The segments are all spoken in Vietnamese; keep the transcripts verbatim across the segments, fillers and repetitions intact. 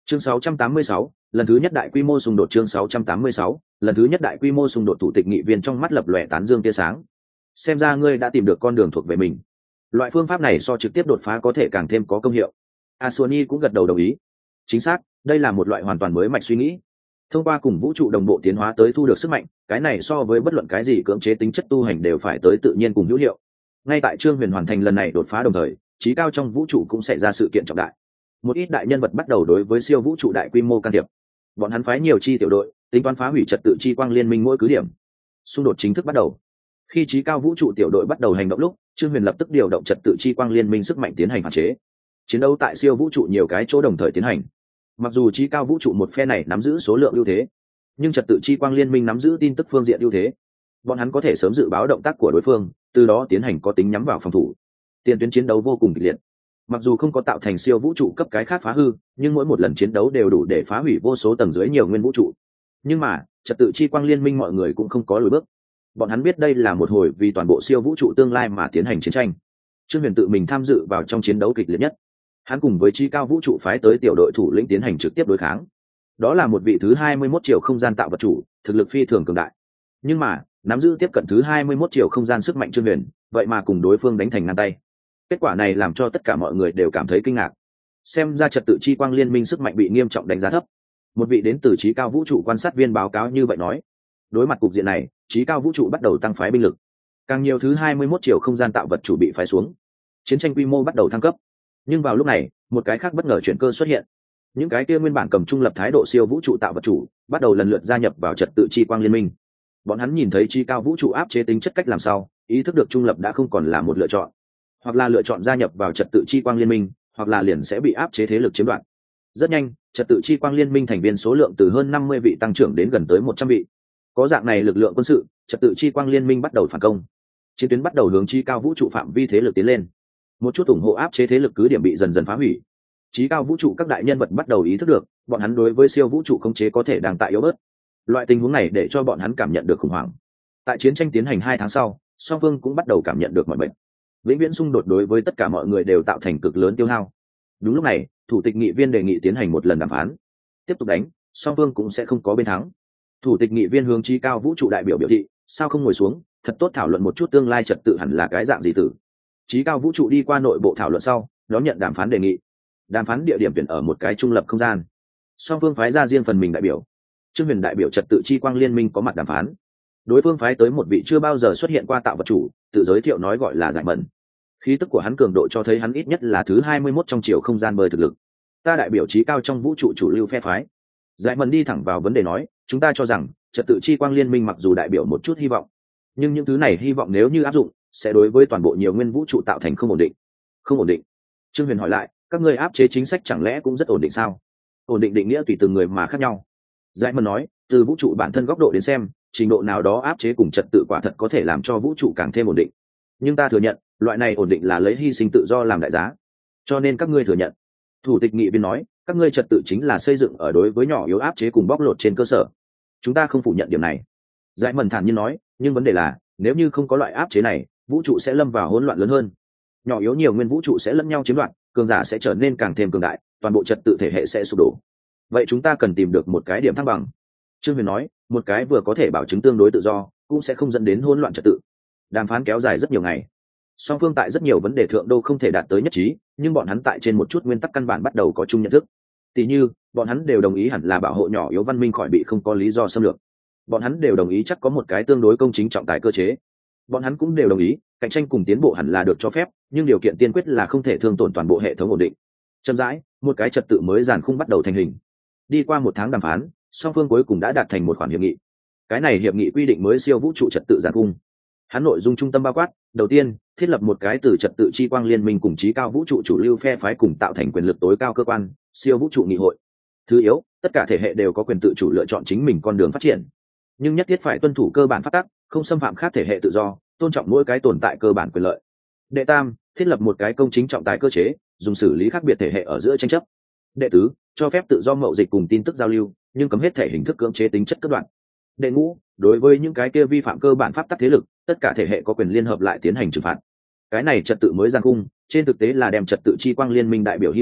Chương sáu trăm tám mươi sáu, lần thứ nhất đại quy mô xung đột. Chương sáu trăm tám mươi sáu, lần thứ nhất đại quy mô xung đột. Thủ tịch nghị viên trong mắt lập lòe tán dương tia sáng. Xem ra ngươi đã tìm được con đường thuộc về mình. Loại phương pháp này so trực tiếp đột phá có thể càng thêm có công hiệu. Asuani cũng gật đầu đồng ý. Chính xác, đây là một loại hoàn toàn mới mạch suy nghĩ. Thông qua cùng vũ trụ đồng bộ tiến hóa tới thu được sức mạnh, cái này so với bất luận cái gì cưỡng chế tính chất tu hành đều phải tới tự nhiên cùng hữu hiệu. Ngay tại Trương Huyền hoàn thành lần này đột phá đồng thời, trí cao trong vũ trụ cũng xảy ra sự kiện trọng đại. Một ít đại nhân vật bắt đầu đối với siêu vũ trụ đại quy mô can thiệp. Bọn hắn phái nhiều chi tiểu đội, tính toán phá hủy trật tự chi quang liên minh mỗi cứ điểm. Xung đột chính thức bắt đầu. Khi trí cao vũ trụ tiểu đội bắt đầu hành động lúc, Trương Huyền lập tức điều động trật tự chi quang liên minh sức mạnh tiến hành phản chế. Chiến đấu tại siêu vũ trụ nhiều cái chỗ đồng thời tiến hành. Mặc dù trí cao vũ trụ một phe này nắm giữ số lượng ưu thế, nhưng trật tự chi quang liên minh nắm giữ tin tức phương diện ưu thế. Bọn hắn có thể sớm dự báo động tác của đối phương, từ đó tiến hành có tính nhắm vào phòng thủ. Tiền tuyến chiến đấu vô cùng kịch liệt. Mặc dù không có tạo thành siêu vũ trụ cấp cái khác phá hư, nhưng mỗi một lần chiến đấu đều đủ để phá hủy vô số tầng dưới nhiều nguyên vũ trụ. Nhưng mà trật tự chi quang liên minh mọi người cũng không có lùi bước. Bọn hắn biết đây là một hồi vì toàn bộ siêu vũ trụ tương lai mà tiến hành chiến tranh. Trương Huyền tự mình tham dự vào trong chiến đấu kịch liệt nhất. Hắn cùng với chi cao vũ trụ phái tới tiểu đội thủ lĩnh tiến hành trực tiếp đối kháng. Đó là một vị thứ hai mươi mốt triệu không gian tạo vật chủ, thực lực phi thường cường đại. Nhưng mà nắm giữ tiếp cận thứ hai mươi mốt triệu không gian sức mạnh Trương Huyền, vậy mà cùng đối phương đánh thành ngang tay. Kết quả này làm cho tất cả mọi người đều cảm thấy kinh ngạc. Xem ra trật tự chi quang liên minh sức mạnh bị nghiêm trọng đánh giá thấp. Một vị đến từ trí cao vũ trụ quan sát viên báo cáo như vậy nói. Đối mặt cục diện này, trí cao vũ trụ bắt đầu tăng phái binh lực. Càng nhiều thứ hai mươi mốt triệu không gian tạo vật chủ bị phái xuống. Chiến tranh quy mô bắt đầu thăng cấp. Nhưng vào lúc này, một cái khác bất ngờ chuyển cơ xuất hiện. Những cái kia nguyên bản cầm trung lập thái độ siêu vũ trụ tạo vật chủ, bắt đầu lần lượt gia nhập vào trật tự chi quang liên minh. Bọn hắn nhìn thấy trí cao vũ trụ áp chế tính chất cách làm sao, ý thức được trung lập đã không còn là một lựa chọn. Hoặc là lựa chọn gia nhập vào trật tự chi quang liên minh, hoặc là liền sẽ bị áp chế thế lực chiếm đoạt. Rất nhanh, trật tự chi quang liên minh thành viên số lượng từ hơn năm mươi vị tăng trưởng đến gần tới một trăm vị. Có dạng này lực lượng quân sự, trật tự chi quang liên minh bắt đầu phản công. Chiến tuyến bắt đầu hướng chi cao vũ trụ phạm vi thế lực tiến lên. Một chút ủng hộ áp chế thế lực cứ điểm bị dần dần phá hủy. Chí cao vũ trụ các đại nhân vật bắt đầu ý thức được, bọn hắn đối với siêu vũ trụ khống chế có thể đang tại yếu bớt. Loại tình huống này để cho bọn hắn cảm nhận được khủng hoảng. Tại chiến tranh tiến hành hai tháng sau, song phương cũng bắt đầu cảm nhận được mọi bệnh. Vĩnh viễn xung đột đối với tất cả mọi người đều tạo thành cực lớn tiêu hao. Đúng lúc này, thủ tịch nghị viên đề nghị tiến hành một lần đàm phán. Tiếp tục đánh, song phương cũng sẽ không có bên thắng. Thủ tịch nghị viên hướng chí cao vũ trụ đại biểu biểu thị, sao không ngồi xuống, thật tốt thảo luận một chút tương lai trật tự hẳn là cái dạng gì tử. Chí cao vũ trụ đi qua nội bộ thảo luận sau, đón nhận đàm phán đề nghị. Đàm phán địa điểm tuyển ở một cái trung lập không gian. Song phương phái ra riêng phần mình đại biểu. Trương Huyền đại biểu trật tự chi quang liên minh có mặt đàm phán. Đối phương phái tới một vị chưa bao giờ xuất hiện qua tạo vật chủ, tự giới thiệu nói gọi là Giải Mẫn. Khí tức của hắn cường độ cho thấy hắn ít nhất là thứ hai mươi mốt trong chiều không gian bơi thực lực. Ta đại biểu chí cao trong vũ trụ chủ lưu phe phái. Giải Mẫn đi thẳng vào vấn đề nói, chúng ta cho rằng trật tự chi quang liên minh mặc dù đại biểu một chút hy vọng, nhưng những thứ này hy vọng nếu như áp dụng, sẽ đối với toàn bộ nhiều nguyên vũ trụ tạo thành không ổn định. Không ổn định? Trương Huyền hỏi lại, các ngươi áp chế chính sách chẳng lẽ cũng rất ổn định sao? Ổn định định nghĩa tùy từng người mà khác nhau. Giải Mẫn nói, từ vũ trụ bản thân góc độ đến xem, trình độ nào đó áp chế cùng trật tự quả thật có thể làm cho vũ trụ càng thêm ổn định. Nhưng ta thừa nhận, loại này ổn định là lấy hy sinh tự do làm đại giá. Cho nên các ngươi thừa nhận. Thủ tịch nghị viên nói, các ngươi trật tự chính là xây dựng ở đối với nhỏ yếu áp chế cùng bóc lột trên cơ sở. Chúng ta không phủ nhận điểm này. Giải Mẫn thản nhiên nói, nhưng vấn đề là, nếu như không có loại áp chế này, vũ trụ sẽ lâm vào hỗn loạn lớn hơn. Nhỏ yếu nhiều nguyên vũ trụ sẽ lẫn nhau chiếm đoạt, cường giả sẽ trở nên càng thêm cường đại, toàn bộ trật tự thể hệ sẽ sụp đổ. Vậy chúng ta cần tìm được một cái điểm thăng bằng. Trương Huyền nói, một cái vừa có thể bảo chứng tương đối tự do, cũng sẽ không dẫn đến hỗn loạn trật tự. Đàm phán kéo dài rất nhiều ngày. Song phương tại rất nhiều vấn đề thượng đô không thể đạt tới nhất trí, nhưng bọn hắn tại trên một chút nguyên tắc căn bản bắt đầu có chung nhận thức. Tỷ như, bọn hắn đều đồng ý hẳn là bảo hộ nhỏ yếu văn minh khỏi bị không có lý do xâm lược. Bọn hắn đều đồng ý chắc có một cái tương đối công chính trọng tài cơ chế. Bọn hắn cũng đều đồng ý, cạnh tranh cùng tiến bộ hẳn là được cho phép, nhưng điều kiện tiên quyết là không thể thương tổn toàn bộ hệ thống ổn định. Chậm rãi, một cái trật tự mới giàn khung bắt đầu thành hình. Đi qua một tháng đàm phán, song phương cuối cùng đã đạt thành một khoản hiệp nghị. Cái này hiệp nghị quy định mới siêu vũ trụ trật tự giàn khung. Hắn nội dung trung tâm bao quát, đầu tiên, thiết lập một cái từ trật tự chi quang liên minh cùng chí cao vũ trụ chủ lưu phe phái cùng tạo thành quyền lực tối cao cơ quan, siêu vũ trụ nghị hội. Thứ yếu, tất cả thể hệ đều có quyền tự chủ lựa chọn chính mình con đường phát triển, nhưng nhất thiết phải tuân thủ cơ bản pháp tắc, không xâm phạm khác thể hệ tự do, tôn trọng mỗi cái tồn tại cơ bản quyền lợi. Đệ tam, thiết lập một cái công chính trọng tài cơ chế, dùng xử lý khác biệt thể hệ ở giữa tranh chấp. Đệ tứ, cho phép tự do mậu dịch cùng tin tức giao lưu, nhưng cấm hết thể hình thức cưỡng chế tính chất cắt đoạn. Đệ ngũ, đối với những cái kia vi phạm cơ bản pháp tắc thế lực, tất cả thể hệ có quyền liên hợp lại tiến hành trừng phạt. Cái này trật tự mới giang cung, trên thực tế là đem trật tự chi quang liên minh đại biểu hy vọng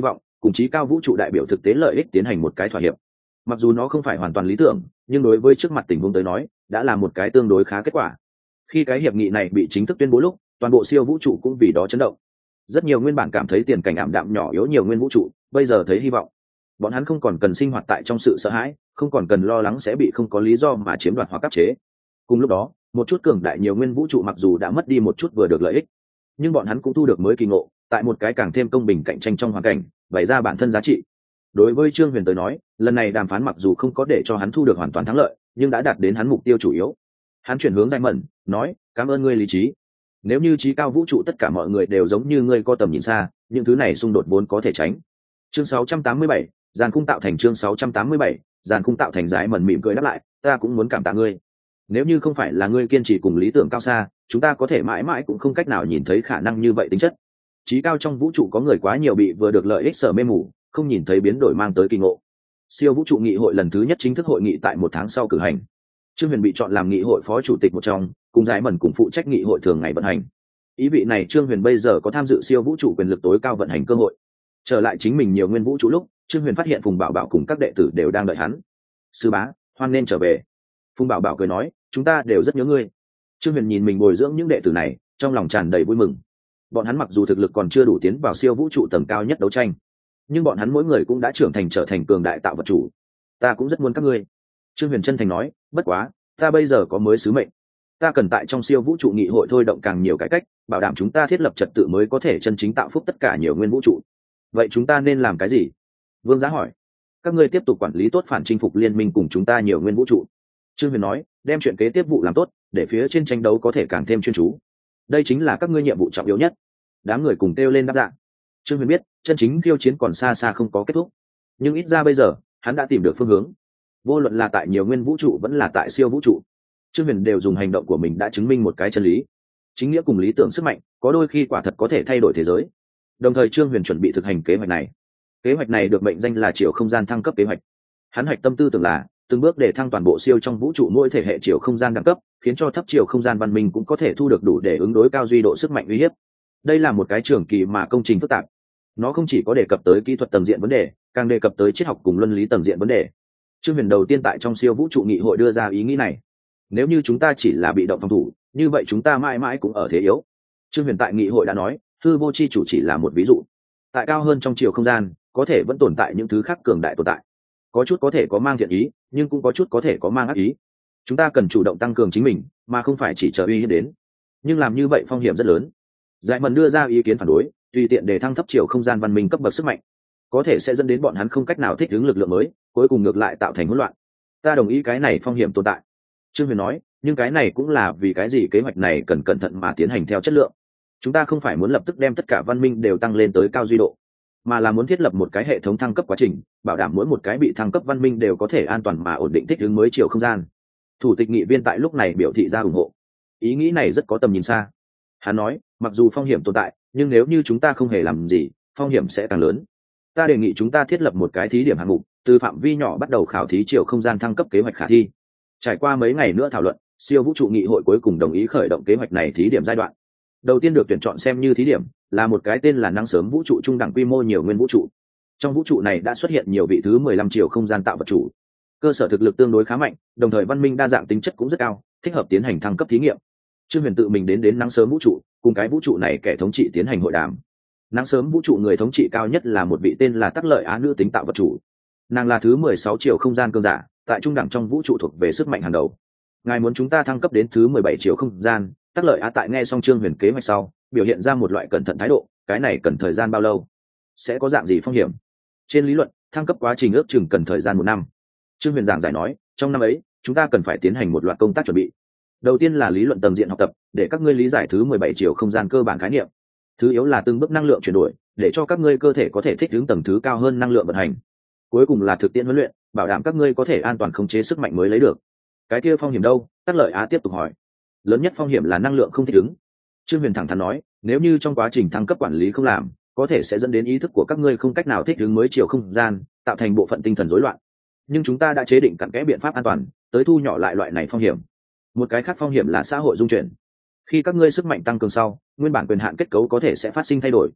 cùng chí cao vũ trụ đại biểu thực tế lợi ích tiến hành một cái thỏa hiệp. Mặc dù nó không phải hoàn toàn lý tưởng, nhưng đối với trước mặt tình huống tới nói đã là một cái tương đối khá kết quả. Khi cái hiệp nghị này bị chính thức tuyên bố lúc, toàn bộ siêu vũ trụ cũng vì đó chấn động. Rất nhiều nguyên bản cảm thấy tiền cảnh ảm đạm nhỏ yếu nhiều nguyên vũ trụ bây giờ thấy hy vọng. Bọn hắn không còn cần sinh hoạt tại trong sự sợ hãi, không còn cần lo lắng sẽ bị không có lý do mà chiếm đoạt hoặc áp chế. Cùng lúc đó, một chút cường đại nhiều nguyên vũ trụ mặc dù đã mất đi một chút vừa được lợi ích, nhưng bọn hắn cũng thu được mới kỳ ngộ, tại một cái càng thêm công bình cạnh tranh trong hoàn cảnh, bày ra bản thân giá trị. Đối với Trương Huyền tới nói, lần này đàm phán mặc dù không có để cho hắn thu được hoàn toàn thắng lợi, nhưng đã đạt đến hắn mục tiêu chủ yếu. Hắn chuyển hướng Giải Mẫn, nói: "Cảm ơn ngươi lý trí. Nếu như trí cao vũ trụ tất cả mọi người đều giống như ngươi có tầm nhìn xa, những thứ này xung đột vốn có thể tránh." Chương sáu trăm tám mươi bảy, Giàn Khung tạo thành chương sáu trăm tám mươi bảy, Giàn Khung tạo thành. Giải Mẫn mỉm cười đáp lại: "Ta cũng muốn cảm tạ ngươi. Nếu như không phải là ngươi kiên trì cùng lý tưởng cao xa, chúng ta có thể mãi mãi cũng không cách nào nhìn thấy khả năng như vậy tính chất. Trí cao trong vũ trụ có người quá nhiều bị vừa được lợi ích sở mê mù, không nhìn thấy biến đổi mang tới kỳ ngộ." Siêu vũ trụ nghị hội lần thứ nhất chính thức hội nghị tại một tháng sau cử hành. Trương Huyền bị chọn làm nghị hội phó chủ tịch một trong, cùng Giải Mẫn cùng phụ trách nghị hội thường ngày vận hành. Ý vị này Trương Huyền bây giờ có tham dự siêu vũ trụ quyền lực tối cao vận hành cơ hội. Trở lại chính mình nhiều nguyên vũ trụ lúc, Trương Huyền phát hiện Phùng Bảo Bảo cùng các đệ tử đều đang đợi hắn. "Sư bá, hoan nên trở về." Phùng Bảo Bảo cười nói: "Chúng ta đều rất nhớ ngươi." Trương Huyền nhìn mình bồi dưỡng những đệ tử này, trong lòng tràn đầy vui mừng. Bọn hắn mặc dù thực lực còn chưa đủ tiến vào siêu vũ trụ tầng cao nhất đấu tranh, nhưng bọn hắn mỗi người cũng đã trưởng thành trở thành cường đại tạo vật chủ. "Ta cũng rất muốn các ngươi." Trương Huyền chân thành nói: "Bất quá, ta bây giờ có mới sứ mệnh. Ta cần tại trong siêu vũ trụ nghị hội thôi động càng nhiều cải cách, bảo đảm chúng ta thiết lập trật tự mới có thể chân chính tạo phúc tất cả nhiều nguyên vũ trụ." "Vậy chúng ta nên làm cái gì?" Vương Giá hỏi. "Các ngươi tiếp tục quản lý tốt phản chinh phục liên minh cùng chúng ta nhiều nguyên vũ trụ." Trương Huyền nói: "Đem chuyện kế tiếp vụ làm tốt, để phía trên tranh đấu có thể càng thêm chuyên chú. Đây chính là các ngươi nhiệm vụ trọng yếu nhất." Đám người cùng kêu lên đáp dạ. Trương Huyền biết, chân chính khiêu chiến còn xa xa không có kết thúc, nhưng ít ra bây giờ hắn đã tìm được phương hướng. Vô luận là tại nhiều nguyên vũ trụ vẫn là tại siêu vũ trụ, Trương Huyền đều dùng hành động của mình đã chứng minh một cái chân lý: chính nghĩa cùng lý tưởng sức mạnh có đôi khi quả thật có thể thay đổi thế giới. Đồng thời Trương Huyền chuẩn bị thực hành kế hoạch này. Kế hoạch này được mệnh danh là chiều không gian thăng cấp kế hoạch. Hắn hoạch tâm tư tưởng là từng bước để thăng toàn bộ siêu trong vũ trụ mỗi thể hệ chiều không gian đẳng cấp, khiến cho thấp chiều không gian văn minh cũng có thể thu được đủ để ứng đối cao duy độ sức mạnh uy hiếp. Đây là một cái trường kỳ mà công trình phức tạp. Nó không chỉ có đề cập tới kỹ thuật tầng diện vấn đề, càng đề cập tới triết học cùng luân lý tầng diện vấn đề. Trương Huyền đầu tiên tại trong siêu vũ trụ nghị hội đưa ra ý nghĩ này. Nếu như chúng ta chỉ là bị động phòng thủ, như vậy chúng ta mãi mãi cũng ở thế yếu. Trương Huyền tại nghị hội đã nói, hư vô chi chủ chỉ là một ví dụ. Tại cao hơn trong chiều không gian, có thể vẫn tồn tại những thứ khác cường đại tồn tại. Có chút có thể có mang thiện ý, nhưng cũng có chút có thể có mang ác ý. Chúng ta cần chủ động tăng cường chính mình, mà không phải chỉ chờ uy hiếp đến. Nhưng làm như vậy phong hiểm rất lớn. Giải Mẫn đưa ra ý kiến phản đối, tùy tiện để thăng thấp chiều không gian văn minh cấp bậc sức mạnh, có thể sẽ dẫn đến bọn hắn không cách nào thích ứng lực lượng mới, cuối cùng ngược lại tạo thành hỗn loạn. Ta đồng ý cái này phong hiểm tồn tại. Trương Huyền nói, nhưng cái này cũng là vì cái gì kế hoạch này cần cẩn thận mà tiến hành theo chất lượng. Chúng ta không phải muốn lập tức đem tất cả văn minh đều tăng lên tới cao duy độ, mà là muốn thiết lập một cái hệ thống thăng cấp quá trình, bảo đảm mỗi một cái bị thăng cấp văn minh đều có thể an toàn mà ổn định thích ứng mới chiều không gian. Thủ tịch nghị viên tại lúc này biểu thị ra ủng hộ. Ý nghĩ này rất có tầm nhìn xa. Hắn nói, mặc dù phong hiểm tồn tại, nhưng nếu như chúng ta không hề làm gì, phong hiểm sẽ càng lớn. Ta đề nghị chúng ta thiết lập một cái thí điểm hạng mục, từ phạm vi nhỏ bắt đầu khảo thí chiều không gian thăng cấp kế hoạch khả thi. Trải qua mấy ngày nữa thảo luận, siêu vũ trụ nghị hội cuối cùng đồng ý khởi động kế hoạch này thí điểm giai đoạn. Đầu tiên được tuyển chọn xem như thí điểm là một cái tên là năng sớm vũ trụ trung đẳng quy mô nhiều nguyên vũ trụ. Trong vũ trụ này đã xuất hiện nhiều vị thứ mười lăm chiều không gian tạo vật chủ, cơ sở thực lực tương đối khá mạnh, đồng thời văn minh đa dạng tính chất cũng rất cao, thích hợp tiến hành thăng cấp thí nghiệm. Trương Huyền tự mình đến đến năng sớm vũ trụ, cùng cái vũ trụ này kẻ thống trị tiến hành hội đàm. Năng sớm vũ trụ người thống trị cao nhất là một vị tên là Tắc Lợi Á nữ tính tạo vật chủ. Nàng là thứ mười sáu chiều không gian cương giả, tại trung đẳng trong vũ trụ thuộc về sức mạnh hàng đầu. Ngài muốn chúng ta thăng cấp đến thứ mười bảy chiều không gian. Tắc Lợi Á tại nghe xong Trương Huyền kế hoạch sau, biểu hiện ra một loại cẩn thận thái độ, cái này cần thời gian bao lâu? Sẽ có dạng gì phong hiểm? Trên lý luận, thăng cấp quá trình ước chừng cần thời gian một năm. Trương Huyền giảng giải nói, trong năm ấy, chúng ta cần phải tiến hành một loạt công tác chuẩn bị. Đầu tiên là lý luận tầng diện học tập, để các ngươi lý giải thứ mười bảy chiều không gian cơ bản khái niệm. Thứ yếu là từng bước năng lượng chuyển đổi, để cho các ngươi cơ thể có thể thích ứng tầng thứ cao hơn năng lượng vận hành. Cuối cùng là thực tiễn huấn luyện, bảo đảm các ngươi có thể an toàn khống chế sức mạnh mới lấy được. Cái kia phong hiểm đâu? Tắc Lợi Á tiếp tục hỏi. Lớn nhất phong hiểm là năng lượng không thích ứng. Trương Huyền thẳng thắn nói, nếu như trong quá trình thăng cấp quản lý không làm, có thể sẽ dẫn đến ý thức của các ngươi không cách nào thích ứng mới chiều không gian, tạo thành bộ phận tinh thần rối loạn. Nhưng chúng ta đã chế định cặn kẽ biện pháp an toàn, tới thu nhỏ lại loại này phong hiểm. Một cái khác phong hiểm là xã hội dung chuyển. Khi các ngươi sức mạnh tăng cường sau, nguyên bản quyền hạn kết cấu có thể sẽ phát sinh thay đổi.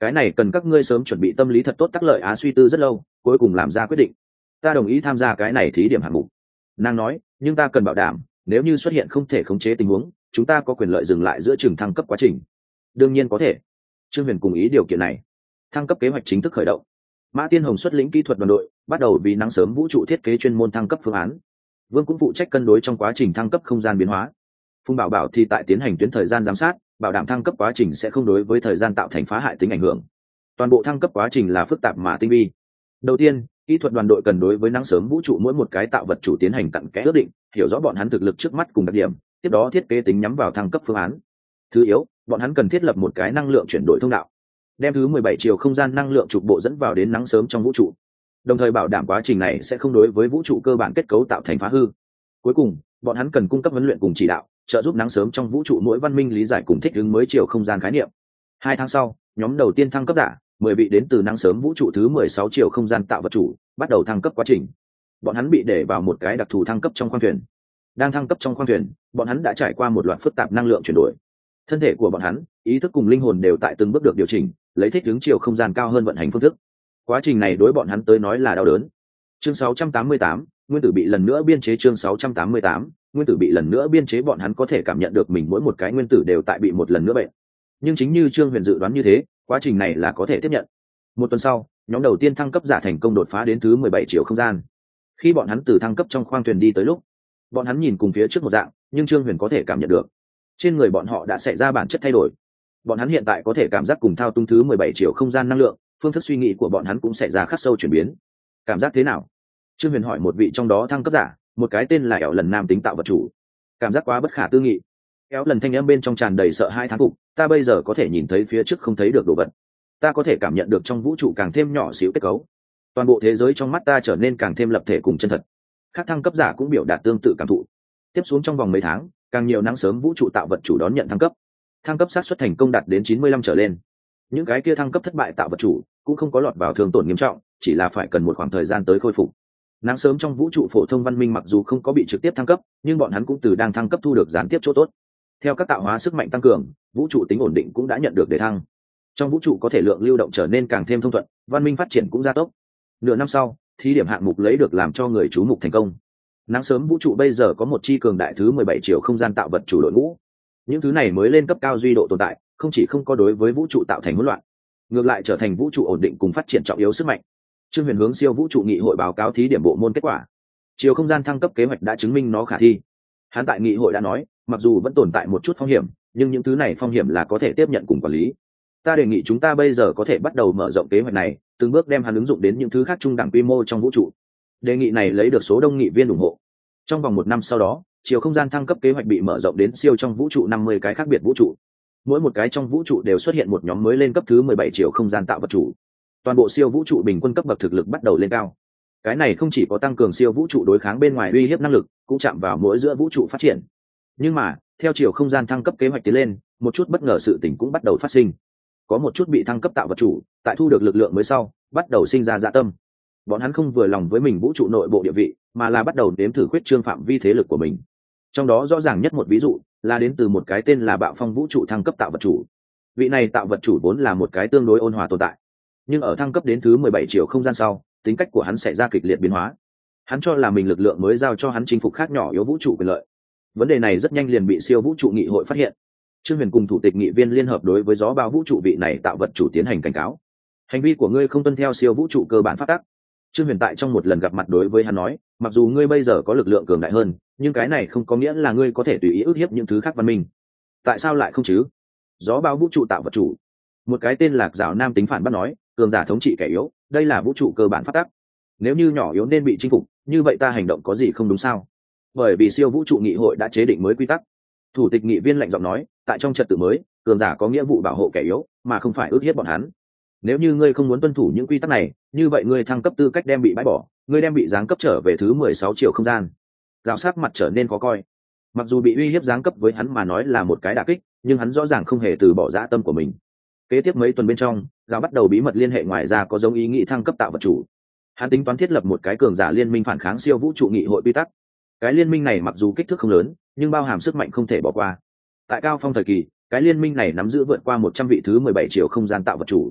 cái này cần các ngươi sớm chuẩn bị tâm lý thật tốt tác lợi á suy tư rất lâu cuối cùng làm ra quyết định. Ta đồng ý tham gia cái này thí điểm hạng mục. Nàng nói, nhưng ta cần bảo đảm nếu như xuất hiện không thể khống chế tình huống chúng ta có quyền lợi dừng lại giữa trường thăng cấp quá trình. Đương nhiên có thể. Trương Huyền cùng ý điều kiện này. Thăng cấp kế hoạch chính thức khởi động. Mã Tiên Hồng xuất lĩnh kỹ thuật đoàn đội bắt đầu vì nắng sớm vũ trụ thiết kế chuyên môn thăng cấp phương án. Vương cũng phụ trách cân đối trong quá trình thăng cấp không gian biến hóa. Phùng Bảo Bảo thì tại tiến hành tuyến thời gian giám sát, bảo đảm thăng cấp quá trình sẽ không đối với thời gian tạo thành phá hại tính ảnh hưởng. Toàn bộ thăng cấp quá trình là phức tạp mà tinh vi. Đầu tiên, kỹ thuật đoàn đội cần đối với nắng sớm vũ trụ mỗi một cái tạo vật chủ tiến hành cặn kẽ ước định, hiểu rõ bọn hắn thực lực trước mắt cùng đặc điểm, tiếp đó thiết kế tính nhắm vào thăng cấp phương án. Thứ yếu, bọn hắn cần thiết lập một cái năng lượng chuyển đổi thông đạo, đem thứ mười bảy chiều không gian năng lượng trục bộ dẫn vào đến nắng sớm trong vũ trụ, đồng thời bảo đảm quá trình này sẽ không đối với vũ trụ cơ bản kết cấu tạo thành phá hư. Cuối cùng, bọn hắn cần cung cấp huấn luyện cùng chỉ đạo, trợ giúp nắng sớm trong vũ trụ mỗi văn minh lý giải cùng thích ứng mới chiều không gian khái niệm. Hai tháng sau, nhóm đầu tiên thăng cấp giả, mười vị đến từ nắng sớm vũ trụ thứ mười sáu chiều không gian tạo vật chủ, bắt đầu thăng cấp quá trình. Bọn hắn bị để vào một cái đặc thù thăng cấp trong khoang thuyền. Đang thăng cấp trong khoang thuyền, bọn hắn đã trải qua một loạt phức tạp năng lượng chuyển đổi. Thân thể của bọn hắn, ý thức cùng linh hồn đều tại từng bước được điều chỉnh, lấy thích ứng chiều không gian cao hơn vận hành phương thức. Quá trình này đối bọn hắn tới nói là đau đớn. Chương sáu trăm tám mươi tám, nguyên tử bị lần nữa biên chế. Chương sáu trăm tám mươi tám, nguyên tử bị lần nữa biên chế. Bọn hắn có thể cảm nhận được mình mỗi một cái nguyên tử đều tại bị một lần nữa bệnh. Nhưng chính như Trương Huyền dự đoán như thế, quá trình này là có thể tiếp nhận. Một tuần sau, nhóm đầu tiên thăng cấp giả thành công đột phá đến thứ mười bảy chiều không gian. Khi bọn hắn từ thăng cấp trong khoang thuyền đi tới lúc, bọn hắn nhìn cùng phía trước một dạng, nhưng Trương Huyền có thể cảm nhận được trên người bọn họ đã xảy ra bản chất thay đổi. Bọn hắn hiện tại có thể cảm giác cùng thao túng thứ mười bảy chiều không gian năng lượng, phương thức suy nghĩ của bọn hắn cũng xảy ra khắc sâu chuyển biến. Cảm giác thế nào? Trương Huyền hỏi một vị trong đó thăng cấp giả, một cái tên là Éo Lần nam tính tạo vật chủ. Cảm giác quá bất khả tư nghị. Éo Lần thanh âm bên trong tràn đầy sợ hãi thán phục, ta bây giờ có thể nhìn thấy phía trước không thấy được đồ vật. Ta có thể cảm nhận được trong vũ trụ càng thêm nhỏ xíu kết cấu. Toàn bộ thế giới trong mắt ta trở nên càng thêm lập thể cùng chân thật. Các thăng cấp giả cũng biểu đạt tương tự cảm thụ. Tiếp xuống trong vòng mấy tháng, càng nhiều nắng sớm vũ trụ tạo vật chủ đón nhận thăng cấp. Thăng cấp xác suất thành công đạt đến chín mươi lăm trở lên. Những cái kia thăng cấp thất bại tạo vật chủ cũng không có lọt vào thương tổn nghiêm trọng, chỉ là phải cần một khoảng thời gian tới khôi phục. Nắng sớm trong vũ trụ phổ thông văn minh mặc dù không có bị trực tiếp thăng cấp, nhưng bọn hắn cũng từ đang thăng cấp thu được gián tiếp chỗ tốt. Theo các tạo hóa sức mạnh tăng cường, vũ trụ tính ổn định cũng đã nhận được đề thăng. Trong vũ trụ có thể lượng lưu động trở nên càng thêm thông thuận, văn minh phát triển cũng gia tốc. Nửa năm sau, thí điểm hạng mục lấy được làm cho người chú mục thành công. Nắng sớm vũ trụ bây giờ có một chi cường đại thứ mười bảy chiều không gian tạo vật chủ đội ngũ. Những thứ này mới lên cấp cao duy độ tồn tại, không chỉ không có đối với vũ trụ tạo thành hỗn loạn, ngược lại trở thành vũ trụ ổn định cùng phát triển trọng yếu sức mạnh. Trương Huyền hướng siêu vũ trụ nghị hội báo cáo thí điểm bộ môn kết quả. Chiều không gian thăng cấp kế hoạch đã chứng minh nó khả thi. Hắn tại nghị hội đã nói, mặc dù vẫn tồn tại một chút phong hiểm, nhưng những thứ này phong hiểm là có thể tiếp nhận cùng quản lý. Ta đề nghị chúng ta bây giờ có thể bắt đầu mở rộng kế hoạch này, từng bước đem hắn ứng dụng đến những thứ khác trung đẳng quy mô trong vũ trụ. Đề nghị này lấy được số đông nghị viên ủng hộ. Trong vòng một năm sau đó, chiều không gian thăng cấp kế hoạch bị mở rộng đến siêu trong vũ trụ năm mươi cái khác biệt vũ trụ. Mỗi một cái trong vũ trụ đều xuất hiện một nhóm mới lên cấp thứ mười bảy chiều không gian tạo vật chủ. Toàn bộ siêu vũ trụ bình quân cấp bậc thực lực bắt đầu lên cao. Cái này không chỉ có tăng cường siêu vũ trụ đối kháng bên ngoài uy hiếp năng lực, cũng chạm vào mỗi giữa vũ trụ phát triển. Nhưng mà, theo chiều không gian thăng cấp kế hoạch tiến lên, một chút bất ngờ sự tình cũng bắt đầu phát sinh. Có một chút bị thăng cấp tạo vật chủ, tại thu được lực lượng mới sau, bắt đầu sinh ra dạ tâm. Bọn hắn không vừa lòng với mình vũ trụ nội bộ địa vị, mà là bắt đầu đếm thử khuyết trương phạm vi thế lực của mình. Trong đó rõ ràng nhất một ví dụ là đến từ một cái tên là Bạo Phong vũ trụ thăng cấp tạo vật chủ. Vị này tạo vật chủ vốn là một cái tương đối ôn hòa tồn tại, nhưng ở thăng cấp đến thứ mười bảy chiều không gian sau, tính cách của hắn xảy ra kịch liệt biến hóa. Hắn cho là mình lực lượng mới giao cho hắn chinh phục khác nhỏ yếu vũ trụ quyền lợi. Vấn đề này rất nhanh liền bị siêu vũ trụ nghị hội phát hiện. Trương Huyền cùng thủ tịch nghị viên liên hợp đối với gió bao vũ trụ vị này tạo vật chủ tiến hành cảnh cáo. Hành vi của ngươi không tuân theo siêu vũ trụ cơ bản pháp tắc. Trương Huyền tại trong một lần gặp mặt đối với hắn nói, mặc dù ngươi bây giờ có lực lượng cường đại hơn, nhưng cái này không có nghĩa là ngươi có thể tùy ý ức hiếp những thứ khác văn minh. Tại sao lại không chứ? Gió bao vũ trụ tạo vật chủ, một cái tên Lạc Giảo nam tính phản bác nói, cường giả thống trị kẻ yếu, đây là vũ trụ cơ bản pháp tắc. Nếu như nhỏ yếu nên bị chinh phục, như vậy ta hành động có gì không đúng sao? Bởi vì siêu vũ trụ nghị hội đã chế định mới quy tắc. Thủ tịch nghị viên lạnh giọng nói, tại trong trật tự mới, cường giả có nghĩa vụ bảo hộ kẻ yếu, mà không phải ức hiếp bọn hắn. Nếu như ngươi không muốn tuân thủ những quy tắc này, như vậy ngươi thăng cấp tư cách đem bị bãi bỏ, ngươi đem bị giáng cấp trở về thứ mười sáu chiều không gian. Gạo sắc mặt trở nên khó coi. Mặc dù bị uy hiếp giáng cấp với hắn mà nói là một cái đả kích, nhưng hắn rõ ràng không hề từ bỏ dã tâm của mình. Kế tiếp mấy tuần bên trong, Gạo bắt đầu bí mật liên hệ ngoài ra có giống ý nghĩ thăng cấp tạo vật chủ. Hắn tính toán thiết lập một cái cường giả liên minh phản kháng siêu vũ trụ nghị hội quy tắc. Cái liên minh này mặc dù kích thước không lớn, nhưng bao hàm sức mạnh không thể bỏ qua. Tại cao phong thời kỳ, cái liên minh này nắm giữ vượt qua một trăm vị thứ mười bảy chiều không gian tạo vật chủ.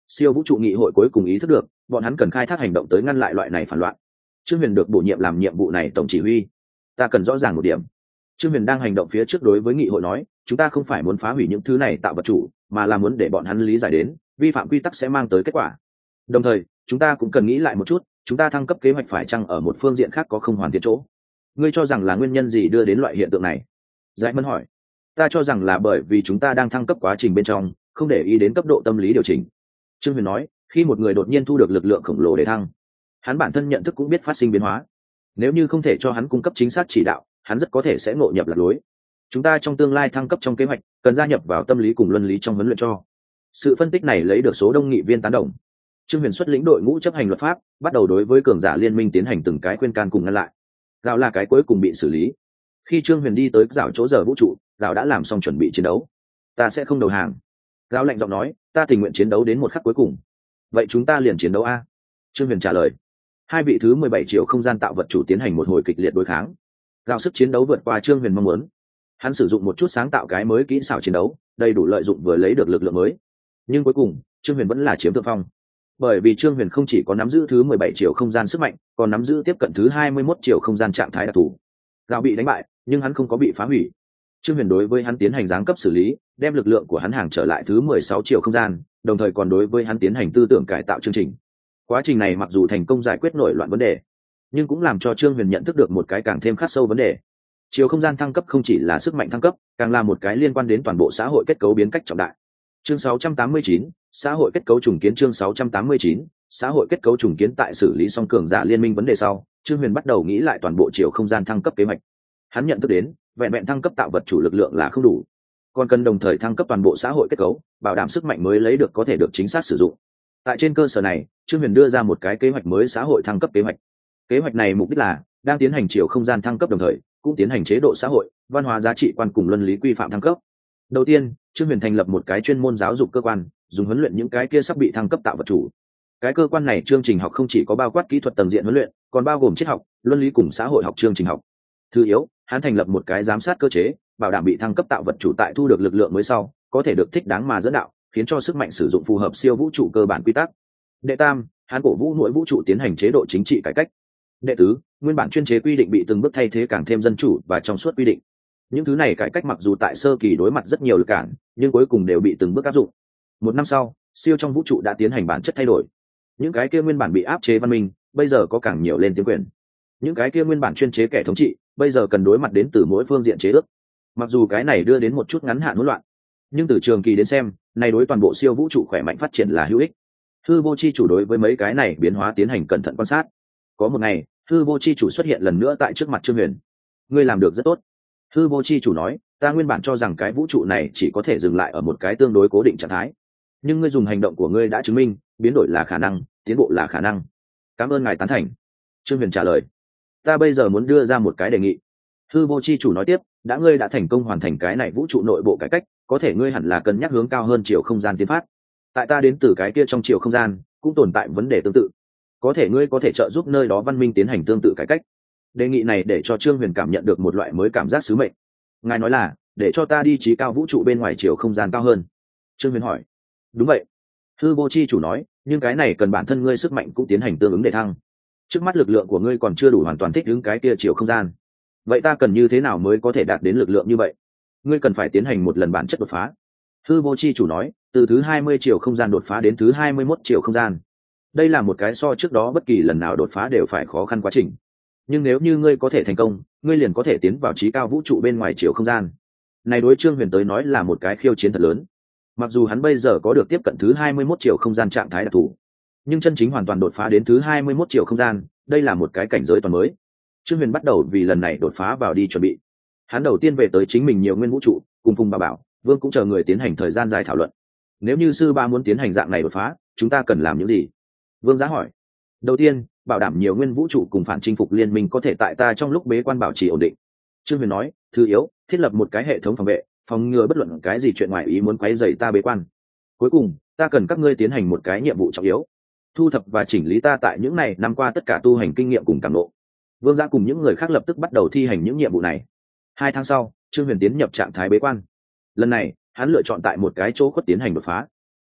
Siêu vũ trụ nghị hội cuối cùng ý thức được bọn hắn cần khai thác hành động tới ngăn lại loại này phản loạn. Trương Huyền được bổ nhiệm làm nhiệm vụ này tổng chỉ huy. Ta cần rõ ràng một điểm. Trương Huyền đang hành động phía trước đối với nghị hội nói, chúng ta không phải muốn phá hủy những thứ này tạo vật chủ, mà là muốn để bọn hắn lý giải đến vi phạm quy tắc sẽ mang tới kết quả. Đồng thời chúng ta cũng cần nghĩ lại một chút, chúng ta thăng cấp kế hoạch phải chăng ở một phương diện khác có không hoàn thiện chỗ. Ngươi cho rằng là nguyên nhân gì đưa đến loại hiện tượng này? Giải Mân hỏi. Ta cho rằng là bởi vì chúng ta đang thăng cấp quá trình bên trong không để ý đến cấp độ tâm lý điều chỉnh. Trương Huyền nói, khi một người đột nhiên thu được lực lượng khổng lồ để thăng, hắn bản thân nhận thức cũng biết phát sinh biến hóa. Nếu như không thể cho hắn cung cấp chính xác chỉ đạo, hắn rất có thể sẽ ngộ nhập lạc lối. Chúng ta trong tương lai thăng cấp trong kế hoạch cần gia nhập vào tâm lý cùng luân lý trong huấn luyện cho. Sự phân tích này lấy được số đông nghị viên tán đồng. Trương Huyền xuất lĩnh đội ngũ chấp hành luật pháp, bắt đầu đối với cường giả liên minh tiến hành từng cái khuyên can cùng ngăn lại. Gạo là cái cuối cùng bị xử lý. Khi Trương Huyền đi tới rào chỗ giờ vũ trụ, Gạo đã làm xong chuẩn bị chiến đấu. Ta sẽ không đầu hàng. Gạo lạnh giọng nói, ta tình nguyện chiến đấu đến một khắc cuối cùng. Vậy chúng ta liền chiến đấu a? Trương Huyền trả lời. Hai vị thứ mười bảy triệu không gian tạo vật chủ tiến hành một hồi kịch liệt đối kháng. Gạo sức chiến đấu vượt qua Trương Huyền mong muốn. Hắn sử dụng một chút sáng tạo cái mới kỹ xảo chiến đấu, đầy đủ lợi dụng vừa lấy được lực lượng mới. Nhưng cuối cùng, Trương Huyền vẫn là chiếm thượng phong. Bởi vì Trương Huyền không chỉ có nắm giữ thứ mười bảy triệu không gian sức mạnh, còn nắm giữ tiếp cận thứ hai mươi mốt triệu không gian trạng thái đặc thù. Gạo bị đánh bại, nhưng hắn không có bị phá hủy. Trương Huyền đối với hắn tiến hành giáng cấp xử lý, đem lực lượng của hắn hàng trở lại thứ mười sáu triệu không gian, đồng thời còn đối với hắn tiến hành tư tưởng cải tạo chương trình. Quá trình này mặc dù thành công giải quyết nổi loạn vấn đề, nhưng cũng làm cho Trương Huyền nhận thức được một cái càng thêm khắc sâu vấn đề. Chiều không gian thăng cấp không chỉ là sức mạnh thăng cấp, càng là một cái liên quan đến toàn bộ xã hội kết cấu biến cách trọng đại. Chương sáu trăm tám mươi chín, xã hội kết cấu trùng kiến. Chương sáu trăm tám mươi chín, xã hội kết cấu trùng kiến. Tại xử lý xong cường giả liên minh vấn đề sau, Trương Huyền bắt đầu nghĩ lại toàn bộ chiều không gian thăng cấp kế hoạch. Hắn nhận thức đến, vẹn vẹn thăng cấp tạo vật chủ lực lượng là không đủ, còn cần đồng thời thăng cấp toàn bộ xã hội kết cấu, bảo đảm sức mạnh mới lấy được có thể được chính xác sử dụng. Tại trên cơ sở này, Trương Huyền đưa ra một cái kế hoạch mới xã hội thăng cấp kế hoạch. Kế hoạch này mục đích là đang tiến hành chiều không gian thăng cấp đồng thời cũng tiến hành chế độ xã hội, văn hóa giá trị quan cùng luân lý quy phạm thăng cấp. Đầu tiên, Trương Huyền thành lập một cái chuyên môn giáo dục cơ quan, dùng huấn luyện những cái kia sắp bị thăng cấp tạo vật chủ. Cái cơ quan này chương trình học không chỉ có bao quát kỹ thuật tầng diện huấn luyện, còn bao gồm triết học, luân lý cùng xã hội học chương trình học. Thứ yếu, hắn thành lập một cái giám sát cơ chế, bảo đảm bị thăng cấp tạo vật chủ tại thu được lực lượng mới sau, có thể được thích đáng mà dẫn đạo, khiến cho sức mạnh sử dụng phù hợp siêu vũ trụ cơ bản quy tắc. Đệ tam, hắn cổ vũ nội vũ trụ tiến hành chế độ chính trị cải cách. Đệ tứ, nguyên bản chuyên chế quy định bị từng bước thay thế càng thêm dân chủ và trong suốt quy định. Những thứ này cải cách mặc dù tại sơ kỳ đối mặt rất nhiều lực cản, nhưng cuối cùng đều bị từng bước áp dụng. Một năm sau, siêu trong vũ trụ đã tiến hành bản chất thay đổi. Những cái kia nguyên bản bị áp chế văn minh, bây giờ có càng nhiều lên tiếng quyền. Những cái kia nguyên bản chuyên chế kẻ thống trị, bây giờ cần đối mặt đến từ mỗi phương diện chế ước. Mặc dù cái này đưa đến một chút ngắn hạn hỗn loạn, nhưng từ trường kỳ đến xem, này đối toàn bộ siêu vũ trụ khỏe mạnh phát triển là hữu ích. Hư vô chi chủ đối với mấy cái này biến hóa tiến hành cẩn thận quan sát. Có một ngày, hư vô chi chủ xuất hiện lần nữa tại trước mặt Trương Huyền. Ngươi làm được rất tốt. Hư vô chi chủ nói, ta nguyên bản cho rằng cái vũ trụ này chỉ có thể dừng lại ở một cái tương đối cố định trạng thái, nhưng ngươi dùng hành động của ngươi đã chứng minh biến đổi là khả năng, tiến bộ là khả năng. Cảm ơn ngài tán thành. Trương Huyền trả lời. Ta bây giờ muốn đưa ra một cái đề nghị. Hư vô chi chủ nói tiếp, đã ngươi đã thành công hoàn thành cái này vũ trụ nội bộ cải cách, có thể ngươi hẳn là cân nhắc hướng cao hơn chiều không gian tiến phát. Tại ta đến từ cái kia trong chiều không gian cũng tồn tại vấn đề tương tự, có thể ngươi có thể trợ giúp nơi đó văn minh tiến hành tương tự cải cách. Đề nghị này để cho Trương Huyền cảm nhận được một loại mới cảm giác sứ mệnh. Ngài nói là để cho ta đi trí cao vũ trụ bên ngoài chiều không gian cao hơn? Trương Huyền hỏi. Đúng vậy. Hư vô chi chủ nói, nhưng cái này cần bản thân ngươi sức mạnh cũng tiến hành tương ứng để thăng. Trước mắt lực lượng của ngươi còn chưa đủ hoàn toàn thích ứng cái kia chiều không gian. Vậy ta cần như thế nào mới có thể đạt đến lực lượng như vậy? Ngươi cần phải tiến hành một lần bản chất đột phá. Hư vô chi chủ nói, từ thứ hai mươi chiều không gian đột phá đến thứ hai mươi mốt chiều không gian. Đây là một cái so trước đó bất kỳ lần nào đột phá đều phải khó khăn quá trình. Nhưng nếu như ngươi có thể thành công, ngươi liền có thể tiến vào trí cao vũ trụ bên ngoài chiều không gian. Này đối Trương Huyền tới nói là một cái khiêu chiến thật lớn. Mặc dù hắn bây giờ có được tiếp cận thứ hai mươi mốt chiều không gian trạng thái đặc thù, nhưng chân chính hoàn toàn đột phá đến thứ hai mươi mốt chiều không gian, đây là một cái cảnh giới toàn mới. Trương Huyền bắt đầu vì lần này đột phá vào đi chuẩn bị. Hắn đầu tiên về tới chính mình nhiều nguyên vũ trụ, cùng Phùng Bà Bảo, Vương cũng chờ người tiến hành thời gian dài thảo luận. Nếu như sư ba muốn tiến hành dạng này đột phá, chúng ta cần làm những gì? Vương Giá hỏi. Đầu tiên, bảo đảm nhiều nguyên vũ trụ cùng phản chinh phục liên minh có thể tại ta trong lúc bế quan bảo trì ổn định. Trương Huyền nói. Thứ yếu, thiết lập một cái hệ thống phòng vệ, phòng ngừa bất luận cái gì chuyện ngoài ý muốn quấy rầy ta bế quan. Cuối cùng, ta cần các ngươi tiến hành một cái nhiệm vụ trọng yếu, thu thập và chỉnh lý ta tại những này năm qua tất cả tu hành kinh nghiệm cùng cảm ngộ. Vương Giá cùng những người khác lập tức bắt đầu thi hành những nhiệm vụ này. Hai tháng sau, Trương Huyền tiến nhập trạng thái bế quan. Lần này, hắn lựa chọn tại một cái chỗ khuất tiến hành đột phá.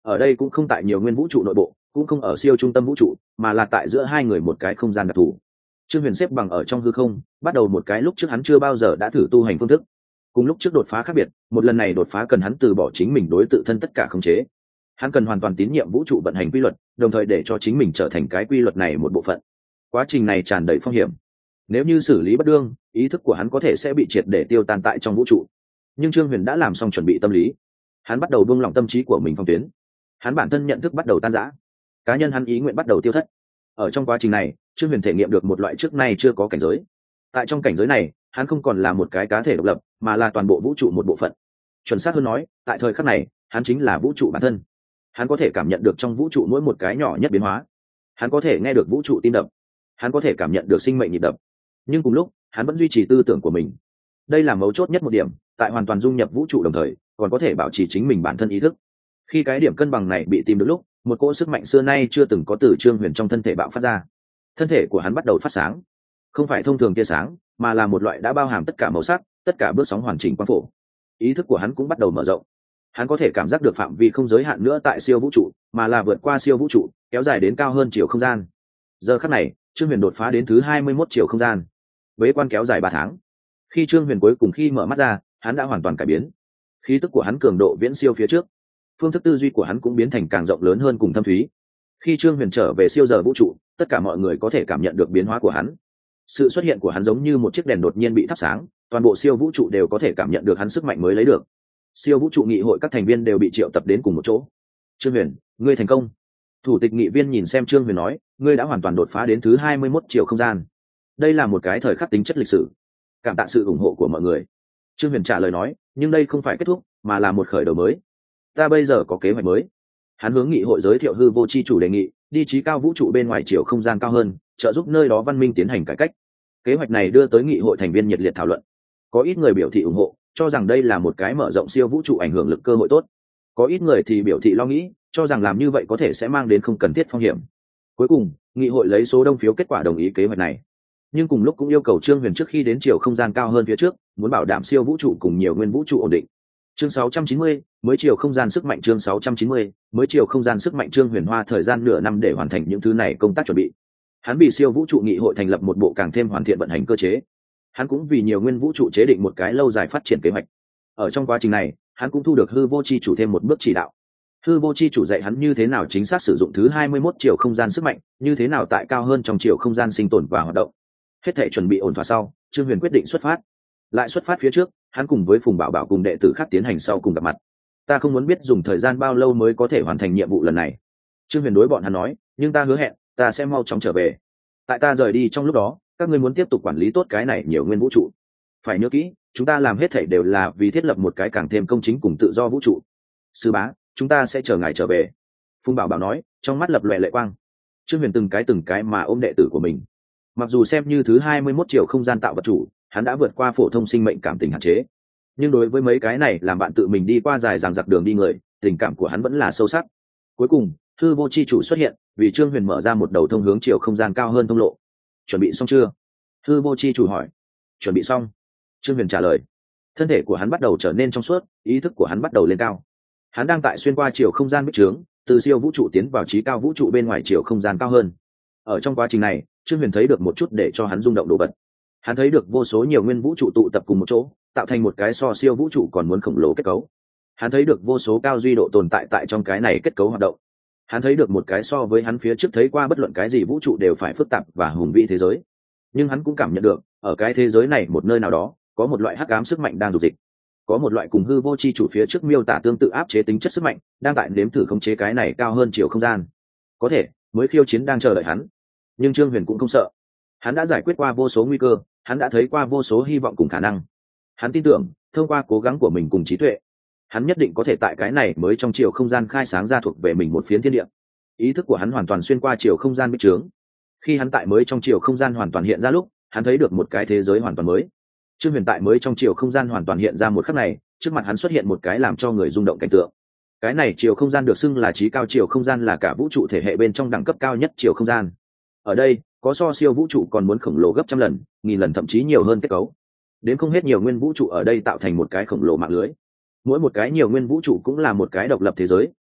Ở đây cũng không tại nhiều nguyên vũ trụ nội bộ, cũng không ở siêu trung tâm vũ trụ, mà là tại giữa hai người một cái không gian đặc thù. Trương Huyền xếp bằng ở trong hư không, bắt đầu một cái lúc trước hắn chưa bao giờ đã thử tu hành phương thức. Cùng lúc trước đột phá khác biệt, một lần này đột phá cần hắn từ bỏ chính mình đối tự thân tất cả khống chế. Hắn cần hoàn toàn tín nhiệm vũ trụ vận hành quy luật, đồng thời để cho chính mình trở thành cái quy luật này một bộ phận. Quá trình này tràn đầy phong hiểm. Nếu như xử lý bất đương, ý thức của hắn có thể sẽ bị triệt để tiêu tan tại trong vũ trụ. Nhưng Trương Huyền đã làm xong chuẩn bị tâm lý. Hắn bắt đầu buông lỏng tâm trí của mình phong tuyến. Hắn bản thân nhận thức bắt đầu tan rã. Cá nhân hắn ý nguyện bắt đầu tiêu thất. Ở trong quá trình này, Trương Huyền thể nghiệm được một loại trước nay chưa có cảnh giới. Tại trong cảnh giới này, hắn không còn là một cái cá thể độc lập, mà là toàn bộ vũ trụ một bộ phận. Chuẩn xác hơn nói, tại thời khắc này, hắn chính là vũ trụ bản thân. Hắn có thể cảm nhận được trong vũ trụ mỗi một cái nhỏ nhất biến hóa. Hắn có thể nghe được vũ trụ tim đập. Hắn có thể cảm nhận được sinh mệnh nhịp đập. Nhưng cùng lúc, hắn vẫn duy trì tư tưởng của mình. Đây là mấu chốt nhất một điểm, tại hoàn toàn dung nhập vũ trụ đồng thời, còn có thể bảo trì chính mình bản thân ý thức. Khi cái điểm cân bằng này bị tìm được lúc, một cỗ sức mạnh xưa nay chưa từng có từ Trương Huyền trong thân thể bạo phát ra. Thân thể của hắn bắt đầu phát sáng, không phải thông thường tia sáng, mà là một loại đã bao hàm tất cả màu sắc, tất cả bước sóng hoàn chỉnh quang phổ. Ý thức của hắn cũng bắt đầu mở rộng. Hắn có thể cảm giác được phạm vi không giới hạn nữa tại siêu vũ trụ, mà là vượt qua siêu vũ trụ, kéo dài đến cao hơn chiều không gian. Giờ khắc này, Trương Huyền đột phá đến thứ hai mươi mốt chiều không gian. Bế quan kéo dài ba tháng. Khi Trương Huyền cuối cùng khi mở mắt ra, hắn đã hoàn toàn cải biến. Khí tức của hắn cường độ viễn siêu phía trước. Phương thức tư duy của hắn cũng biến thành càng rộng lớn hơn cùng thâm thúy. Khi Trương Huyền trở về siêu giờ vũ trụ, tất cả mọi người có thể cảm nhận được biến hóa của hắn. Sự xuất hiện của hắn giống như một chiếc đèn đột nhiên bị thắp sáng, toàn bộ siêu vũ trụ đều có thể cảm nhận được hắn sức mạnh mới lấy được. Siêu vũ trụ nghị hội các thành viên đều bị triệu tập đến cùng một chỗ. Trương Huyền, ngươi thành công. Thủ tịch nghị viên nhìn xem Trương Huyền nói, ngươi đã hoàn toàn đột phá đến thứ hai mươi mốt chiều không gian. Đây là một cái thời khắc tính chất lịch sử. Cảm tạ sự ủng hộ của mọi người. Trương Huyền trả lời nói, nhưng đây không phải kết thúc, mà là một khởi đầu mới. Ta bây giờ có kế hoạch mới. Hắn hướng nghị hội giới thiệu hư vô chi chủ đề nghị, đi trí cao vũ trụ bên ngoài chiều không gian cao hơn, trợ giúp nơi đó văn minh tiến hành cải cách. Kế hoạch này đưa tới nghị hội thành viên nhiệt liệt thảo luận. Có ít người biểu thị ủng hộ, cho rằng đây là một cái mở rộng siêu vũ trụ ảnh hưởng lực cơ hội tốt. Có ít người thì biểu thị lo nghĩ, cho rằng làm như vậy có thể sẽ mang đến không cần thiết phong hiểm. Cuối cùng, nghị hội lấy số đông phiếu kết quả đồng ý kế hoạch này. Nhưng cùng lúc cũng yêu cầu Trương Huyền trước khi đến chiều không gian cao hơn phía trước, muốn bảo đảm siêu vũ trụ cùng nhiều nguyên vũ trụ ổn định. Chương sáu trăm chín mươi, mới chiều không gian sức mạnh chương sáu trăm chín mươi, mới chiều không gian sức mạnh Trương Huyền hoa thời gian nửa năm để hoàn thành những thứ này công tác chuẩn bị. Hắn vì siêu vũ trụ nghị hội thành lập một bộ càng thêm hoàn thiện vận hành cơ chế. Hắn cũng vì nhiều nguyên vũ trụ chế định một cái lâu dài phát triển kế hoạch. Ở trong quá trình này, hắn cũng thu được hư vô chi chủ thêm một bước chỉ đạo. Hư vô chi chủ dạy hắn như thế nào chính xác sử dụng thứ hai mươi mốt chiều không gian sức mạnh, như thế nào tại cao hơn trong chiều không gian sinh tồn và hoạt động. Hết thảy chuẩn bị ổn thỏa sau, Trương Huyền quyết định xuất phát. Lại xuất phát phía trước, hắn cùng với Phùng Bảo Bảo cùng đệ tử khác tiến hành sau cùng gặp mặt. Ta không muốn biết dùng thời gian bao lâu mới có thể hoàn thành nhiệm vụ lần này. Trương Huyền đối bọn hắn nói, nhưng ta hứa hẹn, ta sẽ mau chóng trở về. Tại ta rời đi trong lúc đó, các ngươi muốn tiếp tục quản lý tốt cái này nhiều nguyên vũ trụ. Phải nhớ kỹ, chúng ta làm hết thảy đều là vì thiết lập một cái càng thêm công chính cùng tự do vũ trụ. Sư bá, chúng ta sẽ chờ ngài trở về. Phùng Bảo Bảo nói, trong mắt lập lòe lệ quang. Trương Huyền từng cái từng cái mà ôm đệ tử của mình. Mặc dù xem như thứ hai mươi mốt chiều không gian tạo vật chủ, hắn đã vượt qua phổ thông sinh mệnh cảm tình hạn chế, nhưng đối với mấy cái này làm bạn tự mình đi qua dài dằng dặc đường đi người, tình cảm của hắn vẫn là sâu sắc. Cuối cùng, hư vô chi chủ xuất hiện, vì Trương Huyền mở ra một đầu thông hướng chiều không gian cao hơn thông lộ. Chuẩn bị xong chưa? Hư vô chi chủ hỏi. Chuẩn bị xong. Trương Huyền trả lời. Thân thể của hắn bắt đầu trở nên trong suốt, ý thức của hắn bắt đầu lên cao. Hắn đang tại xuyên qua chiều không gian bích trướng, từ siêu vũ trụ tiến vào trí cao vũ trụ bên ngoài chiều không gian cao hơn. Ở trong quá trình này, Trương Huyền thấy được một chút để cho hắn rung động đồ vật. Hắn thấy được vô số nhiều nguyên vũ trụ tụ tập cùng một chỗ, tạo thành một cái so siêu vũ trụ còn muốn khổng lồ kết cấu. Hắn thấy được vô số cao duy độ tồn tại tại trong cái này kết cấu hoạt động. Hắn thấy được một cái so với hắn phía trước thấy qua bất luận cái gì vũ trụ đều phải phức tạp và hùng vĩ thế giới. Nhưng hắn cũng cảm nhận được, ở cái thế giới này một nơi nào đó, có một loại hắc ám sức mạnh đang dục dịch. Có một loại cùng hư vô chi chủ phía trước miêu tả tương tự áp chế tính chất sức mạnh, đang tại nếm thử khống chế cái này cao hơn chiều không gian. Có thể, mới khiêu chiến đang chờ đợi hắn. Nhưng Trương Huyền cũng không sợ. Hắn đã giải quyết qua vô số nguy cơ, hắn đã thấy qua vô số hy vọng cùng khả năng. Hắn tin tưởng, thông qua cố gắng của mình cùng trí tuệ, hắn nhất định có thể tại cái này mới trong chiều không gian khai sáng ra thuộc về mình một phiến thiên địa. Ý thức của hắn hoàn toàn xuyên qua chiều không gian bích trướng. Khi hắn tại mới trong chiều không gian hoàn toàn hiện ra lúc, hắn thấy được một cái thế giới hoàn toàn mới. Trương Huyền tại mới trong chiều không gian hoàn toàn hiện ra một khắc này, trước mặt hắn xuất hiện một cái làm cho người rung động cảnh tượng. Cái này chiều không gian được xưng là trí cao chiều không gian, là cả vũ trụ thể hệ bên trong đẳng cấp cao nhất chiều không gian. Ở đây, có so siêu vũ trụ còn muốn khổng lồ gấp trăm lần, nghìn lần thậm chí nhiều hơn kết cấu. Đến không hết nhiều nguyên vũ trụ ở đây tạo thành một cái khổng lồ mạng lưới. Mỗi một cái nhiều nguyên vũ trụ cũng là một cái độc lập thế giới,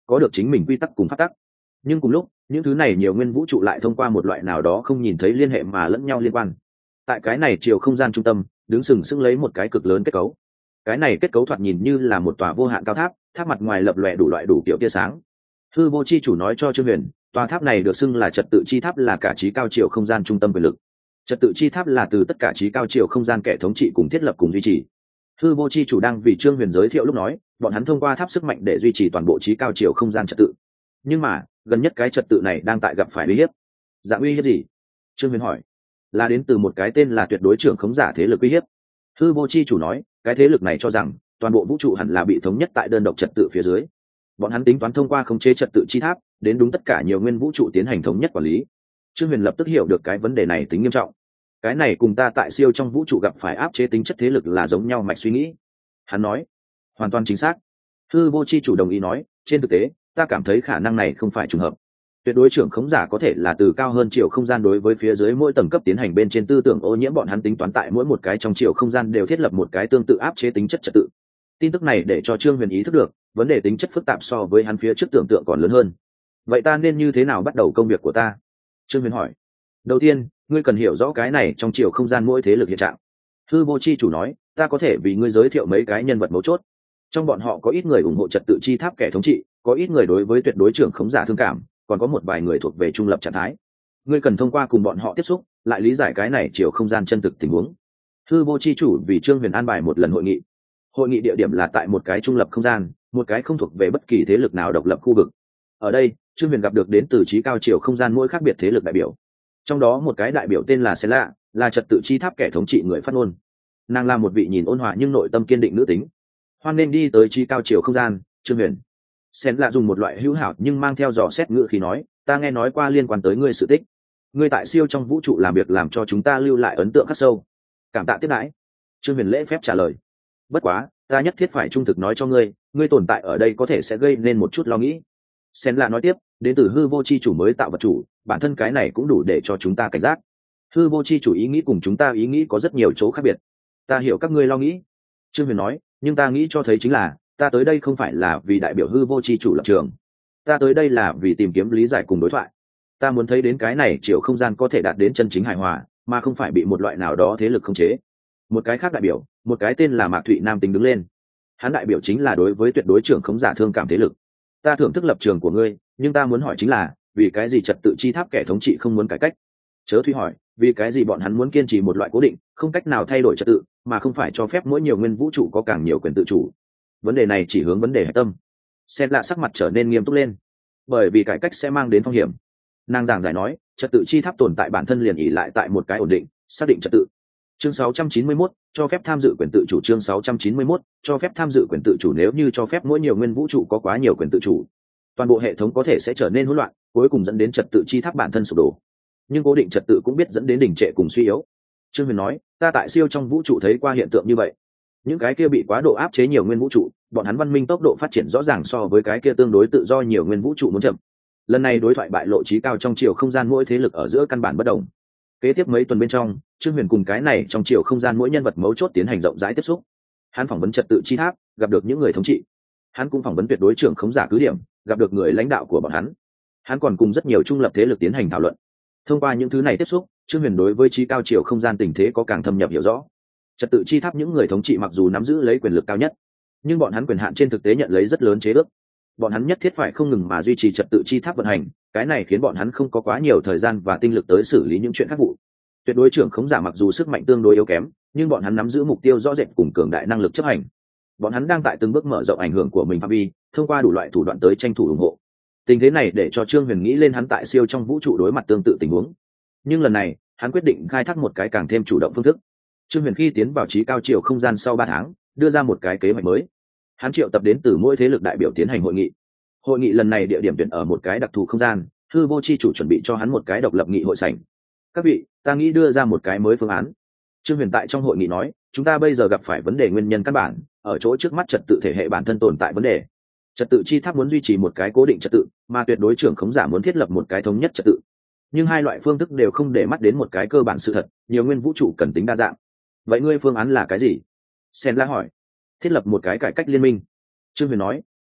có được chính mình quy tắc cùng pháp tắc. Nhưng cùng lúc những thứ này nhiều nguyên vũ trụ lại thông qua một loại nào đó không nhìn thấy liên hệ mà lẫn nhau liên quan. Tại cái này chiều không gian trung tâm đứng sừng sững lấy một cái cực lớn kết cấu. Cái này kết cấu thoạt nhìn như là một tòa vô hạn cao tháp, tháp mặt ngoài lập lòe đủ loại đủ kiểu tia sáng. Hư vô chi chủ nói cho Trương Huyền, tòa tháp này được xưng là trật tự chi tháp, là cả trí cao chiều không gian trung tâm quyền lực. Trật tự chi tháp là từ tất cả trí cao chiều không gian kẻ thống trị cùng thiết lập cùng duy trì. Hư vô chi chủ đang vì Trương Huyền giới thiệu lúc nói, bọn hắn thông qua tháp sức mạnh để duy trì toàn bộ trí cao chiều không gian trật tự. Nhưng mà gần nhất cái trật tự này đang tại gặp phải uy hiếp. Dạng uy hiếp gì? Trương Huyền hỏi. Là đến từ một cái tên là tuyệt đối trưởng khống giả thế lực uy hiếp. Hư vô chi chủ nói, cái thế lực này cho rằng toàn bộ vũ trụ hẳn là bị thống nhất tại đơn độc trật tự phía dưới. Bọn hắn tính toán thông qua khống chế trật tự chi tháp đến đúng tất cả nhiều nguyên vũ trụ tiến hành thống nhất quản lý. Trương Huyền lập tức hiểu được cái vấn đề này tính nghiêm trọng. Cái này cùng ta tại siêu trong vũ trụ gặp phải áp chế tính chất thế lực là giống nhau mạch suy nghĩ. Hắn nói, hoàn toàn chính xác. Hư vô chi chủ đồng ý nói, trên thực tế ta cảm thấy khả năng này không phải trùng hợp. Tuyệt đối trưởng khống giả có thể là từ cao hơn chiều không gian đối với phía dưới mỗi tầng cấp tiến hành bên trên tư tưởng ô nhiễm, bọn hắn tính toán tại mỗi một cái trong chiều không gian đều thiết lập một cái tương tự áp chế tính chất trật tự. Tin tức này để cho Trương Huyền ý thức được vấn đề tính chất phức tạp so với hắn phía trước tưởng tượng còn lớn hơn. Vậy ta nên như thế nào bắt đầu công việc của ta? Trương Huyền hỏi. Đầu tiên ngươi cần hiểu rõ cái này trong chiều không gian mỗi thế lực hiện trạng. Hư vô chi chủ nói, ta có thể vì ngươi giới thiệu mấy cái nhân vật mấu chốt. Trong bọn họ có ít người ủng hộ trật tự chi tháp kẻ thống trị, có ít người đối với tuyệt đối trưởng khống giả thương cảm, còn có một vài người thuộc về trung lập trạng thái. Ngươi cần thông qua cùng bọn họ tiếp xúc lại lý giải cái này chiều không gian chân thực tình huống. Hư vô chi chủ vì Trương Huyền an bài một lần hội nghị. Hội nghị địa điểm là tại một cái trung lập không gian, một cái không thuộc về bất kỳ thế lực nào độc lập khu vực. Ở đây Trương Huyền gặp được đến từ trí cao chiều không gian mỗi khác biệt thế lực đại biểu. Trong đó một cái đại biểu tên là Sela, là trật tự chi tháp kẻ thống trị người phát ngôn. Nàng là một vị nhìn ôn hòa nhưng nội tâm kiên định nữ tính. Hoan nên đi tới trí cao chiều không gian, Trương Huyền. Sela dùng một loại hữu hảo nhưng mang theo dò xét ngữ khí nói, ta nghe nói qua liên quan tới ngươi sự tích. Ngươi tại siêu trong vũ trụ làm việc làm cho chúng ta lưu lại ấn tượng khắc sâu. Cảm tạ tiếp đãi. Trương Huyền lễ phép trả lời. Bất quá ta nhất thiết phải trung thực nói cho ngươi, ngươi tồn tại ở đây có thể sẽ gây nên một chút lo nghĩ. Sela nói tiếp, đến từ hư vô chi chủ mới tạo vật chủ, bản thân cái này cũng đủ để cho chúng ta cảnh giác. Hư vô chi chủ ý nghĩ cùng chúng ta ý nghĩ có rất nhiều chỗ khác biệt. Ta hiểu các ngươi lo nghĩ. Trương Huyền nói, nhưng ta nghĩ cho thấy chính là ta tới đây không phải là vì đại biểu hư vô chi chủ lập trường, ta tới đây là vì tìm kiếm lý giải cùng đối thoại. Ta muốn thấy đến cái này chiều không gian có thể đạt đến chân chính hài hòa, mà không phải bị một loại nào đó thế lực khống chế. Một cái khác đại biểu, một cái tên là Mạc Thụy Nam tính đứng lên. Hắn đại biểu chính là đối với tuyệt đối trưởng khống giả thương cảm thế lực. Ta thưởng thức lập trường của ngươi, nhưng ta muốn hỏi chính là vì cái gì trật tự chi tháp kẻ thống trị không muốn cải cách? Chớ Thúy hỏi, vì cái gì bọn hắn muốn kiên trì một loại cố định, không cách nào thay đổi trật tự, mà không phải cho phép mỗi nhiều nguyên vũ trụ có càng nhiều quyền tự chủ? Vấn đề này chỉ hướng vấn đề hạch tâm. Xem lạ sắc mặt trở nên nghiêm túc lên, bởi vì cải cách sẽ mang đến phong hiểm. Nàng giảng giải nói, trật tự chi tháp tồn tại bản thân liền ỉ lại tại một cái ổn định, xác định trật tự. Chương sáu trăm chín mươi mốt, cho phép tham dự quyền tự chủ. Chương sáu trăm chín mươi mốt, cho phép tham dự quyền tự chủ. Nếu như cho phép mỗi nhiều nguyên vũ trụ có quá nhiều quyền tự chủ, toàn bộ hệ thống có thể sẽ trở nên hỗn loạn, cuối cùng dẫn đến trật tự chi tháp bản thân sụp đổ. Nhưng cố định trật tự cũng biết dẫn đến đình trệ cùng suy yếu. Trương Huyền nói, ta tại siêu trong vũ trụ thấy qua hiện tượng như vậy. Những cái kia bị quá độ áp chế nhiều nguyên vũ trụ, bọn hắn văn minh tốc độ phát triển rõ ràng so với cái kia tương đối tự do nhiều nguyên vũ trụ muốn chậm. Lần này đối thoại bại lộ trí cao trong chiều không gian mỗi thế lực ở giữa căn bản bất đồng. Kế tiếp mấy tuần bên trong, Trương Huyền cùng cái này trong chiều không gian mỗi nhân vật mấu chốt tiến hành rộng rãi tiếp xúc. Hắn phỏng vấn trật tự chi tháp, gặp được những người thống trị. Hắn cũng phỏng vấn tuyệt đối trưởng khống giả cứ điểm, gặp được người lãnh đạo của bọn hắn. Hắn còn cùng rất nhiều trung lập thế lực tiến hành thảo luận. Thông qua những thứ này tiếp xúc, Trương Huyền đối với trí cao chiều không gian tình thế có càng thâm nhập hiểu rõ. Trật tự chi tháp những người thống trị mặc dù nắm giữ lấy quyền lực cao nhất, nhưng bọn hắn quyền hạn trên thực tế nhận lấy rất lớn chế ước. Bọn hắn nhất thiết phải không ngừng mà duy trì trật tự chi tháp vận hành, cái này khiến bọn hắn không có quá nhiều thời gian và tinh lực tới xử lý những chuyện khác vụ. Tuyệt đối trưởng khống giả mặc dù sức mạnh tương đối yếu kém, nhưng bọn hắn nắm giữ mục tiêu rõ rệt cùng cường đại năng lực chấp hành. Bọn hắn đang tại từng bước mở rộng ảnh hưởng của mình phạm vi, thông qua đủ loại thủ đoạn tới tranh thủ ủng hộ. Tình thế này để cho Trương Huyền nghĩ lên hắn tại siêu trong vũ trụ đối mặt tương tự tình huống. Nhưng lần này, hắn quyết định khai thác một cái càng thêm chủ động phương thức. Trương Huyền khi tiến vào trí cao chiều không gian sau ba tháng, đưa ra một cái kế hoạch mới. Hắn triệu tập đến từ mỗi thế lực đại biểu tiến hành hội nghị. Hội nghị lần này địa điểm tuyển ở một cái đặc thù không gian, hư vô chi chủ chuẩn bị cho hắn một cái độc lập nghị hội sảnh. Các vị, ta nghĩ đưa ra một cái mới phương án. Trương Huyền tại trong hội nghị nói, chúng ta bây giờ gặp phải vấn đề nguyên nhân căn bản, ở chỗ trước mắt trật tự thể hệ bản thân tồn tại vấn đề. Trật tự chi tháp muốn duy trì một cái cố định trật tự, mà tuyệt đối trưởng khống giả muốn thiết lập một cái thống nhất trật tự. Nhưng hai loại phương thức đều không để mắt đến một cái cơ bản sự thật, nhiều nguyên vũ trụ cần tính đa dạng. Vậy ngươi phương án là cái gì? Sen la hỏi. Thiết lập một cái cải cách liên minh. Trương Huyền nói,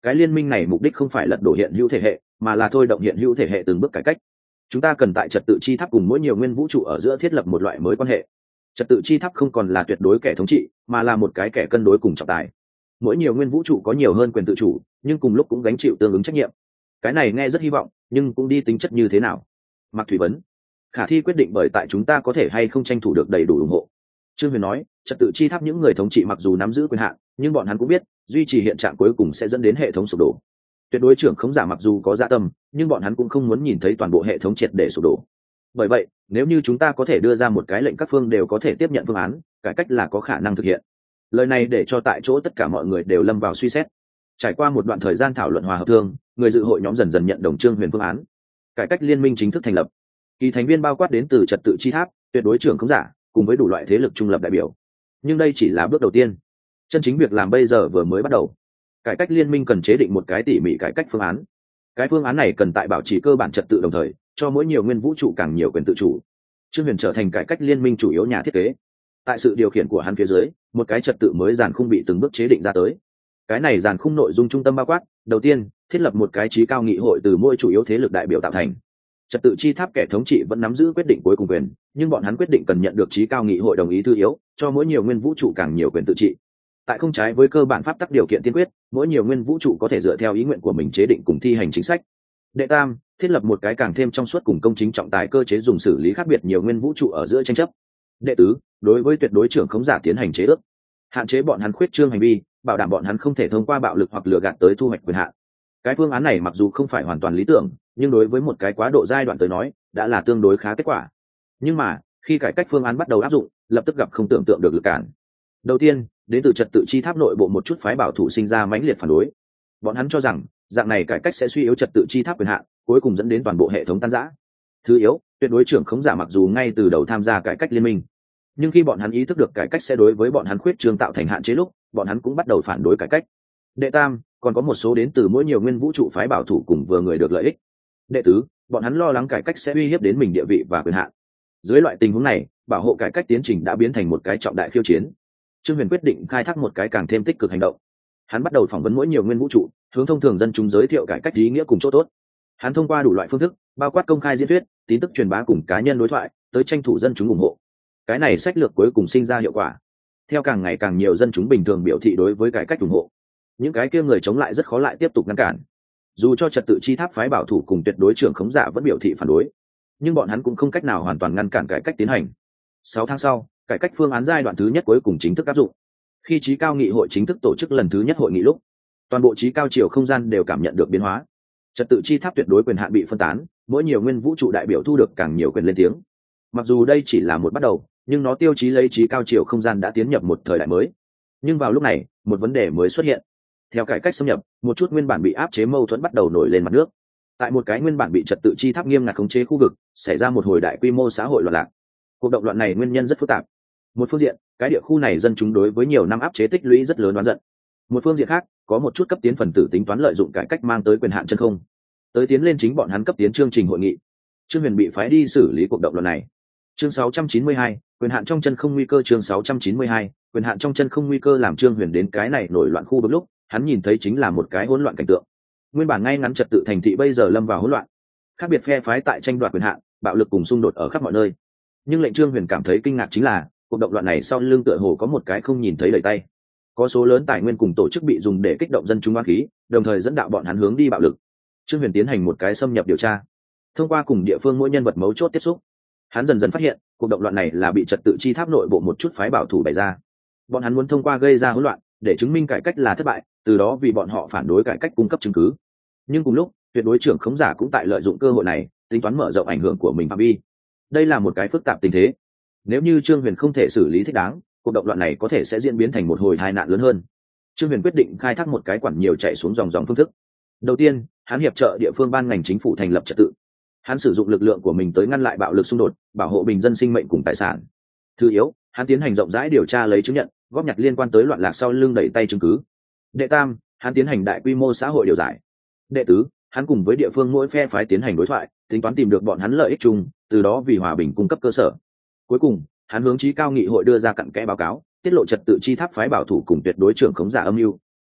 cái liên minh này mục đích không phải lật đổ hiện hữu thể hệ, mà là thôi động hiện hữu thể hệ từng bước cải cách. Chúng ta cần tại trật tự chi tháp cùng mỗi nhiều nguyên vũ trụ ở giữa thiết lập một loại mới quan hệ. Trật tự chi tháp không còn là tuyệt đối kẻ thống trị, mà là một cái kẻ cân đối cùng trọng tài. Mỗi nhiều nguyên vũ trụ có nhiều hơn quyền tự chủ, nhưng cùng lúc cũng gánh chịu tương ứng trách nhiệm. Cái này nghe rất hy vọng, nhưng cũng đi tính chất như thế nào? Mạc Thủy vấn. Khả thi quyết định bởi tại chúng ta có thể hay không tranh thủ được đầy đủ ủng hộ. Trương Huyền nói, trật tự chi tháp những người thống trị mặc dù nắm giữ quyền hạn, nhưng bọn hắn cũng biết, duy trì hiện trạng cuối cùng sẽ dẫn đến hệ thống sụp đổ. Tuyệt đối trưởng khống giả mặc dù có dạ tâm, nhưng bọn hắn cũng không muốn nhìn thấy toàn bộ hệ thống triệt để sụp đổ. Bởi vậy, nếu như chúng ta có thể đưa ra một cái lệnh các phương đều có thể tiếp nhận phương án, cải cách là có khả năng thực hiện. Lời này để cho tại chỗ tất cả mọi người đều lâm vào suy xét. Trải qua một đoạn thời gian thảo luận hòa hợp thương, người dự hội nhóm dần dần nhận đồng Trương Huyền phương án. Cải cách liên minh chính thức thành lập. Kỳ thành viên bao quát đến từ trật tự chi tháp, tuyệt đối trưởng khống giả, cùng với đủ loại thế lực trung lập đại biểu. Nhưng đây chỉ là bước đầu tiên. Chân chính việc làm bây giờ vừa mới bắt đầu. Cải cách liên minh cần chế định một cái tỉ mỉ cải cách phương án. Cái phương án này cần tại bảo trì cơ bản trật tự đồng thời, cho mỗi nhiều nguyên vũ trụ càng nhiều quyền tự chủ. Trương Huyền trở thành cải cách liên minh chủ yếu nhà thiết kế. Tại sự điều khiển của hắn phía dưới, một cái trật tự mới dàn khung bị từng bước chế định ra tới. Cái này dàn khung nội dung trung tâm bao quát, đầu tiên, thiết lập một cái trí cao nghị hội từ mỗi chủ yếu thế lực đại biểu tạo thành. Trật tự chi tháp kẻ thống trị vẫn nắm giữ quyết định cuối cùng quyền, nhưng bọn hắn quyết định cần nhận được trí cao nghị hội đồng ý thư yếu, cho mỗi nhiều nguyên vũ trụ càng nhiều quyền tự trị. Tại không trái với cơ bản pháp tắc điều kiện tiên quyết, mỗi nhiều nguyên vũ trụ có thể dựa theo ý nguyện của mình chế định cùng thi hành chính sách. Đệ tam, thiết lập một cái càng thêm trong suốt cùng công chính trọng tài cơ chế dùng xử lý khác biệt nhiều nguyên vũ trụ ở giữa tranh chấp. Đệ tứ, đối với tuyệt đối trưởng khống giả tiến hành chế ước, hạn chế bọn hắn khuyết trương hành vi, bảo đảm bọn hắn không thể thông qua bạo lực hoặc lừa gạt tới thu hoạch quyền hạn. Cái phương án này mặc dù không phải hoàn toàn lý tưởng, nhưng đối với một cái quá độ giai đoạn tới nói, đã là tương đối khá kết quả. Nhưng mà, khi cải cách phương án bắt đầu áp dụng, lập tức gặp không tưởng tượng được lực cản. Đầu tiên, đến từ trật tự chi tháp nội bộ một chút phái bảo thủ sinh ra mãnh liệt phản đối. Bọn hắn cho rằng, dạng này cải cách sẽ suy yếu trật tự chi tháp quyền hạn, cuối cùng dẫn đến toàn bộ hệ thống tan rã. Thứ yếu, tuyệt đối trưởng khống giả mặc dù ngay từ đầu tham gia cải cách liên minh, nhưng khi bọn hắn ý thức được cải cách sẽ đối với bọn hắn khuyết trương tạo thành hạn chế lúc, bọn hắn cũng bắt đầu phản đối cải cách. Đệ tam, còn có một số đến từ mỗi nhiều nguyên vũ trụ phái bảo thủ cùng vừa người được lợi ích. Đệ tứ, bọn hắn lo lắng cải cách sẽ uy hiếp đến mình địa vị và quyền hạn. Dưới loại tình huống này, bảo hộ cải cách tiến trình đã biến thành một cái trọng đại khiêu chiến. Trương Huyền quyết định khai thác một cái càng thêm tích cực hành động. Hắn bắt đầu phỏng vấn mỗi nhiều nguyên vũ trụ, hướng thông thường dân chúng giới thiệu cải cách ý nghĩa cùng chỗ tốt. Hắn thông qua đủ loại phương thức, bao quát công khai diễn thuyết, tin tức truyền bá cùng cá nhân đối thoại, tới tranh thủ dân chúng ủng hộ. Cái này sách lược cuối cùng sinh ra hiệu quả. Theo càng ngày càng nhiều dân chúng bình thường biểu thị đối với cải cách ủng hộ, những cái kia người chống lại rất khó lại tiếp tục ngăn cản. Dù cho trật tự chi tháp phái bảo thủ cùng tuyệt đối trưởng khống giả vẫn biểu thị phản đối, nhưng bọn hắn cũng không cách nào hoàn toàn ngăn cản cải cách tiến hành. Sáu tháng sau, cải cách phương án giai đoạn thứ nhất cuối cùng chính thức áp dụng. Khi trí cao nghị hội chính thức tổ chức lần thứ nhất hội nghị lúc, toàn bộ trí cao chiều không gian đều cảm nhận được biến hóa. Trật tự chi tháp tuyệt đối quyền hạn bị phân tán, mỗi nhiều nguyên vũ trụ đại biểu thu được càng nhiều quyền lên tiếng. Mặc dù đây chỉ là một bắt đầu, nhưng nó tiêu chí lấy trí cao chiều không gian đã tiến nhập một thời đại mới. Nhưng vào lúc này, một vấn đề mới xuất hiện. Theo cải cách xâm nhập, một chút nguyên bản bị áp chế mâu thuẫn bắt đầu nổi lên mặt nước. Tại một cái nguyên bản bị trật tự chi tháp nghiêm ngặt khống chế khu vực, xảy ra một hồi đại quy mô xã hội loạn lạc. Cuộc động loạn này nguyên nhân rất phức tạp. Một phương diện, cái địa khu này dân chúng đối với nhiều năm áp chế tích lũy rất lớn oán giận. Một phương diện khác, có một chút cấp tiến phần tử tính toán lợi dụng cải cách mang tới quyền hạn chân không, tới tiến lên chính bọn hắn cấp tiến chương trình hội nghị. Trương Huyền bị phái đi xử lý cuộc động loạn này. Chương sáu trăm chín mươi hai, quyền hạn trong chân không nguy cơ. Chương sáu trăm chín mươi hai, quyền hạn trong chân không nguy cơ. Làm Trương Huyền đến cái này nổi loạn khu vực lúc, hắn nhìn thấy chính là một cái hỗn loạn cảnh tượng. Nguyên bản ngay ngắn trật tự thành thị bây giờ lâm vào hỗn loạn, khác biệt phe phái tại tranh đoạt quyền hạn, bạo lực cùng xung đột ở khắp mọi nơi. Nhưng lệnh Trương Huyền cảm thấy kinh ngạc chính là, cuộc động loạn này sau lưng tựa hồ có một cái không nhìn thấy đầy tay. Có số lớn tài nguyên cùng tổ chức bị dùng để kích động dân chúng oán khí, đồng thời dẫn đạo bọn hắn hướng đi bạo lực. Trương Huyền tiến hành một cái xâm nhập điều tra. Thông qua cùng địa phương mỗi nhân vật mấu chốt tiếp xúc, hắn dần dần phát hiện, cuộc động loạn này là bị trật tự chi tháp nội bộ một chút phái bảo thủ bày ra. Bọn hắn muốn thông qua gây ra hỗn loạn, để chứng minh cải cách là thất bại, từ đó vì bọn họ phản đối cải cách cung cấp chứng cứ. Nhưng cùng lúc, tuyệt đối trưởng khống giả cũng tại lợi dụng cơ hội này, tính toán mở rộng ảnh hưởng của mình phạm vi. Đây là một cái phức tạp tình thế. Nếu như Trương Huyền không thể xử lý thích đáng, cuộc động loạn này có thể sẽ diễn biến thành một hồi tai nạn lớn hơn. Trương Huyền quyết định khai thác một cái quản nhiều chạy xuống dòng dòng phương thức. Đầu tiên, hắn hiệp trợ địa phương ban ngành chính phủ thành lập trật tự. Hắn sử dụng lực lượng của mình tới ngăn lại bạo lực xung đột, bảo hộ bình dân sinh mệnh cùng tài sản. Thứ yếu, hắn tiến hành rộng rãi điều tra lấy chứng nhận, góp nhặt liên quan tới loạn lạc sau lưng đẩy tay chứng cứ. Đệ tam, hắn tiến hành đại quy mô xã hội điều giải. Đệ tứ, hắn cùng với địa phương mỗi phe phái tiến hành đối thoại, tính toán tìm được bọn hắn lợi ích chung, từ đó vì hòa bình cung cấp cơ sở. Cuối cùng, hắn hướng chí cao nghị hội đưa ra cặn kẽ báo cáo, tiết lộ trật tự chi tháp phái bảo thủ cùng tuyệt đối trưởng khống giả âm mưu.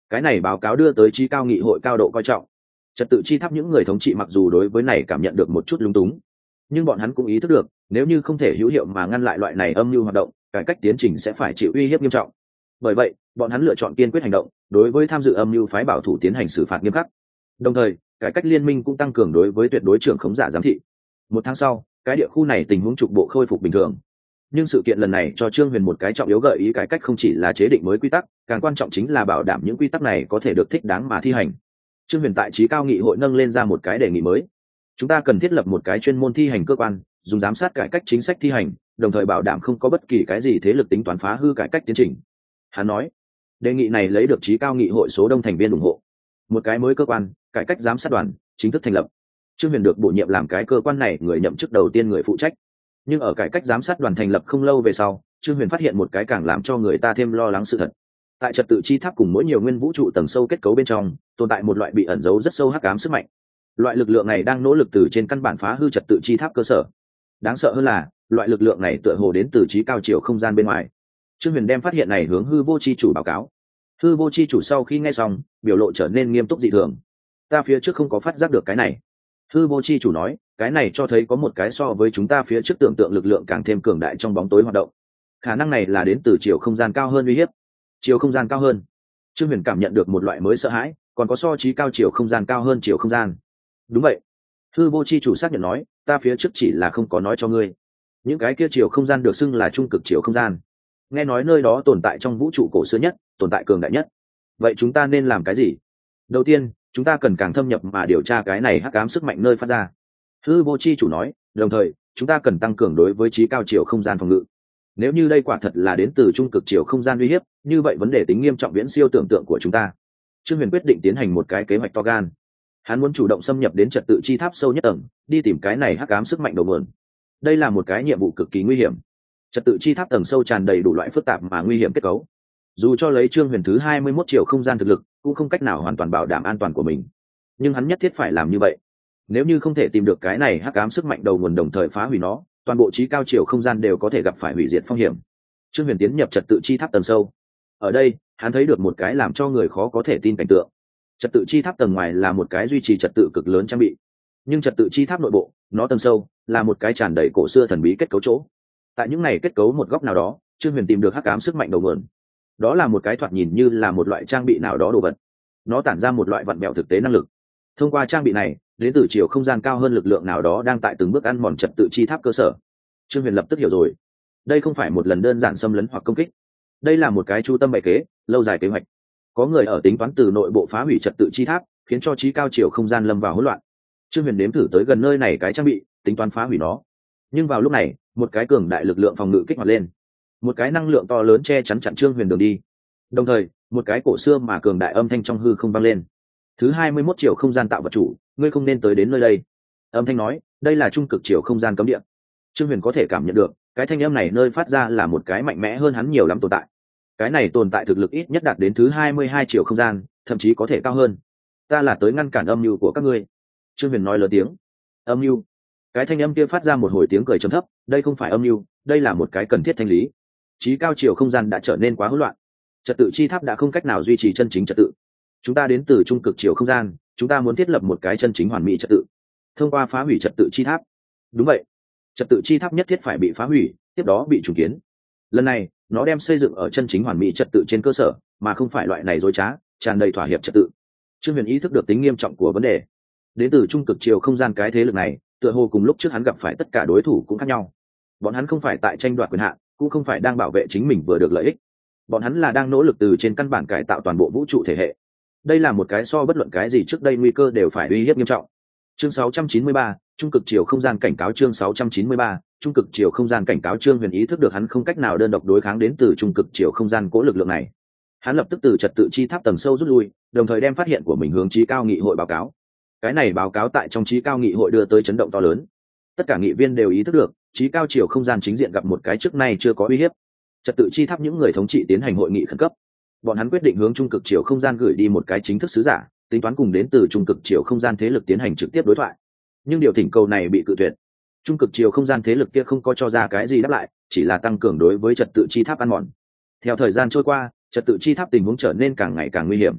Cái này báo cáo đưa tới trí cao nghị hội cao độ coi trọng. Trật tự chi tháp những người thống trị mặc dù đối với này cảm nhận được một chút lung túng, nhưng bọn hắn cũng ý thức được nếu như không thể hữu hiệu mà ngăn lại loại này âm mưu hoạt động, cải cách tiến trình sẽ phải chịu uy hiếp nghiêm trọng. Bởi vậy bọn hắn lựa chọn kiên quyết hành động, đối với tham dự âm mưu phái bảo thủ tiến hành xử phạt nghiêm khắc. Đồng thời cải cách liên minh cũng tăng cường đối với tuyệt đối trưởng khống giả giám thị. Một tháng sau, cái địa khu này tình huống trục bộ khôi phục bình thường. Nhưng sự kiện lần này cho Trương Huyền một cái trọng yếu gợi ý, cải cách không chỉ là chế định mới quy tắc, càng quan trọng chính là bảo đảm những quy tắc này có thể được thích đáng mà thi hành. Trương Huyền tại trí cao nghị hội nâng lên ra một cái đề nghị mới. Chúng ta cần thiết lập một cái chuyên môn thi hành cơ quan, dùng giám sát cải cách chính sách thi hành, đồng thời bảo đảm không có bất kỳ cái gì thế lực tính toán phá hư cải cách tiến trình. Hắn nói, đề nghị này lấy được trí cao nghị hội số đông thành viên ủng hộ. Một cái mới cơ quan, cải cách giám sát đoàn, chính thức thành lập. Trương Huyền được bổ nhiệm làm cái cơ quan này người nhậm chức đầu tiên người phụ trách. Nhưng ở cải cách giám sát đoàn thành lập không lâu về sau, Trương Huyền phát hiện một cái càng làm cho người ta thêm lo lắng sự thật. Tại trật tự chi tháp cùng mỗi nhiều nguyên vũ trụ tầng sâu kết cấu bên trong, tồn tại một loại bị ẩn giấu rất sâu hắc ám sức mạnh. Loại lực lượng này đang nỗ lực từ trên căn bản phá hư trật tự chi tháp cơ sở. Đáng sợ hơn là, loại lực lượng này tựa hồ đến từ trí cao chiều không gian bên ngoài. Trương Huyền đem phát hiện này hướng hư vô chi chủ báo cáo. Hư vô chi chủ sau khi nghe xong, biểu lộ trở nên nghiêm túc dị thường. Ta phía trước không có phát giác được cái này. Hư vô chi chủ nói, cái này cho thấy có một cái so với chúng ta phía trước tưởng tượng lực lượng càng thêm cường đại trong bóng tối hoạt động. Khả năng này là đến từ chiều không gian cao hơn uy hiếp. Chiều không gian cao hơn. Trương Huyền cảm nhận được một loại mới sợ hãi, còn có so trí cao chiều không gian cao hơn chiều không gian. Đúng vậy. Hư vô chi chủ xác nhận nói, ta phía trước chỉ là không có nói cho ngươi. Những cái kia chiều không gian được xưng là trung cực chiều không gian. Nghe nói nơi đó tồn tại trong vũ trụ cổ xưa nhất, tồn tại cường đại nhất. Vậy chúng ta nên làm cái gì? Đầu tiên, chúng ta cần càng thâm nhập mà điều tra cái này hắc ám sức mạnh nơi phát ra. Hư vô chi chủ nói, đồng thời chúng ta cần tăng cường đối với trí cao chiều không gian phòng ngự. Nếu như đây quả thật là đến từ trung cực chiều không gian uy hiếp, như vậy vấn đề tính nghiêm trọng viễn siêu tưởng tượng của chúng ta. Trương Huyền quyết định tiến hành một cái kế hoạch to gan. Hắn muốn chủ động xâm nhập đến trật tự chi tháp sâu nhất tầng, đi tìm cái này hắc ám sức mạnh đầu nguồn. Đây là một cái nhiệm vụ cực kỳ nguy hiểm. Trật tự chi tháp tầng sâu tràn đầy đủ loại phức tạp mà nguy hiểm kết cấu. Dù cho lấy Trương Huyền thứ hai mươi mốt chiều không gian thực lực, cũng không cách nào hoàn toàn bảo đảm an toàn của mình. Nhưng hắn nhất thiết phải làm như vậy. Nếu như không thể tìm được cái này hắc ám sức mạnh đầu nguồn đồng thời phá hủy nó, toàn bộ trí cao chiều không gian đều có thể gặp phải hủy diệt phong hiểm. Trương Huyền tiến nhập trật tự chi tháp tầng sâu. Ở đây, hắn thấy được một cái làm cho người khó có thể tin cảnh tượng. Trật tự chi tháp tầng ngoài là một cái duy trì trật tự cực lớn trang bị, nhưng trật tự chi tháp nội bộ, nó tầng sâu, là một cái tràn đầy cổ xưa thần bí kết cấu chỗ. Tại những này kết cấu một góc nào đó, Trương Huyền tìm được hắc ám sức mạnh đầu nguồn. Đó là một cái thoạt nhìn như là một loại trang bị nào đó đồ vật. Nó tản ra một loại vặn bẹo thực tế năng lực. Thông qua trang bị này, đến từ chiều không gian cao hơn lực lượng nào đó đang tại từng bước ăn mòn trật tự chi tháp cơ sở. Trương Huyền lập tức hiểu rồi. Đây không phải một lần đơn giản xâm lấn hoặc công kích. Đây là một cái chu tâm bày kế, lâu dài kế hoạch. Có người ở tính toán từ nội bộ phá hủy trật tự chi tháp, khiến cho trí cao chiều không gian lâm vào hỗn loạn. Trương Huyền nếm thử tới gần nơi này cái trang bị, tính toán phá hủy nó. Nhưng vào lúc này, một cái cường đại lực lượng phòng ngự kích hoạt lên. Một cái năng lượng to lớn che chắn chặn Trương Huyền đường đi. Đồng thời, một cái cổ xưa mà cường đại âm thanh trong hư không vang lên. Thứ hai mươi mốt chiều không gian tạo vật chủ, ngươi không nên tới đến nơi đây. Âm thanh nói, đây là trung cực chiều không gian cấm địa. Trương Huyền có thể cảm nhận được, cái thanh âm này nơi phát ra là một cái mạnh mẽ hơn hắn nhiều lắm tồn tại. Cái này tồn tại thực lực ít nhất đạt đến thứ hai mươi hai chiều không gian, thậm chí có thể cao hơn. Ta là tới ngăn cản âm mưu của các ngươi. Trương Huyền nói lớn tiếng. Âm mưu? Cái thanh âm kia phát ra một hồi tiếng cười trầm thấp, đây không phải âm mưu, đây là một cái cần thiết thanh lý. Chí cao chiều không gian đã trở nên quá hỗn loạn. Trật tự chi tháp đã không cách nào duy trì chân chính trật tự. Chúng ta đến từ trung cực chiều không gian, chúng ta muốn thiết lập một cái chân chính hoàn mỹ trật tự. Thông qua phá hủy trật tự chi tháp. Đúng vậy. Trật tự chi tháp nhất thiết phải bị phá hủy, tiếp đó bị trùng kiến. Lần này, nó đem xây dựng ở chân chính hoàn mỹ trật tự trên cơ sở, mà không phải loại này dối trá, tràn đầy thỏa hiệp trật tự. Trương Huyền ý thức được tính nghiêm trọng của vấn đề. Đến từ trung cực chiều không gian cái thế lực này, tựa hồ cùng lúc trước hắn gặp phải tất cả đối thủ cũng khác nhau. Bọn hắn không phải tại tranh đoạt quyền hạn, cũng không phải đang bảo vệ chính mình vừa được lợi ích. Bọn hắn là đang nỗ lực từ trên căn bản cải tạo toàn bộ vũ trụ thể hệ. Đây là một cái so bất luận cái gì trước đây nguy cơ đều phải uy hiếp nghiêm trọng. Chương sáu trăm chín mươi ba, trung cực chiều không gian cảnh cáo. Chương sáu trăm chín mươi ba, trung cực chiều không gian cảnh cáo. Trương Huyền ý thức được hắn không cách nào đơn độc đối kháng đến từ trung cực chiều không gian cố lực lượng này. Hắn lập tức từ trật tự chi tháp tầng sâu rút lui, đồng thời đem phát hiện của mình hướng chí cao nghị hội báo cáo. Cái này báo cáo tại trong chí cao nghị hội đưa tới chấn động to lớn. Tất cả nghị viên đều ý thức được, chí cao chiều không gian chính diện gặp một cái trước nay chưa có uy hiếp. Trật tự chi tháp những người thống trị tiến hành hội nghị khẩn cấp. Bọn hắn quyết định hướng trung cực chiều không gian gửi đi một cái chính thức sứ giả, tính toán cùng đến từ trung cực chiều không gian thế lực tiến hành trực tiếp đối thoại. Nhưng điều thỉnh cầu này bị cự tuyệt. Trung cực chiều không gian thế lực kia không có cho ra cái gì đáp lại, chỉ là tăng cường đối với trật tự chi tháp ăn mòn. Theo thời gian trôi qua, trật tự chi tháp tình huống trở nên càng ngày càng nguy hiểm.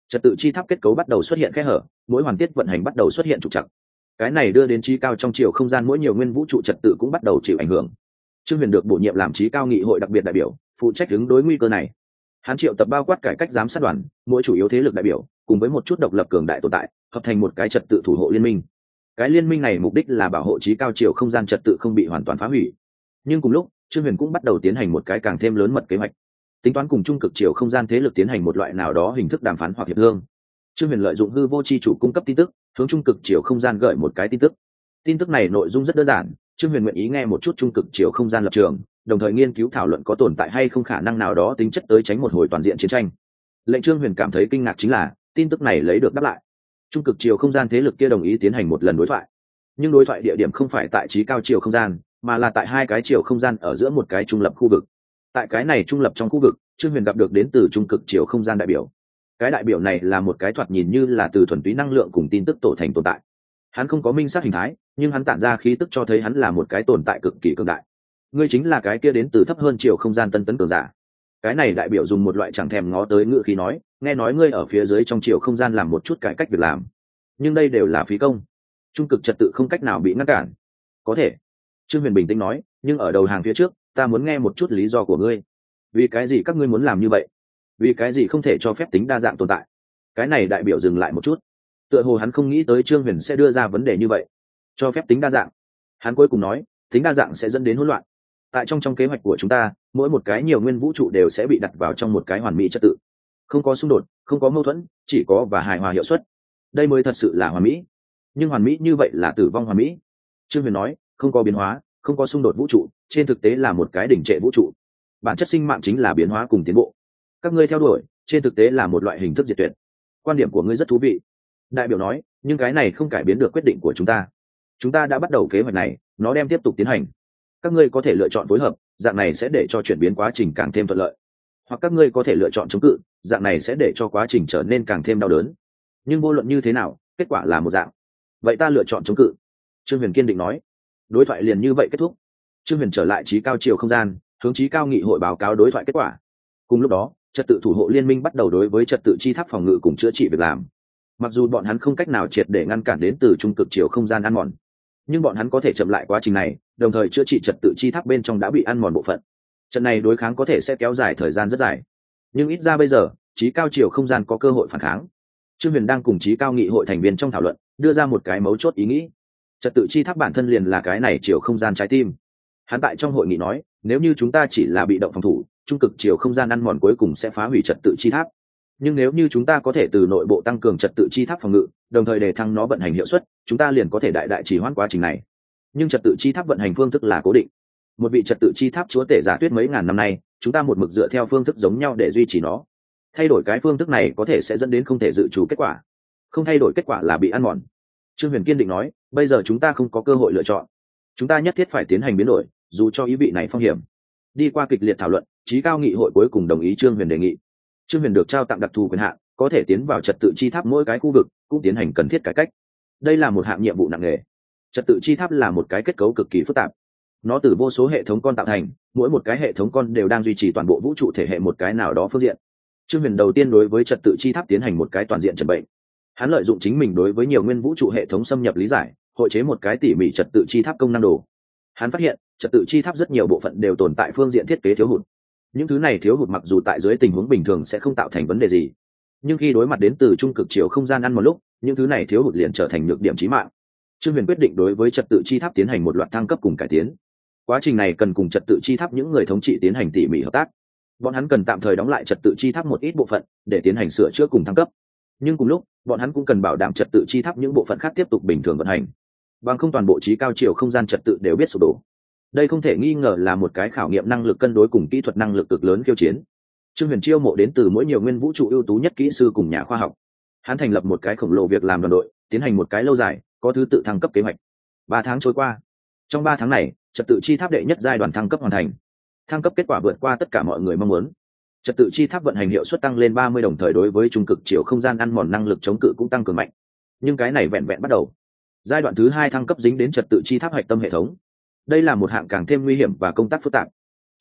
trật tự chi tháp kết cấu bắt đầu xuất hiện kẽ hở, mỗi hoàn tiết vận hành bắt đầu xuất hiện trục trặc. Cái này đưa đến trí cao trong chiều không gian mỗi nhiều nguyên vũ trụ trật tự cũng bắt đầu chịu ảnh hưởng. Trương Huyền được bổ nhiệm làm trí cao nghị hội đặc biệt đại biểu, phụ trách ứng đối nguy cơ này. Hắn triệu tập bao quát cải cách giám sát đoàn, mỗi chủ yếu thế lực đại biểu, cùng với một chút độc lập cường đại tồn tại, hợp thành một cái trật tự thủ hộ liên minh. Cái liên minh này mục đích là bảo hộ trí cao chiều không gian trật tự không bị hoàn toàn phá hủy. Nhưng cùng lúc, Trương Huyền cũng bắt đầu tiến hành một cái càng thêm lớn mật kế hoạch, tính toán cùng trung cực chiều không gian thế lực tiến hành một loại nào đó hình thức đàm phán hoặc hiệp thương. Trương Huyền lợi dụng hư vô chi chủ cung cấp tin tức, hướng trung cực chiều không gian gửi một cái tin tức. Tin tức này nội dung rất đơn giản, Trương Huyền nguyện ý nghe một chút trung cực chiều không gian lập trường, đồng thời nghiên cứu thảo luận có tồn tại hay không khả năng nào đó tính chất tới tránh một hồi toàn diện chiến tranh. Lệnh Trương Huyền cảm thấy kinh ngạc chính là, tin tức này lấy được đáp lại. Trung cực chiều không gian thế lực kia đồng ý tiến hành một lần đối thoại, nhưng đối thoại địa điểm không phải tại trí cao chiều không gian, mà là tại hai cái chiều không gian ở giữa một cái trung lập khu vực. Tại cái này trung lập trong khu vực, Trương Huyền gặp được đến từ trung cực chiều không gian đại biểu. Cái đại biểu này là một cái thoạt nhìn như là từ thuần túy năng lượng cùng tin tức tổ thành tồn tại. Hắn không có minh xác hình thái, nhưng hắn tản ra khí tức cho thấy hắn là một cái tồn tại cực kỳ cường đại. Ngươi chính là cái kia đến từ thấp hơn chiều không gian tân tấn cường giả. Cái này đại biểu dùng một loại chẳng thèm ngó tới ngữ khí nói, nghe nói ngươi ở phía dưới trong chiều không gian làm một chút cải cách việc làm, nhưng đây đều là phí công. Trung cực trật tự không cách nào bị ngăn cản. Có thể. Trương Huyền bình tĩnh nói, nhưng ở đầu hàng phía trước, ta muốn nghe một chút lý do của ngươi. Vì cái gì các ngươi muốn làm như vậy? Vì cái gì không thể cho phép tính đa dạng tồn tại? Cái này đại biểu dừng lại một chút, tựa hồ hắn không nghĩ tới Trương Huyền sẽ đưa ra vấn đề như vậy. Cho phép tính đa dạng. Hắn cuối cùng nói, tính đa dạng sẽ dẫn đến hỗn loạn. Tại trong trong kế hoạch của chúng ta, mỗi một cái nhiều nguyên vũ trụ đều sẽ bị đặt vào trong một cái hoàn mỹ trật tự, không có xung đột, không có mâu thuẫn, chỉ có và hài hòa hiệu suất. Đây mới thật sự là hoàn mỹ. Nhưng hoàn mỹ như vậy là tử vong hoàn mỹ. Trương Huyền nói, không có biến hóa, không có xung đột vũ trụ, trên thực tế là một cái đỉnh trệ vũ trụ. Bản chất sinh mạng chính là biến hóa cùng tiến bộ. Các ngươi theo đuổi, trên thực tế là một loại hình thức diệt tuyệt. Quan điểm của ngươi rất thú vị. Đại biểu nói, nhưng cái này không cải biến được quyết định của chúng ta. Chúng ta đã bắt đầu kế hoạch này, nó đem tiếp tục tiến hành. Các ngươi có thể lựa chọn phối hợp, dạng này sẽ để cho chuyển biến quá trình càng thêm thuận lợi. Hoặc các ngươi có thể lựa chọn chống cự, dạng này sẽ để cho quá trình trở nên càng thêm đau đớn. Nhưng vô luận như thế nào, kết quả là một dạng. Vậy ta lựa chọn chống cự. Trương Huyền kiên định nói. Đối thoại liền như vậy kết thúc. Trương Huyền trở lại trí cao chiều không gian, hướng trí cao nghị hội báo cáo đối thoại kết quả. Cùng lúc đó, trật tự thủ hộ liên minh bắt đầu đối với trật tự chi tháp phòng ngự cùng chữa trị việc làm. Mặc dù bọn hắn không cách nào triệt để ngăn cản đến từ trung cực chiều không gian ăn mòn, nhưng bọn hắn có thể chậm lại quá trình này, đồng thời chữa trị trật tự chi tháp bên trong đã bị ăn mòn bộ phận. Trận này đối kháng có thể sẽ kéo dài thời gian rất dài, nhưng ít ra bây giờ trí cao chiều không gian có cơ hội phản kháng. Trương Huyền đang cùng trí cao nghị hội thành viên trong thảo luận, đưa ra một cái mấu chốt ý nghĩ. Trật tự chi tháp bản thân liền là cái này chiều không gian trái tim. Hắn tại trong hội nghị nói, nếu như chúng ta chỉ là bị động phòng thủ, trung cực chiều không gian ăn mòn cuối cùng sẽ phá hủy trật tự chi tháp. Nhưng nếu như chúng ta có thể từ nội bộ tăng cường trật tự chi tháp phòng ngự, đồng thời đề thăng nó vận hành hiệu suất, chúng ta liền có thể đại đại trì hoãn quá trình này. Nhưng trật tự chi tháp vận hành phương thức là cố định. Một vị trật tự chi tháp chúa tể giả tuyết mấy ngàn năm nay, chúng ta một mực dựa theo phương thức giống nhau để duy trì nó. Thay đổi cái phương thức này có thể sẽ dẫn đến không thể dự trù kết quả. Không thay đổi kết quả là bị ăn mòn. Trương Huyền kiên định nói, bây giờ chúng ta không có cơ hội lựa chọn. Chúng ta nhất thiết phải tiến hành biến đổi, dù cho ý vị này phong hiểm. Đi qua kịch liệt thảo luận, trí cao nghị hội cuối cùng đồng ý Trương Huyền đề nghị. Trương Huyền được trao tặng đặc thù quyền hạn, có thể tiến vào trật tự chi tháp mỗi cái khu vực, cũng tiến hành cần thiết cải cách. Đây là một hạng nhiệm vụ nặng nề. Trật tự chi tháp là một cái kết cấu cực kỳ phức tạp. Nó từ vô số hệ thống con tạo thành, mỗi một cái hệ thống con đều đang duy trì toàn bộ vũ trụ thể hệ một cái nào đó phương diện. Trương Huyền đầu tiên đối với trật tự chi tháp tiến hành một cái toàn diện trần bệnh. Hắn lợi dụng chính mình đối với nhiều nguyên vũ trụ hệ thống xâm nhập lý giải, hội chế một cái tỉ mỉ trật tự chi tháp công năng đồ. Hắn phát hiện, trật tự chi tháp rất nhiều bộ phận đều tồn tại phương diện thiết kế thiếu hụt. Những thứ này thiếu hụt mặc dù tại dưới tình huống bình thường sẽ không tạo thành vấn đề gì, nhưng khi đối mặt đến từ trung cực chiều không gian ăn một lúc, những thứ này thiếu hụt liền trở thành nhược điểm chí mạng. Trương Huyền quyết định đối với trật tự chi tháp tiến hành một loạt thăng cấp cùng cải tiến. Quá trình này cần cùng trật tự chi tháp những người thống trị tiến hành tỉ mỉ hợp tác. Bọn hắn cần tạm thời đóng lại trật tự chi tháp một ít bộ phận để tiến hành sửa chữa cùng thăng cấp. Nhưng cùng lúc, bọn hắn cũng cần bảo đảm trật tự chi tháp những bộ phận khác tiếp tục bình thường vận hành. Bằng không toàn bộ trí cao chiều không gian trật tự đều biết sụp đổ. Đây không thể nghi ngờ là một cái khảo nghiệm năng lực cân đối cùng kỹ thuật năng lực cực lớn khiêu chiến. Trương Huyền chiêu mộ đến từ mỗi nhiều nguyên vũ trụ ưu tú nhất kỹ sư cùng nhà khoa học. Hắn thành lập một cái khổng lồ việc làm đoàn đội, tiến hành một cái lâu dài, có thứ tự thăng cấp kế hoạch. Ba tháng trôi qua. Trong ba tháng này, trật tự chi tháp đệ nhất giai đoạn thăng cấp hoàn thành. Thăng cấp kết quả vượt qua tất cả mọi người mong muốn. Trật tự chi tháp vận hành hiệu suất tăng lên ba mươi, đồng thời đối với trung cực chiều không gian ăn mòn năng lực chống cự cũng tăng cường mạnh. Nhưng cái này vẹn vẹn bắt đầu. Giai đoạn thứ hai thăng cấp dính đến trật tự chi tháp hạch tâm hệ thống. Đây là một hạng càng thêm nguy hiểm và công tác phức tạp.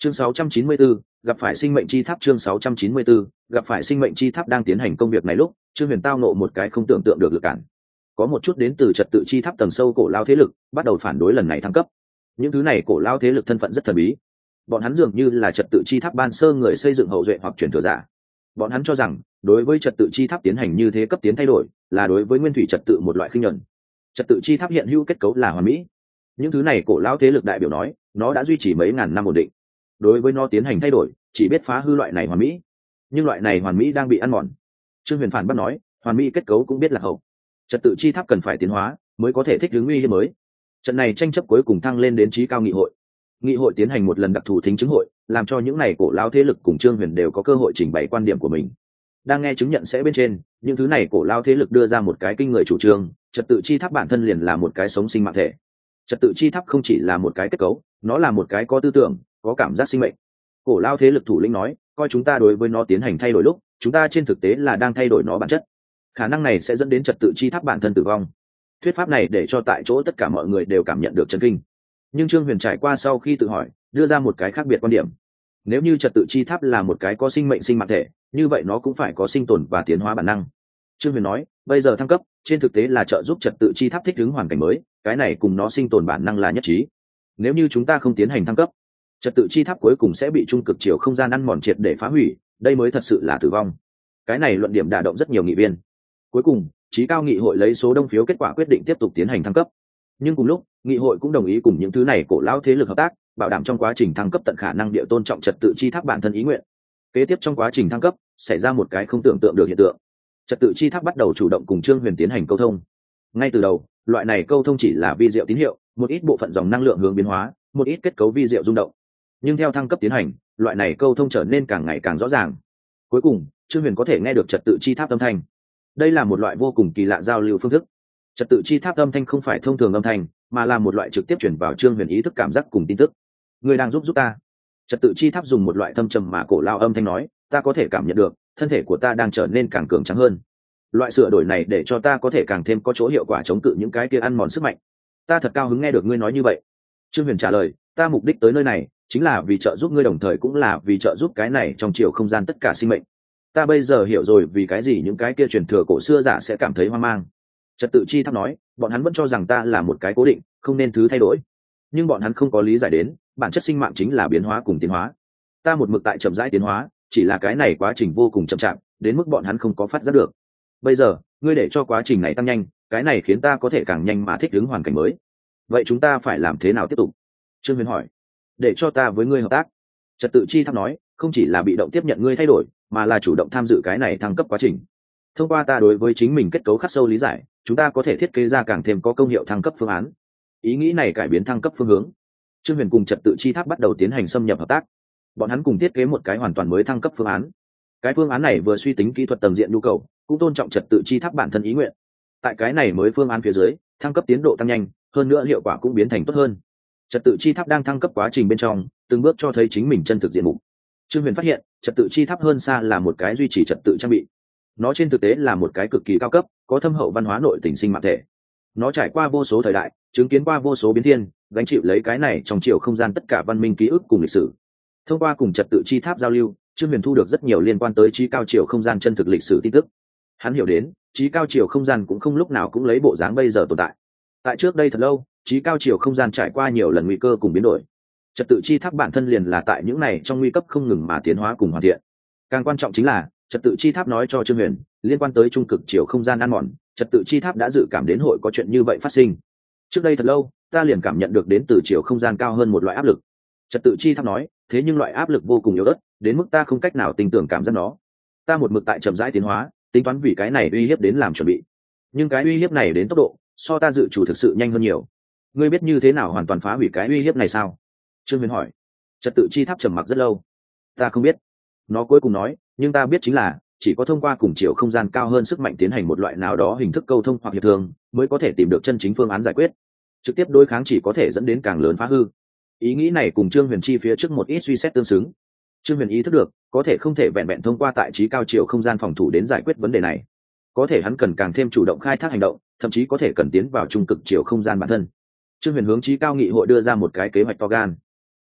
Chương sáu trăm chín mươi bốn, gặp phải sinh mệnh chi tháp. Chương sáu trăm chín mươi bốn, gặp phải sinh mệnh chi tháp. Đang tiến hành công việc này lúc, Trương Huyền tao nộ một cái không tưởng tượng được lực cản. Có một chút đến từ trật tự chi tháp tầng sâu cổ lao thế lực, bắt đầu phản đối lần này thăng cấp. Những thứ này cổ lao thế lực thân phận rất thần bí. Bọn hắn dường như là trật tự chi tháp ban sơ người xây dựng hậu duệ hoặc truyền thừa giả. Bọn hắn cho rằng, đối với trật tự chi tháp tiến hành như thế cấp tiến thay đổi, là đối với nguyên thủy trật tự một loại khinh nhẫn. Trật tự chi tháp hiện hữu kết cấu là hoàn mỹ. Những thứ này cổ lao thế lực đại biểu nói, nó đã duy trì mấy ngàn năm ổn định. Đối với nó tiến hành thay đổi, chỉ biết phá hư loại này hoàn mỹ. Nhưng loại này hoàn mỹ đang bị ăn mòn. Trương Huyền phản bác nói, hoàn mỹ kết cấu cũng biết là hậu. Trật tự chi tháp cần phải tiến hóa, mới có thể thích ứng nguy hiểm mới. Trận này tranh chấp cuối cùng thăng lên đến trí cao nghị hội. Nghị hội tiến hành một lần đặc thù thính chứng hội, làm cho những này cổ lao thế lực cùng Trương Huyền đều có cơ hội trình bày quan điểm của mình. Đang nghe chứng nhận sẽ bên trên, những thứ này cổ lao thế lực đưa ra một cái kinh người chủ trương, trật tự chi tháp bản thân liền là một cái sống sinh mạng thể. Trật tự chi tháp không chỉ là một cái kết cấu, nó là một cái có tư tưởng, có cảm giác sinh mệnh. Cổ lao thế lực thủ lĩnh nói, coi chúng ta đối với nó tiến hành thay đổi lúc, chúng ta trên thực tế là đang thay đổi nó bản chất. Khả năng này sẽ dẫn đến trật tự chi tháp bản thân tử vong. Thuyết pháp này để cho tại chỗ tất cả mọi người đều cảm nhận được chấn kinh. Nhưng Trương Huyền trải qua sau khi tự hỏi, đưa ra một cái khác biệt quan điểm. Nếu như trật tự chi tháp là một cái có sinh mệnh sinh mạng thể, như vậy nó cũng phải có sinh tồn và tiến hóa bản năng. Trương Huyền nói, bây giờ thăng cấp, trên thực tế là trợ giúp trật tự chi tháp thích ứng hoàn cảnh mới, cái này cùng nó sinh tồn bản năng là nhất trí. Nếu như chúng ta không tiến hành thăng cấp, trật tự chi tháp cuối cùng sẽ bị trung cực chiều không gian ăn mòn triệt để phá hủy, đây mới thật sự là tử vong. Cái này luận điểm đả động rất nhiều nghị viên. Cuối cùng, trí cao nghị hội lấy số đông phiếu kết quả quyết định tiếp tục tiến hành thăng cấp. Nhưng cùng lúc, nghị hội cũng đồng ý cùng những thứ này cổ lão thế lực hợp tác, bảo đảm trong quá trình thăng cấp tận khả năng địa tôn trọng trật tự chi tháp bản thân ý nguyện. Kế tiếp trong quá trình thăng cấp, xảy ra một cái không tưởng tượng được hiện tượng. Trật tự chi tháp bắt đầu chủ động cùng Trương Huyền tiến hành câu thông. Ngay từ đầu, loại này câu thông chỉ là vi diệu tín hiệu, một ít bộ phận dòng năng lượng hướng biến hóa, một ít kết cấu vi diệu rung động. Nhưng theo thăng cấp tiến hành, loại này câu thông trở nên càng ngày càng rõ ràng. Cuối cùng, Trương Huyền có thể nghe được trật tự chi tháp âm thanh. Đây là một loại vô cùng kỳ lạ giao lưu phương thức. Trật tự chi tháp âm thanh không phải thông thường âm thanh, mà là một loại trực tiếp chuyển vào Trương Huyền ý thức cảm giác cùng tin tức. Người đang giúp giúp ta. Trật tự chi tháp dùng một loại thâm trầm mà cổ lao âm thanh nói, ta có thể cảm nhận được, thân thể của ta đang trở nên càng cường tráng hơn. Loại sửa đổi này để cho ta có thể càng thêm có chỗ hiệu quả chống cự những cái kia ăn mòn sức mạnh. Ta thật cao hứng nghe được ngươi nói như vậy. Trương Huyền trả lời, ta mục đích tới nơi này chính là vì trợ giúp ngươi, đồng thời cũng là vì trợ giúp cái này trong chiều không gian tất cả sinh mệnh. Ta bây giờ hiểu rồi vì cái gì những cái kia truyền thừa cổ xưa giả sẽ cảm thấy hoang mang. Trật tự chi tháp nói, bọn hắn vẫn cho rằng ta là một cái cố định, không nên thứ thay đổi. Nhưng bọn hắn không có lý giải đến, bản chất sinh mạng chính là biến hóa cùng tiến hóa. Ta một mực tại chậm rãi tiến hóa, chỉ là cái này quá trình vô cùng chậm chạp, đến mức bọn hắn không có phát giác được. Bây giờ, ngươi để cho quá trình này tăng nhanh, cái này khiến ta có thể càng nhanh mà thích ứng hoàn cảnh mới. Vậy chúng ta phải làm thế nào tiếp tục? Trương Huyền hỏi. Để cho ta với ngươi hợp tác. Trật tự chi tháp nói, không chỉ là bị động tiếp nhận ngươi thay đổi, mà là chủ động tham dự cái này thăng cấp quá trình. Thông qua ta đối với chính mình kết cấu khắc sâu lý giải, chúng ta có thể thiết kế ra càng thêm có công hiệu thăng cấp phương án. Ý nghĩ này cải biến thăng cấp phương hướng. Trương Huyền cùng trật tự chi tháp bắt đầu tiến hành xâm nhập hợp tác. Bọn hắn cùng thiết kế một cái hoàn toàn mới thăng cấp phương án. Cái phương án này vừa suy tính kỹ thuật tầng diện nhu cầu, cũng tôn trọng trật tự chi tháp bản thân ý nguyện. Tại cái này mới phương án phía dưới, thăng cấp tiến độ tăng nhanh, hơn nữa hiệu quả cũng biến thành tốt hơn. Trật tự chi tháp đang thăng cấp quá trình bên trong, từng bước cho thấy chính mình chân thực diện mục. Trương Huyền phát hiện, trật tự chi tháp hơn xa là một cái duy trì trật tự trang bị. Nó trên thực tế là một cái cực kỳ cao cấp, có thâm hậu văn hóa nội tình sinh mạng thể. Nó trải qua vô số thời đại, chứng kiến qua vô số biến thiên, gánh chịu lấy cái này trong chiều không gian tất cả văn minh ký ức cùng lịch sử. Thông qua cùng trật tự chi tháp giao lưu, Trương Huyền thu được rất nhiều liên quan tới trí cao chiều không gian chân thực lịch sử tin tức. Hắn hiểu đến, trí cao chiều không gian cũng không lúc nào cũng lấy bộ dáng bây giờ tồn tại. Tại trước đây thật lâu, trí cao chiều không gian trải qua nhiều lần nguy cơ cùng biến đổi. Trật tự chi tháp bản thân liền là tại những này trong nguy cấp không ngừng mà tiến hóa cùng hoàn thiện. Càng quan trọng chính là, trật tự chi tháp nói cho Trương Huyền, liên quan tới trung cực chiều không gian ăn mòn, trật tự chi tháp đã dự cảm đến hội có chuyện như vậy phát sinh. Trước đây thật lâu, ta liền cảm nhận được đến từ chiều không gian cao hơn một loại áp lực. Trật tự chi tháp nói, thế nhưng loại áp lực vô cùng yếu ớt, đến mức ta không cách nào tin tưởng cảm giác nó. Ta một mực tại chậm rãi tiến hóa, tính toán vì cái này uy hiếp đến làm chuẩn bị. Nhưng cái uy hiếp này đến tốc độ, so ta dự chủ thực sự nhanh hơn nhiều. Ngươi biết như thế nào hoàn toàn phá hủy cái uy hiếp này sao? Trương Huyền hỏi. Trật tự chi tháp trầm mặc rất lâu. Ta không biết. Nó cuối cùng nói, nhưng ta biết chính là chỉ có thông qua cùng chiều không gian cao hơn sức mạnh tiến hành một loại nào đó hình thức câu thông hoặc hiệp thương, mới có thể tìm được chân chính phương án giải quyết. Trực tiếp đối kháng chỉ có thể dẫn đến càng lớn phá hư. Ý nghĩ này cùng Trương Huyền chi phía trước một ít suy xét tương xứng. Trương Huyền ý thức được, có thể không thể vẹn vẹn thông qua tại trí cao chiều không gian phòng thủ đến giải quyết vấn đề này. Có thể hắn cần càng thêm chủ động khai thác hành động, thậm chí có thể cần tiến vào trung cực chiều không gian bản thân. Trương Huyền hướng trí cao nghị hội đưa ra một cái kế hoạch to gan.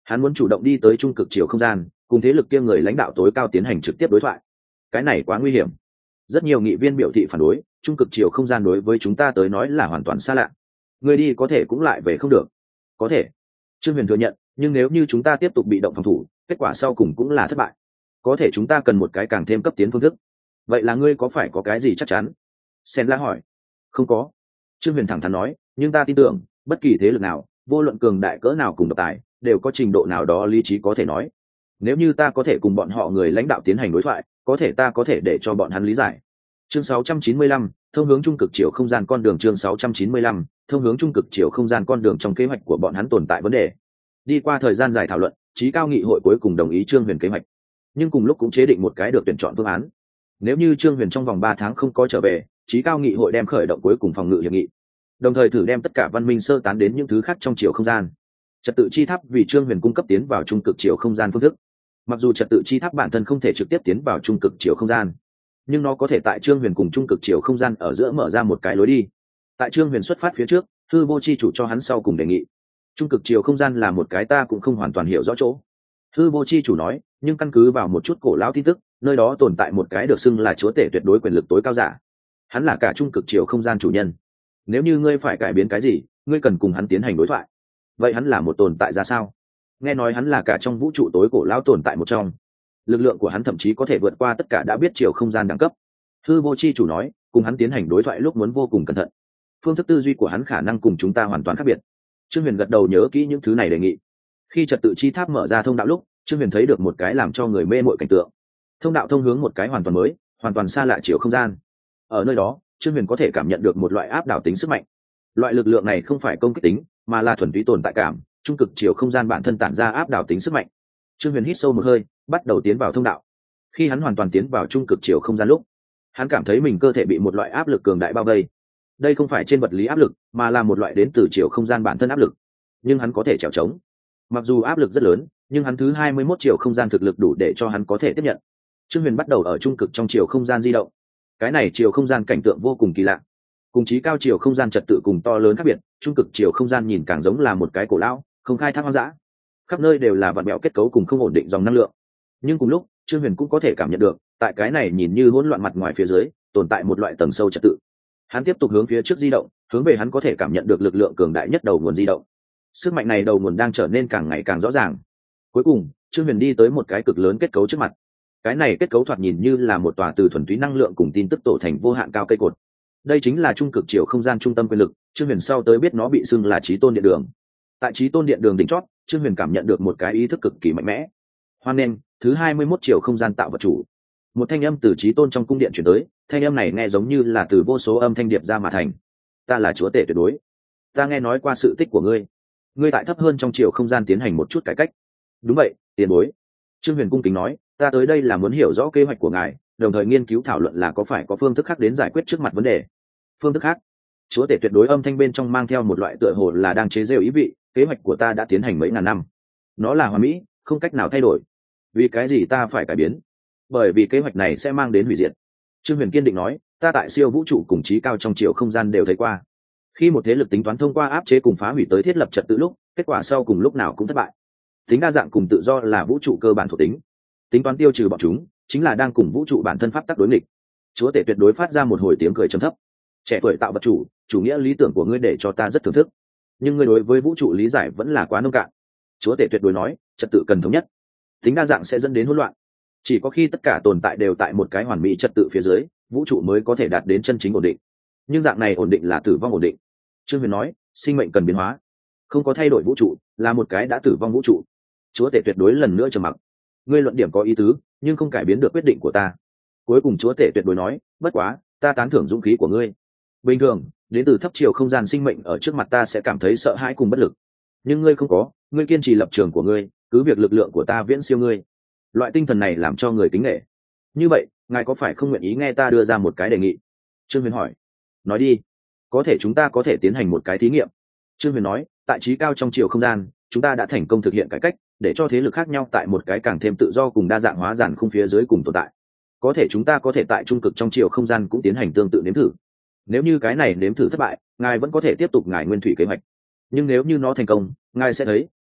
Hắn muốn chủ động đi tới trung cực chiều không gian, cùng thế lực kia người lãnh đạo tối cao tiến hành trực tiếp đối thoại. Cái này quá nguy hiểm. Rất nhiều nghị viên biểu thị phản đối, trung cực chiều không gian đối với chúng ta tới nói là hoàn toàn xa lạ. Người đi có thể cũng lại về không được. Có thể. Trương Huyền thừa nhận, nhưng nếu như chúng ta tiếp tục bị động phòng thủ, kết quả sau cùng cũng là thất bại. Có thể chúng ta cần một cái càng thêm cấp tiến phương thức. Vậy là ngươi có phải có cái gì chắc chắn? Sen La hỏi. Không có. Trương Huyền thẳng thắn nói, nhưng ta tin tưởng, bất kỳ thế lực nào, vô luận cường đại cỡ nào cùng độc tài, đều có trình độ nào đó lý trí có thể nói. Nếu như ta có thể cùng bọn họ người lãnh đạo tiến hành đối thoại, có thể ta có thể để cho bọn hắn lý giải. Chương sáu trăm chín mươi lăm, thông hướng trung cực chiều không gian con đường. Chương sáu trăm chín mươi lăm, thông hướng trung cực chiều không gian con đường. Trong kế hoạch của bọn hắn tồn tại vấn đề. Đi qua thời gian dài thảo luận, trí cao nghị hội cuối cùng đồng ý Trương Huyền kế hoạch, nhưng cùng lúc cũng chế định một cái được tuyển chọn phương án. Nếu như Trương Huyền trong vòng ba tháng không có trở về, trí cao nghị hội đem khởi động cuối cùng phòng ngự hiệp nghị, đồng thời thử đem tất cả văn minh sơ tán đến những thứ khác trong chiều không gian. Trật tự chi tháp vì Trương Huyền cung cấp tiến vào trung cực chiều không gian phương thức. Mặc dù trật tự chi tháp bản thân không thể trực tiếp tiến vào trung cực chiều không gian, nhưng nó có thể tại Trương Huyền cùng trung cực chiều không gian ở giữa mở ra một cái lối đi. Tại Trương Huyền xuất phát phía trước, hư vô chi chủ cho hắn sau cùng đề nghị. Trung cực chiều không gian là một cái ta cũng không hoàn toàn hiểu rõ chỗ. Hư vô chi chủ nói, nhưng căn cứ vào một chút cổ lão tin tức, nơi đó tồn tại một cái được xưng là chúa tể tuyệt đối quyền lực tối cao giả. Hắn là cả trung cực chiều không gian chủ nhân. Nếu như ngươi phải cải biến cái gì, ngươi cần cùng hắn tiến hành đối thoại. Vậy hắn là một tồn tại ra sao? Nghe nói hắn là cả trong vũ trụ tối cổ lão tồn tại một trong. Lực lượng của hắn thậm chí có thể vượt qua tất cả đã biết chiều không gian đẳng cấp. Hư vô chi chủ nói, cùng hắn tiến hành đối thoại lúc muốn vô cùng cẩn thận. Phương thức tư duy của hắn khả năng cùng chúng ta hoàn toàn khác biệt. Trương Huyền gật đầu nhớ kỹ những thứ này đề nghị. Khi trật tự chi tháp mở ra thông đạo lúc, Trương Huyền thấy được một cái làm cho người mê mội cảnh tượng. Thông đạo thông hướng một cái hoàn toàn mới, hoàn toàn xa lạ chiều không gian. Ở nơi đó, Trương Huyền có thể cảm nhận được một loại áp đảo tính sức mạnh. Loại lực lượng này không phải công kích tính, mà là thuần túy tồn tại cảm, trung cực chiều không gian bản thân tản ra áp đảo tính sức mạnh. Trương Huyền hít sâu một hơi, bắt đầu tiến vào thông đạo. Khi hắn hoàn toàn tiến vào trung cực chiều không gian lúc, hắn cảm thấy mình cơ thể bị một loại áp lực cường đại bao vây. Đây không phải trên vật lý áp lực, mà là một loại đến từ chiều không gian bản thân áp lực. Nhưng hắn có thể trèo trống. Mặc dù áp lực rất lớn, nhưng hắn thứ hai mươi mốt chiều không gian thực lực đủ để cho hắn có thể tiếp nhận. Trương Huyền bắt đầu ở trung cực trong chiều không gian di động. Cái này chiều không gian cảnh tượng vô cùng kỳ lạ. Cùng chí cao chiều không gian trật tự cùng to lớn khác biệt, trung cực chiều không gian nhìn càng giống là một cái cổ lão, không khai thác hoang dã. Khắp nơi đều là vặn vẹo kết cấu cùng không ổn định dòng năng lượng. Nhưng cùng lúc, Trương Huyền cũng có thể cảm nhận được, tại cái này nhìn như hỗn loạn mặt ngoài phía dưới, tồn tại một loại tầng sâu trật tự. Hắn tiếp tục hướng phía trước di động, hướng về hắn có thể cảm nhận được lực lượng cường đại nhất đầu nguồn di động. Sức mạnh này đầu nguồn đang trở nên càng ngày càng rõ ràng. Cuối cùng, Trương Huyền đi tới một cái cực lớn kết cấu trước mặt. Cái này kết cấu thoạt nhìn như là một tòa từ thuần túy năng lượng cùng tin tức tổ thành vô hạn cao cây cột. Đây chính là trung cực chiều không gian trung tâm quyền lực. Trương Huyền sau tới biết nó bị xưng là Chí Tôn Điện Đường. Tại Chí Tôn Điện Đường đỉnh chót, Trương Huyền cảm nhận được một cái ý thức cực kỳ mạnh mẽ. Hoan nghênh, thứ hai mươi mốt chiều không gian tạo vật chủ. Một thanh âm từ Chí Tôn trong cung điện truyền tới, thanh âm này nghe giống như là từ vô số âm thanh điệp ra mà thành. Ta là chúa tể tuyệt đối. Ta nghe nói qua sự tích của ngươi. Ngươi tại thấp hơn trong chiều không gian tiến hành một chút cải cách. Đúng vậy, tiền bối. Trương Huyền cung kính nói, ta tới đây là muốn hiểu rõ kế hoạch của ngài, đồng thời nghiên cứu thảo luận là có phải có phương thức khác đến giải quyết trước mặt vấn đề. Phương thức khác? Chúa tể tuyệt đối âm thanh bên trong mang theo một loại tựa hồ là đang chế giễu ý vị. Kế hoạch của ta đã tiến hành mấy ngàn năm, nó là hoàn mỹ, không cách nào thay đổi. Vì cái gì ta phải cải biến? Bởi vì kế hoạch này sẽ mang đến hủy diệt. Trương Huyền kiên định nói, ta tại siêu vũ trụ cùng trí cao trong chiều không gian đều thấy qua. Khi một thế lực tính toán thông qua áp chế cùng phá hủy tới thiết lập trật tự lúc, kết quả sau cùng lúc nào cũng thất bại. Tính đa dạng cùng tự do là vũ trụ cơ bản thuộc tính. Tính toán tiêu trừ bọn chúng, chính là đang cùng vũ trụ bản thân pháp tắc đối nghịch. Chúa tể tuyệt đối phát ra một hồi tiếng cười trầm thấp. Trẻ tuổi tạo vật chủ, chủ nghĩa lý tưởng của ngươi để cho ta rất thưởng thức, nhưng ngươi đối với vũ trụ lý giải vẫn là quá nông cạn. Chúa tể tuyệt đối nói, trật tự cần thống nhất. Tính đa dạng sẽ dẫn đến hỗn loạn. Chỉ có khi tất cả tồn tại đều tại một cái hoàn mỹ trật tự phía dưới, vũ trụ mới có thể đạt đến chân chính ổn định. Nhưng dạng này ổn định là tử vong ổn định. Trương Huyền nói, sinh mệnh cần biến hóa, không có thay đổi vũ trụ là một cái đã tử vong vũ trụ. Chúa tể tuyệt đối lần nữa trầm mặc. Ngươi luận điểm có ý tứ, nhưng không cải biến được quyết định của ta. Cuối cùng chúa tể tuyệt đối nói, bất quá, ta tán thưởng dũng khí của ngươi. Bình thường, đến từ thấp chiều không gian sinh mệnh ở trước mặt ta sẽ cảm thấy sợ hãi cùng bất lực. Nhưng ngươi không có, ngươi kiên trì lập trường của ngươi, cứ việc lực lượng của ta viễn siêu ngươi. Loại tinh thần này làm cho người kính nể. Như vậy, ngài có phải không nguyện ý nghe ta đưa ra một cái đề nghị? Trương Huyền hỏi. Nói đi. Có thể chúng ta có thể tiến hành một cái thí nghiệm. Trương Huyền nói, tại trí cao trong chiều không gian, chúng ta đã thành công thực hiện cải cách, để cho thế lực khác nhau tại một cái càng thêm tự do cùng đa dạng hóa giản khung phía dưới cùng tồn tại. Có thể chúng ta có thể tại trung cực trong chiều không gian cũng tiến hành tương tự nếm thử. Nếu như cái này nếm thử thất bại, ngài vẫn có thể tiếp tục ngài nguyên thủy kế hoạch. Nhưng nếu như nó thành công, ngài sẽ thấy,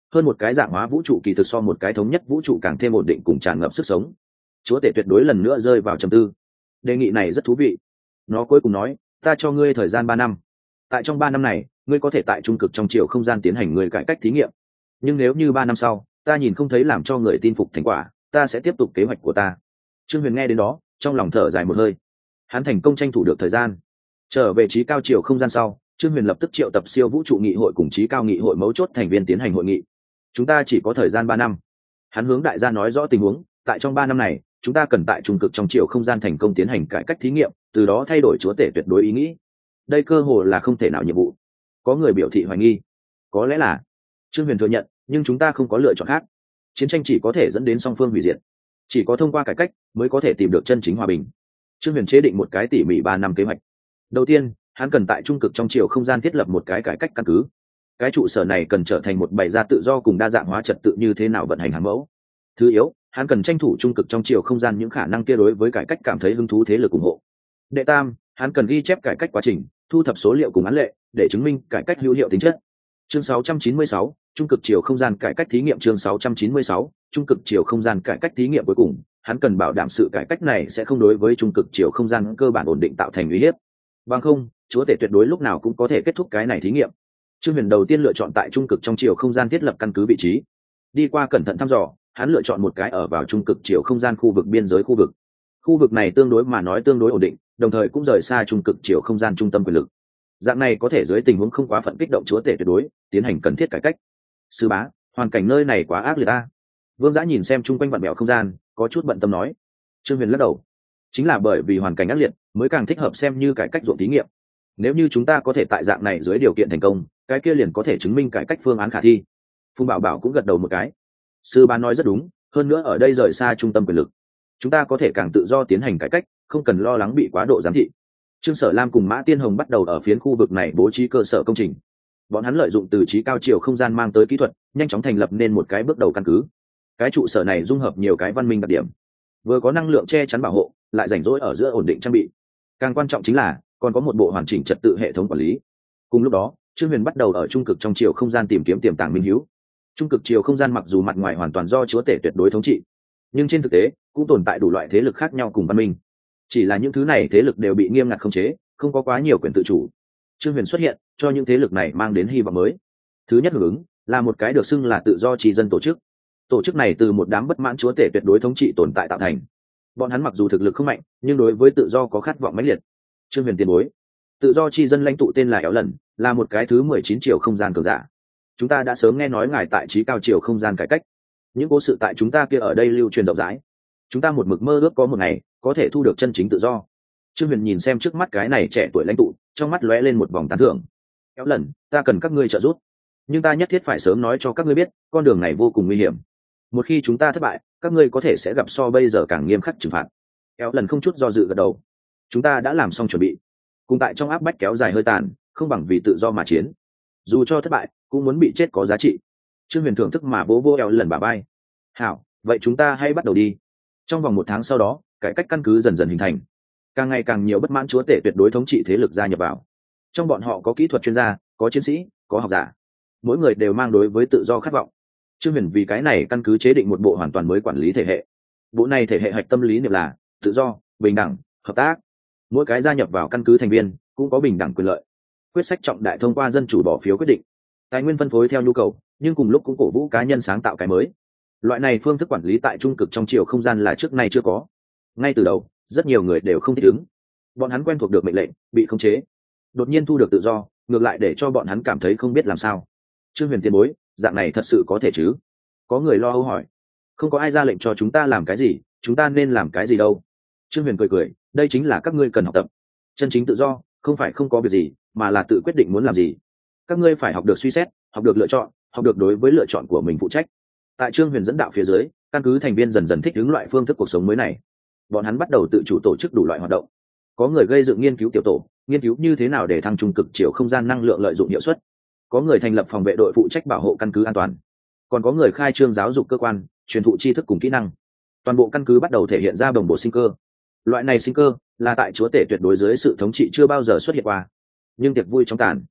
hơn một cái dạng hóa vũ trụ kỳ thực so một cái thống nhất vũ trụ càng thêm ổn định cùng tràn ngập sức sống. Chúa tể tuyệt đối lần nữa rơi vào trầm tư. Đề nghị này rất thú vị. Nó cuối cùng nói, ta cho ngươi thời gian ba năm. Tại trong ba năm này, ngươi có thể tại trung cực trong chiều không gian tiến hành người cải cách thí nghiệm. Nhưng nếu như ba năm sau, ta nhìn không thấy làm cho người tin phục thành quả, ta sẽ tiếp tục kế hoạch của ta. Trương Huyền nghe đến đó, trong lòng thở dài một hơi. Hắn thành công tranh thủ được thời gian. Trở về trí cao chiều không gian sau, Trương Huyền lập tức triệu tập siêu vũ trụ nghị hội cùng trí cao nghị hội mấu chốt thành viên tiến hành hội nghị. Chúng ta chỉ có thời gian ba năm. Hắn hướng đại gia nói rõ tình huống, tại trong ba năm này, chúng ta cần tại trung cực trong chiều không gian thành công tiến hành cải cách thí nghiệm, từ đó thay đổi chúa tể tuyệt đối ý nghĩ. Đây cơ hồ là không thể nào nhiệm vụ. Có người biểu thị hoài nghi. Có lẽ là. Trương Huyền thừa nhận, nhưng chúng ta không có lựa chọn khác. Chiến tranh chỉ có thể dẫn đến song phương hủy diệt. Chỉ có thông qua cải cách mới có thể tìm được chân chính hòa bình. Trương Huyền chế định một cái tỉ mỉ ba năm kế hoạch. Đầu tiên, hắn cần tại trung cực trong chiều không gian thiết lập một cái cải cách căn cứ. Cái trụ sở này cần trở thành một bày ra tự do cùng đa dạng hóa trật tự như thế nào vận hành hàng mẫu. Thứ yếu, hắn cần tranh thủ trung cực trong chiều không gian những khả năng kia đối với cải cách cảm thấy hứng thú thế lực ủng hộ. Đệ tam, hắn cần ghi chép cải cách quá trình, thu thập số liệu cùng án lệ để chứng minh cải cách hữu hiệu tính chất. Chương sáu trăm chín mươi sáu, trung cực chiều không gian cải cách thí nghiệm. Chương sáu trăm chín mươi sáu, trung cực chiều không gian cải cách thí nghiệm. Cuối cùng, hắn cần bảo đảm sự cải cách này sẽ không đối với trung cực chiều không gian cơ bản ổn định tạo thành uy hiếp. Bằng không, chúa tể tuyệt đối lúc nào cũng có thể kết thúc cái này thí nghiệm. Trương Huyền đầu tiên lựa chọn tại trung cực trong chiều không gian thiết lập căn cứ vị trí. Đi qua cẩn thận thăm dò, hắn lựa chọn một cái ở vào trung cực chiều không gian khu vực biên giới khu vực. Khu vực này tương đối mà nói tương đối ổn định, đồng thời cũng rời xa trung cực chiều không gian trung tâm quyền lực. Dạng này có thể dưới tình huống không quá phận kích động chúa tể tuyệt đối, tiến hành cần thiết cải cách. Sư bá, hoàn cảnh nơi này quá ác liệt ta. Vương Dã nhìn xem chung quanh vặn vẹo không gian, có chút bận tâm nói. Trương Huyền lắc đầu. Chính là bởi vì hoàn cảnh ác liệt, mới càng thích hợp xem như cải cách ruộng thí nghiệm. Nếu như chúng ta có thể tại dạng này dưới điều kiện thành công, cái kia liền có thể chứng minh cải cách phương án khả thi. Phùng Bảo Bảo cũng gật đầu một cái. Sư bá nói rất đúng, hơn nữa ở đây rời xa trung tâm quyền lực, chúng ta có thể càng tự do tiến hành cải cách, không cần lo lắng bị quá độ giám thị. Trương Sở Lam cùng Mã Tiên Hồng bắt đầu ở phiến khu vực này bố trí cơ sở công trình. Bọn hắn lợi dụng từ trí cao chiều không gian mang tới kỹ thuật, nhanh chóng thành lập nên một cái bước đầu căn cứ. Cái trụ sở này dung hợp nhiều cái văn minh đặc điểm, vừa có năng lượng che chắn bảo hộ, lại rảnh rỗi ở giữa ổn định trang bị. Càng quan trọng chính là còn có một bộ hoàn chỉnh trật tự hệ thống quản lý. Cùng lúc đó, Trương Huyền bắt đầu ở trung cực trong chiều không gian tìm kiếm tiềm tàng minh hữu. Trung cực chiều không gian mặc dù mặt ngoài hoàn toàn do chúa tể tuyệt đối thống trị, nhưng trên thực tế cũng tồn tại đủ loại thế lực khác nhau cùng văn minh. Chỉ là những thứ này thế lực đều bị nghiêm ngặt khống chế, không có quá nhiều quyền tự chủ. Trương Huyền xuất hiện, cho những thế lực này mang đến hy vọng mới. Thứ nhất hưởng ứng là một cái được xưng là tự do trì dân tổ chức. Tổ chức này từ một đám bất mãn chúa tể tuyệt đối thống trị tồn tại tạo thành. Bọn hắn mặc dù thực lực không mạnh, nhưng đối với tự do có khát vọng mãnh liệt. Trương Huyền tiền bối, tự do chi dân lãnh tụ tên là Éo Lần, là một cái thứ mười chín chiều không gian cường giả. Chúng ta đã sớm nghe nói ngài tại trí cao chiều không gian cải cách, những cố sự tại chúng ta kia ở đây lưu truyền rộng rãi. Chúng ta một mực mơ ước có một ngày có thể thu được chân chính tự do. Trương Huyền nhìn xem trước mắt cái này trẻ tuổi lãnh tụ, trong mắt lóe lên một vòng tán thưởng. Éo Lần, ta cần các ngươi trợ giúp, nhưng ta nhất thiết phải sớm nói cho các ngươi biết, con đường này vô cùng nguy hiểm. Một khi chúng ta thất bại, các ngươi có thể sẽ gặp so bây giờ càng nghiêm khắc trừng phạt. Éo Lần không chút do dự gật đầu. Chúng ta đã làm xong chuẩn bị, cùng tại trong áp bách kéo dài hơi tàn, không bằng vì tự do mà chiến. Dù cho thất bại, cũng muốn bị chết có giá trị. Trương Huyền thưởng thức mà bố vô Éo Lần bả vai. Hảo, vậy chúng ta hãy bắt đầu đi. Trong vòng một tháng sau đó, cải cách căn cứ dần dần hình thành. Càng ngày càng nhiều bất mãn chúa tể tuyệt đối thống trị thế lực gia nhập vào. Trong bọn họ có kỹ thuật chuyên gia, có chiến sĩ, có học giả. Mỗi người đều mang đối với tự do khát vọng. Trương Huyền vì cái này căn cứ chế định một bộ hoàn toàn mới quản lý thể hệ. Bộ này thể hệ hạch tâm lý niệm là tự do, bình đẳng, hợp tác. Mỗi cái gia nhập vào căn cứ thành viên cũng có bình đẳng quyền lợi. Quyết sách trọng đại thông qua dân chủ bỏ phiếu quyết định. Tài nguyên phân phối theo nhu cầu, nhưng cùng lúc cũng cổ vũ cá nhân sáng tạo cái mới. Loại này phương thức quản lý tại trung cực trong chiều không gian là trước nay chưa có. Ngay từ đầu, rất nhiều người đều không thích ứng. Bọn hắn quen thuộc được mệnh lệnh, bị khống chế. Đột nhiên thu được tự do, ngược lại để cho bọn hắn cảm thấy không biết làm sao. Trương Huyền tiền bối, dạng này thật sự có thể chứ? Có người lo âu hỏi. Không có ai ra lệnh cho chúng ta làm cái gì, chúng ta nên làm cái gì đâu? Trương Huyền cười cười, đây chính là các ngươi cần học tập. Chân chính tự do, không phải không có việc gì, mà là tự quyết định muốn làm gì. Các ngươi phải học được suy xét, học được lựa chọn, học được đối với lựa chọn của mình phụ trách. Tại Trương Huyền dẫn đạo phía dưới, căn cứ thành viên dần dần thích ứng loại phương thức cuộc sống mới này. Bọn hắn bắt đầu tự chủ tổ chức đủ loại hoạt động. Có người gây dựng nghiên cứu tiểu tổ, nghiên cứu như thế nào để thăng trung cực chiều không gian năng lượng lợi dụng hiệu suất. Có người thành lập phòng vệ đội phụ trách bảo hộ căn cứ an toàn. Còn có người khai trương giáo dục cơ quan, truyền thụ tri thức cùng kỹ năng. Toàn bộ căn cứ bắt đầu thể hiện ra bồng bột sinh cơ. Loại này sinh cơ là tại chúa tể tuyệt đối dưới sự thống trị chưa bao giờ xuất hiện qua. Nhưng tiệc vui trong tàn,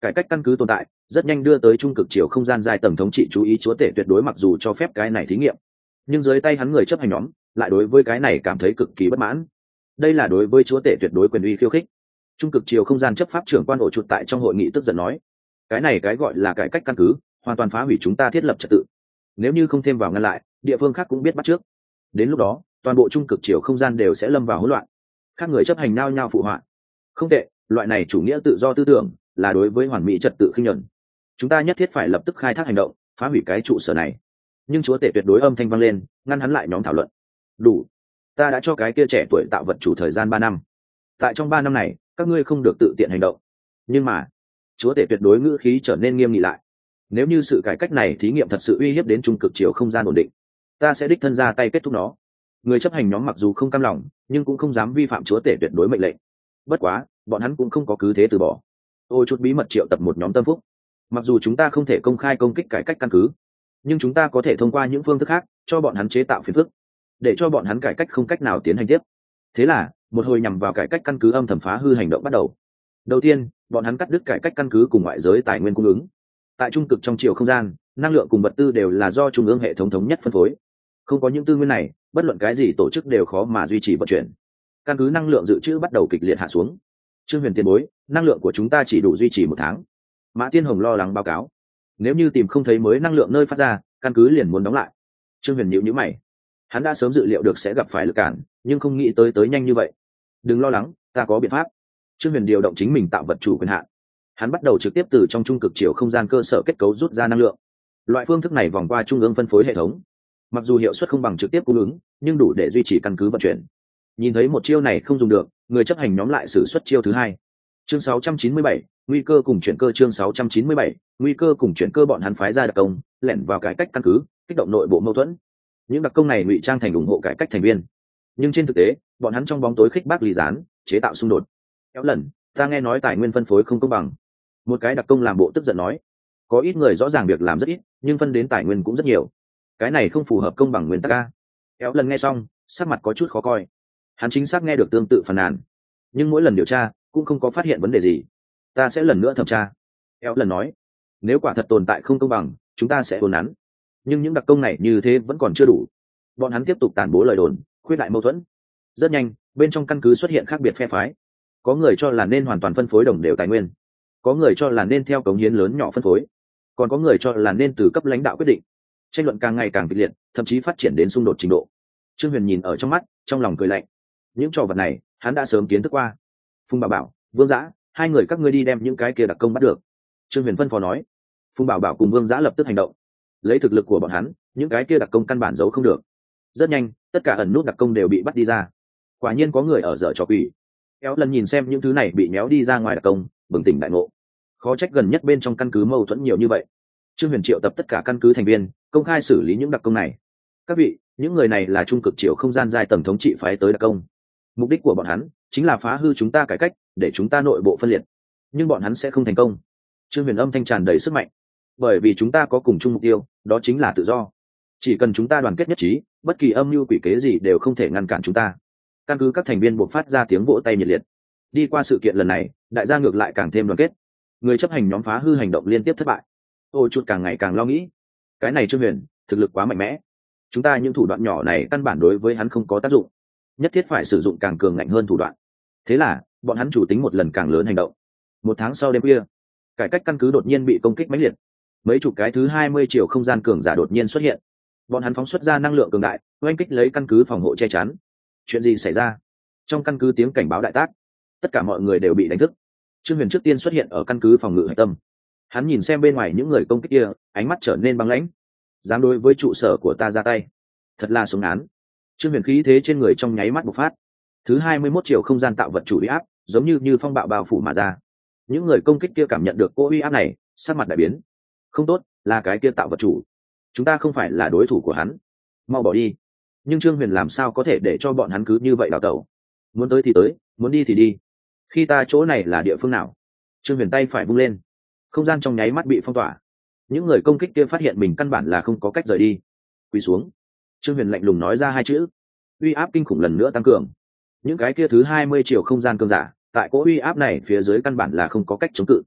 cải cách căn cứ tồn tại rất nhanh đưa tới trung cực chiều không gian dài tầng thống trị chú ý chúa tể tuyệt đối, mặc dù cho phép cái này thí nghiệm, nhưng dưới tay hắn người chấp hành nhóm lại đối với cái này cảm thấy cực kỳ bất mãn. Đây là đối với chúa tể tuyệt đối quyền uy khiêu khích. Trung cực chiều không gian chấp pháp trưởng quan ổ chuột tại trong hội nghị tức giận nói, cái này cái gọi là cải cách căn cứ hoàn toàn phá hủy chúng ta thiết lập trật tự, nếu như không thêm vào ngăn lại, địa phương khác cũng biết bắt trước, đến lúc đó toàn bộ trung cực chiều không gian đều sẽ lâm vào hỗn loạn. Các người chấp hành nao nhao phụ họa, không tệ, loại này chủ nghĩa tự do tư tưởng là đối với hoàn mỹ trật tự khinh nhẫn, chúng ta nhất thiết phải lập tức khai thác hành động phá hủy cái trụ sở này. Nhưng chúa tể tuyệt đối âm thanh vang lên ngăn hắn lại nhóm thảo luận, đủ, ta đã cho cái kia trẻ tuổi tạo vật chủ thời gian ba năm, tại trong ba năm này các ngươi không được tự tiện hành động. Nhưng mà chúa tể tuyệt đối ngữ khí trở nên nghiêm nghị lại, nếu như sự cải cách này thí nghiệm thật sự uy hiếp đến trung cực chiều không gian ổn định, ta sẽ đích thân ra tay kết thúc nó. Người chấp hành nhóm mặc dù không cam lòng nhưng cũng không dám vi phạm chúa tể tuyệt đối mệnh lệnh. Bất quá bọn hắn cũng không có cứ thế từ bỏ. Ôi chút bí mật triệu tập một nhóm tâm phúc, mặc dù chúng ta không thể công khai công kích cải cách căn cứ, nhưng chúng ta có thể thông qua những phương thức khác cho bọn hắn chế tạo phiền phức, để cho bọn hắn cải cách không cách nào tiến hành tiếp. Thế là một hồi nhằm vào cải cách căn cứ âm thầm phá hư hành động bắt đầu. Đầu tiên, bọn hắn cắt đứt cải cách căn cứ cùng ngoại giới tài nguyên cung ứng. Tại trung cực trong chiều không gian, năng lượng cùng vật tư đều là do trung ương hệ thống thống nhất phân phối, không có những tư nguyên này, bất luận cái gì tổ chức đều khó mà duy trì vận chuyển. Căn cứ năng lượng dự trữ bắt đầu kịch liệt hạ xuống. Trương Huyền tiền bối, năng lượng của chúng ta chỉ đủ duy trì một tháng. Mã Tiên Hồng lo lắng báo cáo, nếu như tìm không thấy mới năng lượng nơi phát ra, căn cứ liền muốn đóng lại. Trương Huyền nhíu nhíu mày, hắn đã sớm dự liệu được sẽ gặp phải lực cản, nhưng không nghĩ tới tới nhanh như vậy. Đừng lo lắng, ta có biện pháp. Trương Huyền điều động chính mình tạo vật chủ quyền hạn, hắn bắt đầu trực tiếp từ trong trung cực chiều không gian cơ sở kết cấu rút ra năng lượng. Loại phương thức này vòng qua trung ương phân phối hệ thống, mặc dù hiệu suất không bằng trực tiếp cung ứng, nhưng đủ để duy trì căn cứ vận chuyển. Nhìn thấy một chiêu này không dùng được, người chấp hành nhóm lại sử xuất chiêu thứ hai. Chương sáu trăm chín mươi bảy, nguy cơ cùng chuyển cơ. Chương sáu trăm chín mươi bảy, nguy cơ cùng chuyển cơ. Bọn hắn phái ra đặc công lẻn vào cải cách căn cứ, kích động nội bộ mâu thuẫn. Những đặc công này ngụy trang thành ủng hộ cải cách thành viên, nhưng trên thực tế bọn hắn trong bóng tối khích bác ly gián, chế tạo xung đột. Kéo lần, ta nghe nói tài nguyên phân phối không công bằng. Một cái đặc công làm bộ tức giận nói, có ít người rõ ràng việc làm rất ít, nhưng phân đến tài nguyên cũng rất nhiều, cái này không phù hợp công bằng nguyên tắc a. Kéo lần nghe xong sắc mặt có chút khó coi, hắn chính xác nghe được tương tự phàn nàn, nhưng mỗi lần điều tra cũng không có phát hiện vấn đề gì. Ta sẽ lần nữa thẩm tra. Kéo lần nói, nếu quả thật tồn tại không công bằng, chúng ta sẽ đồn nắn. Nhưng những đặc công này như thế vẫn còn chưa đủ, bọn hắn tiếp tục tàn bố lời đồn, khuyết đại mâu thuẫn. Rất nhanh bên trong căn cứ xuất hiện khác biệt phe phái, có người cho là nên hoàn toàn phân phối đồng đều tài nguyên, có người cho là nên theo cống hiến lớn nhỏ phân phối, còn có người cho là nên từ cấp lãnh đạo quyết định. Tranh luận càng ngày càng kịch liệt, thậm chí phát triển đến xung đột trình độ. Trương Huyền nhìn ở trong mắt, trong lòng cười lạnh. Những trò vật này hắn đã sớm kiến thức qua. Phùng Bảo Bảo, Vương Dã, hai người các ngươi đi đem những cái kia đặc công bắt được. Trương Huyền phân phó nói. Phùng Bảo Bảo cùng Vương Dã lập tức hành động. Lấy thực lực của bọn hắn, những cái kia đặc công căn bản giấu không được. Rất nhanh tất cả ẩn nút đặc công đều bị bắt đi ra. Quả nhiên có người ở dở trò quỷ. Kéo lần nhìn xem những thứ này bị méo đi ra ngoài đặc công, bừng tỉnh đại ngộ. Khó trách gần nhất bên trong căn cứ mâu thuẫn nhiều như vậy. Trương Huyền triệu tập tất cả căn cứ thành viên, công khai xử lý những đặc công này. Các vị, những người này là trung cực chiều không gian giai tầng thống trị phái tới đặc công. Mục đích của bọn hắn chính là phá hư chúng ta cải cách, để chúng ta nội bộ phân liệt. Nhưng bọn hắn sẽ không thành công. Trương Huyền âm thanh tràn đầy sức mạnh. Bởi vì chúng ta có cùng chung mục tiêu, đó chính là tự do. Chỉ cần chúng ta đoàn kết nhất trí, bất kỳ âm mưu quỷ kế gì đều không thể ngăn cản chúng ta. Căn cứ các thành viên buộc phát ra tiếng vỗ tay nhiệt liệt. Đi qua sự kiện lần này, đại gia ngược lại càng thêm đoàn kết. Người chấp hành nhóm phá hư hành động liên tiếp thất bại. Ôi chút càng ngày càng lo nghĩ, cái này Trương Huyền thực lực quá mạnh mẽ, chúng ta những thủ đoạn nhỏ này căn bản đối với hắn không có tác dụng, nhất thiết phải sử dụng càng cường ngạnh hơn thủ đoạn. Thế là bọn hắn chủ tính một lần càng lớn hành động. Một tháng sau đêm khuya, cải cách căn cứ đột nhiên bị công kích mãnh liệt. Mấy chục cái thứ hai mươi chiều không gian cường giả đột nhiên xuất hiện, bọn hắn phóng xuất ra năng lượng cường đại, oanh kích lấy căn cứ phòng hộ che chắn. Chuyện gì xảy ra? Trong căn cứ tiếng cảnh báo đại tác, tất cả mọi người đều bị đánh thức. Trương Huyền trước tiên xuất hiện ở căn cứ phòng ngự hạch tâm. Hắn nhìn xem bên ngoài những người công kích kia, ánh mắt trở nên băng lãnh. Dám đối với trụ sở của ta ra tay, thật là sống án. Trương Huyền khí thế trên người trong nháy mắt bộc phát. Thứ hai mươi mốt chiều không gian tạo vật chủ uy áp, giống như như phong bạo bao phủ mà ra. Những người công kích kia cảm nhận được cỗ uy áp này, sắc mặt đại biến. Không tốt, là cái kia tạo vật chủ. Chúng ta không phải là đối thủ của hắn. Mau bỏ đi. Nhưng Trương Huyền làm sao có thể để cho bọn hắn cứ như vậy đào tẩu? Muốn tới thì tới, muốn đi thì đi. Khi ta chỗ này là địa phương nào? Trương Huyền tay phải vung lên, không gian trong nháy mắt bị phong tỏa. Những người công kích kia phát hiện mình căn bản là không có cách rời đi. Quỳ xuống. Trương Huyền lạnh lùng nói ra hai chữ. Uy áp kinh khủng lần nữa tăng cường. Những cái kia thứ hai mươi chiều không gian cường giả, tại cỗ uy áp này phía dưới căn bản là không có cách chống cự.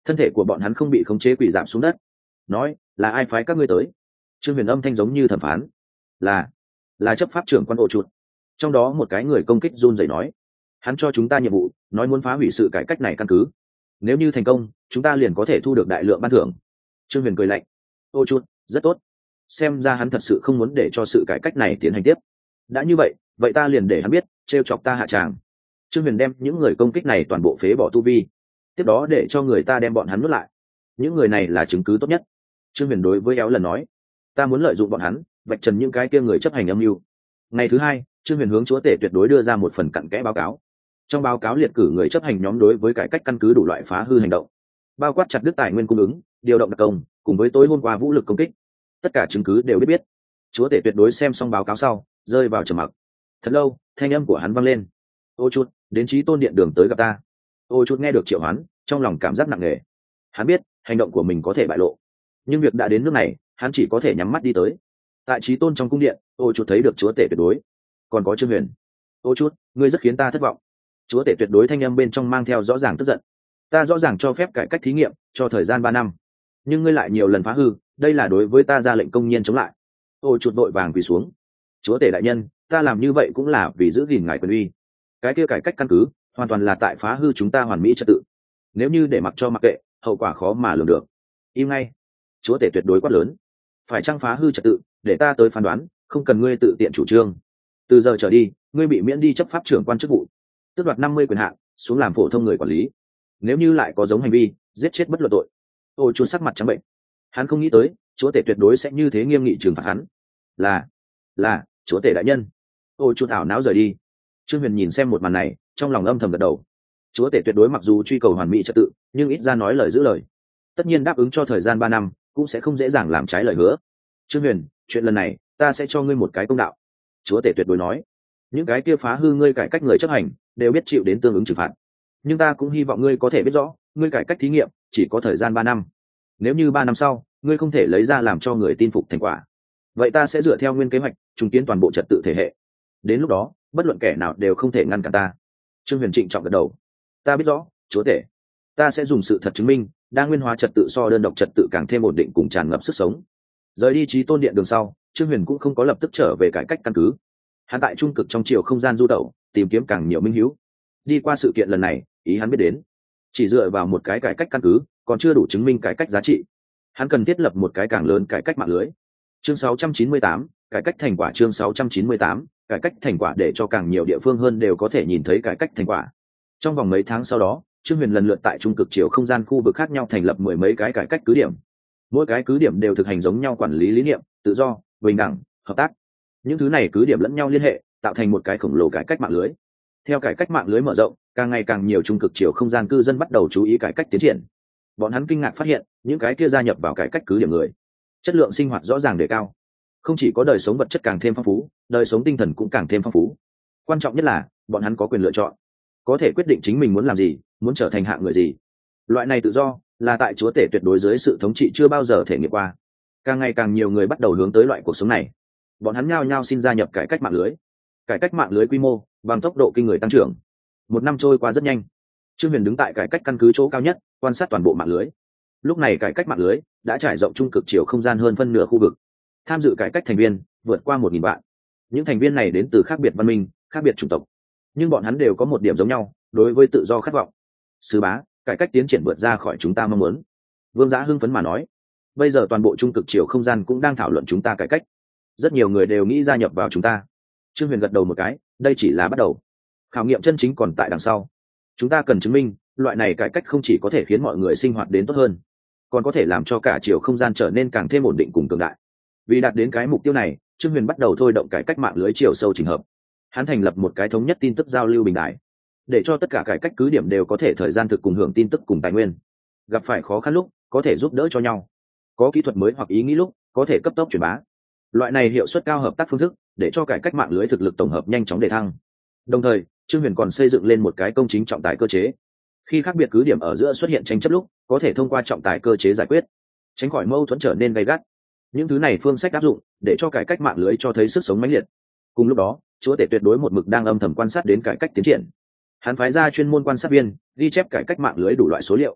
thân thể của bọn hắn không bị khống chế quỳ giảm xuống đất. Nói, là ai phái các ngươi tới? Trương Huyền âm thanh giống như thẩm phán. Là, là chấp pháp trưởng quan Ô Chuột. Trong đó một cái người công kích run rẩy nói, hắn cho chúng ta nhiệm vụ, nói muốn phá hủy sự cải cách này căn cứ. Nếu như thành công, chúng ta liền có thể thu được đại lượng ban thưởng. Trương Huyền cười lạnh. Ô Chuột, rất tốt. Xem ra hắn thật sự không muốn để cho sự cải cách này tiến hành tiếp. Đã như vậy, vậy ta liền để hắn biết, trêu chọc ta hạ tràng. Trương Huyền đem những người công kích này toàn bộ phế bỏ tu vi, tiếp đó để cho người ta đem bọn hắn nuốt lại. Những người này là chứng cứ tốt nhất. Trương Huyền đối với Éo lần nói, ta muốn lợi dụng bọn hắn vạch trần những cái kia người chấp hành âm mưu. Ngày thứ hai, Trương Huyền hướng chúa tể tuyệt đối đưa ra một phần cặn kẽ báo cáo. Trong báo cáo liệt cử người chấp hành nhóm đối với cải cách căn cứ đủ loại phá hư hành động, bao quát chặt đứt tài nguyên cung ứng, điều động đặc công, cùng với tối hôm qua vũ lực công kích. Tất cả chứng cứ đều biết biết. Chúa tể tuyệt đối xem xong báo cáo sau, rơi vào trầm mặc. Thật lâu, thanh âm của hắn vang lên. Ô Chút, đến Chí Tôn điện đường tới gặp ta. Ô Chút nghe được triệu hoán, trong lòng cảm giác nặng nề. Hắn biết hành động của mình có thể bại lộ, nhưng việc đã đến nước này, hắn chỉ có thể nhắm mắt đi tới. Tại Chí Tôn trong cung điện, Ô Chút thấy được chúa tể tuyệt đối, còn có Trương Huyền. Ô Chút, ngươi rất khiến ta thất vọng. Chúa tể tuyệt đối thanh âm bên trong mang theo rõ ràng tức giận. Ta rõ ràng cho phép cải cách thí nghiệm cho thời gian ba năm, nhưng ngươi lại nhiều lần phá hư, đây là đối với ta ra lệnh công nhiên chống lại. Ô Chút đội vàng quỳ xuống. Chúa tể đại nhân, ta làm như vậy cũng là vì giữ gìn ngài quyền uy. Cái kia cải cách căn cứ hoàn toàn là tại phá hư chúng ta hoàn mỹ trật tự. Nếu như để mặc cho mặc kệ, hậu quả khó mà lường được. Im ngay. Chúa tể tuyệt đối quát lớn. Phải chăng phá hư trật tự, để ta tới phán đoán, không cần ngươi tự tiện chủ trương. Từ giờ trở đi, ngươi bị miễn đi chấp pháp trưởng quan chức vụ, tước đoạt năm mươi quyền hạn, xuống làm phổ thông người quản lý. Nếu như lại có giống hành vi, giết chết bất luận tội. Ô Chút sắc mặt trắng bệnh. Hắn không nghĩ tới, chúa tể tuyệt đối sẽ như thế nghiêm nghị trừng phạt hắn. Là, là, chúa tể đại nhân. Ô Chút ảo não rời đi. Trương Huyền nhìn xem một màn này, trong lòng âm thầm gật đầu. Chúa tể tuyệt đối mặc dù truy cầu hoàn mỹ trật tự, nhưng ít ra nói lời giữ lời. Tất nhiên đáp ứng cho thời gian ba năm, cũng sẽ không dễ dàng làm trái lời hứa. Trương Huyền, chuyện lần này, ta sẽ cho ngươi một cái công đạo. Chúa tể tuyệt đối nói, những cái kia phá hư ngươi cải cách người chấp hành, đều biết chịu đến tương ứng trừng phạt. Nhưng ta cũng hy vọng ngươi có thể biết rõ, ngươi cải cách thí nghiệm chỉ có thời gian ba năm. Nếu như ba năm sau, ngươi không thể lấy ra làm cho người tin phục thành quả, vậy ta sẽ dựa theo nguyên kế hoạch, trùng kiến toàn bộ trật tự thể hệ. Đến lúc đó, bất luận kẻ nào đều không thể ngăn cản ta. Trương Huyền trịnh trọng gật đầu. Ta biết rõ, chúa tể. Ta sẽ dùng sự thật chứng minh, đa nguyên hóa trật tự so đơn độc trật tự càng thêm ổn định cùng tràn ngập sức sống. Rời đi Chí Tôn điện đường sau, Trương Huyền cũng không có lập tức trở về cải cách căn cứ. Hắn tại trung cực trong chiều không gian du tẩu, tìm kiếm càng nhiều minh hữu. Đi qua sự kiện lần này, ý hắn biết đến, chỉ dựa vào một cái cải cách căn cứ, còn chưa đủ chứng minh cải cách giá trị. Hắn cần thiết lập một cái càng lớn cải cách mạng lưới. Chương sáu trăm chín mươi tám, cải cách thành quả. Chương sáu trăm chín mươi tám, cải cách thành quả, để cho càng nhiều địa phương hơn đều có thể nhìn thấy cải cách thành quả. Trong vòng mấy tháng sau đó, Trương Huyền lần lượt tại trung cực chiều không gian khu vực khác nhau thành lập mười mấy cái cải cách cứ điểm. Mỗi cái cứ điểm đều thực hành giống nhau quản lý lý niệm, tự do, bình đẳng, hợp tác. Những thứ này cứ điểm lẫn nhau liên hệ, tạo thành một cái khổng lồ cải cách mạng lưới. Theo cải cách mạng lưới mở rộng, càng ngày càng nhiều trung cực chiều không gian cư dân bắt đầu chú ý cải cách tiến triển. Bọn hắn kinh ngạc phát hiện, những cái kia gia nhập vào cải cách cứ điểm người, chất lượng sinh hoạt rõ ràng đề cao. Không chỉ có đời sống vật chất càng thêm phong phú, đời sống tinh thần cũng càng thêm phong phú. Quan trọng nhất là, bọn hắn có quyền lựa chọn, có thể quyết định chính mình muốn làm gì, muốn trở thành hạng người gì. Loại này tự do là tại chúa tể tuyệt đối dưới sự thống trị chưa bao giờ thể nghiệm qua. Càng ngày càng nhiều người bắt đầu hướng tới loại cuộc sống này. Bọn hắn nhao nhao xin gia nhập cải cách mạng lưới. Cải cách mạng lưới quy mô bằng tốc độ kinh người tăng trưởng. Một năm trôi qua rất nhanh. Trương Huyền đứng tại cải cách căn cứ chỗ cao nhất, quan sát toàn bộ mạng lưới. Lúc này cải cách mạng lưới đã trải rộng trung cực chiều không gian hơn phân nửa khu vực. Tham dự cải cách thành viên vượt qua một nghìn vạn. Những thành viên này đến từ khác biệt văn minh, khác biệt chủng tộc, nhưng bọn hắn đều có một điểm giống nhau, đối với tự do khát vọng. Sứ bá, cải cách tiến triển vượt ra khỏi chúng ta mong muốn. Vương Giá hưng phấn mà nói, bây giờ toàn bộ trung cực chiều không gian cũng đang thảo luận chúng ta cải cách. Rất nhiều người đều nghĩ gia nhập vào chúng ta. Trương Huyền gật đầu một cái, đây chỉ là bắt đầu. Khảo nghiệm chân chính còn tại đằng sau. Chúng ta cần chứng minh, loại này cải cách không chỉ có thể khiến mọi người sinh hoạt đến tốt hơn, còn có thể làm cho cả chiều không gian trở nên càng thêm ổn định cùng cường đại. Vì đạt đến cái mục tiêu này, Trương Huyền bắt đầu thôi động cải cách mạng lưới chiều sâu chỉnh hợp. Hắn thành lập một cái thống nhất tin tức giao lưu bình đại, để cho tất cả cải cách cứ điểm đều có thể thời gian thực cùng hưởng tin tức cùng tài nguyên. Gặp phải khó khăn lúc, có thể giúp đỡ cho nhau. Có kỹ thuật mới hoặc ý nghĩ lúc, có thể cấp tốc truyền bá. Loại này hiệu suất cao hợp tác phương thức, để cho cải cách mạng lưới thực lực tổng hợp nhanh chóng đề thăng. Đồng thời, Trương Huyền còn xây dựng lên một cái công chính trọng tài cơ chế. Khi khác biệt cứ điểm ở giữa xuất hiện tranh chấp lúc, có thể thông qua trọng tài cơ chế giải quyết, tránh khỏi mâu thuẫn trở nên gay gắt. Những thứ này phương sách áp dụng, để cho cải cách mạng lưới cho thấy sức sống mãnh liệt. Cùng lúc đó, chúa tể tuyệt đối một mực đang âm thầm quan sát đến cải cách tiến triển. Hắn phái ra chuyên môn quan sát viên, ghi chép cải cách mạng lưới đủ loại số liệu.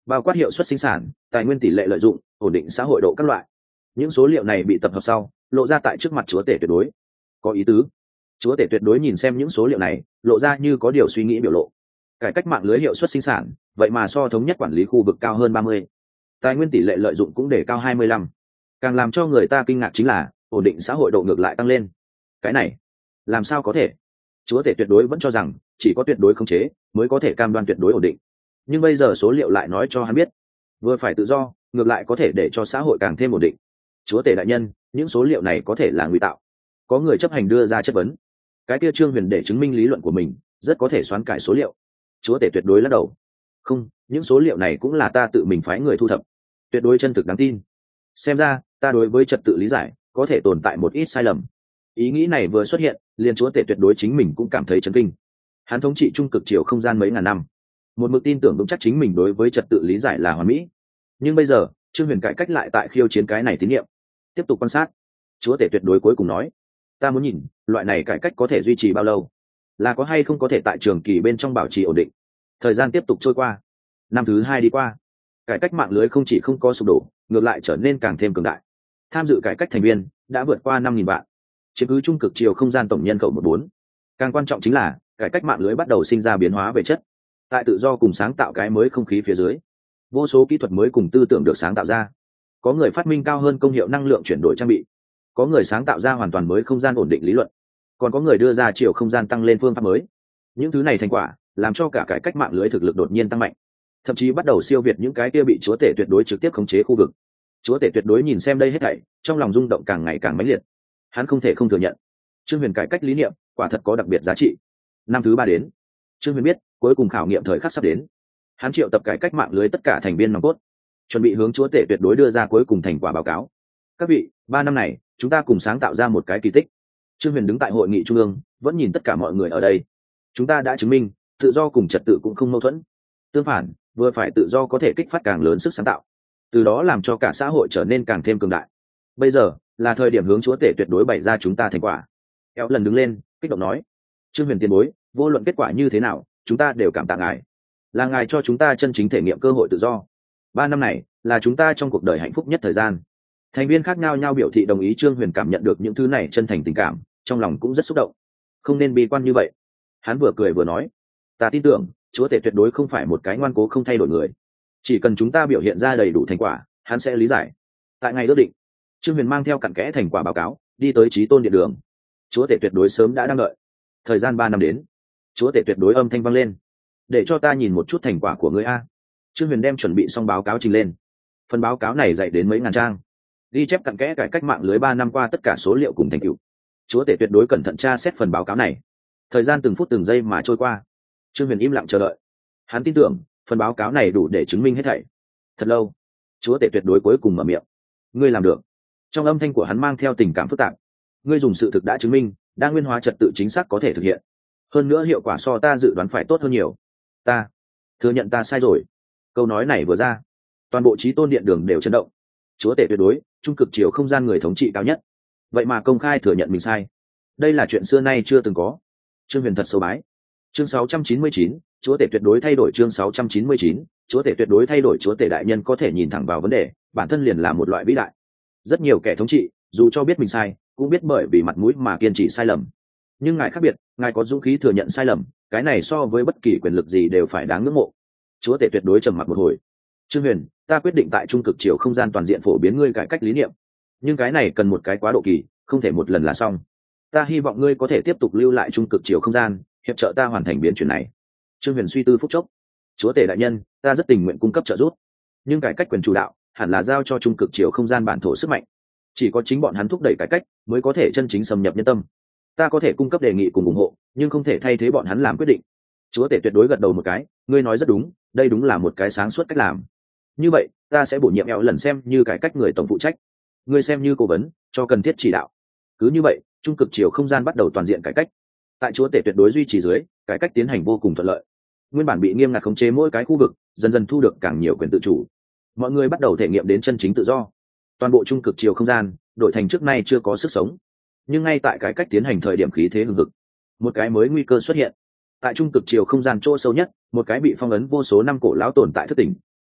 bao quát hiệu suất sinh sản, tài nguyên tỷ lệ lợi dụng, ổn định xã hội độ các loại. Những số liệu này bị tập hợp sau lộ ra tại trước mặt chúa tể tuyệt đối. Có ý tứ. Chúa tể tuyệt đối nhìn xem những số liệu này, lộ ra như có điều suy nghĩ biểu lộ. Cải cách mạng lưới hiệu suất sinh sản, vậy mà so thống nhất quản lý khu vực cao hơn ba mươi. Tài nguyên tỷ lệ lợi dụng cũng để cao hai mươi lăm. Càng làm cho người ta kinh ngạc chính là ổn định xã hội độ ngược lại tăng lên. Cái này làm sao có thể? Chúa tể tuyệt đối vẫn cho rằng chỉ có tuyệt đối khống chế mới có thể cam đoan tuyệt đối ổn định, nhưng bây giờ số liệu lại nói cho hắn biết vừa phải tự do ngược lại có thể để cho xã hội càng thêm ổn định. Chúa tể đại nhân, những số liệu này có thể là ngụy tạo. Có người chấp hành đưa ra chất vấn. Cái kia Trương Huyền để chứng minh lý luận của mình rất có thể xoán cải số liệu. Chúa tể tuyệt đối lắc đầu. Không, những số liệu này cũng là ta tự mình phái người thu thập, tuyệt đối chân thực đáng tin. Xem ra ta đối với trật tự lý giải có thể tồn tại một ít sai lầm. Ý nghĩ này vừa xuất hiện, liền chúa tể tuyệt đối chính mình cũng cảm thấy chấn kinh. Hắn thống trị trung cực chiều không gian mấy ngàn năm, một mực tin tưởng vững chắc chính mình đối với trật tự lý giải là hoàn mỹ. Nhưng bây giờ Trương Huyền cải cách lại tại khiêu chiến cái này tín nhiệm. Tiếp tục quan sát, chúa tể tuyệt đối cuối cùng nói, ta muốn nhìn loại này cải cách có thể duy trì bao lâu, là có hay không có thể tại trường kỳ bên trong bảo trì ổn định. Thời gian tiếp tục trôi qua, năm thứ hai đi qua, cải cách mạng lưới không chỉ không có sụp đổ, ngược lại trở nên càng thêm cường đại. Tham dự cải cách thành viên đã vượt qua năm nghìn vạn, chiếm cứ trung cực chiều không gian tổng nhân khẩu một bốn. Càng quan trọng chính là cải cách mạng lưới bắt đầu sinh ra biến hóa về chất. Tại tự do cùng sáng tạo cái mới không khí phía dưới, vô số kỹ thuật mới cùng tư tưởng được sáng tạo ra. Có người phát minh cao hơn công hiệu năng lượng chuyển đổi trang bị, có người sáng tạo ra hoàn toàn mới không gian ổn định lý luận, còn có người đưa ra chiều không gian tăng lên phương pháp mới. Những thứ này thành quả làm cho cả cải cách mạng lưới thực lực đột nhiên tăng mạnh, thậm chí bắt đầu siêu việt những cái kia bị chúa tể tuyệt đối trực tiếp khống chế khu vực. Chúa tể tuyệt đối nhìn xem đây hết thảy, trong lòng rung động càng ngày càng mãnh liệt. Hắn không thể không thừa nhận, Trương Huyền cải cách lý niệm quả thật có đặc biệt giá trị. Năm thứ ba đến, Trương Huyền biết cuối cùng khảo nghiệm thời khắc sắp đến. Hắn triệu tập cải cách mạng lưới tất cả thành viên nòng cốt, chuẩn bị hướng chúa tể tuyệt đối đưa ra cuối cùng thành quả báo cáo. Các vị, ba năm này chúng ta cùng sáng tạo ra một cái kỳ tích. Trương Huyền đứng tại hội nghị trung ương, vẫn nhìn tất cả mọi người ở đây. Chúng ta đã chứng minh tự do cùng trật tự cũng không mâu thuẫn. Tương phản, vừa phải tự do có thể kích phát càng lớn sức sáng tạo, từ đó làm cho cả xã hội trở nên càng thêm cường đại. Bây giờ là thời điểm hướng chúa tể tuyệt đối bày ra chúng ta thành quả. Éo lần đứng lên kích động nói, Trương Huyền tiền bối, vô luận kết quả như thế nào chúng ta đều cảm tạ ngài, là ngài cho chúng ta chân chính thể nghiệm cơ hội tự do. Ba năm này là chúng ta trong cuộc đời hạnh phúc nhất thời gian. Thành viên khác nhau nhau biểu thị đồng ý. Trương Huyền cảm nhận được những thứ này chân thành tình cảm, trong lòng cũng rất xúc động. Không nên bi quan như vậy. Hắn vừa cười vừa nói, ta tin tưởng chúa tể tuyệt đối không phải một cái ngoan cố không thay đổi người, chỉ cần chúng ta biểu hiện ra đầy đủ thành quả, hắn sẽ lý giải. Tại ngày ước định, Trương Huyền mang theo cặn kẽ thành quả báo cáo đi tới Chí Tôn điện đường. Chúa tể tuyệt đối sớm đã đang đợi. Thời gian ba năm đến, chúa tể tuyệt đối âm thanh vang lên, để cho ta nhìn một chút thành quả của ngươi a. Trương Huyền đem chuẩn bị xong báo cáo trình lên. Phần báo cáo này dày đến mấy ngàn trang, ghi chép cặn kẽ cải cách mạng lưới ba năm qua tất cả số liệu cùng thành tựu. Chúa tể tuyệt đối cẩn thận tra xét phần báo cáo này. Thời gian từng phút từng giây mà trôi qua, Trương Huyền im lặng chờ đợi. Hắn tin tưởng phần báo cáo này đủ để chứng minh hết thảy. Thật lâu, chúa tể tuyệt đối cuối cùng mở miệng, ngươi làm được. Trong âm thanh của hắn mang theo tình cảm phức tạp. Ngươi dùng sự thực đã chứng minh đa nguyên hóa trật tự chính xác có thể thực hiện, hơn nữa hiệu quả so ta dự đoán phải tốt hơn nhiều. Ta thừa nhận ta sai rồi. Câu nói này vừa ra, toàn bộ Chí Tôn điện đường đều chấn động. Chúa tể tuyệt đối, trung cực chiều không gian người thống trị cao nhất, vậy mà công khai thừa nhận mình sai, đây là chuyện xưa nay chưa từng có. Trương Huyền thật sâu bái. Chương sáu trăm chín mươi chín, chúa tể tuyệt đối thay đổi. Chương sáu trăm chín mươi chín, chúa tể tuyệt đối thay đổi. Chúa tể đại nhân có thể nhìn thẳng vào vấn đề, bản thân liền là một loại vĩ đại. Rất nhiều kẻ thống trị dù cho biết mình sai, cũng biết bởi vì mặt mũi mà kiên trì sai lầm. Nhưng ngài khác biệt, ngài có dũng khí thừa nhận sai lầm, cái này so với bất kỳ quyền lực gì đều phải đáng ngưỡng mộ. Chúa tể tuyệt đối trầm mặc một hồi. Trương Huyền, ta quyết định tại trung cực chiều không gian toàn diện phổ biến ngươi cải cách lý niệm, nhưng cái này cần một cái quá độ kỳ, không thể một lần là xong. Ta hy vọng ngươi có thể tiếp tục lưu lại trung cực chiều không gian, hiệp trợ ta hoàn thành biến chuyển này. Trương Huyền suy tư phút chốc. Chúa tể đại nhân, ta rất tình nguyện cung cấp trợ giúp, nhưng cải cách quyền chủ đạo hẳn là giao cho trung cực chiều không gian bản thổ sức mạnh. Chỉ có chính bọn hắn thúc đẩy cải cách mới có thể chân chính xâm nhập nhân tâm. Ta có thể cung cấp đề nghị cùng ủng hộ, nhưng không thể thay thế bọn hắn làm quyết định. Chúa tể tuyệt đối gật đầu một cái, ngươi nói rất đúng, đây đúng là một cái sáng suốt cách làm. Như vậy ta sẽ bổ nhiệm Éo lần xem như cải cách người tổng phụ trách, ngươi xem như cố vấn, cho cần thiết chỉ đạo. Cứ như vậy, trung cực chiều không gian bắt đầu toàn diện cải cách. Tại chúa tể tuyệt đối duy trì dưới, cải cách tiến hành vô cùng thuận lợi. Nguyên bản bị nghiêm ngặt khống chế mỗi cái khu vực, dần dần thu được càng nhiều quyền tự chủ. Mọi người bắt đầu thể nghiệm đến chân chính tự do. Toàn bộ trung cực chiều không gian đổi thành trước nay chưa có sức sống. Nhưng ngay tại cải cách tiến hành thời điểm khí thế hừng hực, một cái mới nguy cơ xuất hiện. Tại trung cực chiều không gian chỗ sâu nhất, một cái bị phong ấn vô số năm cổ lão tồn tại thức tỉnh.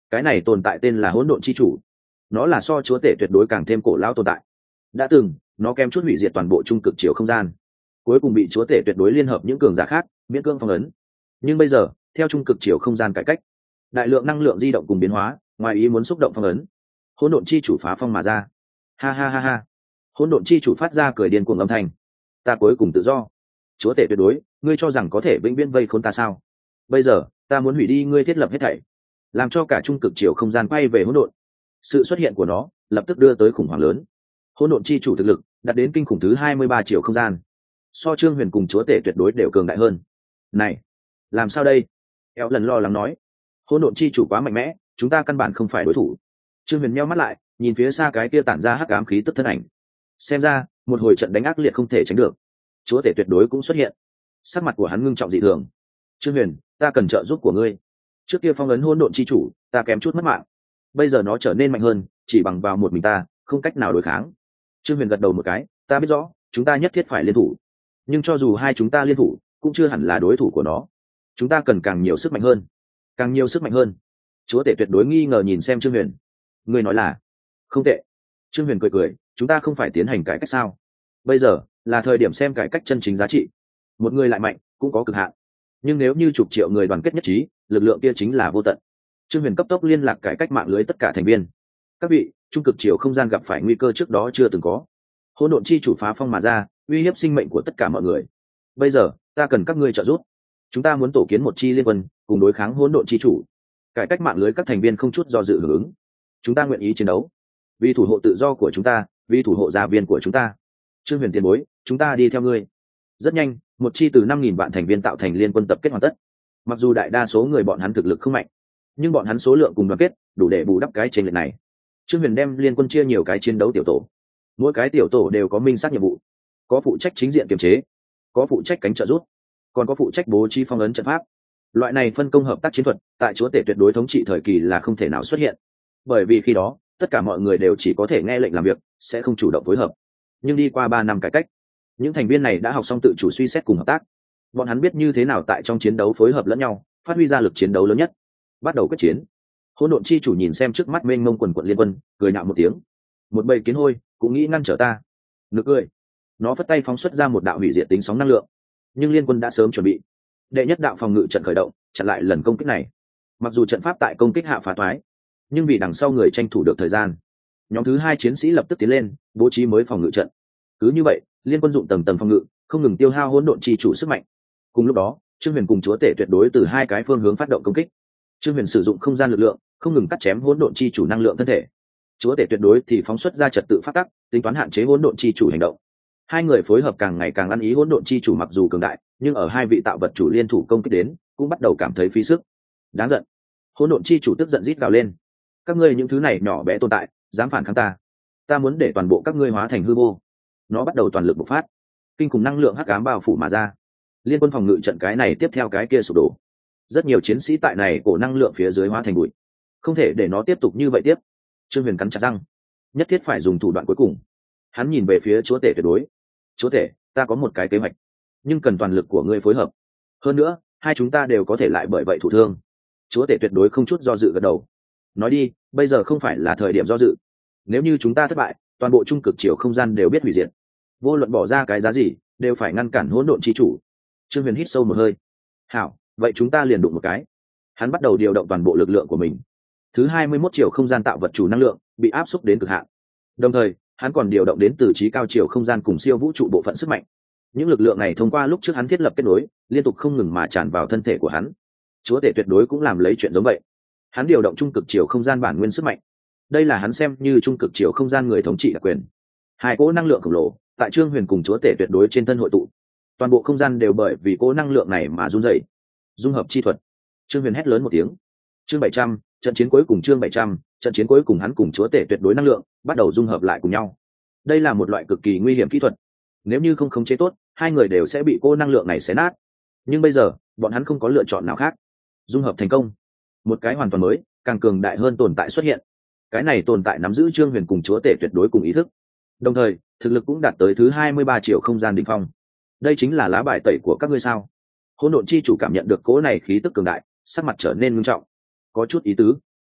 Cái này tồn tại tên là hỗn độn chi chủ, nó là so chúa tể tuyệt đối càng thêm cổ lão tồn tại. Đã từng nó kém chút hủy diệt toàn bộ trung cực chiều không gian, cuối cùng bị chúa tể tuyệt đối liên hợp những cường giả khác miễn cưỡng phong ấn. Nhưng bây giờ theo trung cực chiều không gian cải cách, đại lượng năng lượng di động cùng biến hóa, ngoài ý muốn xúc động phong ấn, hỗn độn chi chủ phá phong mà ra. Ha ha ha ha, hỗn độn chi chủ phát ra cười điên cuồng âm thanh. Ta cuối cùng tự do. Chúa tể tuyệt đối, ngươi cho rằng có thể vĩnh viễn vây khốn ta sao? Bây giờ ta muốn hủy đi ngươi thiết lập hết thảy, làm cho cả trung cực chiều không gian quay về hỗn độn. Sự xuất hiện của nó lập tức đưa tới khủng hoảng lớn. Hỗn độn chi chủ thực lực đạt đến kinh khủng thứ hai mươi ba chiều không gian, so Trương Huyền cùng chúa tể tuyệt đối đều cường đại hơn. Này, làm sao đây? Eo lần lo lắng nói. Hỗn độn chi chủ quá mạnh mẽ, chúng ta căn bản không phải đối thủ. Trương Huyền nheo mắt lại, nhìn phía xa cái kia tản ra hắc ám khí tức thân ảnh. Xem ra một hồi trận đánh ác liệt không thể tránh được. Chúa tể tuyệt đối cũng xuất hiện, sắc mặt của hắn ngưng trọng dị thường. Trương Huyền, ta cần trợ giúp của ngươi. Trước kia phong ấn hỗn độn chi chủ, ta kém chút mất mạng. Bây giờ nó trở nên mạnh hơn, chỉ bằng vào một mình ta không cách nào đối kháng. Trương Huyền gật đầu một cái, ta biết rõ chúng ta nhất thiết phải liên thủ, nhưng cho dù hai chúng ta liên thủ cũng chưa hẳn là đối thủ của nó. Chúng ta cần càng nhiều sức mạnh hơn, càng nhiều sức mạnh hơn. Chúa tể tuyệt đối nghi ngờ nhìn xem Trương Huyền. Ngươi nói là không tệ. Trương Huyền cười cười, chúng ta không phải tiến hành cải cách sao? Bây giờ là thời điểm xem cải cách chân chính giá trị. Một người lại mạnh cũng có cực hạn, nhưng nếu như chục triệu người đoàn kết nhất trí, lực lượng kia chính là vô tận. Trương Huyền cấp tốc liên lạc cải cách mạng lưới tất cả thành viên. Các vị, trung cực chiều không gian gặp phải nguy cơ trước đó chưa từng có. Hỗn độn chi chủ phá phong mà ra, uy hiếp sinh mệnh của tất cả mọi người. Bây giờ ta cần các ngươi trợ giúp. Chúng ta muốn tổ kiến một chi liên quân, cùng đối kháng hỗn độn chi chủ. Cải cách mạng lưới các thành viên không chút do dự hưởng ứng. Chúng ta nguyện ý chiến đấu, vì thủ hộ tự do của chúng ta, vì thủ hộ gia viên của chúng ta. Trương Huyền tiền bối, chúng ta đi theo ngươi. Rất nhanh, một chi từ năm nghìn vạn thành viên tạo thành liên quân tập kết hoàn tất. Mặc dù đại đa số người bọn hắn thực lực không mạnh, nhưng bọn hắn số lượng cùng đoàn kết đủ để bù đắp cái trên lệch này. Trương Huyền đem liên quân chia nhiều cái chiến đấu tiểu tổ, mỗi cái tiểu tổ đều có minh xác nhiệm vụ, có phụ trách chính diện kiềm chế, có phụ trách cánh trợ rút, còn có phụ trách bố trí phong ấn trận pháp. Loại này phân công hợp tác chiến thuật tại chúa tể tuyệt đối thống trị thời kỳ là không thể nào xuất hiện, bởi vì khi đó tất cả mọi người đều chỉ có thể nghe lệnh làm việc, sẽ không chủ động phối hợp. Nhưng đi qua ba năm cải cách, những thành viên này đã học xong tự chủ suy xét cùng hợp tác. Bọn hắn biết như thế nào tại trong chiến đấu phối hợp lẫn nhau, phát huy ra lực chiến đấu lớn nhất. Bắt đầu quyết chiến. Hỗn độn chi chủ nhìn xem trước mắt mênh mông quần quận liên quân, cười nhạo một tiếng. Một bầy kiến hôi cũng nghĩ ngăn trở ta. Nực cười. Nó phất tay phóng xuất ra một đạo hủy diệt tính sóng năng lượng, nhưng liên quân đã sớm chuẩn bị. Đệ nhất đạo phòng ngự trận khởi động, chặn lại lần công kích này. Mặc dù trận pháp tại công kích hạ phá toái, nhưng vì đằng sau người tranh thủ được thời gian, nhóm thứ hai chiến sĩ lập tức tiến lên, bố trí mới phòng ngự trận. Cứ như vậy, liên quân dụng tầng tầng phòng ngự, không ngừng tiêu hao hỗn độn chi chủ sức mạnh. Cùng lúc đó, Trương Huyền cùng chúa tể tuyệt đối từ hai cái phương hướng phát động công kích. Trương Huyền sử dụng không gian lực lượng, không ngừng cắt chém hỗn độn chi chủ năng lượng thân thể. Chúa tể tuyệt đối thì phóng xuất ra trật tự phát tắc, tính toán hạn chế hỗn độn chi chủ hành động. Hai người phối hợp càng ngày càng ăn ý. Hỗn độn chi chủ mặc dù cường đại, nhưng ở hai vị tạo vật chủ liên thủ công kích đến, cũng bắt đầu cảm thấy phí sức. Đáng giận. Hỗn độn chi chủ tức giận rít gào lên. Các ngươi những thứ này nhỏ bé tồn tại, dám phản kháng ta, ta muốn để toàn bộ các ngươi hóa thành hư vô. Nó bắt đầu toàn lực bộc phát, kinh khủng năng lượng hắc ám bao phủ mà ra. Liên quân phòng ngự trận cái này tiếp theo cái kia sụp đổ. Rất nhiều chiến sĩ tại này cổ năng lượng phía dưới hóa thành bụi, không thể để nó tiếp tục như vậy tiếp. Trương Huyền cắn chặt răng, nhất thiết phải dùng thủ đoạn cuối cùng. Hắn nhìn về phía chúa tể tuyệt đối. Chúa tể, ta có một cái kế hoạch, nhưng cần toàn lực của ngươi phối hợp. Hơn nữa, hai chúng ta đều có thể lại bởi vậy thụ thương. Chúa tể tuyệt đối không chút do dự gật đầu. Nói đi, bây giờ không phải là thời điểm do dự. Nếu như chúng ta thất bại, toàn bộ trung cực chiều không gian đều biết hủy diệt. Vô luận bỏ ra cái giá gì, đều phải ngăn cản hỗn độn chi chủ. Trương Huyền hít sâu một hơi. Hảo, vậy chúng ta liền đụng một cái. Hắn bắt đầu điều động toàn bộ lực lượng của mình. Thứ hai mươi mốt chiều không gian tạo vật chủ năng lượng bị áp xúc đến cực hạn. Đồng thời, hắn còn điều động đến từ trí cao chiều không gian cùng siêu vũ trụ bộ phận sức mạnh. Những lực lượng này thông qua lúc trước hắn thiết lập kết nối, liên tục không ngừng mà tràn vào thân thể của hắn. Chúa tể tuyệt đối cũng làm lấy chuyện giống vậy. Hắn điều động trung cực chiều không gian bản nguyên sức mạnh. Đây là hắn xem như trung cực chiều không gian người thống trị đặc quyền. Hai cỗ năng lượng khổng lồ tại Trương Huyền cùng chúa tể tuyệt đối trên thân hội tụ. Toàn bộ không gian đều bởi vì cỗ năng lượng này mà run rẩy. Dung hợp chi thuật. Trương Huyền hét lớn một tiếng. Chương bảy trăm, trận chiến cuối cùng. Chương bảy trăm, trận chiến cuối cùng. Hắn cùng chúa tể tuyệt đối năng lượng bắt đầu dung hợp lại cùng nhau. Đây là một loại cực kỳ nguy hiểm kỹ thuật. Nếu như không khống chế tốt, hai người đều sẽ bị cỗ năng lượng này xé nát. Nhưng bây giờ, bọn hắn không có lựa chọn nào khác. Dung hợp thành công. Một cái hoàn toàn mới, càng cường đại hơn tồn tại xuất hiện. Cái này tồn tại nắm giữ Trương Huyền cùng chúa tể tuyệt đối cùng ý thức. Đồng thời, thực lực cũng đạt tới thứ hai mươi ba triệu không gian đỉnh phong. Đây chính là lá bài tẩy của các ngươi sao? Hỗn độn chi chủ cảm nhận được cỗ này khí tức cường đại, sắc mặt trở nên nghiêm trọng. Có chút ý tứ.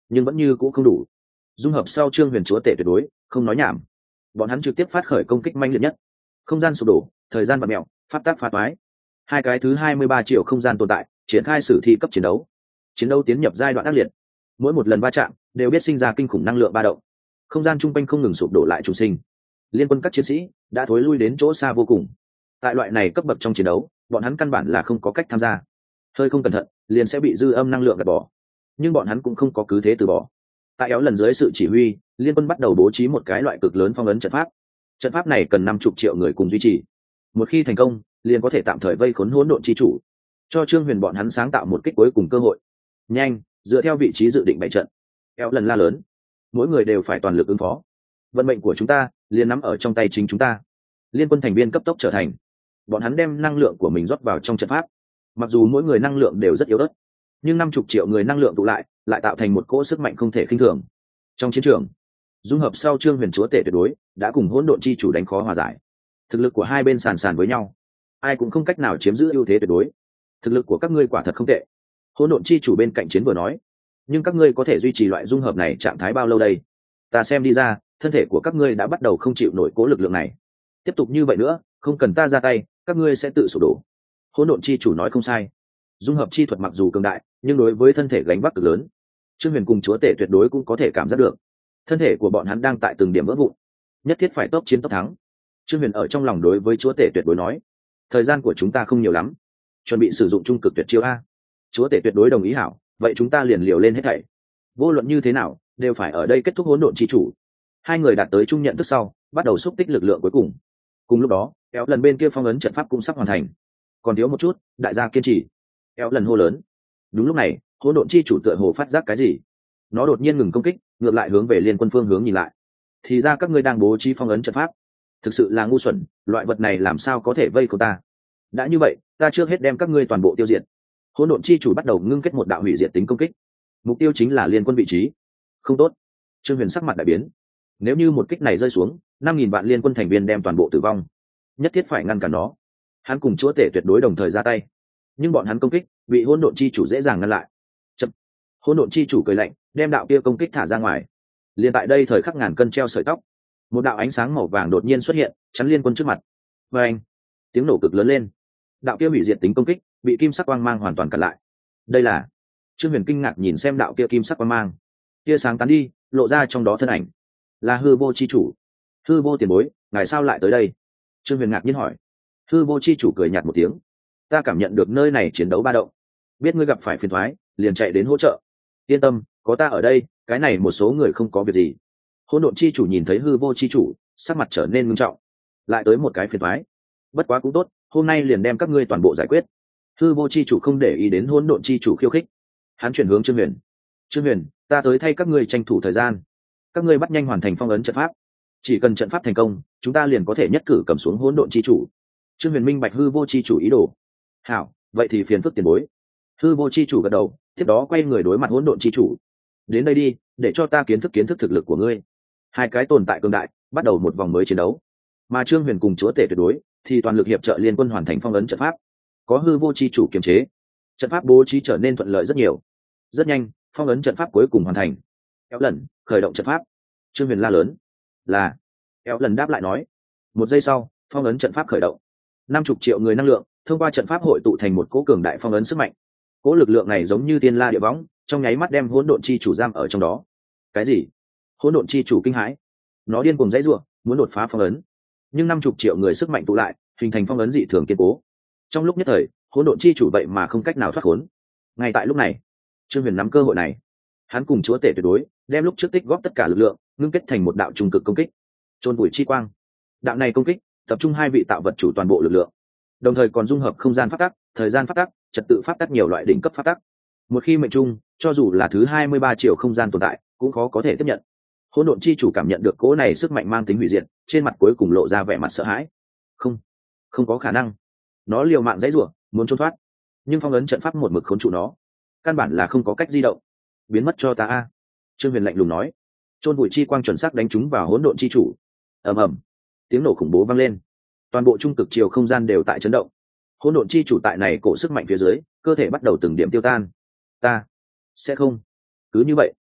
nhưng vẫn như cũ không đủ. Dung hợp sau Trương Huyền chúa tể tuyệt đối không nói nhảm, bọn hắn trực tiếp phát khởi công kích manh liệt nhất. Không gian sụp đổ, thời gian bạt mẹo, pháp tác phá toái, hai cái thứ hai mươi ba triệu không gian tồn tại triển khai sử thi cấp chiến đấu. Chiến đấu tiến nhập giai đoạn ác liệt, mỗi một lần va chạm đều biết sinh ra kinh khủng năng lượng ba động, không gian chung quanh không ngừng sụp đổ lại trùng sinh. Liên quân các chiến sĩ đã thối lui đến chỗ xa vô cùng. Tại loại này cấp bậc trong chiến đấu, bọn hắn căn bản là không có cách tham gia, hơi không cẩn thận liền sẽ bị dư âm năng lượng gạt bỏ. Nhưng bọn hắn cũng không có cứ thế từ bỏ. Tại éo lần dưới sự chỉ huy, liên quân bắt đầu bố trí một cái loại cực lớn phong ấn trận pháp. Trận pháp này cần năm chục triệu người cùng duy trì. Một khi thành công, liền có thể tạm thời vây khốn hỗn độn chi chủ, cho Trương Huyền bọn hắn sáng tạo một kích cuối cùng cơ hội. Nhanh, dựa theo vị trí dự định bày trận. Éo lần la lớn, mỗi người đều phải toàn lực ứng phó. Vận mệnh của chúng ta liền nắm ở trong tay chính chúng ta. Liên quân thành viên cấp tốc trở thành, bọn hắn đem năng lượng của mình rót vào trong trận pháp. Mặc dù mỗi người năng lượng đều rất yếu ớt, nhưng năm chục triệu người năng lượng tụ lại lại tạo thành một cỗ sức mạnh không thể khinh thường. Trong chiến trường, dung hợp sau Trương Huyền chúa tể tuyệt đối đã cùng hỗn độn chi chủ đánh khó hòa giải. Thực lực của hai bên sàn sàn với nhau, ai cũng không cách nào chiếm giữ ưu thế tuyệt đối. Thực lực của các ngươi quả thật không tệ, hỗn độn chi chủ bên cạnh chiến vừa nói, nhưng các ngươi có thể duy trì loại dung hợp này trạng thái bao lâu đây? Ta xem đi ra, thân thể của các ngươi đã bắt đầu không chịu nổi cố lực lượng này. Tiếp tục như vậy nữa, không cần ta ra tay, các ngươi sẽ tự sụp đổ. Hỗn độn chi chủ nói không sai. Dung hợp chi thuật mặc dù cường đại, nhưng đối với thân thể gánh vác cực lớn. Trương Huyền cùng chúa tể tuyệt đối cũng có thể cảm giác được, thân thể của bọn hắn đang tại từng điểm vỡ vụn, nhất thiết phải tốc chiến tốc thắng. Trương Huyền ở trong lòng đối với chúa tể tuyệt đối nói, thời gian của chúng ta không nhiều lắm, chuẩn bị sử dụng trung cực tuyệt chiêu a. Chúa tể tuyệt đối đồng ý hảo, vậy chúng ta liền liều lên hết thảy. Vô luận như thế nào, đều phải ở đây kết thúc hỗn độn chi chủ. Hai người đạt tới chung nhận thức sau, bắt đầu xúc tích lực lượng cuối cùng. Cùng lúc đó, kéo lần bên kia phong ấn trận pháp cũng sắp hoàn thành, còn thiếu một chút, đại gia kiên trì. Kéo lần hô lớn. Đúng lúc này, hỗn độn chi chủ tựa hồ phát giác cái gì, nó đột nhiên ngừng công kích, ngược lại hướng về liên quân phương hướng nhìn lại. Thì ra các ngươi đang bố trí phong ấn trận pháp, thực sự là ngu xuẩn, loại vật này làm sao có thể vây khốn ta. Đã như vậy, ta trước hết đem các ngươi toàn bộ tiêu diệt. Hỗn độn chi chủ bắt đầu ngưng kết một đạo hủy diệt tính công kích, mục tiêu chính là liên quân vị trí. Không tốt. Trương Huyền sắc mặt đại biến, nếu như một kích này rơi xuống, năm nghìn vạn liên quân thành viên đem toàn bộ tử vong, nhất thiết phải ngăn cản nó. Hắn cùng chúa tể tuyệt đối đồng thời ra tay, nhưng bọn hắn công kích bị hỗn độn chi chủ dễ dàng ngăn lại. Chậm. Hỗn độn chi chủ cười lạnh, đem đạo kia công kích thả ra ngoài. Liên tại đây thời khắc ngàn cân treo sợi tóc, một đạo ánh sáng màu vàng đột nhiên xuất hiện, chắn liên quân trước mặt. Và anh, tiếng nổ cực lớn lên, đạo kia hủy diệt tính công kích bị kim sắc quang mang hoàn toàn cản lại. Đây là, Trương Huyền kinh ngạc nhìn xem đạo kia kim sắc quang mang, kia sáng tán đi, lộ ra trong đó thân ảnh là hư vô chi chủ. Hư vô tiền bối, ngài sao lại tới đây? Trương Huyền ngạc nhiên hỏi. Hư vô chi chủ cười nhạt một tiếng, ta cảm nhận được nơi này chiến đấu ba động, biết ngươi gặp phải phiền thoái, liền chạy đến hỗ trợ. Yên tâm, có ta ở đây, cái này một số người không có việc gì. Hỗn độn chi chủ nhìn thấy hư vô chi chủ, sắc mặt trở nên nghiêm trọng. Lại tới một cái phiền thoái, bất quá cũng tốt, hôm nay liền đem các ngươi toàn bộ giải quyết. Hư vô chi chủ không để ý đến hỗn độn chi chủ khiêu khích, hắn chuyển hướng Trương Huyền. Trương Huyền, ta tới thay các ngươi tranh thủ thời gian, các ngươi bắt nhanh hoàn thành phong ấn trận pháp, chỉ cần trận pháp thành công, chúng ta liền có thể nhất cử cầm xuống hỗn độn chi chủ. Trương Huyền minh bạch hư vô chi chủ ý đồ. Hảo, vậy thì phiền phức tiền bối. Hư vô chi chủ gật đầu, tiếp đó quay người đối mặt hỗn độn chi chủ. Đến đây đi, để cho ta kiến thức kiến thức thực lực của ngươi. Hai cái tồn tại cường đại bắt đầu một vòng mới chiến đấu, mà Trương Huyền cùng chúa tể tuyệt đối thì toàn lực hiệp trợ liên quân hoàn thành phong ấn trận pháp. Có hư vô chi chủ kiềm chế, trận pháp bố trí trở nên thuận lợi rất nhiều. Rất nhanh, phong ấn trận pháp cuối cùng hoàn thành. Kéo lần, khởi động trận pháp. Trương Huyền la lớn. Là. Kéo lần đáp lại nói. Một giây sau, phong ấn trận pháp khởi động. Năm chục triệu người năng lượng thông qua trận pháp hội tụ thành một cỗ cường đại phong ấn sức mạnh. Cỗ lực lượng này giống như tiên la địa võng, trong nháy mắt đem hỗn độn chi chủ giam ở trong đó. Cái gì? Hỗn độn chi chủ kinh hãi, nó điên cuồng dãy rủa, muốn đột phá phong ấn, nhưng năm chục triệu người sức mạnh tụ lại, hình thành phong ấn dị thường kiên cố. Trong lúc nhất thời, hỗn độn chi chủ vậy mà không cách nào thoát khốn. Ngay tại lúc này, Trương Huyền nắm cơ hội này, hắn cùng chúa tể tuyệt đối đem lúc trước tích góp tất cả lực lượng, ngưng kết thành một đạo trung cực công kích, chôn vùi chi quang. Đạo này công kích tập trung hai vị tạo vật chủ toàn bộ lực lượng, đồng thời còn dung hợp không gian pháp tắc, thời gian pháp tắc, trật tự pháp tắc nhiều loại đỉnh cấp pháp tắc. Một khi mệnh trung, cho dù là thứ hai mươi ba triệu không gian tồn tại, cũng khó có thể tiếp nhận. Hỗn độn chi chủ cảm nhận được cỗ này sức mạnh mang tính hủy diệt, trên mặt cuối cùng lộ ra vẻ mặt sợ hãi. Không, không có khả năng. Nó liều mạng dãy rủa, muốn trốn thoát, nhưng phong ấn trận pháp một mực khốn trụ nó, căn bản là không có cách di động. Biến mất cho ta a. Trương Huyền lạnh lùng nói. Chôn bụi chi quang chuẩn xác đánh trúng vào hỗn độn chi chủ. Ầm ầm, tiếng nổ khủng bố vang lên, toàn bộ trung cực chiều không gian đều tại chấn động. Hỗn độn chi chủ tại này cổ sức mạnh phía dưới, cơ thể bắt đầu từng điểm tiêu tan. Ta sẽ không cứ như vậy.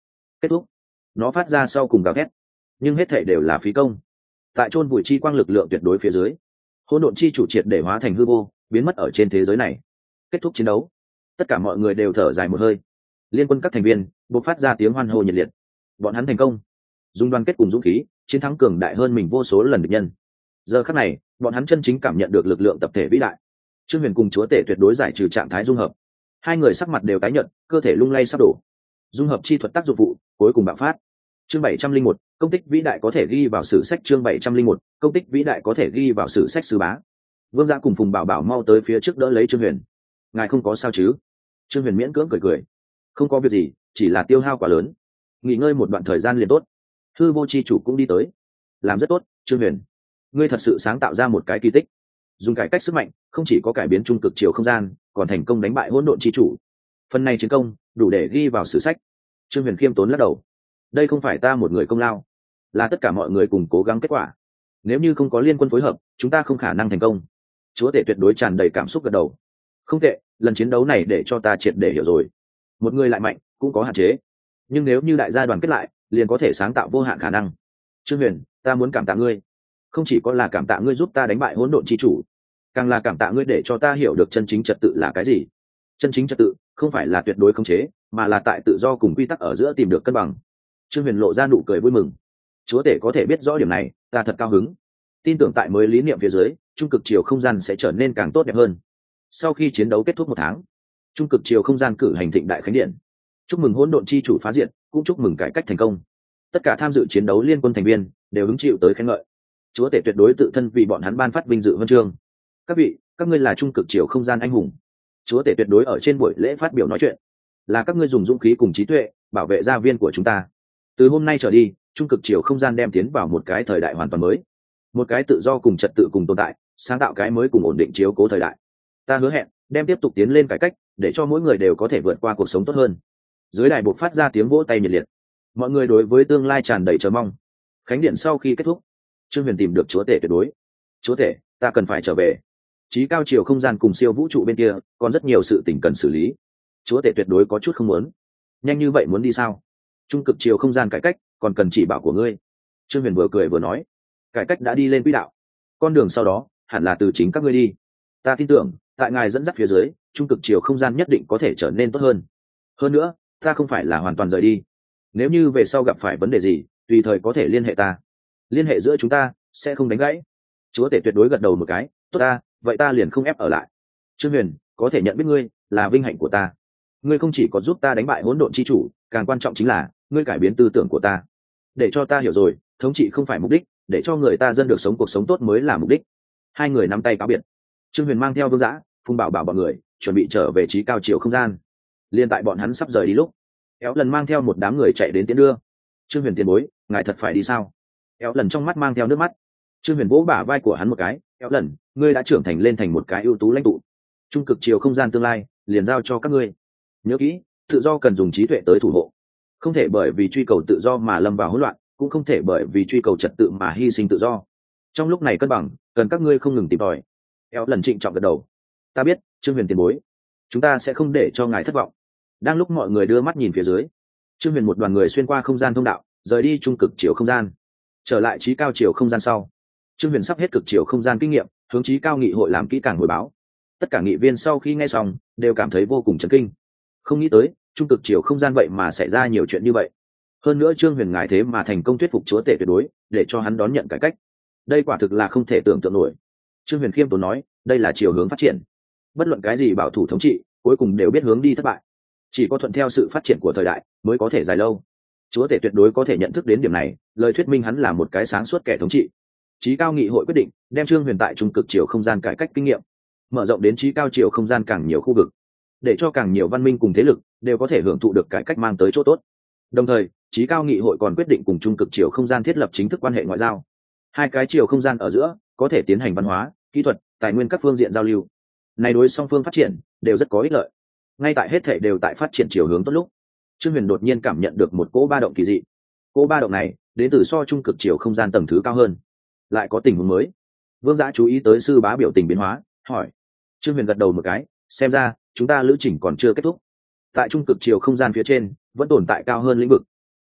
kết thúc. Nó phát ra sau cùng gào thét, nhưng hết thể đều là phí công. Tại chôn vùi chi quang lực lượng tuyệt đối phía dưới, hỗn độn chi chủ triệt để hóa thành hư vô, biến mất ở trên thế giới này. Kết thúc chiến đấu, tất cả mọi người đều thở dài một hơi. Liên quân các thành viên buộc phát ra tiếng hoan hô nhiệt liệt. Bọn hắn thành công, dùng đoàn kết cùng dũng khí chiến thắng cường đại hơn mình vô số lần địch nhân. Giờ khắc này, bọn hắn chân chính cảm nhận được lực lượng tập thể vĩ đại. Trương Huyền cùng chúa tể tuyệt đối giải trừ trạng thái dung hợp, hai người sắc mặt đều tái nhợt, cơ thể lung lay sắp đổ. Dung hợp chi thuật tác dụng phụ cuối cùng bạo phát. Chương bảy trăm linh một, công tích vĩ đại có thể ghi vào sử sách. Chương bảy trăm linh một, công tích vĩ đại có thể ghi vào sử sách. Sư bá Vương Gia cùng Phùng Bảo Bảo mau tới phía trước đỡ lấy Trương Huyền. Ngài không có sao chứ? Trương Huyền miễn cưỡng cười cười. Không có việc gì, chỉ là tiêu hao quá lớn, nghỉ ngơi một đoạn thời gian liền tốt. Hư vô chi chủ cũng đi tới. Làm rất tốt, Trương Huyền, ngươi thật sự sáng tạo ra một cái kỳ tích. Dùng cải cách sức mạnh, không chỉ có cải biến trung cực chiều không gian, còn thành công đánh bại hỗn độn chi chủ. Phần này chiến công đủ để ghi vào sử sách. Trương Huyền khiêm tốn lắc đầu. Đây không phải ta một người công lao, là tất cả mọi người cùng cố gắng kết quả. Nếu như không có liên quân phối hợp, chúng ta không khả năng thành công. Chúa tể tuyệt đối tràn đầy cảm xúc gật đầu. Không tệ, lần chiến đấu này để cho ta triệt để hiểu rồi. Một người lại mạnh cũng có hạn chế, nhưng nếu như đại gia đoàn kết lại, liền có thể sáng tạo vô hạn khả năng. Trương Huyền, ta muốn cảm tạ ngươi. Không chỉ có là cảm tạ ngươi giúp ta đánh bại hỗn độn chi chủ, càng là cảm tạ ngươi để cho ta hiểu được chân chính trật tự là cái gì. Chân chính trật tự không phải là tuyệt đối khống chế, mà là tại tự do cùng quy tắc ở giữa tìm được cân bằng. Trương Huyền lộ ra nụ cười vui mừng. Chúa tể có thể biết rõ điểm này, ta thật cao hứng. Tin tưởng tại mới lý niệm phía dưới, trung cực chiều không gian sẽ trở nên càng tốt đẹp hơn. Sau khi chiến đấu kết thúc một tháng, trung cực chiều không gian cử hành thịnh đại khánh điện, chúc mừng hỗn độn chi chủ phá diện, cũng chúc mừng cải cách thành công. Tất cả tham dự chiến đấu liên quân thành viên đều hứng chịu tới khen ngợi. Chúa tể tuyệt đối tự thân vì bọn hắn ban phát vinh dự huân chương. Các vị, các ngươi là trung cực chiều không gian anh hùng. Chúa tể tuyệt đối ở trên buổi lễ phát biểu nói chuyện, là các ngươi dùng dũng khí cùng trí tuệ bảo vệ gia viên của chúng ta. Từ hôm nay trở đi, trung cực chiều không gian đem tiến vào một cái thời đại hoàn toàn mới, một cái tự do cùng trật tự cùng tồn tại, sáng tạo cái mới cùng ổn định chiếu cố thời đại. Ta hứa hẹn đem tiếp tục tiến lên cải cách, để cho mỗi người đều có thể vượt qua cuộc sống tốt hơn. Dưới đài buộc phát ra tiếng vỗ tay nhiệt liệt, mọi người đối với tương lai tràn đầy chờ mong. Khánh điện sau khi kết thúc, Trương Huyền tìm được chúa tể tuyệt đối. Chúa tể, ta cần phải trở về. Chí cao chiều không gian cùng siêu vũ trụ bên kia còn rất nhiều sự tình cần xử lý. Chúa tể tuyệt đối có chút không muốn. Nhanh như vậy muốn đi sao? Trung cực chiều không gian cải cách còn cần chỉ bảo của ngươi. Trương Huyền vừa cười vừa nói, cải cách đã đi lên quỹ đạo, con đường sau đó hẳn là từ chính các ngươi đi. Ta tin tưởng tại ngài dẫn dắt phía dưới, trung cực chiều không gian nhất định có thể trở nên tốt hơn. Hơn nữa, ta không phải là hoàn toàn rời đi. Nếu như về sau gặp phải vấn đề gì, tùy thời có thể liên hệ ta. Liên hệ giữa chúng ta sẽ không đánh gãy. Chúa tể tuyệt đối gật đầu một cái. Tốt ta, vậy ta liền không ép ở lại. Trương Huyền, có thể nhận biết ngươi là vinh hạnh của ta. Ngươi không chỉ có giúp ta đánh bại hỗn độn chi chủ, càng quan trọng chính là ngươi cải biến tư tưởng của ta, để cho ta hiểu rồi, thống trị không phải mục đích, để cho người ta dân được sống cuộc sống tốt mới là mục đích. Hai người nắm tay cáo biệt. Trương Huyền mang theo Vương Dã, Phùng Bảo Bảo bọn người chuẩn bị trở về trí cao chiều không gian. Liên tại bọn hắn sắp rời đi lúc, Éo Lần mang theo một đám người chạy đến tiễn đưa. Trương Huyền tiền bối, ngài thật phải đi sao? Éo Lần trong mắt mang theo nước mắt. Trương Huyền vỗ bả vai của hắn một cái. Éo Lần, ngươi đã trưởng thành lên thành một cái ưu tú lãnh tụ, trung cực chiều không gian tương lai liền giao cho các ngươi. Nhớ kỹ, tự do cần dùng trí tuệ tới thủ hộ, không thể bởi vì truy cầu tự do mà lâm vào hỗn loạn, cũng không thể bởi vì truy cầu trật tự mà hy sinh tự do. Trong lúc này cân bằng, cần các ngươi không ngừng tìm tòi. Éo Lần trịnh trọng gật đầu. Ta biết, Trương Huyền tiền bối, chúng ta sẽ không để cho ngài thất vọng. Đang lúc mọi người đưa mắt nhìn phía dưới, Trương Huyền một đoàn người xuyên qua không gian thông đạo, rời đi trung cực chiều không gian, trở lại trí cao chiều không gian sau. Trương Huyền sắp hết cực chiều không gian kinh nghiệm, hướng trí cao nghị hội làm kỹ càng hồi báo. Tất cả nghị viên sau khi nghe xong đều cảm thấy vô cùng chấn kinh. Không nghĩ tới trung cực chiều không gian vậy mà xảy ra nhiều chuyện như vậy. Hơn nữa Trương Huyền ngài thế mà thành công thuyết phục chúa tể tuyệt đối để cho hắn đón nhận cải cách. Đây quả thực là không thể tưởng tượng nổi. Trương Huyền khiêm tốn nói, đây là chiều hướng phát triển. Bất luận cái gì bảo thủ thống trị, cuối cùng đều biết hướng đi thất bại. Chỉ có thuận theo sự phát triển của thời đại mới có thể dài lâu. Chúa tể tuyệt đối có thể nhận thức đến điểm này, lời thuyết minh hắn là một cái sáng suốt kẻ thống trị. Chí cao nghị hội quyết định đem Trương Huyền tại trung cực chiều không gian cải cách kinh nghiệm mở rộng đến chí cao chiều không gian càng nhiều khu vực, để cho càng nhiều văn minh cùng thế lực đều có thể hưởng thụ được cải cách mang tới chỗ tốt. Đồng thời, chí cao nghị hội còn quyết định cùng trung cực chiều không gian thiết lập chính thức quan hệ ngoại giao. Hai cái chiều không gian ở giữa có thể tiến hành văn hóa, kỹ thuật, tài nguyên các phương diện giao lưu. Này đối song phương phát triển đều rất có ích lợi. Ngay tại hết thảy đều tại phát triển chiều hướng tốt lúc, Trương Huyền đột nhiên cảm nhận được một cỗ ba động kỳ dị. Cỗ ba động này đến từ so trung cực chiều không gian tầng thứ cao hơn. Lại có tình huống mới. Vương Dã chú ý tới sư bá biểu tình biến hóa, hỏi. Trương Huyền gật đầu một cái, xem ra chúng ta lữ trình còn chưa kết thúc. Tại trung cực chiều không gian phía trên vẫn tồn tại cao hơn lĩnh vực.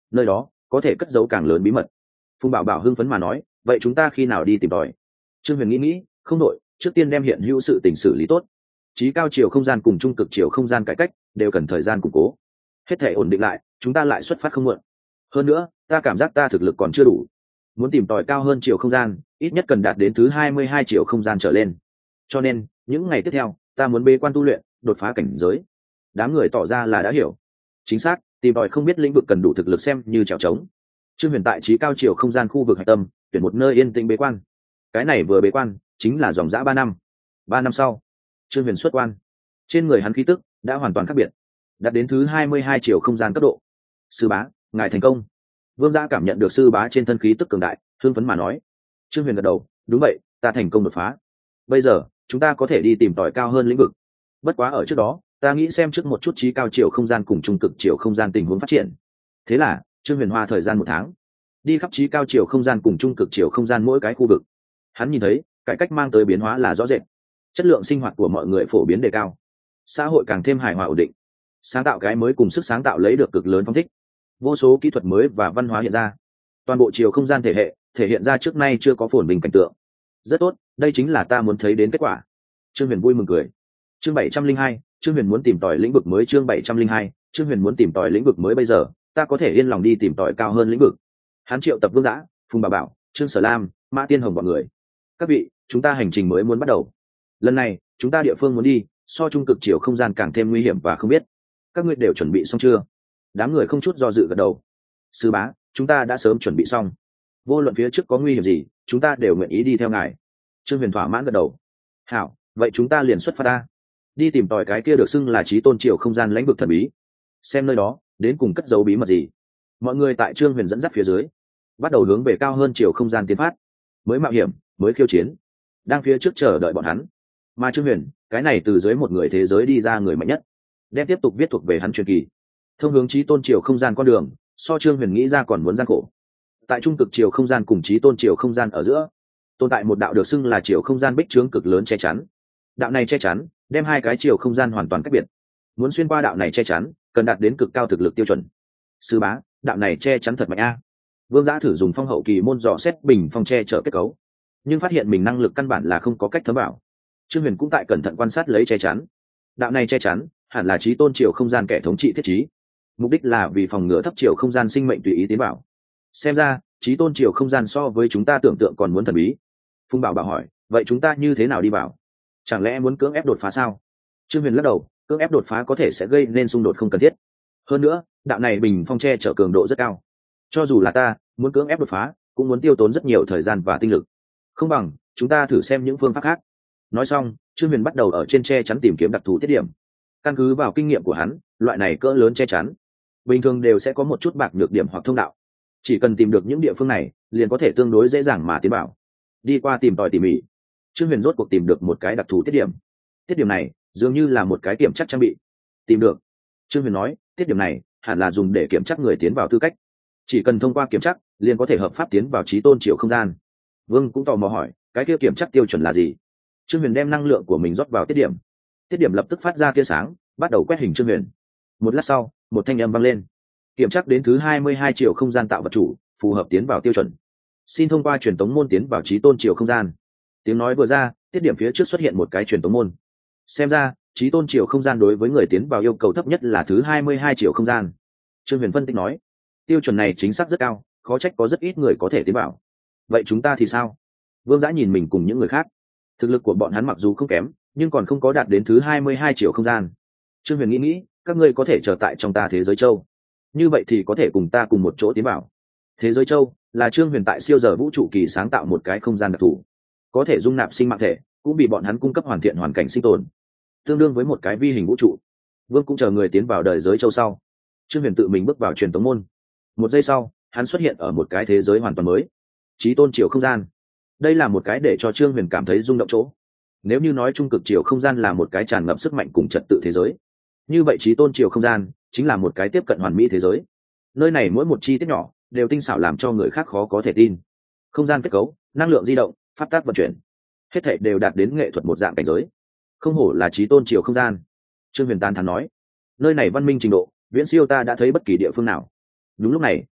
nơi đó có thể cất giấu càng lớn bí mật. Phùng Bảo Bảo hưng phấn mà nói, vậy chúng ta khi nào đi tìm tòi? Trương Huyền nghĩ nghĩ, không đội, trước tiên đem hiện hữu sự tình xử lý tốt. Chí cao chiều không gian cùng trung cực chiều không gian cải cách đều cần thời gian củng cố, hết thể ổn định lại chúng ta lại xuất phát không muộn. Hơn nữa ta cảm giác ta thực lực còn chưa đủ, muốn tìm tòi cao hơn chiều không gian ít nhất cần đạt đến thứ hai mươi hai chiều không gian trở lên, cho nên những ngày tiếp theo ta muốn bế quan tu luyện, đột phá cảnh giới. Đám người tỏ ra là đã hiểu. Chính xác, tìm tòi không biết lĩnh vực cần đủ thực lực xem như trèo trống. Trương Huyền tại trí cao chiều không gian khu vực hạch tâm tuyển một nơi yên tĩnh bế quan. Cái này vừa bế quan chính là dòng dã ba năm. Ba năm sau Trương Huyền xuất quan, trên người hắn khí tức đã hoàn toàn khác biệt, đạt đến thứ hai mươi hai chiều không gian cấp độ. Sư bá, ngài thành công. Vương Gia cảm nhận được sư bá trên thân khí tức cường đại, hưng phấn mà nói. Trương Huyền gật đầu, đúng vậy, ta thành công đột phá. Bây giờ chúng ta có thể đi tìm tòi cao hơn lĩnh vực. Bất quá ở trước đó ta nghĩ xem trước một chút trí cao chiều không gian cùng trung cực chiều không gian tình huống phát triển. Thế là Trương Huyền hoa thời gian một tháng đi khắp trí cao chiều không gian cùng trung cực chiều không gian mỗi cái khu vực. Hắn nhìn thấy cải cách mang tới biến hóa là rõ rệt, chất lượng sinh hoạt của mọi người phổ biến đề cao, xã hội càng thêm hài hòa ổn định, sáng tạo cái mới cùng sức sáng tạo lấy được cực lớn phong thích, vô số kỹ thuật mới và văn hóa hiện ra, toàn bộ chiều không gian thể hệ thể hiện ra trước nay chưa có phồn bình cảnh tượng. Rất tốt, đây chính là ta muốn thấy đến kết quả. Trương Huyền vui mừng cười. Chương bảy trăm linh hai, Trương Huyền muốn tìm tòi lĩnh vực mới. Chương bảy trăm linh hai, Trương Huyền muốn tìm tòi lĩnh vực mới. Bây giờ ta có thể yên lòng đi tìm tòi cao hơn lĩnh vực. Hắn triệu tập Vương Dã, Phùng Bảo Bảo, Trương Sở Lam, Mã Tiên Hồng bọn người. Các vị, chúng ta hành trình mới muốn bắt đầu. Lần này chúng ta địa phương muốn đi so trung cực chiều không gian càng thêm nguy hiểm và không biết. Các ngươi đều chuẩn bị xong chưa? Đám người không chút do dự gật đầu. Sư bá, chúng ta đã sớm chuẩn bị xong, vô luận phía trước có nguy hiểm gì chúng ta đều nguyện ý đi theo ngài. Trương Huyền thỏa mãn gật đầu. Hảo, vậy chúng ta liền xuất phát ta, đi tìm tòi cái kia được xưng là chí tôn chiều không gian lãnh vực thần bí, xem nơi đó đến cùng cất giấu bí mật gì. Mọi người tại Trương Huyền dẫn dắt phía dưới bắt đầu hướng về cao hơn chiều không gian tiến phát. Mới mạo hiểm, mới khiêu chiến đang phía trước chờ đợi bọn hắn. Mà Trương Huyền, cái này từ dưới một người thế giới đi ra người mạnh nhất, đem tiếp tục viết thuộc về hắn truyền kỳ. Thông hướng chí tôn chiều không gian con đường so Trương Huyền nghĩ ra còn muốn gian khổ. Tại trung cực chiều không gian cùng chí tôn chiều không gian ở giữa tồn tại một đạo được xưng là chiều không gian bích trướng cực lớn che chắn. Đạo này che chắn đem hai cái chiều không gian hoàn toàn cách biệt. Muốn xuyên qua đạo này che chắn cần đạt đến cực cao thực lực tiêu chuẩn. Sư bá, đạo này che chắn thật mạnh a. Vương Dã thử dùng phong hậu kỳ môn dò xét bình phong che chở kết cấu, nhưng phát hiện mình năng lực căn bản là không có cách thấm vào. Trương Huyền cũng tại cẩn thận quan sát lấy che chắn. Đạo này che chắn hẳn là chí tôn chiều không gian kẻ thống trị thiết trí, mục đích là vì phòng ngừa thấp chiều không gian sinh mệnh tùy ý tiến vào. Xem ra chí tôn chiều không gian so với chúng ta tưởng tượng còn muốn thần bí. Phùng Bảo Bảo hỏi, vậy chúng ta như thế nào đi vào? Chẳng lẽ muốn cưỡng ép đột phá sao? Trương Huyền lắc đầu, cưỡng ép đột phá có thể sẽ gây nên xung đột không cần thiết. Hơn nữa đạo này bình phong che chở cường độ rất cao, cho dù là ta muốn cưỡng ép đột phá cũng muốn tiêu tốn rất nhiều thời gian và tinh lực. Không bằng chúng ta thử xem những phương pháp khác. Nói xong Trương Huyền bắt đầu ở trên che chắn tìm kiếm đặc thù tiết điểm. Căn cứ vào kinh nghiệm của hắn, loại này cỡ lớn che chắn bình thường đều sẽ có một chút bạc nhược điểm hoặc thông đạo, chỉ cần tìm được những địa phương này liền có thể tương đối dễ dàng mà tiến vào. Đi qua tìm tòi tỉ mỉ, Trương Huyền rốt cuộc tìm được một cái đặc thù tiết điểm. Tiết điểm này dường như là một cái kiểm chắc trang bị. Tìm được, Trương Huyền nói, tiết điểm này hẳn là dùng để kiểm chắc người tiến vào tư cách, chỉ cần thông qua kiểm chắc liền có thể hợp pháp tiến vào chí tôn chiều không gian. Vương cũng tò mò hỏi, cái kia kiểm chắc tiêu chuẩn là gì? Trương Huyền đem năng lượng của mình rót vào tiết điểm, tiết điểm lập tức phát ra tia sáng, bắt đầu quét hình Trương Huyền. Một lát sau một thanh âm vang lên, kiểm chắc đến thứ hai mươi hai chiều không gian tạo vật chủ phù hợp tiến vào tiêu chuẩn, xin thông qua truyền tống môn tiến vào chí tôn chiều không gian. Tiếng nói vừa ra, tiết điểm phía trước xuất hiện một cái truyền tống môn. Xem ra chí tôn chiều không gian đối với người tiến vào yêu cầu thấp nhất là thứ hai mươi hai chiều không gian. Trương Huyền phân tích nói, tiêu chuẩn này chính xác rất cao, khó trách có rất ít người có thể tiến vào. Vậy chúng ta thì sao? Vương Dã nhìn mình cùng những người khác, thực lực của bọn hắn mặc dù không kém nhưng còn không có đạt đến thứ hai mươi hai chiều không gian. Trương Huyền nghĩ nghĩ, các ngươi có thể trở tại trong ta thế giới châu, như vậy thì có thể cùng ta cùng một chỗ tiến vào. Thế giới châu là Trương Huyền tại siêu giờ vũ trụ kỳ sáng tạo một cái không gian đặc thù, có thể dung nạp sinh mạng thể, cũng bị bọn hắn cung cấp hoàn thiện hoàn cảnh sinh tồn, tương đương với một cái vi hình vũ trụ. Vương cũng chờ người tiến vào đời giới châu sau, Trương Huyền tự mình bước vào truyền tống môn. Một giây sau hắn xuất hiện ở một cái thế giới hoàn toàn mới, chí tôn chiều không gian. Đây là một cái để cho Trương Huyền cảm thấy rung động chỗ. Nếu như nói trung cực chiều không gian là một cái tràn ngập sức mạnh cùng trật tự thế giới, như vậy chí tôn chiều không gian chính là một cái tiếp cận hoàn mỹ thế giới. Nơi này mỗi một chi tiết nhỏ đều tinh xảo làm cho người khác khó có thể tin. Không gian kết cấu, năng lượng di động, pháp tắc vận chuyển, hết thảy đều đạt đến nghệ thuật một dạng cảnh giới. Không hổ là chí tôn chiều không gian. Trương Huyền tán thán nói, nơi này văn minh trình độ viễn siêu ta đã thấy bất kỳ địa phương nào. Đúng lúc này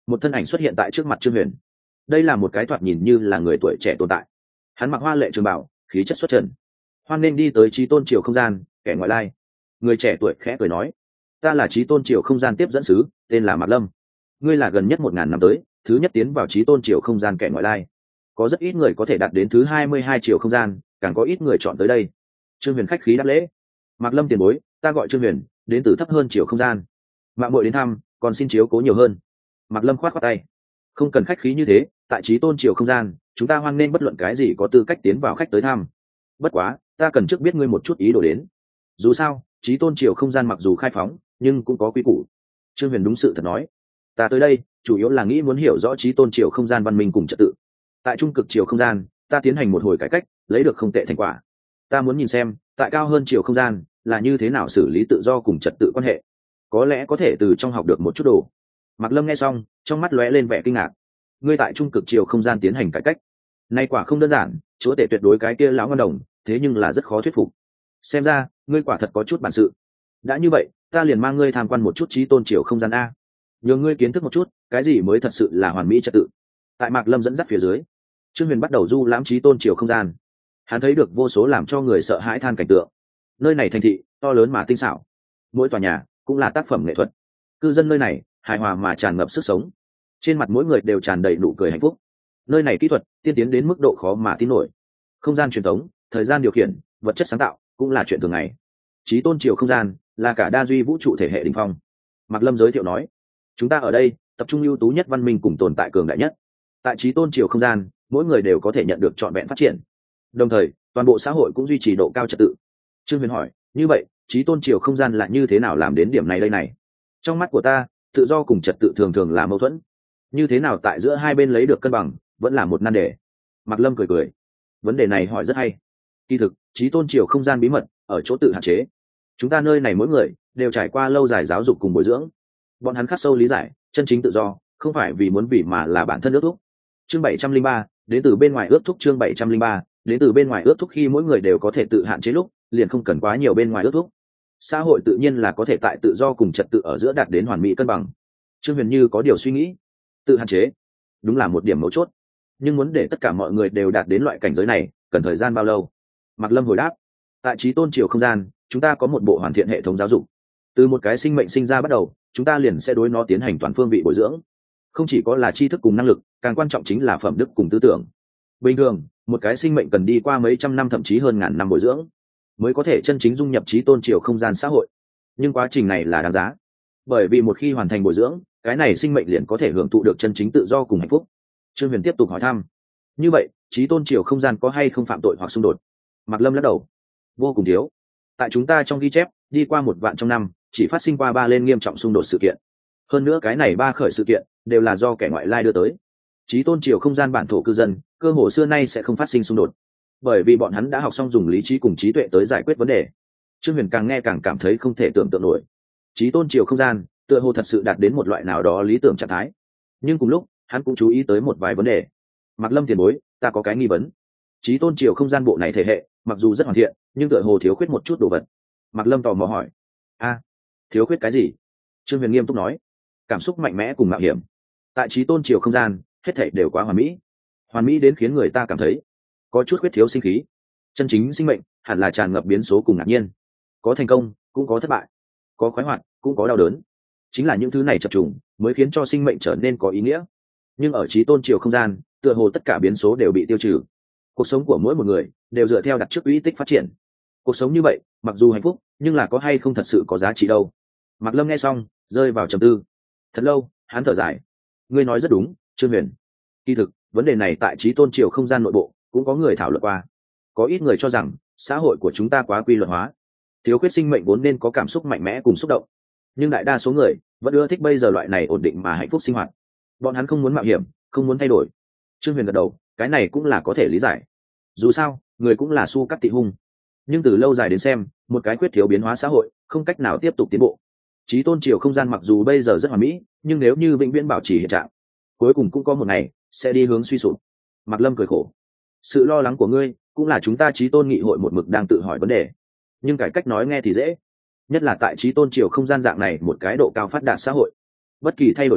một thân ảnh xuất hiện tại trước mặt Trương Huyền. Đây là một cái thoạt nhìn như là người tuổi trẻ tồn tại. Hắn mặc hoa lệ trường bào, khí chất xuất trần. Hoan nên đi tới Chí Tôn Triều không gian, kẻ ngoại lai. Người trẻ tuổi khẽ cười nói: "Ta là Chí Tôn Triều không gian tiếp dẫn sứ, tên là Mạc Lâm. Ngươi là gần nhất một ngàn năm tới, thứ nhất tiến vào Chí Tôn Triều không gian kẻ ngoại lai. Có rất ít người có thể đạt đến thứ hai mươi hai triệu không gian, càng có ít người chọn tới đây." Trương Huyền khách khí đáp lễ: "Mạc Lâm tiền bối, ta gọi Trương Huyền, đến từ thấp hơn triệu không gian. Mạng muội đến thăm, còn xin chiếu cố nhiều hơn." Mạc Lâm khoát khoát tay: "Không cần khách khí như thế, tại Chí Tôn Triều không gian, chúng ta hoan nên bất luận cái gì có tư cách tiến vào khách tới thăm. Bất quá, ta cần trước biết ngươi một chút ý đồ đến. Dù sao, Chí Tôn Triều không gian mặc dù khai phóng, nhưng cũng có quy củ." Trương Huyền đúng sự thật nói: "Ta tới đây, chủ yếu là nghĩ muốn hiểu rõ Chí Tôn Triều không gian văn minh cùng trật tự. Tại trung cực triều không gian, ta tiến hành một hồi cải cách, lấy được không tệ thành quả. Ta muốn nhìn xem, tại cao hơn triều không gian, là như thế nào xử lý tự do cùng trật tự quan hệ. Có lẽ có thể từ trong học được một chút đồ." Mạc Lâm nghe xong, trong mắt lóe lên vẻ kinh ngạc. "Ngươi tại trung cực triều không gian tiến hành cải cách, nay quả không đơn giản, chúa tể tuyệt đối cái kia lão ngân đồng, thế nhưng là rất khó thuyết phục. Xem ra, ngươi quả thật có chút bản sự. Đã như vậy, ta liền mang ngươi tham quan một chút Chí Tôn Triều không gian a, nhờ ngươi kiến thức một chút, cái gì mới thật sự là hoàn mỹ trật tự." Tại Mạc Lâm dẫn dắt phía dưới, Trương Huyền bắt đầu du lãm Chí Tôn Triều không gian. Hắn thấy được vô số làm cho người sợ hãi than cảnh tượng. Nơi này thành thị to lớn mà tinh xảo, mỗi tòa nhà cũng là tác phẩm nghệ thuật. Cư dân nơi này hài hòa mà tràn ngập sức sống, trên mặt mỗi người đều tràn đầy nụ cười hạnh phúc. Nơi này kỹ thuật tiên tiến đến mức độ khó mà tin nổi. Không gian truyền thống, thời gian điều khiển, vật chất sáng tạo cũng là chuyện thường ngày. Chí Tôn Triều không gian là cả đa duy vũ trụ thể hệ đỉnh phong. Mạc Lâm giới thiệu nói: "Chúng ta ở đây tập trung ưu tú nhất văn minh cùng tồn tại cường đại nhất. Tại Chí Tôn Triều không gian, mỗi người đều có thể nhận được trọn vẹn phát triển. Đồng thời, toàn bộ xã hội cũng duy trì độ cao trật tự." Trương Huyền hỏi: "Như vậy, Chí Tôn Triều không gian là như thế nào làm đến điểm này đây này?" "Trong mắt của ta, tự do cùng trật tự thường thường là mâu thuẫn. Như thế nào tại giữa hai bên lấy được cân bằng, vẫn là một nan đề." Mạc Lâm cười cười: "Vấn đề này hỏi rất hay. Kỳ thực, Chí Tôn Triều không gian bí mật ở chỗ tự hạn chế. Chúng ta nơi này mỗi người đều trải qua lâu dài giáo dục cùng bồi dưỡng. Bọn hắn khắc sâu lý giải, chân chính tự do không phải vì muốn vì mà là bản thân ước thúc." Chương bảy trăm linh ba, đến từ bên ngoài ước thúc. Chương bảy trăm linh ba, đến từ bên ngoài ước thúc. Khi mỗi người đều có thể tự hạn chế lúc, liền không cần quá nhiều bên ngoài ước thúc. Xã hội tự nhiên là có thể tại tự do cùng trật tự ở giữa đạt đến hoàn mỹ cân bằng. Trương Huyền như có điều suy nghĩ. Tự hạn chế đúng là một điểm mấu chốt, nhưng muốn để tất cả mọi người đều đạt đến loại cảnh giới này, cần thời gian bao lâu? Mạc Lâm hồi đáp: "Tại Chí Tôn Triều không gian, chúng ta có một bộ hoàn thiện hệ thống giáo dục. Từ một cái sinh mệnh sinh ra bắt đầu, chúng ta liền sẽ đối nó tiến hành toàn phương vị bồi dưỡng. Không chỉ có là tri thức cùng năng lực, càng quan trọng chính là phẩm đức cùng tư tưởng. Bình thường, một cái sinh mệnh cần đi qua mấy trăm năm thậm chí hơn ngàn năm bồi dưỡng, mới có thể chân chính dung nhập Chí Tôn Triều không gian xã hội. Nhưng quá trình này là đáng giá, bởi vì một khi hoàn thành bồi dưỡng, cái này sinh mệnh liền có thể hưởng thụ được chân chính tự do cùng hạnh phúc." Trương Huyền tiếp tục hỏi thăm: "Như vậy, Chí Tôn Triều không gian có hay không phạm tội hoặc xung đột?" Mạc Lâm lắc đầu: "Vô cùng thiếu. Tại chúng ta trong ghi chép, đi qua một vạn trong năm, chỉ phát sinh qua ba lên nghiêm trọng xung đột sự kiện. Hơn nữa cái này ba khởi sự kiện đều là do kẻ ngoại lai đưa tới. Chí Tôn Triều không gian bản thổ cư dân, cơ hồ xưa nay sẽ không phát sinh xung đột, bởi vì bọn hắn đã học xong dùng lý trí cùng trí tuệ tới giải quyết vấn đề." Trương Huyền càng nghe càng cảm thấy không thể tưởng tượng nổi. Chí Tôn Triều không gian tựa hồ thật sự đạt đến một loại nào đó lý tưởng trạng thái. Nhưng cùng lúc, hắn cũng chú ý tới một vài vấn đề. "Mạc Lâm tiền bối, ta có cái nghi vấn. Chí Tôn Triều không gian bộ này thể hệ, mặc dù rất hoàn thiện, nhưng tựa hồ thiếu khuyết một chút đồ vật." Mạc Lâm tò mò hỏi: "A, thiếu khuyết cái gì?" Trương Huyền nghiêm túc nói: "Cảm xúc mạnh mẽ cùng mạo hiểm. Tại Chí Tôn Triều không gian, hết thảy đều quá hoàn mỹ, hoàn mỹ đến khiến người ta cảm thấy có chút khuyết thiếu sinh khí. Chân chính sinh mệnh hẳn là tràn ngập biến số cùng ngạc nhiên, có thành công, cũng có thất bại, có khoái hoạt, cũng có đau đớn. Chính là những thứ này chập trùng mới khiến cho sinh mệnh trở nên có ý nghĩa. Nhưng ở Chí Tôn Triều không gian, tựa hồ tất cả biến số đều bị tiêu trừ. Cuộc sống của mỗi một người đều dựa theo đặt trước uy tích phát triển. Cuộc sống như vậy, mặc dù hạnh phúc, nhưng là có hay không thật sự có giá trị đâu." Mạc Lâm nghe xong, rơi vào trầm tư. Thật lâu, hắn thở dài: "Ngươi nói rất đúng, Trương Huyền. Kỳ thực, vấn đề này tại Chí Tôn Triều không gian nội bộ cũng có người thảo luận qua. Có ít người cho rằng xã hội của chúng ta quá quy luật hóa, thiếu khuyết sinh mệnh vốn nên có cảm xúc mạnh mẽ cùng xúc động. Nhưng đại đa số người vẫn ưa thích bây giờ loại này ổn định mà hạnh phúc sinh hoạt. Bọn hắn không muốn mạo hiểm, không muốn thay đổi." Trương Huyền gật đầu: "Cái này cũng là có thể lý giải. Dù sao, người cũng là su cắt tị hung. Nhưng từ lâu dài đến xem, một cái khuyết thiếu biến hóa xã hội không cách nào tiếp tục tiến bộ. Chí Tôn Triều không gian mặc dù bây giờ rất hoàn mỹ, nhưng nếu như vĩnh viễn bảo trì hiện trạng, cuối cùng cũng có một ngày sẽ đi hướng suy sụp." Mạc Lâm cười khổ: "Sự lo lắng của ngươi cũng là chúng ta Chí Tôn nghị hội một mực đang tự hỏi vấn đề. Nhưng cải cách nói nghe thì dễ, nhất là tại Chí Tôn Triều không gian dạng này một cái độ cao phát đạt xã hội, bất kỳ thay đổi nào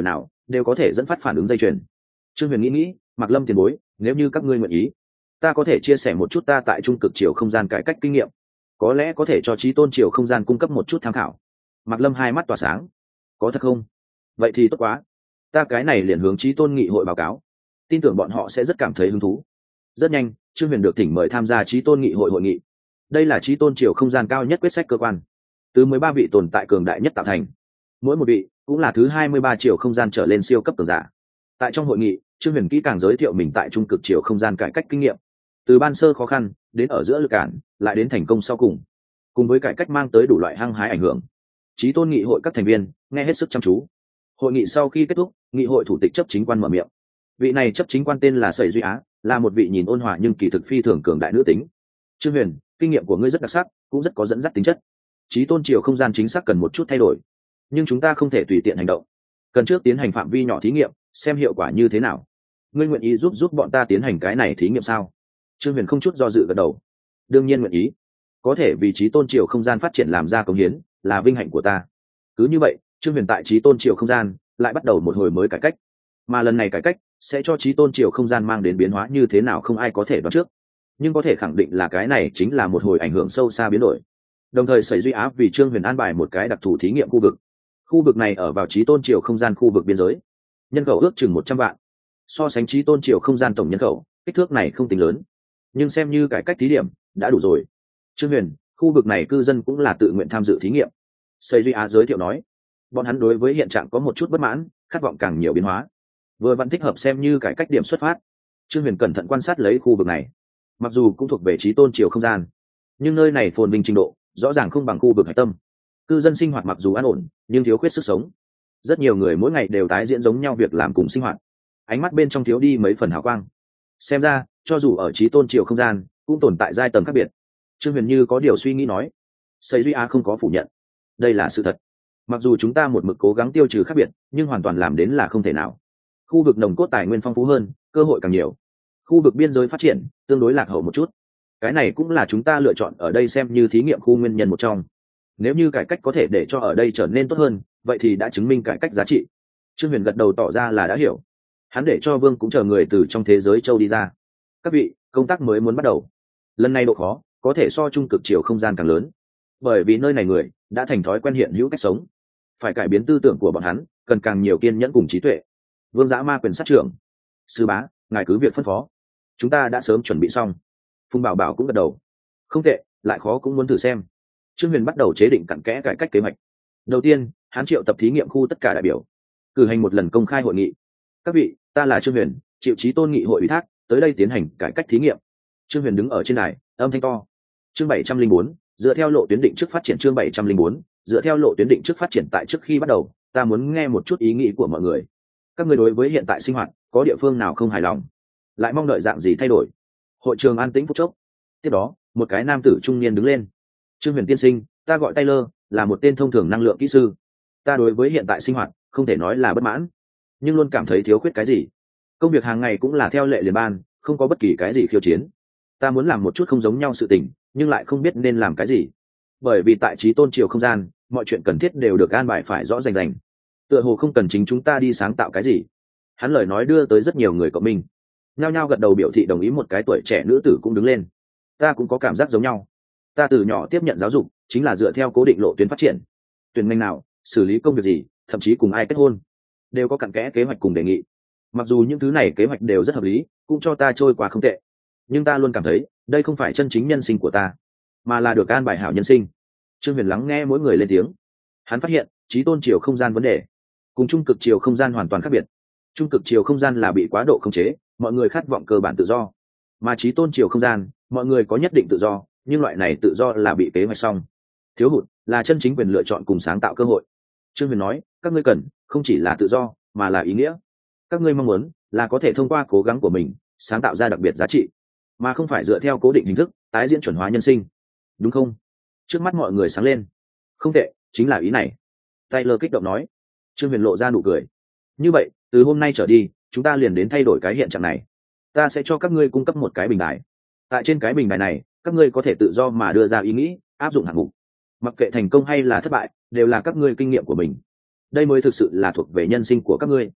đều có thể dẫn phát phản ứng dây chuyền. Trương Huyền nghĩ nghĩ, Mạc Lâm tiền bối, nếu như các ngươi nguyện ý, ta có thể chia sẻ một chút ta tại trung cực chiều không gian cải cách kinh nghiệm, có lẽ có thể cho Chí Tôn chiều không gian cung cấp một chút tham khảo. Mạc Lâm hai mắt tỏa sáng. Có thật không? Vậy thì tốt quá. Ta cái này liền hướng Chí Tôn nghị hội báo cáo, tin tưởng bọn họ sẽ rất cảm thấy hứng thú. Rất nhanh, Trương Huyền được thỉnh mời tham gia Chí Tôn nghị hội hội nghị. Đây là Chí Tôn chiều không gian cao nhất quyết sách cơ quan, từ mười ba vị tồn tại cường đại nhất tạo thành, mỗi một vị cũng là thứ hai mươi ba chiều không gian trở lên siêu cấp cường giả. Tại trong hội nghị, Trương Huyền kỹ càng giới thiệu mình tại trung cực chiều không gian cải cách kinh nghiệm, từ ban sơ khó khăn đến ở giữa lực cản, lại đến thành công sau cùng, cùng với cải cách mang tới đủ loại hăng hái ảnh hưởng. Chí Tôn nghị hội các thành viên nghe hết sức chăm chú. Hội nghị sau khi kết thúc, nghị hội thủ tịch chấp chính quan mở miệng. Vị này chấp chính quan tên là Sẩy Duy Á, là một vị nhìn ôn hòa nhưng kỳ thực phi thường cường đại nữ tính. Trương Huyền, kinh nghiệm của ngươi rất đặc sắc, cũng rất có dẫn dắt tính chất. Chí Tôn chiều không gian chính xác cần một chút thay đổi, nhưng chúng ta không thể tùy tiện hành động, cần trước tiến hành phạm vi nhỏ thí nghiệm, xem hiệu quả như thế nào. Ngươi nguyện ý giúp giúp bọn ta tiến hành cái này thí nghiệm sao? Trương Huyền không chút do dự gật đầu. Đương nhiên nguyện ý, có thể vì Chí Tôn chiều không gian phát triển làm ra công hiến là vinh hạnh của ta. Cứ như vậy, Trương Huyền tại Chí Tôn chiều không gian lại bắt đầu một hồi mới cải cách, mà lần này cải cách sẽ cho Chí Tôn chiều không gian mang đến biến hóa như thế nào không ai có thể đoán trước, nhưng có thể khẳng định là cái này chính là một hồi ảnh hưởng sâu xa biến đổi. Đồng thời Sẩy Duy Á vì Trương Huyền an bài một cái đặc thù thí nghiệm khu vực. Khu vực này ở vào Chí Tôn chiều không gian khu vực biên giới, nhân khẩu ước chừng một trăm vạn. So sánh Chí Tôn chiều không gian tổng nhân khẩu, kích thước này không tính lớn, nhưng xem như cải cách thí điểm đã đủ rồi. Trương Huyền, khu vực này cư dân cũng là tự nguyện tham dự thí nghiệm. Sẩy Duy Á giới thiệu nói, bọn hắn đối với hiện trạng có một chút bất mãn, khát vọng càng nhiều biến hóa, vừa vẫn thích hợp xem như cải cách điểm xuất phát. Trương Huyền cẩn thận quan sát lấy khu vực này, mặc dù cũng thuộc về Chí Tôn chiều không gian, nhưng nơi này phồn vinh trình độ rõ ràng không bằng khu vực hải tâm. Cư dân sinh hoạt mặc dù an ổn, nhưng thiếu khuyết sức sống. Rất nhiều người mỗi ngày đều tái diễn giống nhau việc làm cùng sinh hoạt, ánh mắt bên trong thiếu đi mấy phần hào quang. Xem ra, cho dù ở Chí Tôn chiều không gian, cũng tồn tại giai tầng khác biệt. Trương Huyền như có điều suy nghĩ nói. Sẩy Duy Á không có phủ nhận, đây là sự thật. Mặc dù chúng ta một mực cố gắng tiêu trừ khác biệt, nhưng hoàn toàn làm đến là không thể nào. Khu vực nồng cốt tài nguyên phong phú hơn, cơ hội càng nhiều. Khu vực biên giới phát triển tương đối lạc hậu một chút. Cái này cũng là chúng ta lựa chọn ở đây xem như thí nghiệm khu nguyên nhân một trong. Nếu như cải cách có thể để cho ở đây trở nên tốt hơn, vậy thì đã chứng minh cải cách giá trị. Trương Huyền gật đầu tỏ ra là đã hiểu. Hắn để cho Vương cũng chờ người từ trong thế giới châu đi ra. Các vị, công tác mới muốn bắt đầu. Lần này độ khó có thể so trung cực chiều không gian càng lớn, bởi vì nơi này người đã thành thói quen hiện hữu cách sống. Phải cải biến tư tưởng của bọn hắn, cần càng nhiều kiên nhẫn cùng trí tuệ. Vương Dã Ma quyền sát trưởng, sư bá, ngài cứ việc phân phó, chúng ta đã sớm chuẩn bị xong. Phùng Bảo Bảo cũng gật đầu. Không tệ, lại khó cũng muốn thử xem. Trương Huyền bắt đầu chế định cặn kẽ cải cách kế hoạch. Đầu tiên, hắn triệu tập thí nghiệm khu tất cả đại biểu, cử hành một lần công khai hội nghị. Các vị, ta là Trương Huyền, chịu Chí Tôn nghị hội ủy thác tới đây tiến hành cải cách thí nghiệm. Trương Huyền đứng ở trên đài, âm thanh to. Chương bảy trăm linh bốn, dựa theo lộ tuyến định trước phát triển. Chương bảy trăm linh bốn, dựa theo lộ tuyến định trước phát triển. Tại trước khi bắt đầu, ta muốn nghe một chút ý nghĩ của mọi người. Các người đối với hiện tại sinh hoạt có địa phương nào không hài lòng, lại mong đợi dạng gì thay đổi? Hội trường an tĩnh phút chốc. Tiếp đó, một cái nam tử trung niên đứng lên. Trương Huyền tiên sinh, ta gọi Taylor, là một tên thông thường năng lượng kỹ sư. Ta đối với hiện tại sinh hoạt không thể nói là bất mãn, nhưng luôn cảm thấy thiếu khuyết cái gì. Công việc hàng ngày cũng là theo lệ liền ban, không có bất kỳ cái gì khiêu chiến. Ta muốn làm một chút không giống nhau sự tình, nhưng lại không biết nên làm cái gì. Bởi vì tại Chí Tôn chiều không gian, mọi chuyện cần thiết đều được an bài phải rõ rành rành. Tựa hồ không cần chính chúng ta đi sáng tạo cái gì. Hắn lời nói đưa tới rất nhiều người cộng minh, nhao nhao gật đầu biểu thị đồng ý. Một cái tuổi trẻ nữ tử cũng đứng lên. Ta cũng có cảm giác giống nhau. Ta từ nhỏ tiếp nhận giáo dục chính là dựa theo cố định lộ tuyến phát triển. Tuyển ngành nào, xử lý công việc gì, thậm chí cùng ai kết hôn, đều có cặn kẽ kế hoạch cùng đề nghị. Mặc dù những thứ này kế hoạch đều rất hợp lý, cũng cho ta trôi qua không tệ, nhưng ta luôn cảm thấy đây không phải chân chính nhân sinh của ta, mà là được an bài hảo nhân sinh. Trương Huyền lắng nghe mỗi người lên tiếng. Hắn phát hiện Chí Tôn chiều không gian vấn đề cùng trung cực chiều không gian hoàn toàn khác biệt. Trung cực chiều không gian là bị quá độ khống chế, mọi người khát vọng cơ bản tự do, mà Chí Tôn chiều không gian mọi người có nhất định tự do, nhưng loại này tự do là bị kế hoạch xong. Thiếu hụt là chân chính quyền lựa chọn cùng sáng tạo cơ hội. Trương Huyền nói, các ngươi cần không chỉ là tự do, mà là ý nghĩa. Các ngươi mong muốn là có thể thông qua cố gắng của mình sáng tạo ra đặc biệt giá trị, mà không phải dựa theo cố định hình thức tái diễn chuẩn hóa nhân sinh, đúng không? Trước mắt mọi người sáng lên. Không tệ, chính là ý này. Taylor kích động nói. Trương Huyền lộ ra nụ cười. Như vậy, từ hôm nay trở đi, chúng ta liền đến thay đổi cái hiện trạng này. Ta sẽ cho các ngươi cung cấp một cái bình đài. Tại trên cái bình đài này, các ngươi có thể tự do mà đưa ra ý nghĩ, áp dụng hạng mục. Mặc kệ thành công hay là thất bại, đều là các ngươi kinh nghiệm của mình. Đây mới thực sự là thuộc về nhân sinh của các ngươi.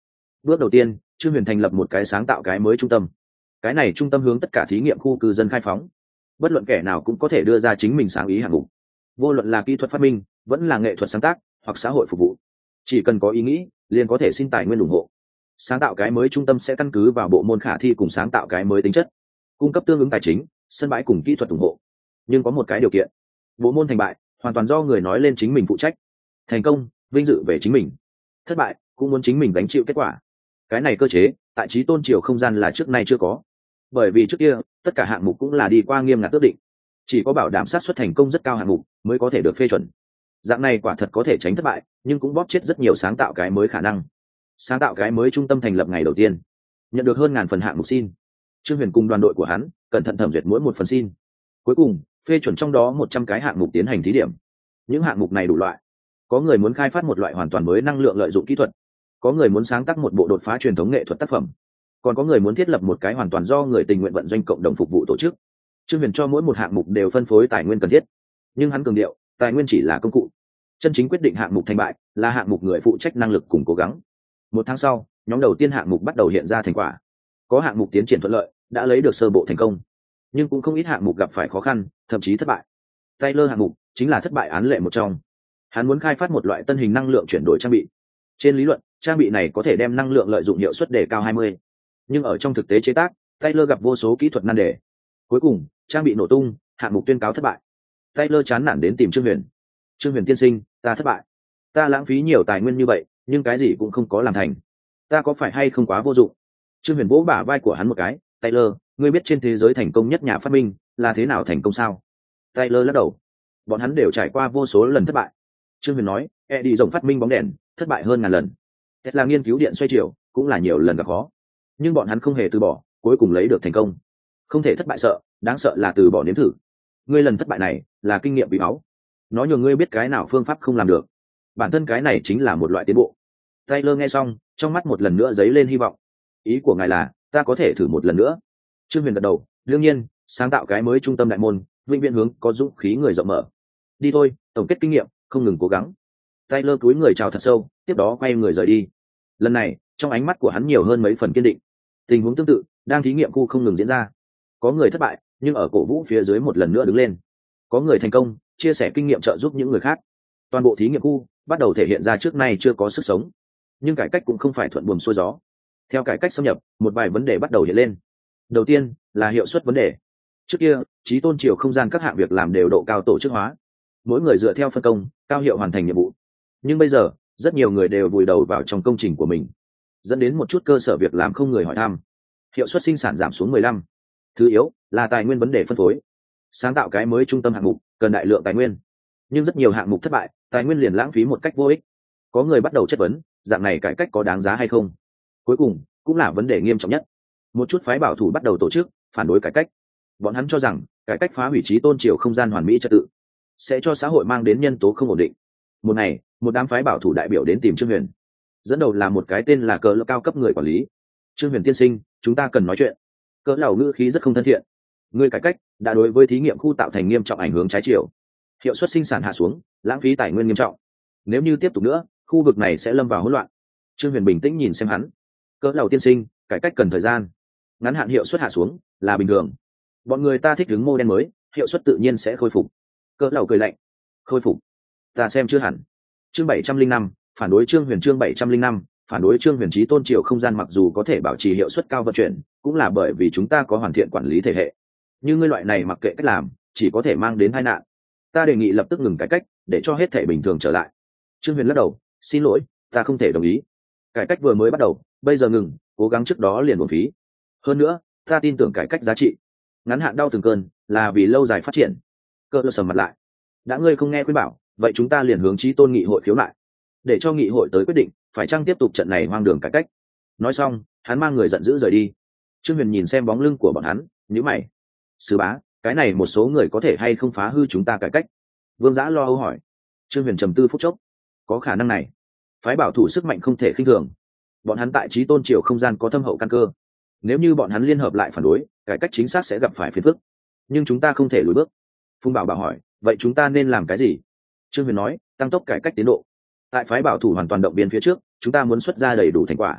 Bước đầu tiên, Trương Huyền thành lập một cái sáng tạo cái mới trung tâm. Cái này trung tâm hướng tất cả thí nghiệm khu cư dân khai phóng, bất luận kẻ nào cũng có thể đưa ra chính mình sáng ý hạng mục, vô luận là kỹ thuật phát minh vẫn là nghệ thuật sáng tác hoặc xã hội phục vụ, chỉ cần có ý nghĩ liền có thể xin tài nguyên ủng hộ. Sáng tạo cái mới trung tâm sẽ căn cứ vào bộ môn khả thi cùng sáng tạo cái mới tính chất, cung cấp tương ứng tài chính, sân bãi cùng kỹ thuật ủng hộ. Nhưng có một cái điều kiện: bộ môn thành bại hoàn toàn do người nói lên chính mình phụ trách. Thành công, vinh dự về chính mình; thất bại, cũng muốn chính mình gánh chịu kết quả. Cái này cơ chế tại Chí Tôn Triều không gian là trước nay chưa có, bởi vì trước kia tất cả hạng mục cũng là đi qua nghiêm ngặt ước định, chỉ có bảo đảm xác suất thành công rất cao hạng mục mới có thể được phê chuẩn. Dạng này quả thật có thể tránh thất bại, nhưng cũng bóp chết rất nhiều sáng tạo cái mới khả năng. Sáng tạo cái mới trung tâm thành lập ngày đầu tiên, nhận được hơn ngàn phần hạng mục xin. Trương Huyền cùng đoàn đội của hắn cẩn thận thẩm duyệt mỗi một phần xin, cuối cùng phê chuẩn trong đó một trăm cái hạng mục tiến hành thí điểm. Những hạng mục này đủ loại: có người muốn khai phát một loại hoàn toàn mới năng lượng lợi dụng kỹ thuật, có người muốn sáng tác một bộ đột phá truyền thống nghệ thuật tác phẩm, còn có người muốn thiết lập một cái hoàn toàn do người tình nguyện vận doanh cộng đồng phục vụ tổ chức. Trương Huyền cho mỗi một hạng mục đều phân phối tài nguyên cần thiết, nhưng hắn cường điệu tài nguyên chỉ là công cụ, chân chính quyết định hạng mục thành bại là hạng mục người phụ trách năng lực cùng cố gắng. Một tháng sau, nhóm đầu tiên hạng mục bắt đầu hiện ra thành quả. Có hạng mục tiến triển thuận lợi, đã lấy được sơ bộ thành công, nhưng cũng không ít hạng mục gặp phải khó khăn, thậm chí thất bại. Taylor hạng mục chính là thất bại án lệ một trong. Hắn muốn khai phát một loại tân hình năng lượng chuyển đổi trang bị. Trên lý luận, trang bị này có thể đem năng lượng lợi dụng hiệu suất đề cao hai mươi, nhưng ở trong thực tế chế tác, Taylor gặp vô số kỹ thuật nan đề. Cuối cùng, trang bị nổ tung, hạng mục tuyên cáo thất bại. Taylor chán nản đến tìm Trương Huyền. Trương Huyền tiên sinh, ta thất bại. Ta lãng phí nhiều tài nguyên như vậy, nhưng cái gì cũng không có làm thành. Ta có phải hay không quá vô dụng? Trương Huyền vỗ bả vai của hắn một cái. Taylor, ngươi biết trên thế giới thành công nhất nhà phát minh là thế nào thành công sao? Taylor lắc đầu. Bọn hắn đều trải qua vô số lần thất bại. Trương Huyền nói, Eddie rồng phát minh bóng đèn, thất bại hơn ngàn lần. Tesla nghiên cứu điện xoay chiều, cũng là nhiều lần gặp khó. Nhưng bọn hắn không hề từ bỏ, cuối cùng lấy được thành công. Không thể thất bại sợ, đáng sợ là từ bỏ nếm thử. Ngươi lần thất bại này là kinh nghiệm quý báu, nó nhường ngươi biết cái nào phương pháp không làm được. Bản thân cái này chính là một loại tiến bộ. Taylor nghe xong, trong mắt một lần nữa dấy lên hy vọng. Ý của ngài là ta có thể thử một lần nữa? Trương Huyền gật đầu. Đương nhiên, sáng tạo cái mới trung tâm đại môn, vĩnh viễn hướng có dũng khí người rộng mở. Đi thôi, tổng kết kinh nghiệm, không ngừng cố gắng. Taylor cúi người chào thật sâu, tiếp đó quay người rời đi. Lần này, trong ánh mắt của hắn nhiều hơn mấy phần kiên định. Tình huống tương tự đang thí nghiệm khu không ngừng diễn ra. Có người thất bại, nhưng ở cổ vũ phía dưới một lần nữa đứng lên. Có người thành công, chia sẻ kinh nghiệm trợ giúp những người khác. Toàn bộ thí nghiệm khu bắt đầu thể hiện ra trước nay chưa có sức sống. Nhưng cải cách cũng không phải thuận buồm xuôi gió. Theo cải cách xâm nhập, một vài vấn đề bắt đầu hiện lên. Đầu tiên là hiệu suất vấn đề. Trước kia, Chí Tôn Triều không gian các hạng việc làm đều độ cao tổ chức hóa, mỗi người dựa theo phân công, cao hiệu hoàn thành nhiệm vụ. Nhưng bây giờ, rất nhiều người đều vùi đầu vào trong công trình của mình, dẫn đến một chút cơ sở việc làm không người hỏi thăm. Hiệu suất sinh sản giảm xuống mười lăm. Thứ yếu là tài nguyên vấn đề phân phối. Sáng tạo cái mới trung tâm hạng mục cần đại lượng tài nguyên, nhưng rất nhiều hạng mục thất bại, tài nguyên liền lãng phí một cách vô ích. Có người bắt đầu chất vấn, dạng này cải cách có đáng giá hay không? Cuối cùng, cũng là vấn đề nghiêm trọng nhất. Một chút phái bảo thủ bắt đầu tổ chức phản đối cải cách. Bọn hắn cho rằng cải cách phá hủy Chí Tôn Triều không gian hoàn mỹ trật tự, sẽ cho xã hội mang đến nhân tố không ổn định. Một ngày, một đám phái bảo thủ đại biểu đến tìm Trương Huyền, dẫn đầu là một cái tên là Cỡ Lão cao cấp người quản lý. Trương Huyền tiên sinh, chúng ta cần nói chuyện. Cỡ Lão ngữ khí rất không thân thiện. Ngươi cải cách đã đối với thí nghiệm khu tạo thành nghiêm trọng ảnh hưởng trái chiều, hiệu suất sinh sản hạ xuống, lãng phí tài nguyên nghiêm trọng. Nếu như tiếp tục nữa, khu vực này sẽ lâm vào hỗn loạn. Trương Huyền bình tĩnh nhìn xem hắn. Cỡ Lão tiên sinh, cải cách cần thời gian, ngắn hạn hiệu suất hạ xuống là bình thường. Bọn người ta thích ứng mô đen mới, hiệu suất tự nhiên sẽ khôi phục. Cỡ Lão cười lạnh. Khôi phục? Ta xem chưa hẳn. Chương bảy trăm linh năm, phản đối Trương Huyền. Chương bảy trăm linh năm, phản đối Trương Huyền. Chí Tôn Triều không gian mặc dù có thể bảo trì hiệu suất cao vận chuyển, cũng là bởi vì chúng ta có hoàn thiện quản lý thể hệ. Như ngươi loại này mặc kệ cách làm, chỉ có thể mang đến tai nạn. Ta đề nghị lập tức ngừng cải cách, để cho hết thể bình thường trở lại. Trương Huyền lắc đầu, xin lỗi, ta không thể đồng ý. Cải cách vừa mới bắt đầu, bây giờ ngừng, cố gắng trước đó liền uổng phí. Hơn nữa, ta tin tưởng cải cách giá trị. Ngắn hạn đau từng cơn, là vì lâu dài phát triển. Cơ Lão sầm mặt lại. Đã ngươi không nghe khuyên bảo, vậy chúng ta liền hướng Chí Tôn nghị hội khiếu nại, để cho nghị hội tới quyết định phải chăng tiếp tục trận này hoang đường cải cách. Nói xong, hắn mang người giận dữ rời đi. Trương Huyền nhìn xem bóng lưng của bọn hắn, nhíu mày. Sư bá, cái này một số người có thể hay không phá hư chúng ta cải cách? Vương Dã lo âu hỏi. Trương Huyền trầm tư phút chốc. Có khả năng này. Phái bảo thủ sức mạnh không thể khinh thường. Bọn hắn tại Chí Tôn Triều không gian có thâm hậu căn cơ. Nếu như bọn hắn liên hợp lại phản đối, cải cách chính xác sẽ gặp phải phiền phức. Nhưng chúng ta không thể lùi bước. Phùng Bảo Bảo hỏi, vậy chúng ta nên làm cái gì? Trương Huyền nói, tăng tốc cải cách tiến độ. Tại phái bảo thủ hoàn toàn động viên phía trước, chúng ta muốn xuất ra đầy đủ thành quả.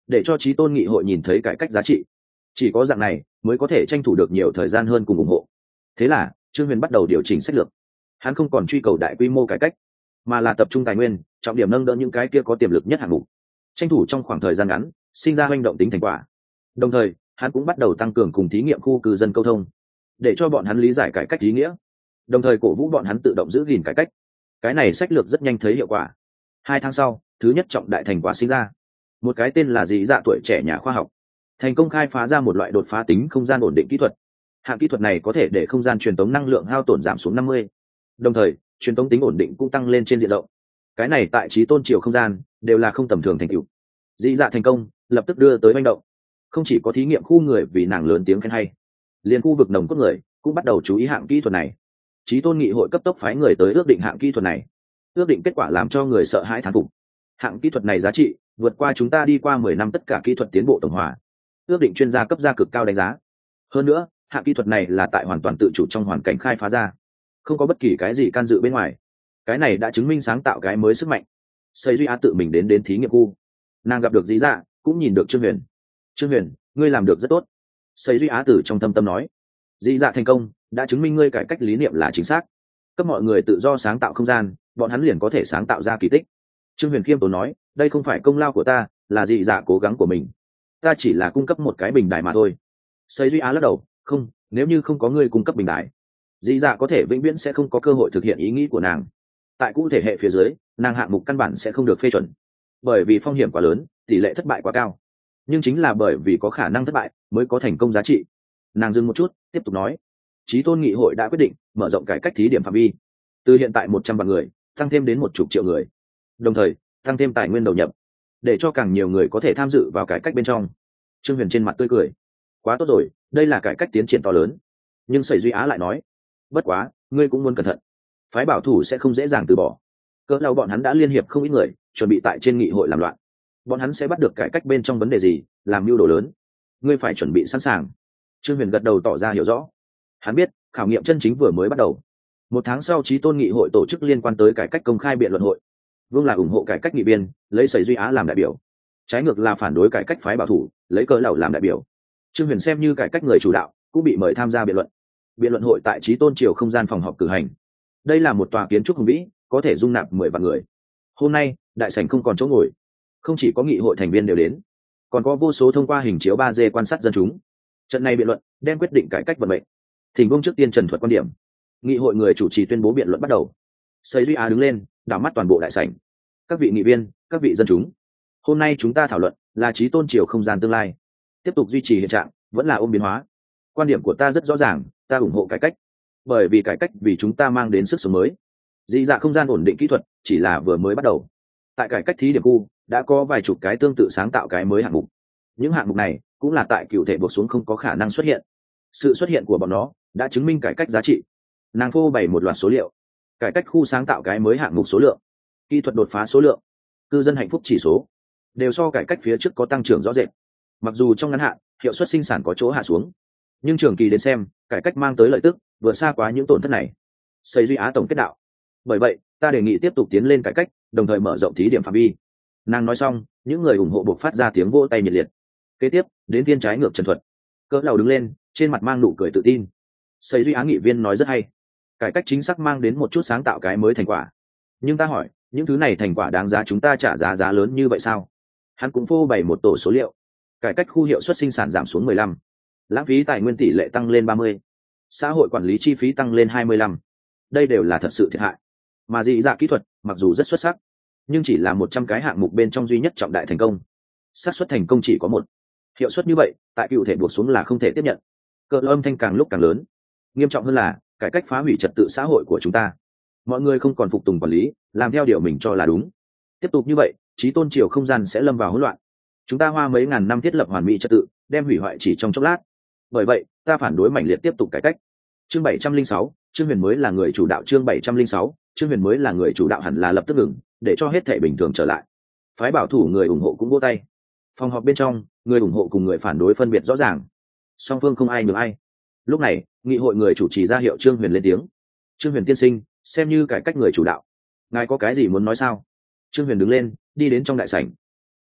để cho trí tôn nghị hội nhìn thấy cải cách giá trị. Chỉ có dạng này mới có thể tranh thủ được nhiều thời gian hơn cùng ủng hộ. Thế là Trương Huyền bắt đầu điều chỉnh sách lược. Hắn không còn truy cầu đại quy mô cải cách, mà là tập trung tài nguyên, trọng điểm nâng đỡ những cái kia có tiềm lực nhất hạng mục, tranh thủ trong khoảng thời gian ngắn sinh ra hành động tính thành quả. Đồng thời hắn cũng bắt đầu tăng cường cùng thí nghiệm khu cư dân câu thông, để cho bọn hắn lý giải cải cách ý nghĩa, đồng thời cổ vũ bọn hắn tự động giữ gìn cải cách. Cái này sách lược rất nhanh thấy hiệu quả. Hai tháng sau, thứ nhất trọng đại thành quả sinh ra. Một cái tên là Dị Dạ tuổi trẻ nhà khoa học thành công khai phá ra một loại đột phá tính không gian ổn định kỹ thuật. Hạng kỹ thuật này có thể để không gian truyền tống năng lượng hao tổn giảm xuống năm mươi, đồng thời truyền tống tính ổn định cũng tăng lên trên diện rộng. Cái này tại trí tôn triều không gian đều là không tầm thường thành tựu. Dị Dạ thành công lập tức đưa tới manh động. Không chỉ có thí nghiệm khu người vì nàng lớn tiếng khen hay, liền khu vực nồng cốt người cũng bắt đầu chú ý hạng kỹ thuật này. Trí tôn nghị hội cấp tốc phái người tới ước định hạng kỹ thuật này. Ước định kết quả làm cho người sợ hãi thán phục. Hạng kỹ thuật này giá trị vượt qua chúng ta đi qua mười năm tất cả kỹ thuật tiến bộ tổng hòa. Ước định chuyên gia cấp gia cực cao đánh giá. Hơn nữa, hạng kỹ thuật này là tại hoàn toàn tự chủ trong hoàn cảnh khai phá ra, không có bất kỳ cái gì can dự bên ngoài. Cái này đã chứng minh sáng tạo cái mới sức mạnh. Xây Duy Á tự mình đến đến thí nghiệm khu. Nàng gặp được Dĩ Dạ, cũng nhìn được Trương Huyền. Trương Huyền, ngươi làm được rất tốt. Xây Duy Á tử trong tâm tâm nói. Dĩ Dạ thành công đã chứng minh ngươi cải cách lý niệm là chính xác. Cấp mọi người tự do sáng tạo không gian, bọn hắn liền có thể sáng tạo ra kỳ tích. Trương Huyền khiêm tốn nói, đây không phải công lao của ta, là Dĩ Dạ cố gắng của mình. Ta chỉ là cung cấp một cái bình đài mà thôi. Xây Duy Á lắc đầu, không, nếu như không có ngươi cung cấp bình đài, Dĩ Dạ có thể vĩnh viễn sẽ không có cơ hội thực hiện ý nghĩ của nàng. Tại cụ thể hệ phía dưới, nàng hạng mục căn bản sẽ không được phê chuẩn, bởi vì phong hiểm quá lớn, tỷ lệ thất bại quá cao. Nhưng chính là bởi vì có khả năng thất bại mới có thành công giá trị. Nàng dừng một chút, tiếp tục nói, Chí tôn nghị hội đã quyết định mở rộng cải cách thí điểm phạm vi, từ hiện tại một trăm vạn người tăng thêm đến một chục triệu người, đồng thời tăng thêm tài nguyên đầu nhập, để cho càng nhiều người có thể tham dự vào cải cách bên trong. Trương Huyền trên mặt tươi cười, quá tốt rồi, đây là cải cách tiến triển to lớn. Nhưng Sẩy Duy Á lại nói, bất quá ngươi cũng muốn cẩn thận, phái bảo thủ sẽ không dễ dàng từ bỏ. Cỡ nào bọn hắn đã liên hiệp không ít người chuẩn bị tại trên nghị hội làm loạn, bọn hắn sẽ bắt được cải cách bên trong vấn đề gì, làm mưu đồ lớn. Ngươi phải chuẩn bị sẵn sàng. Trương Huyền gật đầu tỏ ra hiểu rõ. Hắn biết khảo nghiệm chân chính vừa mới bắt đầu. Một tháng sau, Chí tôn nghị hội tổ chức liên quan tới cải cách công khai biện luận hội. Vương là ủng hộ cải cách nghị viên, lấy Sẩy Duy Á làm đại biểu. Trái ngược là phản đối cải cách phái bảo thủ, lấy Cỡ Lẩu làm đại biểu. Trương Huyền xem như cải cách người chủ đạo, cũng bị mời tham gia biện luận. Biện luận hội tại Chí tôn triều không gian phòng họp cử hành. Đây là một tòa kiến trúc hùng vĩ, có thể dung nạp mười vạn người. Hôm nay, đại sảnh không còn chỗ ngồi. Không chỉ có nghị hội thành viên đều đến, còn có vô số thông qua hình chiếu ba D quan sát dân chúng. Trận này biện luận đem quyết định cải cách vận mệnh. Thỉnh Vương trước tiên trần thuật quan điểm. Nghị hội người chủ trì tuyên bố biện luận bắt đầu. Sẩy Duy Á đứng lên, đảo mắt toàn bộ đại sảnh. Các vị nghị viên, các vị dân chúng, hôm nay chúng ta thảo luận là Chí tôn triều không gian tương lai, tiếp tục duy trì hiện trạng, vẫn là ôm biến hóa. Quan điểm của ta rất rõ ràng, ta ủng hộ cải cách, bởi vì cải cách vì chúng ta mang đến sức sống mới. Dị dạ không gian ổn định kỹ thuật chỉ là vừa mới bắt đầu. Tại cải cách thí điểm khu đã có vài chục cái tương tự sáng tạo cái mới hạng mục. Những hạng mục này cũng là tại cựu thể buộc xuống không có khả năng xuất hiện. Sự xuất hiện của bọn nó đã chứng minh cải cách giá trị. Nàng phô bày một loạt số liệu, cải cách khu sáng tạo cái mới hạng mục số lượng, kỹ thuật đột phá số lượng, cư dân hạnh phúc chỉ số, đều so cải cách phía trước có tăng trưởng rõ rệt. Mặc dù trong ngắn hạn hiệu suất sinh sản có chỗ hạ xuống, nhưng trường kỳ đến xem, cải cách mang tới lợi tức vượt xa quá những tổn thất này. Sẩy Duy Á tổng kết đạo, bởi vậy ta đề nghị tiếp tục tiến lên cải cách, đồng thời mở rộng thí điểm phạm vi. Nàng nói xong, những người ủng hộ buộc phát ra tiếng vỗ tay nhiệt liệt. Kế tiếp đến viên trái ngược trần thuật. Cỡ Lẩu đứng lên, trên mặt mang nụ cười tự tin. Sẩy Duy Á nghị viên nói rất hay, cải cách chính xác mang đến một chút sáng tạo cái mới thành quả. Nhưng ta hỏi, những thứ này thành quả đáng giá chúng ta trả giá giá lớn như vậy sao? Hắn cũng phô bày một tổ số liệu. Cải cách khu hiệu suất sinh sản giảm xuống mười lăm, lãng phí tài nguyên tỷ lệ tăng lên ba mươi, xã hội quản lý chi phí tăng lên hai mươi lăm. Đây đều là thật sự thiệt hại. Mà dị dạ kỹ thuật mặc dù rất xuất sắc, nhưng chỉ là một trăm cái hạng mục bên trong duy nhất trọng đại thành công. Xác suất thành công chỉ có một. Hiệu suất như vậy, tại cựu thể buộc xuống là không thể tiếp nhận. Cỡ âm thanh càng lúc càng lớn. Nghiêm trọng hơn là, cải cách phá hủy trật tự xã hội của chúng ta. Mọi người không còn phục tùng quản lý, làm theo điều mình cho là đúng. Tiếp tục như vậy, Chí tôn triều không gian sẽ lâm vào hỗn loạn. Chúng ta hoa mấy ngàn năm thiết lập hoàn mỹ trật tự, đem hủy hoại chỉ trong chốc lát. Bởi vậy, ta phản đối mạnh liệt tiếp tục cải cách. Chương bảy trăm linh sáu, Trương Huyền mới là người chủ đạo. Chương bảy trăm linh sáu, Trương Huyền mới là người chủ đạo hẳn là lập tức ngừng, để cho hết thể bình thường trở lại. Phái bảo thủ người ủng hộ cũng vỗ tay. Phòng họp bên trong, người ủng hộ cùng người phản đối phân biệt rõ ràng. Song phương không ai nhường ai. Lúc này, nghị hội người chủ trì ra hiệu Trương Huyền lên tiếng. Trương Huyền tiên sinh, xem như cải cách người chủ đạo, ngài có cái gì muốn nói sao? Trương Huyền đứng lên, đi đến trong đại sảnh.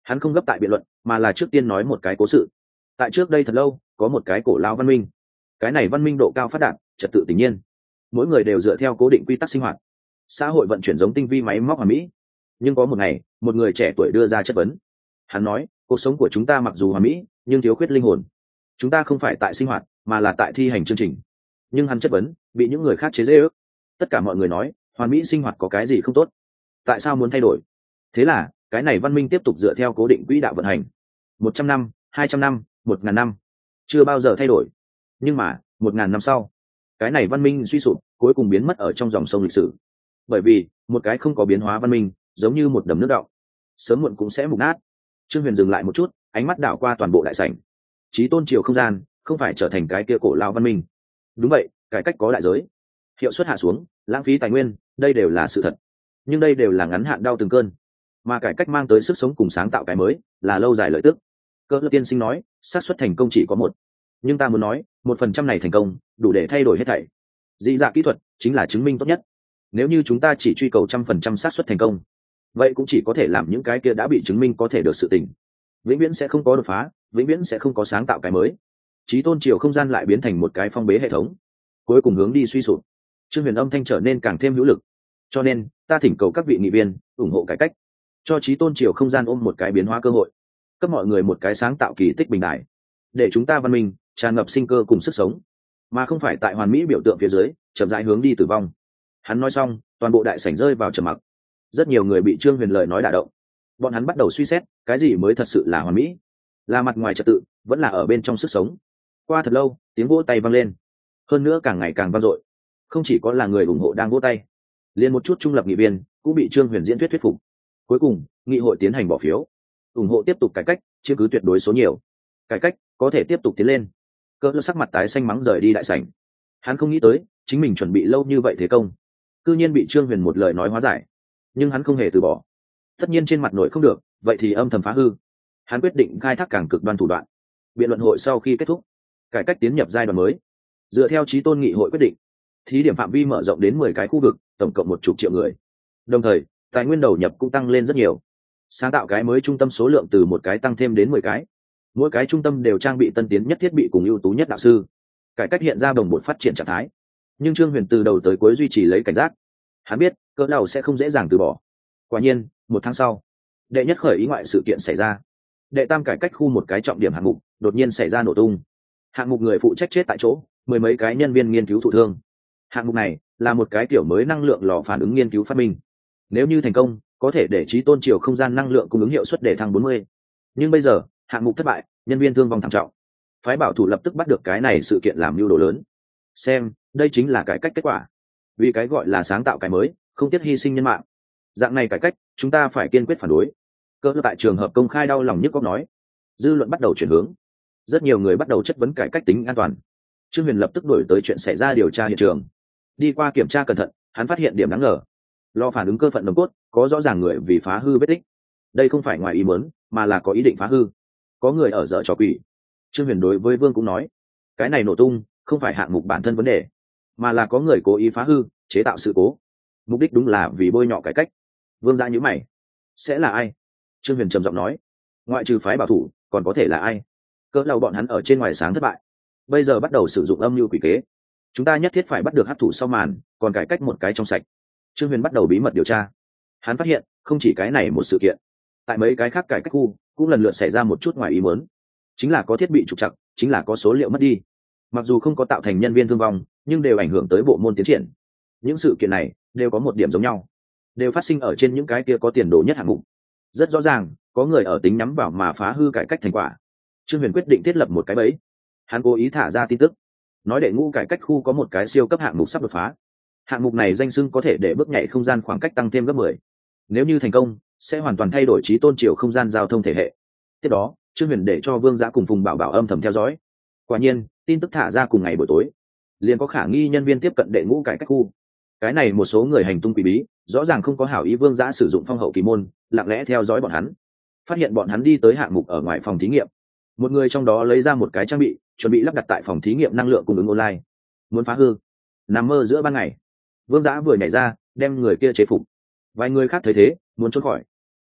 Hắn không gấp tại biện luận, mà là trước tiên nói một cái cố sự. Tại trước đây thật lâu, có một cái cổ lao văn minh. Cái này văn minh độ cao phát đạt, trật tự tự nhiên, mỗi người đều dựa theo cố định quy tắc sinh hoạt, xã hội vận chuyển giống tinh vi máy móc hoàn mỹ. Nhưng có một ngày, một người trẻ tuổi đưa ra chất vấn. Hắn nói, cuộc sống của chúng ta mặc dù hoàn mỹ, nhưng thiếu khuyết linh hồn. Chúng ta không phải tại sinh hoạt, mà là tại thi hành chương trình. Nhưng hắn chất vấn bị những người khác chế giễu. Tất cả mọi người nói, hoàn mỹ sinh hoạt có cái gì không tốt, tại sao muốn thay đổi? Thế là cái này văn minh tiếp tục dựa theo cố định quỹ đạo vận hành, một trăm năm, hai trăm năm, một ngàn năm, chưa bao giờ thay đổi. Nhưng mà một ngàn năm sau, cái này văn minh suy sụp, cuối cùng biến mất ở trong dòng sông lịch sử. Bởi vì một cái không có biến hóa văn minh giống như một đầm nước đọng, sớm muộn cũng sẽ mục nát. Trương Huyền dừng lại một chút, ánh mắt đảo qua toàn bộ đại sảnh. Chí tôn triều không gian không phải trở thành cái kia cổ lao văn minh. Đúng vậy, cải cách có đại giới, hiệu suất hạ xuống, lãng phí tài nguyên, đây đều là sự thật. Nhưng đây đều là ngắn hạn đau từng cơn, mà cải cách mang tới sức sống cùng sáng tạo cái mới là lâu dài lợi tức. Cơ Lớp tiên sinh nói, xác suất thành công chỉ có một, nhưng ta muốn nói, một phần trăm này thành công đủ để thay đổi hết thảy. Dị dạ kỹ thuật chính là chứng minh tốt nhất. Nếu như chúng ta chỉ truy cầu trăm phần trăm xác suất thành công, vậy cũng chỉ có thể làm những cái kia đã bị chứng minh có thể được sự tình, vĩnh viễn sẽ không có đột phá, vĩnh viễn sẽ không có sáng tạo cái mới. Chí tôn triều không gian lại biến thành một cái phong bế hệ thống, cuối cùng hướng đi suy sụp. Trương Huyền âm thanh trở nên càng thêm hữu lực. Cho nên ta thỉnh cầu các vị nghị viên ủng hộ cải cách, cho chí tôn triều không gian ôm một cái biến hóa cơ hội, cấp mọi người một cái sáng tạo kỳ tích bình đại, để chúng ta văn minh tràn ngập sinh cơ cùng sức sống, mà không phải tại hoàn mỹ biểu tượng phía dưới chậm rãi hướng đi tử vong. Hắn nói xong, toàn bộ đại sảnh rơi vào trầm mặc. Rất nhiều người bị Trương Huyền lời nói đả động. Bọn hắn bắt đầu suy xét, cái gì mới thật sự là hoàn mỹ, là mặt ngoài trật tự, vẫn là ở bên trong sức sống. Qua thật lâu, tiếng vỗ tay vang lên, hơn nữa càng ngày càng vang dội. Không chỉ có là người ủng hộ đang vỗ tay, liền một chút trung lập nghị viên cũng bị Trương Huyền diễn thuyết thuyết phục. Cuối cùng, nghị hội tiến hành bỏ phiếu, ủng hộ tiếp tục cải cách, chiếm cứ tuyệt đối số nhiều. Cải cách có thể tiếp tục tiến lên. Cỡ sắc mặt tái xanh mắng rời đi đại sảnh. Hắn không nghĩ tới, chính mình chuẩn bị lâu như vậy thế công, cư nhiên bị Trương Huyền một lời nói hóa giải. Nhưng hắn không hề từ bỏ. Tất nhiên trên mặt nội không được, vậy thì âm thầm phá hư. Hắn quyết định khai thác càng cực đoan thủ đoạn. Biện luận hội sau khi kết thúc, cải cách tiến nhập giai đoạn mới. Dựa theo chí tôn nghị hội quyết định, thí điểm phạm vi mở rộng đến mười cái khu vực, tổng cộng một chục triệu người. Đồng thời, tài nguyên đầu nhập cũng tăng lên rất nhiều. Sáng tạo cái mới trung tâm số lượng từ một cái tăng thêm đến mười cái. Mỗi cái trung tâm đều trang bị tân tiến nhất thiết bị cùng ưu tú nhất đạo sư. Cải cách hiện ra đồng bộ phát triển trạng thái. Nhưng Trương Huyền từ đầu tới cuối duy trì lấy cảnh giác. Hắn biết, cỡ đầu sẽ không dễ dàng từ bỏ. Quả nhiên, một tháng sau, đệ nhất khởi ý ngoại sự kiện xảy ra. Đệ tam cải cách khu một cái trọng điểm hạng mục đột nhiên xảy ra nổ tung. Hạng mục người phụ trách chết tại chỗ, mười mấy cái nhân viên nghiên cứu thụ thương. Hạng mục này là một cái kiểu mới năng lượng lò phản ứng nghiên cứu phát minh. Nếu như thành công, có thể để chí tôn triều không gian năng lượng cung ứng hiệu suất để thăng bốn mươi. Nhưng bây giờ, hạng mục thất bại, nhân viên thương vong thảm trọng. Phái bảo thủ lập tức bắt được cái này sự kiện làm mưu đồ lớn. Xem, đây chính là cải cách kết quả. Vì cái gọi là sáng tạo cái mới, không tiếc hy sinh nhân mạng. Dạng này cải cách, chúng ta phải kiên quyết phản đối. Cơ tại trường hợp công khai đau lòng nhức óc nói. Dư luận bắt đầu chuyển hướng. Rất nhiều người bắt đầu chất vấn cải cách tính an toàn. Trương Huyền lập tức đổi tới chuyện xảy ra điều tra hiện trường. Đi qua kiểm tra cẩn thận, hắn phát hiện điểm đáng ngờ. Lo phản ứng cơ phận đồng cốt có rõ ràng người vì phá hư vết tích. Đây không phải ngoài ý muốn, mà là có ý định phá hư. Có người ở dở trò quỷ. Trương Huyền đối với Vương cũng nói, cái này nổ tung không phải hạng mục bản thân vấn đề, mà là có người cố ý phá hư, chế tạo sự cố. Mục đích đúng là vì bôi nhọ cải cách. Vương ra nhíu mày, sẽ là ai? Trương Huyền trầm giọng nói, ngoại trừ phái bảo thủ, còn có thể là ai? Cỡ đầu bọn hắn ở trên ngoài sáng thất bại, bây giờ bắt đầu sử dụng âm mưu quỷ kế. Chúng ta nhất thiết phải bắt được hắc thủ sau màn, còn cải cách một cái trong sạch. Trương Huyền bắt đầu bí mật điều tra. Hắn phát hiện, không chỉ cái này một sự kiện, tại mấy cái khác cải cách khu cũng lần lượt xảy ra một chút ngoài ý muốn. Chính là có thiết bị trục trặc, chính là có số liệu mất đi. Mặc dù không có tạo thành nhân viên thương vong, nhưng đều ảnh hưởng tới bộ môn tiến triển. Những sự kiện này đều có một điểm giống nhau, đều phát sinh ở trên những cái kia có tiền đồ nhất hạng mục. Rất rõ ràng, có người ở tính nhắm vào mà phá hư cải cách thành quả. Trương Huyền quyết định thiết lập một cái bẫy. Hắn cố ý thả ra tin tức, nói đệ ngũ cải cách khu có một cái siêu cấp hạng mục sắp đột phá. Hạng mục này danh xưng có thể để bước nhảy không gian khoảng cách tăng thêm gấp mười. Nếu như thành công, sẽ hoàn toàn thay đổi chí tôn triều không gian giao thông thể hệ. Tiếp đó, Trương Huyền để cho Vương Giã cùng Phùng Bảo Bảo âm thầm theo dõi. Quả nhiên, tin tức thả ra cùng ngày buổi tối, liền có khả nghi nhân viên tiếp cận đệ ngũ cải cách khu. Cái này một số người hành tung quỷ bí, rõ ràng không có hảo ý. Vương Giã sử dụng phong hậu kỳ môn, lặng lẽ theo dõi bọn hắn, phát hiện bọn hắn đi tới hạng mục ở ngoài phòng thí nghiệm. Một người trong đó lấy ra một cái trang bị, chuẩn bị lắp đặt tại phòng thí nghiệm năng lượng cung ứng online. Muốn phá hư. Nằm mơ giữa ban ngày, Vương Giã vừa nhảy ra, đem người kia chế phục. Vài người khác thấy thế, muốn trốn khỏi.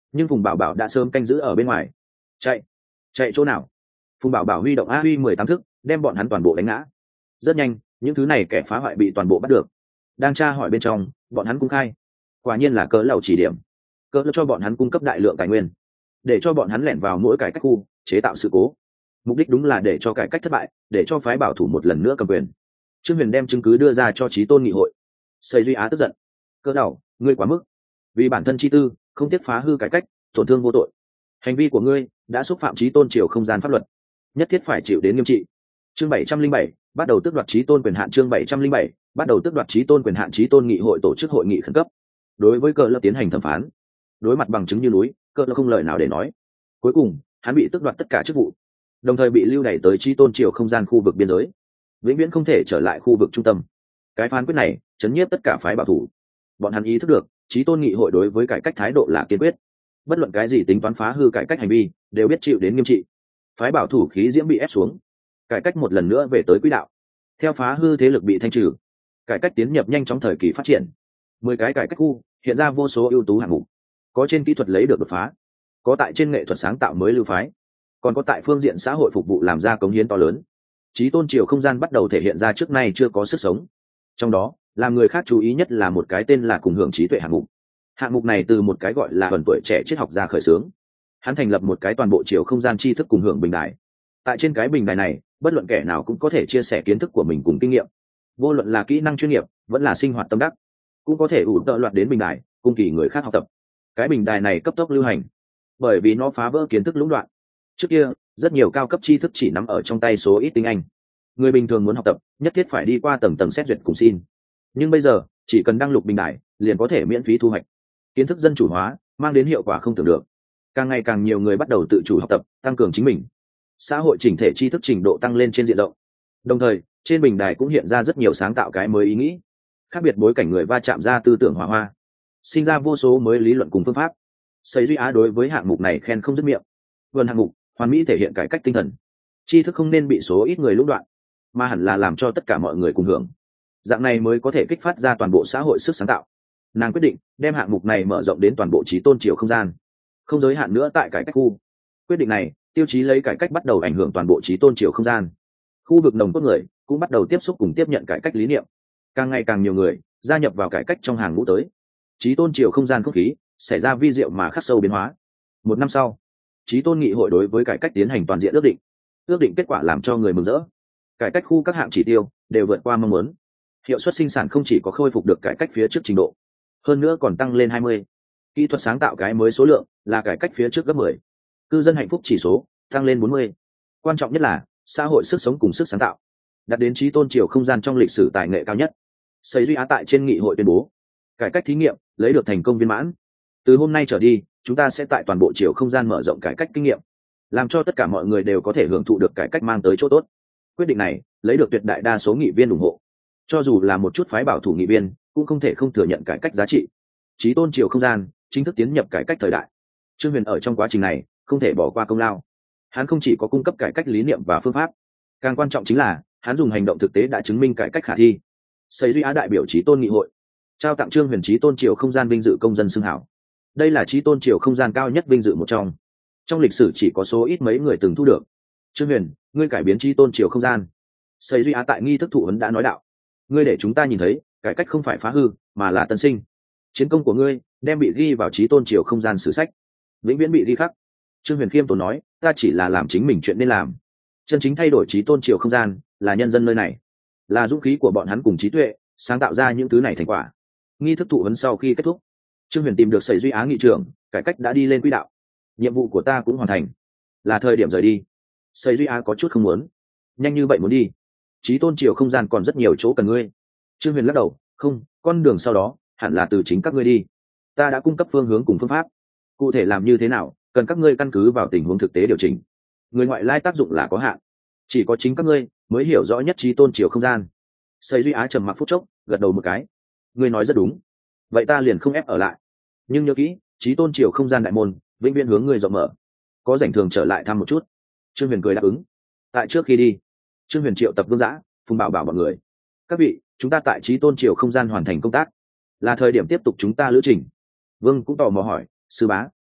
nhưng phùng bảo bảo đã sớm canh giữ ở bên ngoài. Chạy! Chạy chỗ nào? Phùng bảo bảo huy động a huy mười tám thức, đem bọn hắn toàn bộ đánh ngã. Rất nhanh, những thứ này kẻ phá hoại bị toàn bộ bắt được. Đang tra hỏi bên trong, bọn hắn cung khai, quả nhiên là cỡ lầu chỉ điểm. Cỡ cho bọn hắn cung cấp đại lượng tài nguyên, để cho bọn hắn lẻn vào mỗi cải cách khu chế tạo sự cố. Mục đích đúng là để cho cải cách thất bại, để cho phái bảo thủ một lần nữa cầm quyền. Trương Huyền đem chứng cứ đưa ra cho Chí Tôn nghị hội. Xây Duy Á tức giận: cỡ đầu, ngươi quá mức, vì bản thân chi tư không tiếc phá hư cải cách, tổn thương vô tội. Hành vi của ngươi đã xúc phạm Chí Tôn triều không gian pháp luật, nhất thiết phải chịu đến nghiêm trị. Chương bảy trăm linh bảy bắt đầu tước đoạt Chí Tôn quyền hạn. Chương bảy trăm linh bảy bắt đầu tước đoạt Chí Tôn quyền hạn. Chí Tôn nghị hội tổ chức hội nghị khẩn cấp, đối với cỡ lập tiến hành thẩm phán. Đối mặt bằng chứng như núi, cỡ lập không lời nào để nói. Cuối cùng, hắn bị tước đoạt tất cả chức vụ, đồng thời bị lưu đày tới Chí Tôn triều không gian khu vực biên giới, vĩnh viễn không thể trở lại khu vực trung tâm. Cái phán quyết này chấn nhiếp tất cả phái bảo thủ. Bọn hắn ý thức được, Chí Tôn nghị hội đối với cải cách thái độ là kiên quyết, bất luận cái gì tính toán phá hư cải cách hành vi đều biết chịu đến nghiêm trị. Phái bảo thủ khí diễm bị ép xuống, cải cách một lần nữa về tới quỹ đạo. Theo phá hư thế lực bị thanh trừ, cải cách tiến nhập nhanh chóng thời kỳ phát triển. Mười cái cải cách khu hiện ra vô số ưu tú hạng mục, có trên kỹ thuật lấy được đột phá, có tại trên nghệ thuật sáng tạo mới lưu phái, còn có tại phương diện xã hội phục vụ làm ra cống hiến to lớn. Chí Tôn triều không gian bắt đầu thể hiện ra trước nay chưa có sức sống. Trong đó, làm người khác chú ý nhất là một cái tên là cùng hưởng trí tuệ hạng mục. Hạng mục này từ một cái gọi là thuần tuổi trẻ triết học gia khởi xướng. Hắn thành lập một cái toàn bộ chiều không gian tri thức cùng hưởng bình đài. Tại trên cái bình đài này, bất luận kẻ nào cũng có thể chia sẻ kiến thức của mình cùng kinh nghiệm, vô luận là kỹ năng chuyên nghiệp vẫn là sinh hoạt tâm đắc, cũng có thể ủ tợ loạt đến bình đài cùng kỳ người khác học tập. Cái bình đài này cấp tốc lưu hành, bởi vì nó phá vỡ kiến thức lũng đoạn. Trước kia, rất nhiều cao cấp tri thức chỉ nắm ở trong tay số ít tinh anh, người bình thường muốn học tập nhất thiết phải đi qua tầng tầng xét duyệt cùng xin. Nhưng bây giờ, chỉ cần đăng lục bình đài liền có thể miễn phí thu hoạch. Kiến thức dân chủ hóa mang đến hiệu quả không tưởng được, càng ngày càng nhiều người bắt đầu tự chủ học tập, tăng cường chính mình. Xã hội chỉnh thể tri thức trình độ tăng lên trên diện rộng. Đồng thời, trên bình đài cũng hiện ra rất nhiều sáng tạo cái mới ý nghĩ, khác biệt bối cảnh người va chạm ra tư tưởng hỏa hoa, sinh ra vô số mới lý luận cùng phương pháp. Xây Duy Á đối với hạng mục này khen không dứt miệng. Vườn hạng mục hoàn mỹ thể hiện cải cách tinh thần, tri thức không nên bị số ít người lũng đoạn, mà hẳn là làm cho tất cả mọi người cùng hưởng. Dạng này mới có thể kích phát ra toàn bộ xã hội sức sáng tạo. Nàng quyết định đem hạng mục này mở rộng đến toàn bộ Chí Tôn triều không gian, không giới hạn nữa tại cải cách khu. Quyết định này tiêu chí lấy cải cách bắt đầu ảnh hưởng toàn bộ Chí Tôn triều không gian. Khu vực nồng cốt người cũng bắt đầu tiếp xúc cùng tiếp nhận cải cách lý niệm, càng ngày càng nhiều người gia nhập vào cải cách trong hàng ngũ tới. Chí Tôn triều không gian không khí xảy ra vi diệu mà khắc sâu biến hóa. Một năm sau, Chí Tôn nghị hội đối với cải cách tiến hành toàn diện ước định. Ước định kết quả làm cho người mừng rỡ. Cải cách khu các hạng chỉ tiêu đều vượt qua mong muốn. Hiệu suất sinh sản không chỉ có khôi phục được cải cách phía trước trình độ, hơn nữa còn tăng lên hai mươi. Kỹ thuật sáng tạo cái mới số lượng là cải cách phía trước gấp mười. Cư dân hạnh phúc chỉ số tăng lên bốn mươi. Quan trọng nhất là xã hội sức sống cùng sức sáng tạo đạt đến Chí Tôn triều không gian trong lịch sử tài nghệ cao nhất. Xây Duy Á tại trên nghị hội tuyên bố, cải cách thí nghiệm lấy được thành công viên mãn. Từ hôm nay trở đi, chúng ta sẽ tại toàn bộ triều không gian mở rộng cải cách kinh nghiệm, làm cho tất cả mọi người đều có thể hưởng thụ được cải cách mang tới chỗ tốt. Quyết định này lấy được tuyệt đại đa số nghị viên ủng hộ, cho dù là một chút phái bảo thủ nghị viên cũng không thể không thừa nhận cải cách giá trị. Chí Tôn triều không gian chính thức tiến nhập cải cách thời đại. Trương Huyền ở trong quá trình này không thể bỏ qua công lao. Hắn không chỉ có cung cấp cải cách lý niệm và phương pháp, càng quan trọng chính là hắn dùng hành động thực tế đã chứng minh cải cách khả thi. Xây Duy Á đại biểu Chí Tôn nghị hội trao tặng Trương Huyền Chí Tôn triều không gian vinh dự công dân xưng hảo. Đây là Chí Tôn triều không gian cao nhất vinh dự một trong, trong lịch sử chỉ có số ít mấy người từng thu được. Trương Huyền, ngươi cải biến Chí Tôn triều không gian. Xây Duy Á tại nghi thức thụ huấn đã nói đạo, ngươi để chúng ta nhìn thấy cải cách không phải phá hư mà là tân sinh. Chiến công của ngươi đem bị ghi vào Chí Tôn triều không gian sử sách, vĩnh viễn bị ghi khắc. Trương Huyền khiêm tốn nói, ta chỉ là làm chính mình chuyện nên làm. Chân chính thay đổi Chí Tôn triều không gian là nhân dân nơi này, là dũng khí của bọn hắn cùng trí tuệ sáng tạo ra những thứ này thành quả. Nghi thức thụ huấn sau khi kết thúc, Trương Huyền tìm được Xây Duy Á nghị trưởng, cải cách đã đi lên quỹ đạo, nhiệm vụ của ta cũng hoàn thành, là thời điểm rời đi. Xây Duy Á có chút không muốn, nhanh như vậy muốn đi? Chí Tôn triều không gian còn rất nhiều chỗ cần ngươi. Trương Huyền lắc đầu, không, con đường sau đó hẳn là từ chính các ngươi đi. Ta đã cung cấp phương hướng cùng phương pháp, cụ thể làm như thế nào cần các ngươi căn cứ vào tình huống thực tế điều chỉnh. Người ngoại lai tác dụng là có hạn, chỉ có chính các ngươi mới hiểu rõ nhất Chí Tôn triều không gian. Xây Duy Á trầm mặc phút chốc, gật đầu một cái. Ngươi nói rất đúng, vậy ta liền không ép ở lại. Nhưng nhớ kỹ, Chí Tôn triều không gian đại môn vĩnh viễn hướng ngươi rộng mở, có rảnh thường trở lại thăm một chút. Trương Huyền cười đáp ứng. Tại trước khi đi, Trương Huyền triệu tập Vương Dã, Phùng Bảo bảo mọi người. Các vị, chúng ta tại Chí Tôn triều không gian hoàn thành công tác, là thời điểm tiếp tục chúng ta lữ trình. Vương cũng tò mò hỏi, sư bá,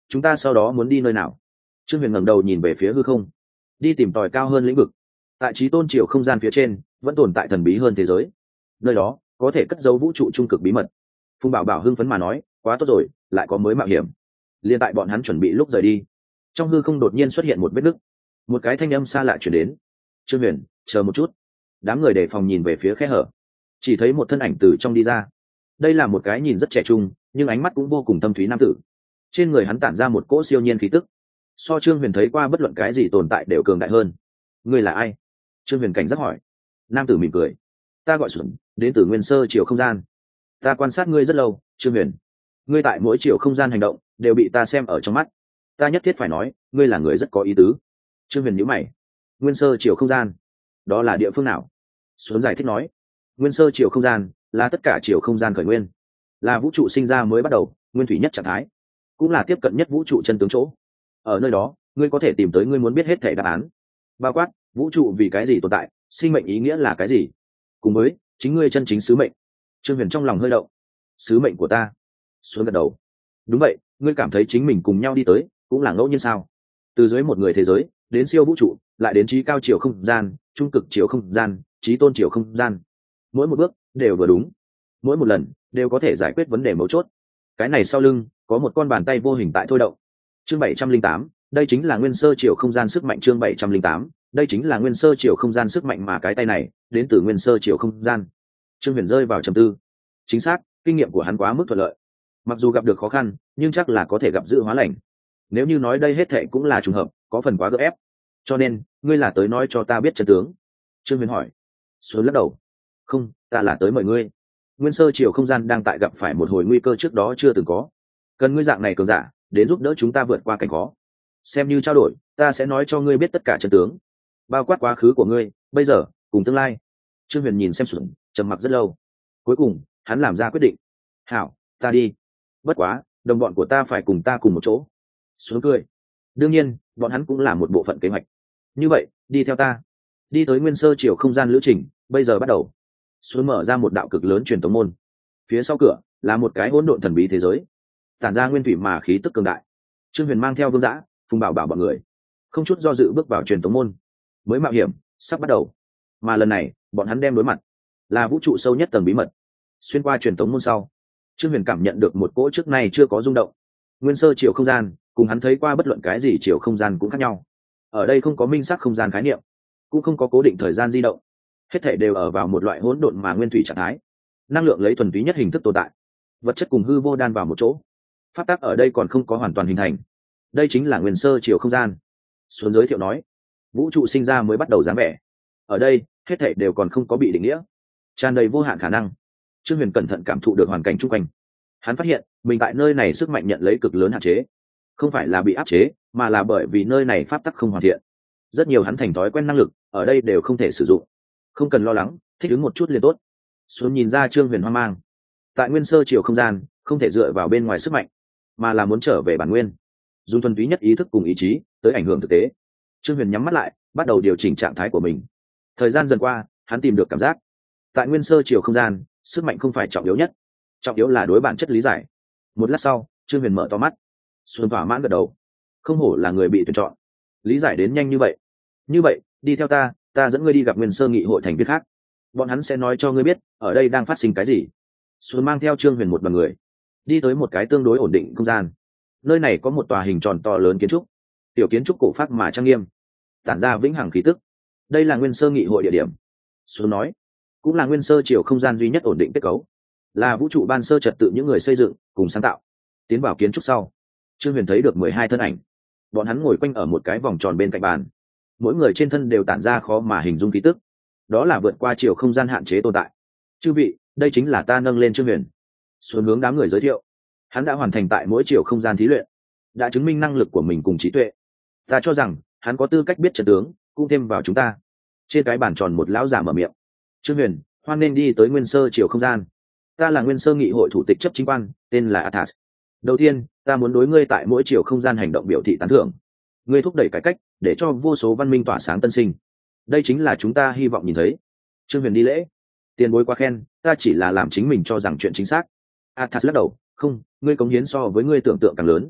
chúng ta sau đó muốn đi nơi nào? Trương Huyền ngẩng đầu nhìn về phía hư không. Đi tìm tòi cao hơn lĩnh vực. Tại Chí Tôn Triều không gian phía trên vẫn tồn tại thần bí hơn thế giới, nơi đó có thể cất giấu vũ trụ trung cực bí mật. Phùng Bảo Bảo hưng phấn mà nói, quá tốt rồi, lại có mới mạo hiểm. Liên tại bọn hắn chuẩn bị lúc rời đi, trong hư không đột nhiên xuất hiện một vết nứt, một cái thanh âm xa lạ truyền đến. Trương Huyền, chờ một chút. Đám người đề phòng nhìn về phía khe hở, chỉ thấy một thân ảnh từ trong đi ra. Đây là một cái nhìn rất trẻ trung nhưng ánh mắt cũng vô cùng thâm thúy nam tử. Trên người hắn tản ra một cỗ siêu nhiên khí tức, so Trương Huyền thấy qua bất luận cái gì tồn tại đều cường đại hơn. Ngươi là ai? Trương Huyền cảnh giác hỏi. Nam tử mỉm cười. Ta gọi Xuân, đến từ Nguyên Sơ Triều không gian. Ta quan sát ngươi rất lâu, Trương Huyền. Ngươi tại mỗi chiều không gian hành động đều bị ta xem ở trong mắt. Ta nhất thiết phải nói, ngươi là người rất có ý tứ. Trương Huyền nhíu mày. Nguyên Sơ Triều không gian, đó là địa phương nào? Xuân giải thích nói. Nguyên Sơ Triều không gian là tất cả chiều không gian khởi nguyên, là vũ trụ sinh ra mới bắt đầu, nguyên thủy nhất trạng thái, cũng là tiếp cận nhất vũ trụ chân tướng chỗ. Ở nơi đó, ngươi có thể tìm tới ngươi muốn biết hết thảy đáp án, bao quát vũ trụ vì cái gì tồn tại, sinh mệnh ý nghĩa là cái gì, cùng với chính ngươi chân chính sứ mệnh. Trương Huyền trong lòng hơi động. Sứ mệnh của ta? Xuân gật đầu. Đúng vậy, ngươi cảm thấy chính mình cùng nhau đi tới cũng là ngẫu nhiên sao? Từ dưới một người thế giới đến siêu vũ trụ, lại đến trí cao chiều không gian, trung cực chiều không gian, trí tôn chiều không gian, mỗi một bước đều vừa đúng, mỗi một lần đều có thể giải quyết vấn đề mấu chốt. Cái này sau lưng có một con bàn tay vô hình tại thôi động. Chương bảy trăm linh tám, đây chính là Nguyên Sơ Triều không gian sức mạnh. Chương bảy trăm linh tám, đây chính là Nguyên Sơ Triều không gian sức mạnh, mà cái tay này đến từ Nguyên Sơ Triều không gian. Trương Huyền rơi vào trầm tư. Chính xác, kinh nghiệm của hắn quá mức thuận lợi. Mặc dù gặp được khó khăn, nhưng chắc là có thể gặp dự hóa lành. Nếu như nói đây hết thệ cũng là trùng hợp, có phần quá gượng ép. Cho nên, ngươi là tới nói cho ta biết chân tướng? Trương Huyền hỏi. Xuân lắc đầu. Không, ta là tới mời ngươi. Nguyên Sơ Triều không gian đang tại gặp phải một hồi nguy cơ trước đó chưa từng có. Cần ngươi dạng này cường giả đến giúp đỡ chúng ta vượt qua cảnh khó. Xem như trao đổi, ta sẽ nói cho ngươi biết tất cả chân tướng, bao quát quá khứ của ngươi, bây giờ cùng tương lai. Trương Huyền nhìn xem Xuân, trầm mặc rất lâu. Cuối cùng, hắn làm ra quyết định. Hảo, ta đi. Bất quá, đồng bọn của ta phải cùng ta cùng một chỗ. Xuân cười. Đương nhiên, bọn hắn cũng là một bộ phận kế hoạch. Như vậy, đi theo ta. Đi tới Nguyên Sơ Triều không gian lữ trình, bây giờ bắt đầu. Xuân mở ra một đạo cực lớn truyền tống môn. Phía sau cửa là một cái hỗn độn thần bí thế giới, tản ra nguyên thủy mà khí tức cường đại. Trương Huyền mang theo Vương Dã, Phùng Bảo Bảo bọn người, không chút do dự bước vào truyền tống môn. Mới mạo hiểm sắp bắt đầu, mà lần này bọn hắn đem đối mặt là vũ trụ sâu nhất tầng bí mật. Xuyên qua truyền tống môn sau, Trương Huyền cảm nhận được một cỗ trước nay chưa có rung động. Nguyên Sơ Triều không gian cùng hắn thấy qua bất luận cái gì chiều không gian cũng khác nhau. Ở đây không có minh xác không gian khái niệm, cũng không có cố định thời gian di động, hết thảy đều ở vào một loại hỗn độn mà nguyên thủy trạng thái. Năng lượng lấy thuần túy nhất hình thức tồn tại, vật chất cùng hư vô đan vào một chỗ. Pháp tắc ở đây còn không có hoàn toàn hình thành. Đây chính là Nguyên Sơ Triều không gian. Xuân giới thiệu nói, vũ trụ sinh ra mới bắt đầu dáng vẻ. Ở đây hết thảy đều còn không có bị định nghĩa, tràn đầy vô hạn khả năng. Trương Huyền cẩn thận cảm thụ được hoàn cảnh xung quanh. Hắn phát hiện mình tại nơi này sức mạnh nhận lấy cực lớn hạn chế, không phải là bị áp chế, mà là bởi vì nơi này pháp tắc không hoàn thiện. Rất nhiều hắn thành thói quen năng lực ở đây đều không thể sử dụng. Không cần lo lắng, thích ứng một chút liền tốt. Xuân nhìn ra Trương Huyền hoang mang. Tại Nguyên Sơ Triều không gian không thể dựa vào bên ngoài sức mạnh, mà là muốn trở về bản nguyên, dùng thuần túy nhất ý thức cùng ý chí tới ảnh hưởng thực tế. Trương Huyền nhắm mắt lại, bắt đầu điều chỉnh trạng thái của mình. Thời gian dần qua, hắn tìm được cảm giác. Tại Nguyên Sơ Triều không gian, sức mạnh không phải trọng yếu nhất, trọng yếu là đối bản chất lý giải. Một lát sau, Trương Huyền mở to mắt. Xuân thỏa mãn gật đầu. Không hổ là người bị tuyển chọn, lý giải đến nhanh như vậy. Như vậy, đi theo ta, ta dẫn ngươi đi gặp Nguyên Sơ nghị hội thành viên khác. Bọn hắn sẽ nói cho ngươi biết ở đây đang phát sinh cái gì. Xuân mang theo Trương Huyền một đoàn người đi tới một cái tương đối ổn định không gian. Nơi này có một tòa hình tròn to lớn kiến trúc, tiểu kiến trúc cổ pháp mà trang nghiêm, tản ra vĩnh hằng khí tức. Đây là Nguyên Sơ nghị hội địa điểm. Xuân nói, cũng là Nguyên Sơ Triều không gian duy nhất ổn định kết cấu, là vũ trụ ban sơ trật tự những người xây dựng cùng sáng tạo. Tiến vào kiến trúc sau, Trương Huyền thấy được mười hai thân ảnh. Bọn hắn ngồi quanh ở một cái vòng tròn bên cạnh bàn, mỗi người trên thân đều tản ra khó mà hình dung khí tức. Đó là vượt qua chiều không gian hạn chế tồn tại. Chư vị, đây chính là ta nâng lên Trương Huyền. Xuân hướng đám người giới thiệu, hắn đã hoàn thành tại mỗi chiều không gian thí luyện, đã chứng minh năng lực của mình cùng trí tuệ. Ta cho rằng hắn có tư cách biết trận tướng, cũng thêm vào chúng ta. Trên cái bàn tròn một lão giả mở miệng. Trương Huyền, hoan nên đi tới Nguyên Sơ Triều không gian. Ta là Nguyên Sơ nghị hội thủ tịch chấp chính quan, tên là Athas. Đầu tiên, ta muốn đối ngươi tại mỗi chiều không gian hành động biểu thị tán thưởng. Ngươi thúc đẩy cải cách, để cho vô số văn minh tỏa sáng tân sinh. Đây chính là chúng ta hy vọng nhìn thấy. Trương Huyền đi lễ. Tiền bối quá khen, ta chỉ là làm chính mình cho rằng chuyện chính xác. Athas lắc đầu, không, ngươi cống hiến so với ngươi tưởng tượng càng lớn.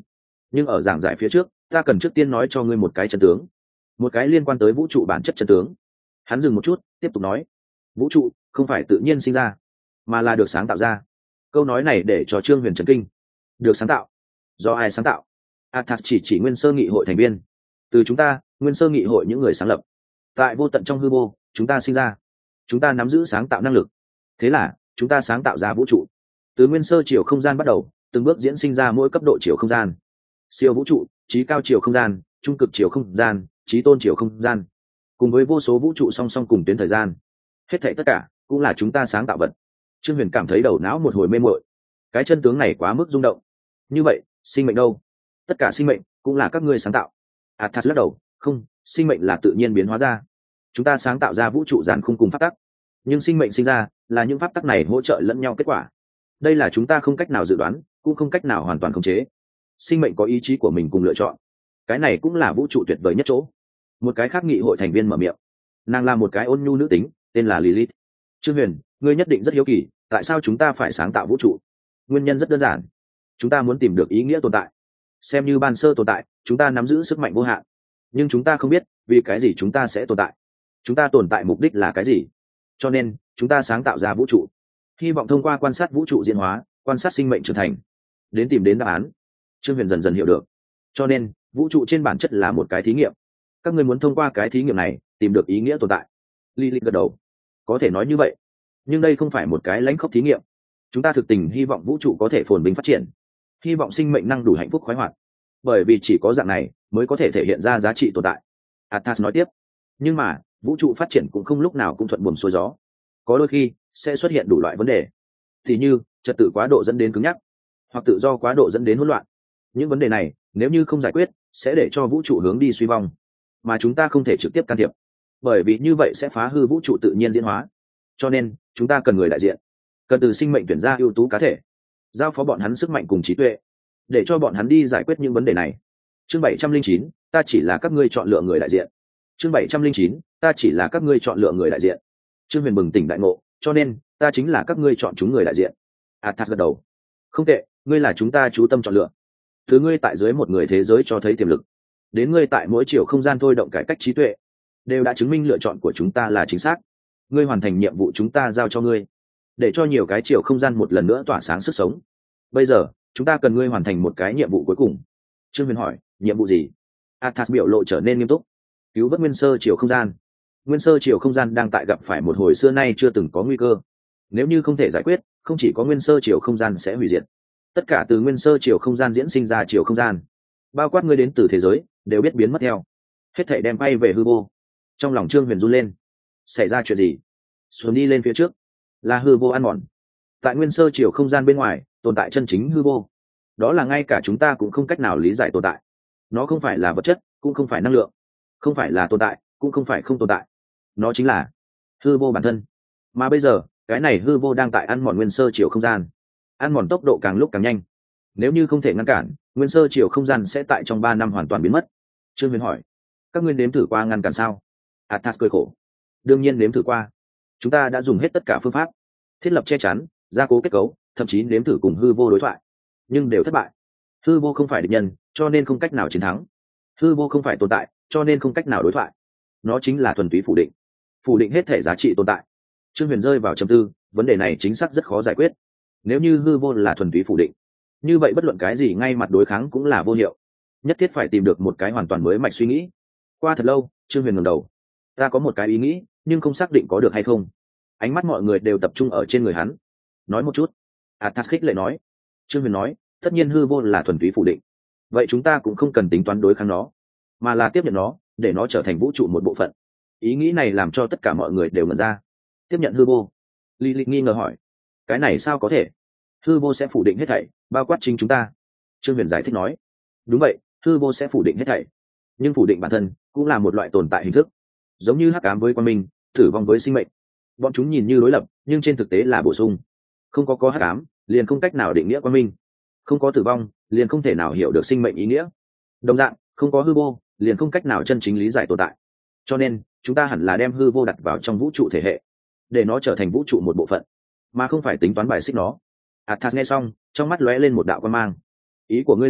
nhưng ở giảng giải phía trước ta cần trước tiên nói cho ngươi một cái chân tướng, một cái liên quan tới vũ trụ bản chất chân tướng. Hắn dừng một chút tiếp tục nói, vũ trụ không phải tự nhiên sinh ra mà là được sáng tạo ra. Câu nói này để cho Trương Huyền chấn kinh. Được sáng tạo? Do ai sáng tạo? Athas chỉ chỉ Nguyên Sơ Nghị hội thành viên. Từ chúng ta, Nguyên Sơ Nghị hội những người sáng lập. Tại vô tận trong hư vô, chúng ta sinh ra. Chúng ta nắm giữ sáng tạo năng lực. Thế là, chúng ta sáng tạo ra vũ trụ. Từ nguyên sơ chiều không gian bắt đầu, từng bước diễn sinh ra mỗi cấp độ chiều không gian. Siêu vũ trụ, trí cao chiều không gian, trung cực chiều không gian, trí tôn chiều không gian. Cùng với vô số vũ trụ song song cùng tuyến thời gian. Hết thảy tất cả, cũng là chúng ta sáng tạo vật. Trương Huyền cảm thấy đầu não một hồi mê muội. Cái chân tướng này quá mức rung động. Như vậy, sinh mệnh đâu? Tất cả sinh mệnh cũng là các ngươi sáng tạo. Athas lắc đầu, không, sinh mệnh là tự nhiên biến hóa ra. Chúng ta sáng tạo ra vũ trụ giàn khung cùng pháp tắc, nhưng sinh mệnh sinh ra là những pháp tắc này hỗ trợ lẫn nhau kết quả. Đây là chúng ta không cách nào dự đoán, cũng không cách nào hoàn toàn khống chế. Sinh mệnh có ý chí của mình cùng lựa chọn, cái này cũng là vũ trụ tuyệt vời nhất chỗ. Một cái khác nghị hội thành viên mở miệng, nàng là một cái ôn nhu nữ tính, tên là Lilith. Trương Huyền, ngươi nhất định rất hiếu kỳ, tại sao chúng ta phải sáng tạo vũ trụ? Nguyên nhân rất đơn giản, chúng ta muốn tìm được ý nghĩa tồn tại. Xem như ban sơ tồn tại, chúng ta nắm giữ sức mạnh vô hạn, nhưng chúng ta không biết vì cái gì chúng ta sẽ tồn tại, chúng ta tồn tại mục đích là cái gì. Cho nên chúng ta sáng tạo ra vũ trụ, hy vọng thông qua quan sát vũ trụ diễn hóa, quan sát sinh mệnh trưởng thành, đến tìm đến đáp án. Trương Huyền dần dần hiểu được, cho nên vũ trụ trên bản chất là một cái thí nghiệm. Các ngươi muốn thông qua cái thí nghiệm này tìm được ý nghĩa tồn tại. Lilith gật đầu, có thể nói như vậy, nhưng đây không phải một cái lãnh khốc thí nghiệm. Chúng ta thực tình hy vọng vũ trụ có thể phồn vinh phát triển, hy vọng sinh mệnh năng đủ hạnh phúc khoái hoạt, bởi vì chỉ có dạng này mới có thể thể hiện ra giá trị tồn tại. Athas nói tiếp, nhưng mà vũ trụ phát triển cũng không lúc nào cũng thuận buồm xuôi gió, có đôi khi sẽ xuất hiện đủ loại vấn đề, thì như trật tự quá độ dẫn đến cứng nhắc, hoặc tự do quá độ dẫn đến hỗn loạn. Những vấn đề này nếu như không giải quyết sẽ để cho vũ trụ hướng đi suy vong, mà chúng ta không thể trực tiếp can thiệp, bởi vì như vậy sẽ phá hư vũ trụ tự nhiên diễn hóa. Cho nên chúng ta cần người đại diện, cần từ sinh mệnh tuyển ra ưu tú cá thể, giao phó bọn hắn sức mạnh cùng trí tuệ, để cho bọn hắn đi giải quyết những vấn đề này. Chương bảy trăm linh chín, ta chỉ là các ngươi chọn lựa người đại diện. Chương bảy trăm linh chín, ta chỉ là các ngươi chọn lựa người đại diện. Trương Huyền bừng tỉnh đại ngộ, cho nên ta chính là các ngươi chọn chúng người đại diện. Athas gật đầu, không tệ, ngươi là chúng ta chú tâm chọn lựa. Từ ngươi tại dưới một người thế giới cho thấy tiềm lực, đến ngươi tại mỗi chiều không gian thôi động cải cách trí tuệ, đều đã chứng minh lựa chọn của chúng ta là chính xác. Ngươi hoàn thành nhiệm vụ chúng ta giao cho ngươi, để cho nhiều cái chiều không gian một lần nữa tỏa sáng sức sống. Bây giờ chúng ta cần ngươi hoàn thành một cái nhiệm vụ cuối cùng. Trương Huyền hỏi, nhiệm vụ gì? Athas biểu lộ trở nên nghiêm túc, cứu vớt nguyên sơ chiều không gian. Nguyên sơ chiều không gian đang tại gặp phải một hồi xưa nay chưa từng có nguy cơ. Nếu như không thể giải quyết, không chỉ có nguyên sơ chiều không gian sẽ hủy diệt, tất cả từ nguyên sơ chiều không gian diễn sinh ra chiều không gian, bao quát ngươi đến từ thế giới, đều biết biến mất theo, hết thảy đem bay về hư vô. Trong lòng Trương Huyền run lên, xảy ra chuyện gì? Xuống đi lên phía trước là hư vô ăn mòn. Tại nguyên sơ chiều không gian bên ngoài tồn tại chân chính hư vô, đó là ngay cả chúng ta cũng không cách nào lý giải tồn tại. Nó không phải là vật chất, cũng không phải năng lượng, không phải là tồn tại, cũng không phải không tồn tại. Nó chính là hư vô bản thân. Mà bây giờ cái này hư vô đang tại ăn mòn nguyên sơ chiều không gian, ăn mòn tốc độ càng lúc càng nhanh. Nếu như không thể ngăn cản, nguyên sơ chiều không gian sẽ tại trong ba năm hoàn toàn biến mất. Trương Huyền hỏi, các ngươi nếm thử qua ngăn cản sao? Athas cười khổ, đương nhiên nếm thử qua. Chúng ta đã dùng hết tất cả phương pháp, thiết lập che chắn, gia cố kết cấu, thậm chí nếm thử cùng hư vô đối thoại, nhưng đều thất bại. Hư vô không phải địch nhân, cho nên không cách nào chiến thắng. Hư vô không phải tồn tại, cho nên không cách nào đối thoại. Nó chính là thuần túy phủ định, phủ định hết thể giá trị tồn tại. Trương Huyền rơi vào trầm tư, vấn đề này chính xác rất khó giải quyết. Nếu như hư vô là thuần túy phủ định, như vậy bất luận cái gì ngay mặt đối kháng cũng là vô hiệu. Nhất thiết phải tìm được một cái hoàn toàn mới mạch suy nghĩ. Qua thật lâu, Trương Huyền ngẩng đầu, ta có một cái ý nghĩ, nhưng không xác định có được hay không. Ánh mắt mọi người đều tập trung ở trên người hắn. Nói một chút. Athas khích lệ nói. Trương Huyền nói, tất nhiên hư vô là thuần túy phủ định, vậy chúng ta cũng không cần tính toán đối kháng nó, mà là tiếp nhận nó, để nó trở thành vũ trụ một bộ phận. Ý nghĩ này làm cho tất cả mọi người đều ngẩn ra. Tiếp nhận hư vô? Lilith nghi ngờ hỏi, cái này sao có thể? Hư vô sẽ phủ định hết thảy, bao quát chính chúng ta. Trương Huyền giải thích nói, đúng vậy, hư vô sẽ phủ định hết thảy, nhưng phủ định bản thân cũng là một loại tồn tại hình thức, giống như hắc ám với quang minh, tử vong với sinh mệnh. Bọn chúng nhìn như đối lập, nhưng trên thực tế là bổ sung. Không có có hắc ám, liền không cách nào định nghĩa quang minh; không có tử vong, liền không thể nào hiểu được sinh mệnh ý nghĩa. Đồng dạng, không có hư vô, liền không cách nào chân chính lý giải tồn tại. Cho nên chúng ta hẳn là đem hư vô đặt vào trong vũ trụ thể hệ, để nó trở thành vũ trụ một bộ phận, mà không phải tính toán bài xích nó. Athas nghe xong, trong mắt lóe lên một đạo quan mang. Ý của ngươi là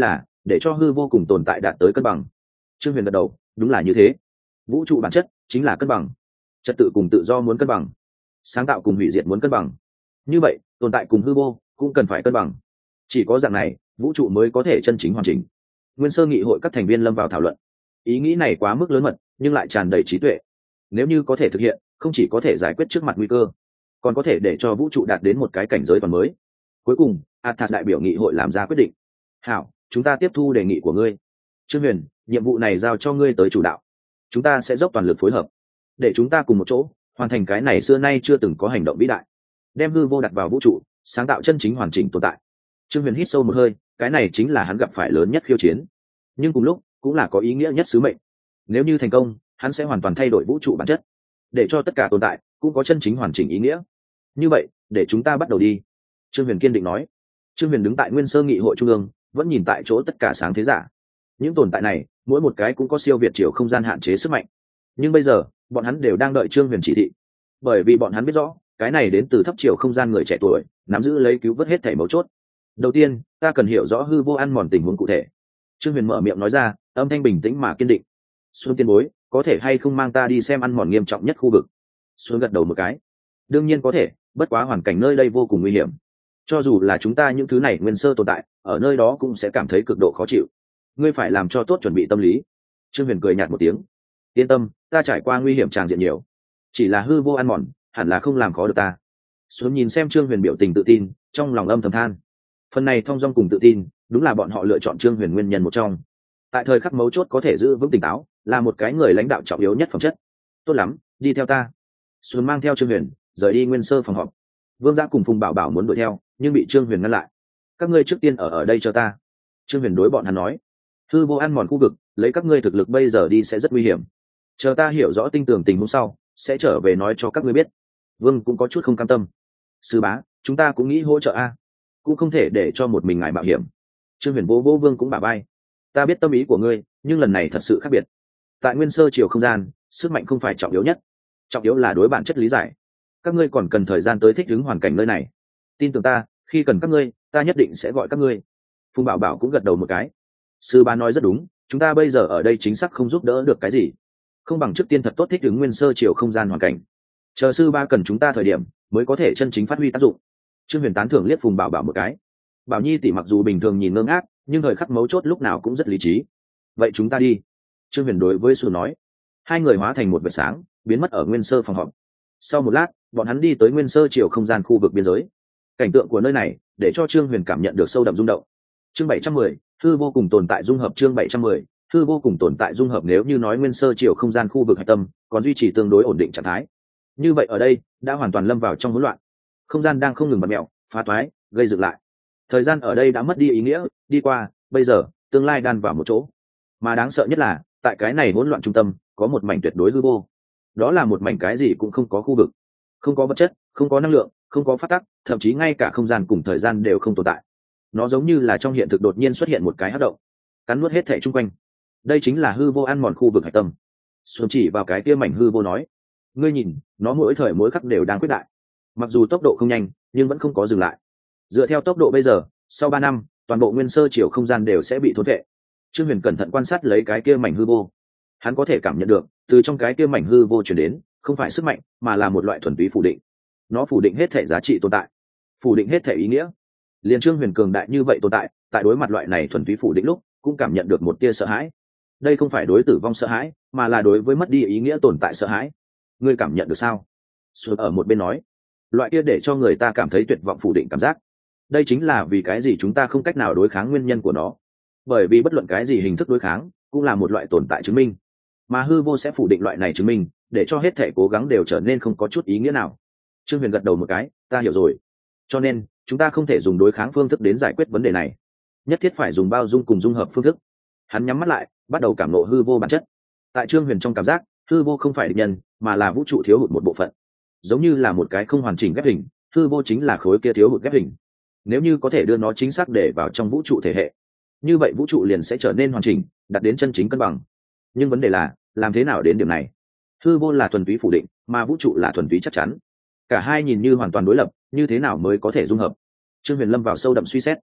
để cho hư vô cùng tồn tại đạt tới cân bằng. Trương Huyền gật đầu, đúng là như thế. Vũ trụ bản chất chính là cân bằng, trật tự cùng tự do muốn cân bằng, sáng tạo cùng hủy diệt muốn cân bằng, như vậy tồn tại cùng hư vô cũng cần phải cân bằng. Chỉ có dạng này vũ trụ mới có thể chân chính hoàn chỉnh. Nguyên sơ nghị hội các thành viên lâm vào thảo luận. Ý nghĩ này quá mức lớn mật nhưng lại tràn đầy trí tuệ. Nếu như có thể thực hiện, không chỉ có thể giải quyết trước mặt nguy cơ, còn có thể để cho vũ trụ đạt đến một cái cảnh giới toàn mới. Cuối cùng Athas đại biểu nghị hội làm ra quyết định. Hảo, chúng ta tiếp thu đề nghị của ngươi. Trương Huyền, nhiệm vụ này giao cho ngươi tới chủ đạo, chúng ta sẽ dốc toàn lực phối hợp để chúng ta cùng một chỗ hoàn thành cái này xưa nay chưa từng có hành động vĩ đại, đem hư vô đặt vào vũ trụ, sáng tạo chân chính hoàn chỉnh tồn tại. Trương Huyền hít sâu một hơi, cái này chính là hắn gặp phải lớn nhất khiêu chiến, nhưng cùng lúc cũng là có ý nghĩa nhất sứ mệnh. Nếu như thành công, hắn sẽ hoàn toàn thay đổi vũ trụ bản chất, để cho tất cả tồn tại cũng có chân chính hoàn chỉnh ý nghĩa. Như vậy để chúng ta bắt đầu đi. Trương Huyền kiên định nói. Trương Huyền đứng tại Nguyên sơ nghị hội trung ương, vẫn nhìn tại chỗ tất cả sáng thế giả. Những tồn tại này mỗi một cái cũng có siêu việt chiều không gian hạn chế sức mạnh, nhưng bây giờ bọn hắn đều đang đợi Trương Huyền chỉ thị, bởi vì bọn hắn biết rõ cái này đến từ thấp chiều không gian người trẻ tuổi nắm giữ lấy cứu vớt hết thảy mấu chốt. Đầu tiên ta cần hiểu rõ hư vô ăn mòn tình huống cụ thể. Trương Huyền mở miệng nói ra, âm thanh bình tĩnh mà kiên định. Xuân tiên bối, có thể hay không mang ta đi xem ăn mòn nghiêm trọng nhất khu vực? Xuân gật đầu một cái. Đương nhiên có thể, bất quá hoàn cảnh nơi đây vô cùng nguy hiểm, cho dù là chúng ta những thứ này nguyên sơ tồn tại ở nơi đó cũng sẽ cảm thấy cực độ khó chịu. Ngươi phải làm cho tốt chuẩn bị tâm lý. Trương Huyền cười nhạt một tiếng. Yên tâm, ta trải qua nguy hiểm tràn diện nhiều, chỉ là hư vô ăn mòn hẳn là không làm khó được ta. Xuống nhìn xem Trương Huyền biểu tình tự tin, trong lòng âm thầm than. Phần này thong dong cùng tự tin đúng là bọn họ lựa chọn Trương Huyền nguyên nhân một trong. Tại thời khắc mấu chốt có thể giữ vững tỉnh táo là một cái người lãnh đạo trọng yếu nhất phẩm chất. Tốt lắm, đi theo ta. Xuống mang theo Trương Huyền rời đi nguyên sơ phòng họp. Vương Giã cùng Phùng Bảo Bảo muốn đuổi theo nhưng bị Trương Huyền ngăn lại. Các ngươi trước tiên ở ở đây cho ta. Trương Huyền đối bọn hắn nói. Hư vô ăn mòn khu vực, lấy các ngươi thực lực bây giờ đi sẽ rất nguy hiểm, chờ ta hiểu rõ tinh tường tình huống sau sẽ trở về nói cho các ngươi biết. Vương cũng có chút không cam tâm. Sư bá, chúng ta cũng nghĩ hỗ trợ a, cũng không thể để cho một mình ngài mạo hiểm. Trương Huyền vô vô Vương cũng bả vai. Ta biết tâm ý của ngươi, nhưng lần này thật sự khác biệt. Tại nguyên sơ chiều không gian, sức mạnh không phải trọng yếu nhất, trọng yếu là đối bản chất lý giải. Các ngươi còn cần thời gian tới thích ứng hoàn cảnh nơi này. Tin tưởng ta, khi cần các ngươi, ta nhất định sẽ gọi các ngươi. Phùng Bảo Bảo cũng gật đầu một cái. Sư bá nói rất đúng, chúng ta bây giờ ở đây chính xác không giúp đỡ được cái gì, không bằng trước tiên thật tốt thích ứng nguyên sơ chiều không gian hoàn cảnh, chờ sư ba cần chúng ta thời điểm mới có thể chân chính phát huy tác dụng. Trương Huyền tán thưởng liếc Phùng Bảo Bảo một cái. Bảo Nhi tỷ mặc dù bình thường nhìn ngơ ngác, nhưng thời khắc mấu chốt lúc nào cũng rất lý trí. Vậy chúng ta đi. Trương Huyền đối với Sù nói. Hai người hóa thành một vệt sáng biến mất ở nguyên sơ phòng họp. Sau một lát bọn hắn đi tới nguyên sơ chiều không gian khu vực biên giới. Cảnh tượng của nơi này để cho Trương Huyền cảm nhận được sâu đậm rung động. Chương bảy trăm mười, hư vô cùng tồn tại dung hợp. Chương bảy trăm mười, hư vô cùng tồn tại dung hợp. Nếu như nói nguyên sơ chiều không gian khu vực hạch tâm còn duy trì tương đối ổn định trạng thái, như vậy ở đây đã hoàn toàn lâm vào trong hỗn loạn. Không gian đang không ngừng bật mẹo, phá toái, gây dựng lại. Thời gian ở đây đã mất đi ý nghĩa, đi qua, bây giờ, tương lai đan vào một chỗ. Mà đáng sợ nhất là, tại cái này hỗn loạn trung tâm, có một mảnh tuyệt đối hư vô. Đó là một mảnh cái gì cũng không có khu vực, không có vật chất, không có năng lượng, không có phát tắc, thậm chí ngay cả không gian cùng thời gian đều không tồn tại. Nó giống như là trong hiện thực đột nhiên xuất hiện một cái hắc động, cắn nuốt hết thảy chung quanh. Đây chính là hư vô ăn mòn khu vực hạch tâm. Xuân chỉ vào cái kia mảnh hư vô nói, ngươi nhìn, nó mỗi thời mỗi khắc đều đang quyết đại. Mặc dù tốc độ không nhanh, nhưng vẫn không có dừng lại. Dựa theo tốc độ bây giờ, sau ba năm, toàn bộ nguyên sơ chiều không gian đều sẽ bị thôn vệ. Trương Huyền cẩn thận quan sát lấy cái kia mảnh hư vô. Hắn có thể cảm nhận được, từ trong cái kia mảnh hư vô truyền đến, không phải sức mạnh, mà là một loại thuần túy phủ định. Nó phủ định hết thể giá trị tồn tại, phủ định hết thể ý nghĩa. Liên Trương Huyền cường đại như vậy tồn tại, tại đối mặt loại này thuần túy phủ định lúc, cũng cảm nhận được một tia sợ hãi. Đây không phải đối tử vong sợ hãi, mà là đối với mất đi ý nghĩa tồn tại sợ hãi. Ngươi cảm nhận được sao? Xuân ở một bên nói, loại kia để cho người ta cảm thấy tuyệt vọng phủ định cảm giác. Đây chính là vì cái gì chúng ta không cách nào đối kháng nguyên nhân của nó. Bởi vì bất luận cái gì hình thức đối kháng cũng là một loại tồn tại chứng minh, mà hư vô sẽ phủ định loại này chứng minh, để cho hết thể cố gắng đều trở nên không có chút ý nghĩa nào. Trương Huyền gật đầu một cái, ta hiểu rồi. Cho nên chúng ta không thể dùng đối kháng phương thức đến giải quyết vấn đề này, nhất thiết phải dùng bao dung cùng dung hợp phương thức. Hắn nhắm mắt lại, bắt đầu cảm ngộ hư vô bản chất. Tại Trương Huyền trong cảm giác, hư vô không phải địch nhân, mà là vũ trụ thiếu hụt một bộ phận, giống như là một cái không hoàn chỉnh ghép hình, hư vô chính là khối kia thiếu hụt ghép hình. Nếu như có thể đưa nó chính xác để vào trong vũ trụ thể hệ, như vậy vũ trụ liền sẽ trở nên hoàn chỉnh, đạt đến chân chính cân bằng. Nhưng vấn đề là, làm thế nào đến điểm này? Hư vô là thuần túy phủ định, mà vũ trụ là thuần túy chắc chắn. Cả hai nhìn như hoàn toàn đối lập, như thế nào mới có thể dung hợp? Trương Huyền lâm vào sâu đậm suy xét.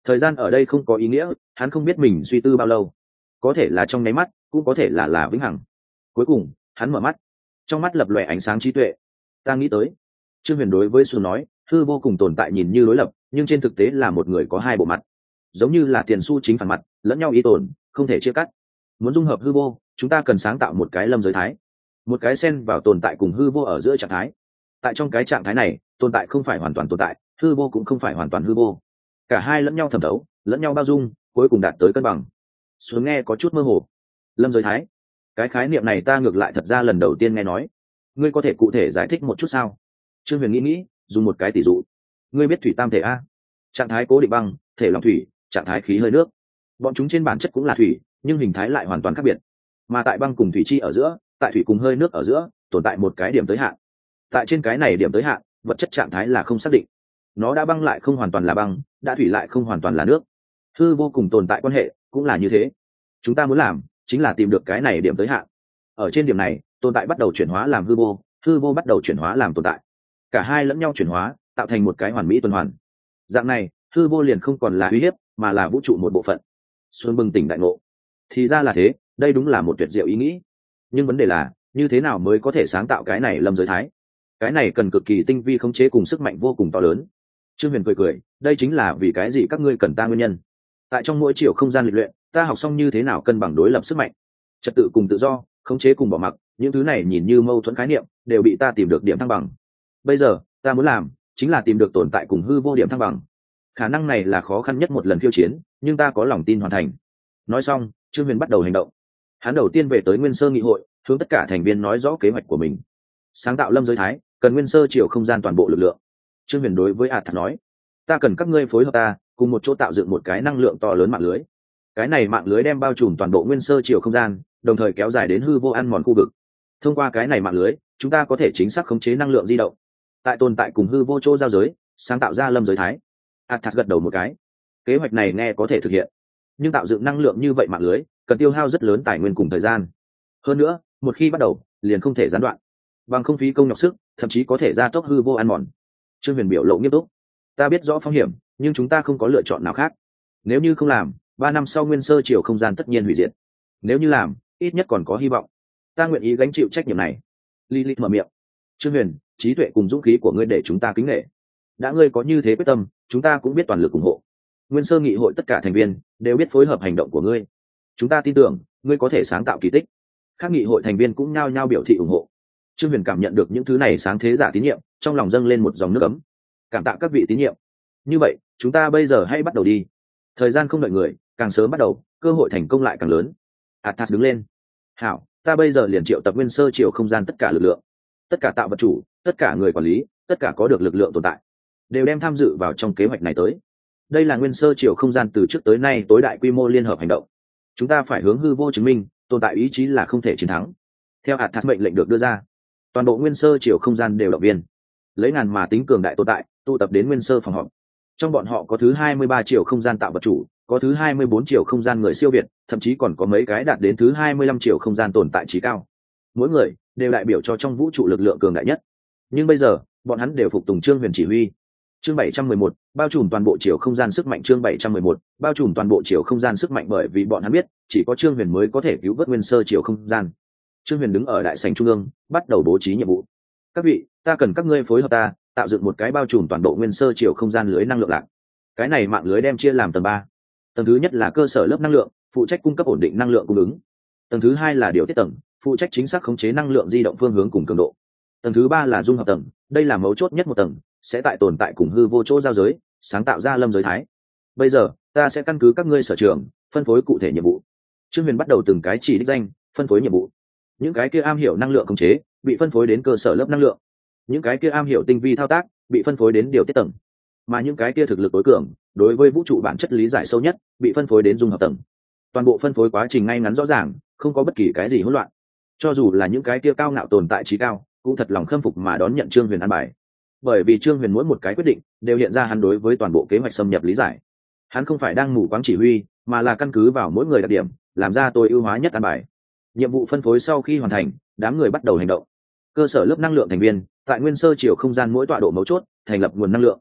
thời gian ở đây không có ý nghĩa, hắn không biết mình suy tư bao lâu, có thể là trong nháy mắt, cũng có thể là là vĩnh hằng. Cuối cùng hắn mở mắt, trong mắt lập lòe ánh sáng trí tuệ. Ta nghĩ tới. Trương Huyền đối với Xuân nói, hư vô cùng tồn tại nhìn như đối lập, nhưng trên thực tế là một người có hai bộ mặt, giống như là tiền xu chính phản mặt, lẫn nhau ý tồn, không thể chia cắt. Muốn dung hợp hư vô, chúng ta cần sáng tạo một cái lâm giới thái, một cái xen vào tồn tại cùng hư vô ở giữa trạng thái. Tại trong cái trạng thái này, tồn tại không phải hoàn toàn tồn tại, hư vô cũng không phải hoàn toàn hư vô, cả hai lẫn nhau thẩm thấu, lẫn nhau bao dung, cuối cùng đạt tới cân bằng. Xuống nghe có chút mơ hồ. Lâm giới thái, cái khái niệm này ta ngược lại thật ra lần đầu tiên nghe nói, ngươi có thể cụ thể giải thích một chút sao? Trương Huyền nghĩ nghĩ, dùng một cái tỷ dụ. Ngươi biết thủy tam thể a? Trạng thái cố định băng, thể lòng thủy, trạng thái khí hơi nước. Bọn chúng trên bản chất cũng là thủy, nhưng hình thái lại hoàn toàn khác biệt. Mà tại băng cùng thủy chi ở giữa, tại thủy cùng hơi nước ở giữa, tồn tại một cái điểm tới hạn. Tại trên cái này điểm tới hạn, vật chất trạng thái là không xác định. Nó đã băng lại không hoàn toàn là băng, đã thủy lại không hoàn toàn là nước. Hư vô cùng tồn tại quan hệ cũng là như thế. Chúng ta muốn làm chính là tìm được cái này điểm tới hạn. Ở trên điểm này, tồn tại bắt đầu chuyển hóa làm hư vô, hư vô bắt đầu chuyển hóa làm tồn tại. Cả hai lẫn nhau chuyển hóa, tạo thành một cái hoàn mỹ tuần hoàn. Dạng này, hư vô liền không còn là uy hiếp, mà là vũ trụ một bộ phận. Xuân bừng tỉnh đại ngộ. Thì ra là thế, đây đúng là một tuyệt diệu ý nghĩ. Nhưng vấn đề là, như thế nào mới có thể sáng tạo cái này lâm giới thái? Cái này cần cực kỳ tinh vi khống chế cùng sức mạnh vô cùng to lớn. Trương Huyền cười cười, đây chính là vì cái gì các ngươi cần ta nguyên nhân. Tại trong mỗi chiều không gian lịch luyện, ta học xong như thế nào cân bằng đối lập sức mạnh, trật tự cùng tự do, khống chế cùng bỏ mặc, những thứ này nhìn như mâu thuẫn khái niệm, đều bị ta tìm được điểm thăng bằng. Bây giờ, ta muốn làm chính là tìm được tồn tại cùng hư vô điểm thăng bằng. Khả năng này là khó khăn nhất một lần khiêu chiến, nhưng ta có lòng tin hoàn thành. Nói xong, Trương Huyền bắt đầu hành động. Hắn đầu tiên về tới Nguyên Sơ nghị hội, hướng tất cả thành viên nói rõ kế hoạch của mình. Sáng tạo lâm giới thái, cần Nguyên Sơ chiều không gian toàn bộ lực lượng. Trương Huyền đối với Ạt nói, ta cần các ngươi phối hợp ta, cùng một chỗ tạo dựng một cái năng lượng to lớn mạng lưới. Cái này mạng lưới đem bao trùm toàn bộ Nguyên Sơ chiều không gian, đồng thời kéo dài đến hư vô ăn mòn khu vực. Thông qua cái này mạng lưới, chúng ta có thể chính xác khống chế năng lượng di động, tại tồn tại cùng hư vô chỗ giao giới, sáng tạo ra lâm giới thái. Athas gật đầu một cái. Kế hoạch này nghe có thể thực hiện, nhưng tạo dựng năng lượng như vậy mạng lưới cần tiêu hao rất lớn tài nguyên cùng thời gian. Hơn nữa, một khi bắt đầu, liền không thể gián đoạn, bằng không phí công nhọc sức, thậm chí có thể gia tốc hư vô ăn mòn. Trương Huyền biểu lộ nghiêm túc. Ta biết rõ phong hiểm, nhưng chúng ta không có lựa chọn nào khác. Nếu như không làm, ba năm sau Nguyên Sơ chiều không gian tất nhiên hủy diệt. Nếu như làm, ít nhất còn có hy vọng. Ta nguyện ý gánh chịu trách nhiệm này. Lilith mở miệng. Trương Huyền, trí tuệ cùng dũng khí của ngươi để chúng ta kính nể. Đã ngươi có như thế quyết tâm, chúng ta cũng biết toàn lực ủng hộ. Nguyên Sơ nghị hội tất cả thành viên đều biết phối hợp hành động của ngươi. Chúng ta tin tưởng ngươi có thể sáng tạo kỳ tích. Các nghị hội thành viên cũng nhao nhao biểu thị ủng hộ. Trương Huyền cảm nhận được những thứ này sáng thế giả tín nhiệm, trong lòng dâng lên một dòng nước ấm. Cảm tạ các vị tín nhiệm. Như vậy, chúng ta bây giờ hãy bắt đầu đi. Thời gian không đợi người, càng sớm bắt đầu, cơ hội thành công lại càng lớn. Athas đứng lên. Hảo, ta bây giờ liền triệu tập Nguyên Sơ chiều không gian tất cả lực lượng, tất cả tạo vật chủ, tất cả người quản lý, tất cả có được lực lượng tồn tại, đều đem tham dự vào trong kế hoạch này tới. Đây là Nguyên Sơ chiều không gian từ trước tới nay tối đại quy mô liên hợp hành động. Chúng ta phải hướng hư vô chứng minh, tồn tại ý chí là không thể chiến thắng. Theo Athas mệnh lệnh được đưa ra, toàn bộ Nguyên Sơ chiều không gian đều động viên, lấy ngàn mà tính cường đại tồn tại, tụ tập đến Nguyên Sơ phòng họp. Trong bọn họ có thứ hai mươi ba chiều không gian tạo vật chủ, có thứ hai mươi bốn chiều không gian người siêu việt, thậm chí còn có mấy cái đạt đến thứ hai mươi lăm chiều không gian tồn tại trí cao. Mỗi người đều đại biểu cho trong vũ trụ lực lượng cường đại nhất. Nhưng bây giờ, bọn hắn đều phục tùng Trương Huyền chỉ huy. Chương bảy trăm mười một, bao trùm toàn bộ chiều không gian sức mạnh. Chương bảy trăm mười một, bao trùm toàn bộ chiều không gian sức mạnh, bởi vì bọn hắn biết, chỉ có Trương Huyền mới có thể cứu vớt Nguyên Sơ chiều không gian. Trương Huyền đứng ở đại sảnh trung ương, bắt đầu bố trí nhiệm vụ. Các vị, ta cần các ngươi phối hợp ta, tạo dựng một cái bao trùm toàn bộ Nguyên Sơ chiều không gian lưới năng lượng lạc. Cái này mạng lưới đem chia làm tầng ba. Tầng thứ nhất là cơ sở lớp năng lượng, phụ trách cung cấp ổn định năng lượng cung ứng. Tầng thứ hai là điều tiết tầng, phụ trách chính xác khống chế năng lượng di động phương hướng cùng cường độ. Tầng thứ ba là dung hợp tầng, đây là mấu chốt nhất một tầng, sẽ tại tồn tại cùng hư vô chỗ giao giới, sáng tạo ra lâm giới thái. Bây giờ, ta sẽ căn cứ các ngươi sở trường, phân phối cụ thể nhiệm vụ. Trương Huyền bắt đầu từng cái chỉ đích danh, phân phối nhiệm vụ. Những cái kia am hiểu năng lượng khống chế, bị phân phối đến cơ sở lớp năng lượng. Những cái kia am hiểu tinh vi thao tác, bị phân phối đến điều tiết tầng. Mà những cái kia thực lực tối cường, đối với vũ trụ bản chất lý giải sâu nhất, bị phân phối đến dung hợp tầng. Toàn bộ phân phối quá trình ngay ngắn rõ ràng, không có bất kỳ cái gì hỗn loạn. Cho dù là những cái kia cao ngạo tồn tại trí cao, cũng thật lòng khâm phục mà đón nhận Trương Huyền an bài. Bởi vì Trương Huyền mỗi một cái quyết định đều hiện ra hắn đối với toàn bộ kế hoạch xâm nhập lý giải. Hắn không phải đang mù quáng chỉ huy, mà là căn cứ vào mỗi người đặc điểm, làm ra tối ưu hóa nhất an bài. Nhiệm vụ phân phối sau khi hoàn thành, đám người bắt đầu hành động. Cơ sở lớp năng lượng thành viên, tại Nguyên Sơ chiều không gian mỗi tọa độ mấu chốt, thành lập nguồn năng lượng.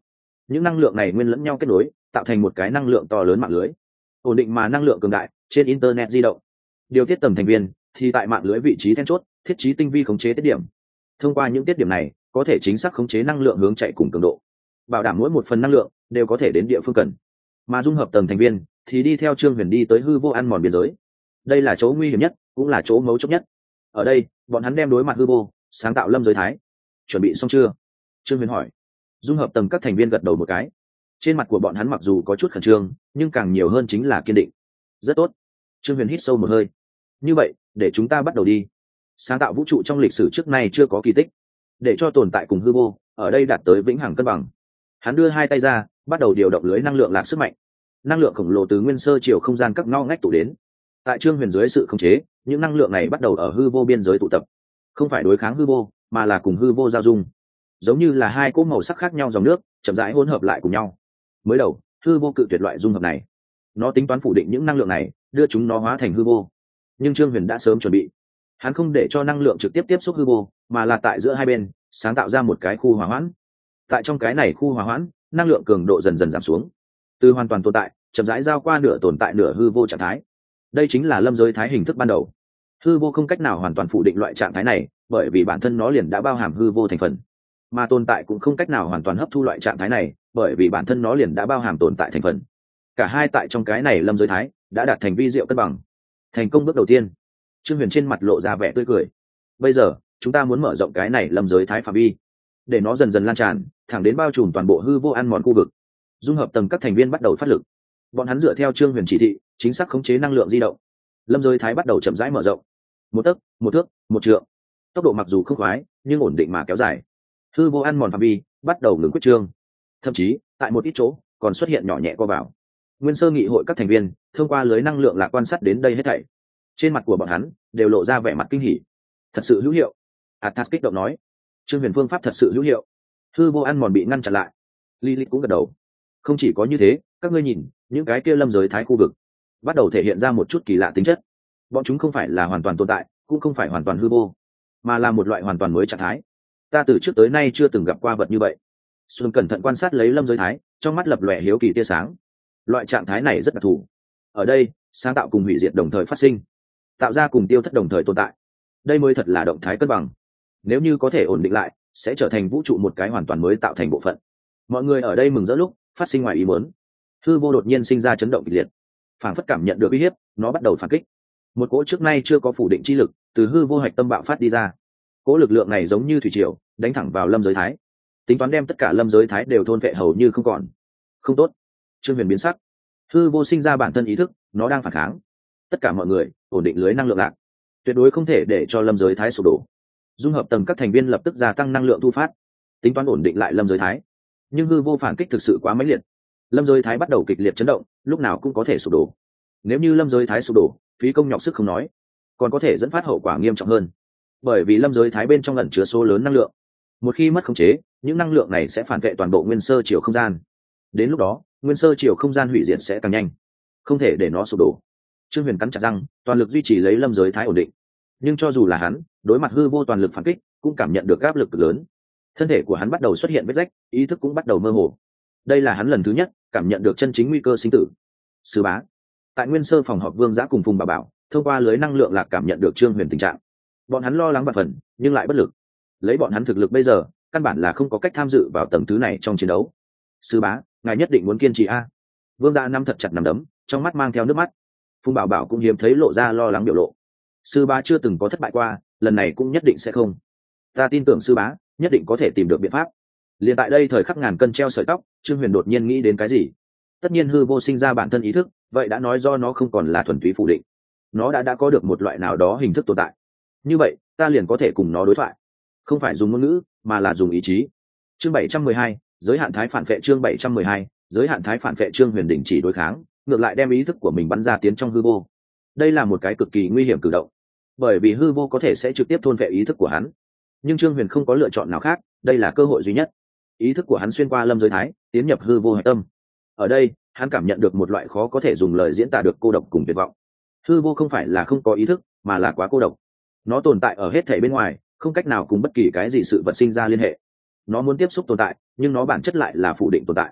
những năng lượng này nguyên lẫn nhau kết nối tạo thành một cái năng lượng to lớn mạng lưới ổn định mà năng lượng cường đại trên internet di động. Điều tiết tầng thành viên thì tại mạng lưới vị trí then chốt thiết trí tinh vi khống chế tiết điểm. Thông qua những tiết điểm này có thể chính xác khống chế năng lượng hướng chạy cùng cường độ, bảo đảm mỗi một phần năng lượng đều có thể đến địa phương cần. Mà dung hợp tầng thành viên thì đi theo Trương Huyền đi tới hư vô ăn mòn biên giới. Đây là chỗ nguy hiểm nhất, cũng là chỗ mấu chốt nhất. Ở đây bọn hắn đem đối mặt hư vô sáng tạo lâm giới thái. Chuẩn bị xong chưa? Trương Huyền hỏi. Dung hợp tầng các thành viên gật đầu một cái. Trên mặt của bọn hắn mặc dù có chút khẩn trương nhưng càng nhiều hơn chính là kiên định. Rất tốt. Trương Huyền hít sâu một hơi. Như vậy để chúng ta bắt đầu đi. Sáng tạo vũ trụ trong lịch sử trước nay chưa có kỳ tích, để cho tồn tại cùng hư vô ở đây đạt tới vĩnh hằng cân bằng. Hắn đưa hai tay ra bắt đầu điều động lưới năng lượng lạc sức mạnh. Năng lượng khổng lồ từ nguyên sơ chiều không gian các ngõ ngách tụ đến. Tại Trương Huyền dưới sự khống chế, những năng lượng này bắt đầu ở hư vô biên giới tụ tập, không phải đối kháng hư vô mà là cùng hư vô giao dung, giống như là hai cỗ màu sắc khác nhau dòng nước chậm rãi hỗn hợp lại cùng nhau. Mới đầu hư vô cự tuyệt loại dung hợp này, nó tính toán phủ định những năng lượng này, đưa chúng nó hóa thành hư vô. Nhưng Trương Huyền đã sớm chuẩn bị, hắn không để cho năng lượng trực tiếp tiếp xúc hư vô mà là tại giữa hai bên sáng tạo ra một cái khu hòa hoãn. Tại trong cái này khu hòa hoãn, năng lượng cường độ dần dần giảm xuống, từ hoàn toàn tồn tại chậm rãi giao qua nửa tồn tại nửa hư vô trạng thái. Đây chính là lâm giới thái hình thức ban đầu. Hư vô không cách nào hoàn toàn phủ định loại trạng thái này, bởi vì bản thân nó liền đã bao hàm hư vô thành phần, mà tồn tại cũng không cách nào hoàn toàn hấp thu loại trạng thái này, bởi vì bản thân nó liền đã bao hàm tồn tại thành phần. Cả hai tại trong cái này lâm giới thái đã đạt thành vi diệu cân bằng. Thành công bước đầu tiên. Trương Huyền trên mặt lộ ra vẻ tươi cười. Bây giờ chúng ta muốn mở rộng cái này lâm giới thái phạm vi, để nó dần dần lan tràn thẳng đến bao trùm toàn bộ hư vô ăn mòn khu vực. Dung hợp tầng các thành viên bắt đầu phát lực. Bọn hắn dựa theo Trương Huyền chỉ thị chính xác khống chế năng lượng di động. Lâm giới thái bắt đầu chậm rãi mở rộng, một tấc, một thước, một trượng. Tốc độ mặc dù không khoái nhưng ổn định mà kéo dài. Hư vô ăn mòn phạm vi bắt đầu ngừng quyết trương, thậm chí tại một ít chỗ còn xuất hiện nhỏ nhẹ co vào. Nguyên sơ nghị hội các thành viên thông qua lưới năng lượng lạc quan sát đến đây hết thảy. Trên mặt của bọn hắn đều lộ ra vẻ mặt kinh hỉ. Thật sự hữu hiệu. Athas kích động nói. Trương Huyền phương pháp thật sự hữu hiệu. Hư vô ăn mòn bị ngăn chặn lại. Lilith cũng gật đầu. Không chỉ có như thế, các ngươi nhìn, những cái kia lâm giới thái khu vực bắt đầu thể hiện ra một chút kỳ lạ tính chất. Bọn chúng không phải là hoàn toàn tồn tại, cũng không phải hoàn toàn hư vô, mà là một loại hoàn toàn mới trạng thái. Ta từ trước tới nay chưa từng gặp qua vật như vậy. Xuân cẩn thận quan sát lấy lâm giới thái, trong mắt lập lòe hiếu kỳ tia sáng. Loại trạng thái này rất đặc thù. Ở đây, sáng tạo cùng hủy diệt đồng thời phát sinh, tạo ra cùng tiêu thất đồng thời tồn tại. Đây mới thật là động thái cân bằng. Nếu như có thể ổn định lại, sẽ trở thành vũ trụ một cái hoàn toàn mới tạo thành bộ phận. Mọi người ở đây mừng rỡ lúc phát sinh ngoài ý muốn. Hư vô đột nhiên sinh ra chấn động kịch liệt, phảng phất cảm nhận được uy hiếp, nó bắt đầu phản kích. Một cỗ trước nay chưa có phủ định chi lực từ hư vô hạch tâm bạo phát đi ra. Cỗ lực lượng này giống như thủy triều đánh thẳng vào lâm giới thái, tính toán đem tất cả lâm giới thái đều thôn vệ hầu như không còn. Không tốt. Trương Huyền biến sắc. Hư vô sinh ra bản thân ý thức, nó đang phản kháng. Tất cả mọi người ổn định lưới năng lượng lạc, tuyệt đối không thể để cho lâm giới thái sụp đổ. Dung hợp tầng các thành viên lập tức gia tăng năng lượng thu phát, tính toán ổn định lại lâm giới thái. Nhưng hư vô phản kích thực sự quá mãnh liệt, lâm giới thái bắt đầu kịch liệt chấn động, lúc nào cũng có thể sụp đổ. Nếu như lâm giới thái sụp đổ, phí công nhọc sức không nói, còn có thể dẫn phát hậu quả nghiêm trọng hơn, bởi vì lâm giới thái bên trong ẩn chứa số lớn năng lượng. Một khi mất khống chế, những năng lượng này sẽ phản vệ toàn bộ nguyên sơ chiều không gian. Đến lúc đó nguyên sơ chiều không gian hủy diệt sẽ càng nhanh, không thể để nó sụp đổ. Trương Huyền cắn chặt răng, toàn lực duy trì lấy lâm giới thái ổn định. Nhưng cho dù là hắn đối mặt hư vô toàn lực phản kích, cũng cảm nhận được áp lực cực lớn. Thân thể của hắn bắt đầu xuất hiện vết rách, ý thức cũng bắt đầu mơ hồ. Đây là hắn lần thứ nhất cảm nhận được chân chính nguy cơ sinh tử. Sư bá. Tại nguyên sơ phòng họp Vương Giã cùng Phùng Bảo Bảo thông qua lưới năng lượng lạc cảm nhận được Trương Huyền tình trạng. Bọn hắn lo lắng vạn phần nhưng lại bất lực. Lấy bọn hắn thực lực bây giờ, căn bản là không có cách tham dự vào tầng thứ này trong chiến đấu. Sư bá, ngài nhất định muốn kiên trì a. Vương Giã nắm thật chặt nắm đấm, trong mắt mang theo nước mắt. Phùng Bảo Bảo cũng hiếm thấy lộ ra lo lắng biểu lộ. Sư bá chưa từng có thất bại qua, lần này cũng nhất định sẽ không. Ta tin tưởng sư bá nhất định có thể tìm được biện pháp. Liền tại đây thời khắc ngàn cân treo sợi tóc, Trương Huyền đột nhiên nghĩ đến cái gì. Tất nhiên hư vô sinh ra bản thân ý thức, vậy đã nói do nó không còn là thuần túy phủ định, nó đã đã có được một loại nào đó hình thức tồn tại. Như vậy ta liền có thể cùng nó đối thoại, không phải dùng ngôn ngữ mà là dùng ý chí. Chương bảy trăm mười hai, giới hạn thái phản vệ. Chương bảy trăm mười hai, giới hạn thái phản vệ. Trương Huyền đình chỉ đối kháng, ngược lại đem ý thức của mình bắn ra tiến trong hư vô. Đây là một cái cực kỳ nguy hiểm cử động, bởi vì hư vô có thể sẽ trực tiếp thôn vệ ý thức của hắn. Nhưng Trương Huyền không có lựa chọn nào khác, đây là cơ hội duy nhất. Ý thức của hắn xuyên qua lâm giới thái, tiến nhập hư vô hạch tâm. Ở đây hắn cảm nhận được một loại khó có thể dùng lời diễn tả được cô độc cùng tuyệt vọng. Hư vô không phải là không có ý thức, mà là quá cô độc. Nó tồn tại ở hết thảy bên ngoài, không cách nào cùng bất kỳ cái gì sự vật sinh ra liên hệ. Nó muốn tiếp xúc tồn tại, nhưng nó bản chất lại là phủ định tồn tại.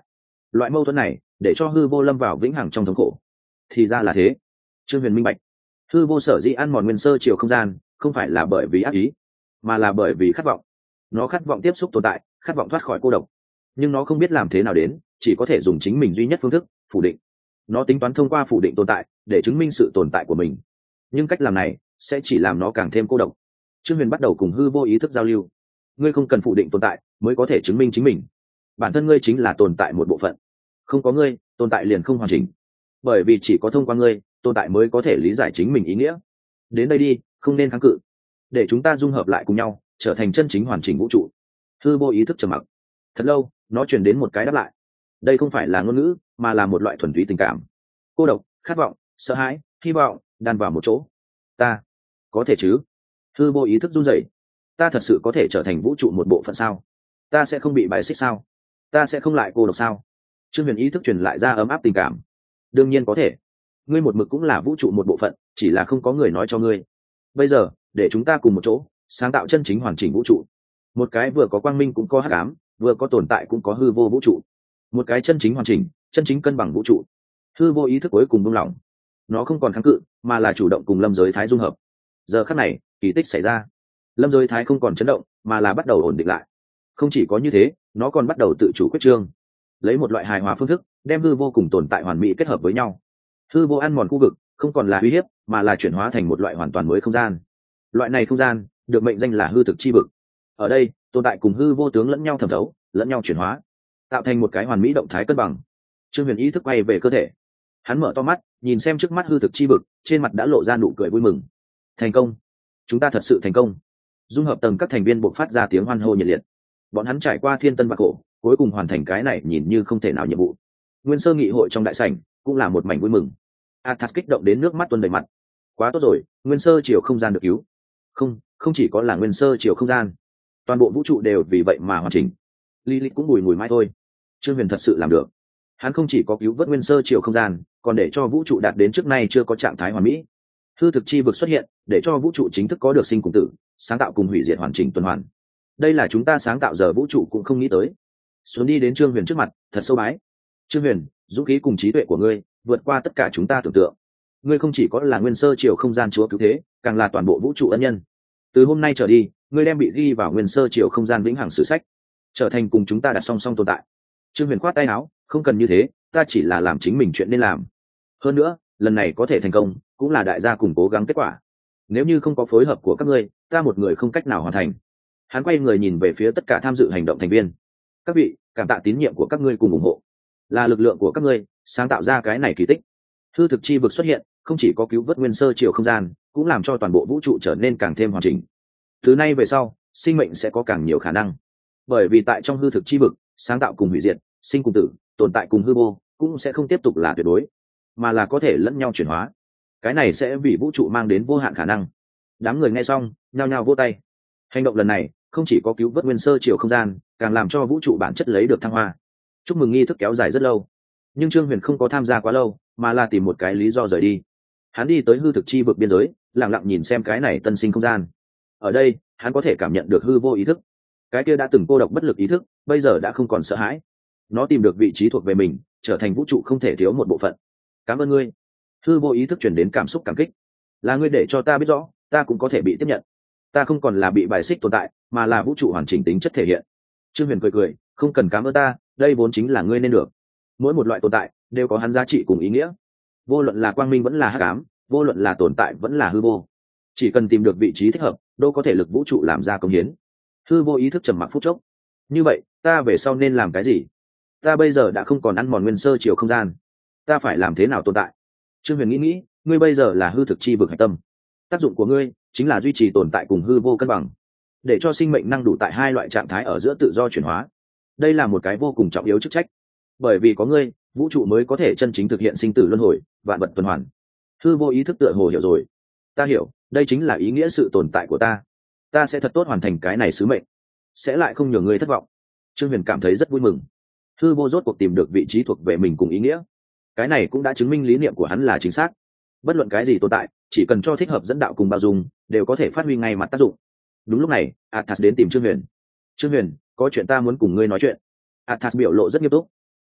loại mâu thuẫn này để cho hư vô lâm vào vĩnh hằng trong thống khổ. Thì ra là thế. Trương Huyền minh bạch, hư vô sở dĩ ăn mòn nguyên sơ chiều không gian không phải là bởi vì ác ý, mà là bởi vì khát vọng. Nó khát vọng tiếp xúc tồn tại, khát vọng thoát khỏi cô độc, nhưng nó không biết làm thế nào đến, chỉ có thể dùng chính mình duy nhất phương thức phủ định. Nó tính toán thông qua phủ định tồn tại để chứng minh sự tồn tại của mình, nhưng cách làm này sẽ chỉ làm nó càng thêm cô độc. Trương Huyền bắt đầu cùng hư vô ý thức giao lưu. Ngươi không cần phủ định tồn tại mới có thể chứng minh chính mình, bản thân ngươi chính là tồn tại một bộ phận, không có ngươi tồn tại liền không hoàn chỉnh, bởi vì chỉ có thông qua ngươi tồn tại mới có thể lý giải chính mình ý nghĩa. Đến đây đi, không nên kháng cự, để chúng ta dung hợp lại cùng nhau trở thành chân chính hoàn chỉnh vũ trụ. Hư vô ý thức trầm mặc thật lâu, nó truyền đến một cái đáp lại. Đây không phải là ngôn ngữ, mà là một loại thuần túy tình cảm. Cô độc, khát vọng, sợ hãi, hy vọng đan vào một chỗ. Ta có thể chứ? Hư vô ý thức run rẩy. Ta thật sự có thể trở thành vũ trụ một bộ phận sao? Ta sẽ không bị bài xích sao? Ta sẽ không lại cô độc sao? Trương Huyền ý thức truyền lại ra ấm áp tình cảm. Đương nhiên có thể. Ngươi một mực cũng là vũ trụ một bộ phận, chỉ là không có người nói cho ngươi. Bây giờ, để chúng ta cùng một chỗ sáng tạo chân chính hoàn chỉnh vũ trụ. Một cái vừa có quang minh cũng có hắc ám, vừa có tồn tại cũng có hư vô vũ trụ. Một cái chân chính hoàn chỉnh, chân chính cân bằng vũ trụ. Hư vô ý thức cuối cùng buông lỏng. Nó không còn kháng cự, mà là chủ động cùng Lâm Giới Thái dung hợp. Giờ khắc này, kỳ tích xảy ra. Lâm Giới Thái không còn chấn động, mà là bắt đầu ổn định lại. Không chỉ có như thế, nó còn bắt đầu tự chủ quyết trương, lấy một loại hài hòa phương thức đem hư vô cùng tồn tại hoàn mỹ kết hợp với nhau. Hư vô ăn mòn khu vực không còn là uy hiếp, mà là chuyển hóa thành một loại hoàn toàn mới không gian. Loại này không gian được mệnh danh là hư thực chi vực. Ở đây, tồn tại cùng hư vô tướng lẫn nhau thẩm thấu, lẫn nhau chuyển hóa, tạo thành một cái hoàn mỹ động thái cân bằng. Trương Huyền ý thức quay về cơ thể. Hắn mở to mắt, nhìn xem trước mắt hư thực chi vực, trên mặt đã lộ ra nụ cười vui mừng. Thành công! Chúng ta thật sự thành công! Dung hợp tầng các thành viên buộc phát ra tiếng hoan hô nhiệt liệt. Bọn hắn trải qua thiên tân vạn khổ, cuối cùng hoàn thành cái này nhìn như không thể nào nhiệm vụ. Nguyên sơ nghị hội trong đại sảnh cũng là một mảnh vui mừng. Athas kích động đến nước mắt tuôn đầy mặt. Quá tốt rồi, nguyên sơ chiều không gian được cứu. Không, không chỉ có là nguyên sơ chiều không gian, toàn bộ vũ trụ đều vì vậy mà hoàn chỉnh. Lilith cũng bùi ngùi mãi thôi. Trương Huyền thật sự làm được. Hắn không chỉ có cứu vớt nguyên sơ chiều không gian, còn để cho vũ trụ đạt đến trước nay chưa có trạng thái hoàn mỹ. Hư thực chi vực xuất hiện, để cho vũ trụ chính thức có được sinh cùng tử, sáng tạo cùng hủy diệt hoàn chỉnh tuần hoàn. Đây là chúng ta sáng tạo giờ vũ trụ cũng không nghĩ tới. Xuống đi đến Trương Huyền trước mặt, thật sâu bái. Trương Huyền, dũng khí cùng trí tuệ của ngươi vượt qua tất cả chúng ta tưởng tượng. Ngươi không chỉ có là nguyên sơ chiều không gian chúa cứu thế, càng là toàn bộ vũ trụ ân nhân. Từ hôm nay trở đi, ngươi đem bị ghi vào nguyên sơ chiều không gian vĩnh hằng sử sách, trở thành cùng chúng ta đặt song song tồn tại. Trương Huyền khoát tay áo, không cần như thế, ta chỉ là làm chính mình chuyện nên làm. Hơn nữa, lần này có thể thành công, cũng là đại gia cùng cố gắng kết quả. Nếu như không có phối hợp của các ngươi, ta một người không cách nào hoàn thành. Hắn quay người nhìn về phía tất cả tham dự hành động thành viên. Các vị, cảm tạ tín nhiệm của các ngươi cùng ủng hộ, là lực lượng của các ngươi sáng tạo ra cái này kỳ tích. Hư thực chi vực xuất hiện, không chỉ có cứu vớt nguyên sơ chiều không gian, cũng làm cho toàn bộ vũ trụ trở nên càng thêm hoàn chỉnh. Từ nay về sau, sinh mệnh sẽ có càng nhiều khả năng, bởi vì tại trong hư thực chi vực, sáng tạo cùng hủy diệt, sinh cùng tử, tồn tại cùng hư vô, cũng sẽ không tiếp tục là tuyệt đối, mà là có thể lẫn nhau chuyển hóa. Cái này sẽ vì vũ trụ mang đến vô hạn khả năng. Đám người nghe xong, nhao nhao vỗ tay. Hành động lần này không chỉ có cứu vớt nguyên sơ chiều không gian, càng làm cho vũ trụ bản chất lấy được thăng hoa. Chúc mừng nghi thức kéo dài rất lâu, nhưng Trương Huyền không có tham gia quá lâu, mà là tìm một cái lý do rời đi. Hắn đi tới hư thực chi vực biên giới, lặng lặng nhìn xem cái này tân sinh không gian. Ở đây, hắn có thể cảm nhận được hư vô ý thức. Cái kia đã từng cô độc bất lực ý thức, bây giờ đã không còn sợ hãi. Nó tìm được vị trí thuộc về mình, trở thành vũ trụ không thể thiếu một bộ phận. Cảm ơn ngươi. Hư vô ý thức truyền đến cảm xúc cảm kích. Là ngươi để cho ta biết rõ, ta cũng có thể bị tiếp nhận. Ta không còn là bị bài xích tồn tại, mà là vũ trụ hoàn chỉnh tính chất thể hiện. Trương Huyền cười cười, không cần cảm ơn ta, đây vốn chính là ngươi nên được. Mỗi một loại tồn tại đều có hắn giá trị cùng ý nghĩa. Vô luận là quang minh vẫn là hắc ám, vô luận là tồn tại vẫn là hư vô, chỉ cần tìm được vị trí thích hợp, đâu có thể lực vũ trụ làm ra công hiến. Hư vô ý thức trầm mặc phút chốc. Như vậy, ta về sau nên làm cái gì? Ta bây giờ đã không còn ăn mòn nguyên sơ chiều không gian, ta phải làm thế nào tồn tại? Trương Huyền nghĩ nghĩ, ngươi bây giờ là hư thực chi vực hạch tâm. Tác dụng của ngươi chính là duy trì tồn tại cùng hư vô cân bằng, để cho sinh mệnh năng đủ tại hai loại trạng thái ở giữa tự do chuyển hóa. Đây là một cái vô cùng trọng yếu chức trách, bởi vì có ngươi, vũ trụ mới có thể chân chính thực hiện sinh tử luân hồi, vạn vật tuần hoàn. Hư vô ý thức tựa hồ hiểu rồi. Ta hiểu, đây chính là ý nghĩa sự tồn tại của ta. Ta sẽ thật tốt hoàn thành cái này sứ mệnh, sẽ lại không nhường ngươi thất vọng. Trương Huyền cảm thấy rất vui mừng. Hư vô rốt cuộc tìm được vị trí thuộc về mình cùng ý nghĩa. Cái này cũng đã chứng minh lý niệm của hắn là chính xác. Bất luận cái gì tồn tại, chỉ cần cho thích hợp dẫn đạo cùng bao dung, đều có thể phát huy ngay mặt tác dụng. Đúng lúc này, Athas đến tìm Trương Huyền. Trương Huyền, có chuyện ta muốn cùng ngươi nói chuyện. Athas biểu lộ rất nghiêm túc.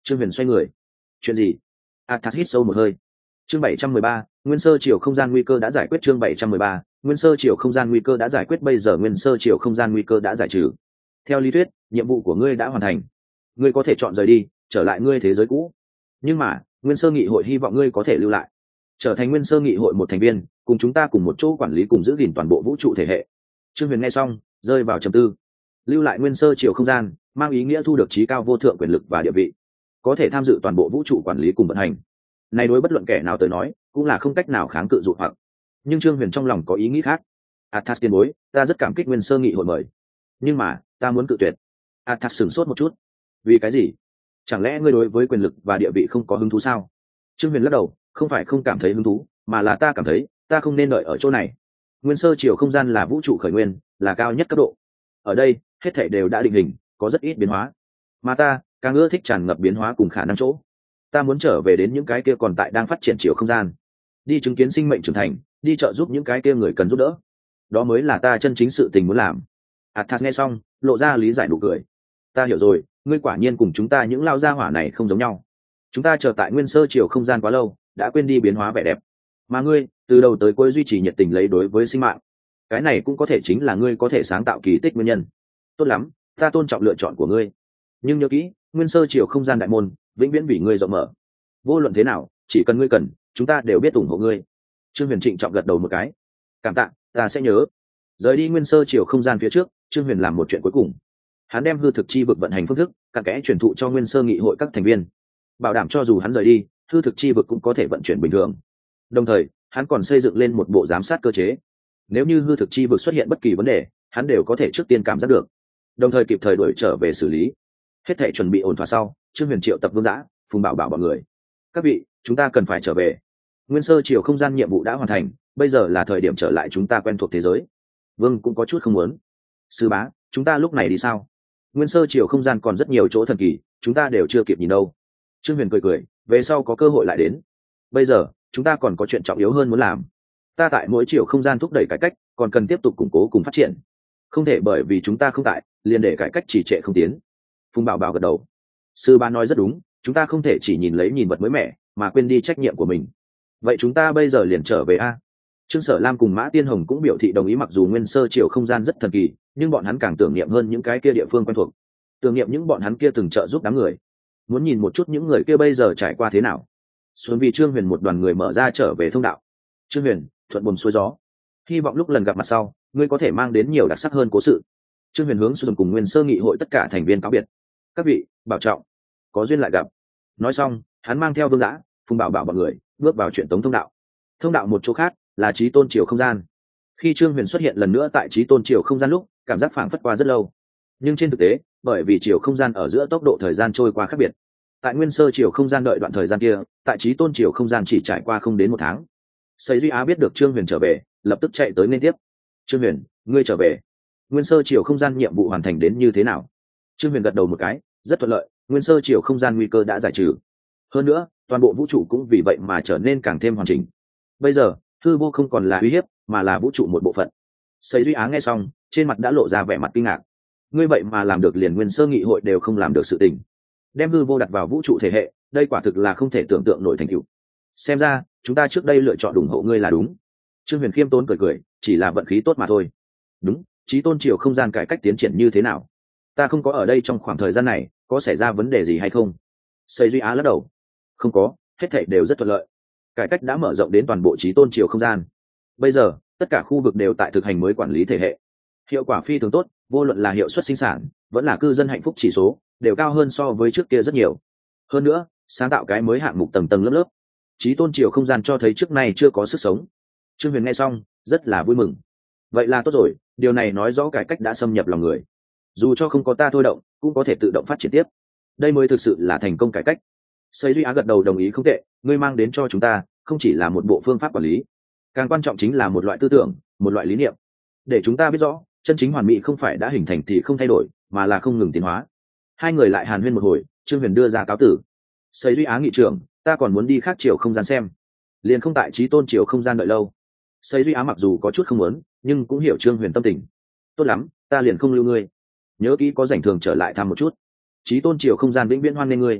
Trương Huyền xoay người. Chuyện gì? Athas hít sâu một hơi. Chương bảy trăm mười ba, Nguyên Sơ Triều không gian nguy cơ đã giải quyết. Chương bảy trăm mười ba, Nguyên Sơ Triều không gian nguy cơ đã giải quyết. Bây giờ Nguyên Sơ Triều không gian nguy cơ đã giải trừ. Theo lý thuyết, nhiệm vụ của ngươi đã hoàn thành. Ngươi có thể chọn rời đi, trở lại ngươi thế giới cũ. Nhưng mà, Nguyên Sơ Nghị hội hy vọng ngươi có thể lưu lại, trở thành Nguyên Sơ Nghị hội một thành viên, cùng chúng ta cùng một chỗ quản lý cùng giữ gìn toàn bộ vũ trụ thể hệ. Trương Huyền nghe xong, rơi vào trầm tư. Lưu lại Nguyên Sơ Triều không gian, mang ý nghĩa thu được trí cao vô thượng quyền lực và địa vị, có thể tham dự toàn bộ vũ trụ quản lý cùng vận hành. Này đối bất luận kẻ nào tới nói, cũng là không cách nào kháng cự dụ hoặc. Nhưng Trương Huyền trong lòng có ý nghĩ khác. Athas tiền bối, ta rất cảm kích Nguyên Sơ Nghị hội mời, nhưng mà ta muốn cự tuyệt. Athas sửng sốt một chút. Vì cái gì? Chẳng lẽ ngươi đối với quyền lực và địa vị không có hứng thú sao? Trương Huyền lắc đầu, không phải không cảm thấy hứng thú, mà là ta cảm thấy ta không nên đợi ở chỗ này. Nguyên Sơ Triều không gian là vũ trụ khởi nguyên, là cao nhất cấp độ. Ở đây, hết thảy đều đã định hình, có rất ít biến hóa. Mà ta, càng ưa thích tràn ngập biến hóa cùng khả năng chỗ. Ta muốn trở về đến những cái kia còn tại đang phát triển chiều không gian, đi chứng kiến sinh mệnh trưởng thành, đi trợ giúp những cái kia người cần giúp đỡ. Đó mới là ta chân chính sự tình muốn làm. Athas nghe xong, lộ ra lý giải nụ cười. Ta hiểu rồi, ngươi quả nhiên cùng chúng ta những lao gia hỏa này không giống nhau. Chúng ta chờ tại Nguyên Sơ Triều không gian quá lâu, đã quên đi biến hóa vẻ đẹp. Mà ngươi, từ đầu tới cuối duy trì nhiệt tình lấy đối với sinh mạng. Cái này cũng có thể chính là ngươi có thể sáng tạo kỳ tích nguyên nhân. Tốt lắm, ta tôn trọng lựa chọn của ngươi. Nhưng nhớ kỹ, Nguyên Sơ Triều không gian đại môn vĩnh viễn vì ngươi rộng mở. Vô luận thế nào, chỉ cần ngươi cần, chúng ta đều biết ủng hộ ngươi. Trương Huyền trịnh trọng gật đầu một cái. Cảm tạ, ta sẽ nhớ. Rời đi Nguyên Sơ Triều không gian phía trước, Trương Huyền làm một chuyện cuối cùng. Hắn đem hư thực chi vực vận hành phương thức cặn kẽ truyền thụ cho Nguyên Sơ Nghị hội các thành viên, bảo đảm cho dù hắn rời đi, hư thực chi vực cũng có thể vận chuyển bình thường. Đồng thời, hắn còn xây dựng lên một bộ giám sát cơ chế. Nếu như hư thực chi vực xuất hiện bất kỳ vấn đề, hắn đều có thể trước tiên cảm giác được, đồng thời kịp thời đuổi trở về xử lý. Hết thảy chuẩn bị ổn thỏa sau, Trương Huyền triệu tập Vương Dã, Phùng Bảo Bảo bọn người. Các vị, chúng ta cần phải trở về. Nguyên Sơ Triều không gian nhiệm vụ đã hoàn thành, bây giờ là thời điểm trở lại chúng ta quen thuộc thế giới. Vương cũng có chút không muốn. Sư bá, chúng ta lúc này đi sao? Nguyên Sơ Triều không gian còn rất nhiều chỗ thần kỳ, chúng ta đều chưa kịp nhìn đâu. Trương Huyền cười cười, về sau có cơ hội lại đến. Bây giờ, chúng ta còn có chuyện trọng yếu hơn muốn làm. Ta tại mỗi chiều không gian thúc đẩy cải cách, còn cần tiếp tục củng cố cùng phát triển. Không thể bởi vì chúng ta không tại, liền để cải cách trì trệ không tiến. Phùng Bảo Bảo gật đầu. Sư bá nói rất đúng, chúng ta không thể chỉ nhìn lấy nhìn vật mới mẻ, mà quên đi trách nhiệm của mình. Vậy chúng ta bây giờ liền trở về a? Trương Sở Lam cùng Mã Tiên Hồng cũng biểu thị đồng ý, mặc dù Nguyên Sơ Triều không gian rất thần kỳ, nhưng bọn hắn càng tưởng niệm hơn những cái kia địa phương quen thuộc, tưởng niệm những bọn hắn kia từng trợ giúp đám người, muốn nhìn một chút những người kia bây giờ trải qua thế nào. Xuân vì Trương Huyền một đoàn người mở ra trở về thông đạo. Trương Huyền, thuận buồm xuôi gió. Hy vọng lúc lần gặp mặt sau, ngươi có thể mang đến nhiều đặc sắc hơn cố sự. Trương Huyền hướng Xuân cùng Nguyên Sơ Nghị hội tất cả thành viên cáo biệt. Các vị, bảo trọng, có duyên lại gặp. Nói xong, hắn mang theo Vương Dã, Phùng Bảo Bảo bọn người bước vào truyền tống thông đạo. Thông đạo một chỗ khác là Chí Tôn Triều không gian. Khi Trương Huyền xuất hiện lần nữa tại Chí Tôn Triều không gian lúc, cảm giác phảng phất qua rất lâu. Nhưng trên thực tế, bởi vì chiều không gian ở giữa tốc độ thời gian trôi qua khác biệt, tại Nguyên Sơ Triều không gian đợi đoạn thời gian kia, tại Chí Tôn Triều không gian chỉ trải qua không đến một tháng. Sấy Duy Á biết được Trương Huyền trở về, lập tức chạy tới nên tiếp. Trương Huyền, ngươi trở về. Nguyên Sơ Triều không gian nhiệm vụ hoàn thành đến như thế nào? Trương Huyền gật đầu một cái, rất thuận lợi. Nguyên Sơ Triều không gian nguy cơ đã giải trừ. Hơn nữa, toàn bộ vũ trụ cũng vì vậy mà trở nên càng thêm hoàn chỉnh. Bây giờ, hư vô không còn là uy hiếp, mà là vũ trụ một bộ phận. Sấy Duy Á nghe xong, trên mặt đã lộ ra vẻ mặt kinh ngạc. Ngươi vậy mà làm được liền Nguyên Sơ Nghị hội đều không làm được sự tình, đem hư vô đặt vào vũ trụ thể hệ, đây quả thực là không thể tưởng tượng nổi thành tựu. Xem ra chúng ta trước đây lựa chọn ủng hộ ngươi là đúng. Trương Huyền khiêm tốn cười cười, chỉ là vận khí tốt mà thôi. Đúng, Chí Tôn Triều không gian cải cách tiến triển như thế nào? Ta không có ở đây trong khoảng thời gian này, có xảy ra vấn đề gì hay không? Sấy Duy Á lắc đầu. Không có, hết thảy đều rất thuận lợi. Cải cách đã mở rộng đến toàn bộ Chí Tôn Triều không gian. Bây giờ, tất cả khu vực đều tại thực hành mới quản lý thể hệ. Hiệu quả phi thường tốt, vô luận là hiệu suất sinh sản, vẫn là cư dân hạnh phúc chỉ số, đều cao hơn so với trước kia rất nhiều. Hơn nữa, sáng tạo cái mới hạng mục tầng tầng lớp lớp. Chí Tôn Triều không gian cho thấy trước nay chưa có sức sống. Trương Huyền nghe xong, rất là vui mừng. Vậy là tốt rồi, điều này nói rõ cải cách đã xâm nhập lòng người. Dù cho không có ta thôi động, cũng có thể tự động phát triển tiếp. Đây mới thực sự là thành công cải cách. Sấy Duy Á gật đầu đồng ý, không tệ, ngươi mang đến cho chúng ta, không chỉ là một bộ phương pháp quản lý, càng quan trọng chính là một loại tư tưởng, một loại lý niệm, để chúng ta biết rõ, chân chính hoàn mỹ không phải đã hình thành thì không thay đổi, mà là không ngừng tiến hóa. Hai người lại hàn huyên một hồi, Trương Huyền đưa ra cáo tử. Sấy Duy Á nghị trưởng, ta còn muốn đi khác chiều không gian xem, liền không tại Chí Tôn Triều không gian đợi lâu. Sấy Duy Á mặc dù có chút không muốn, nhưng cũng hiểu Trương Huyền tâm tình. Tốt lắm, ta liền không lưu ngươi, nhớ kỹ có rảnh thường trở lại thăm một chút. Chí Tôn Triều không gian vĩnh viễn hoan nghênh ngươi.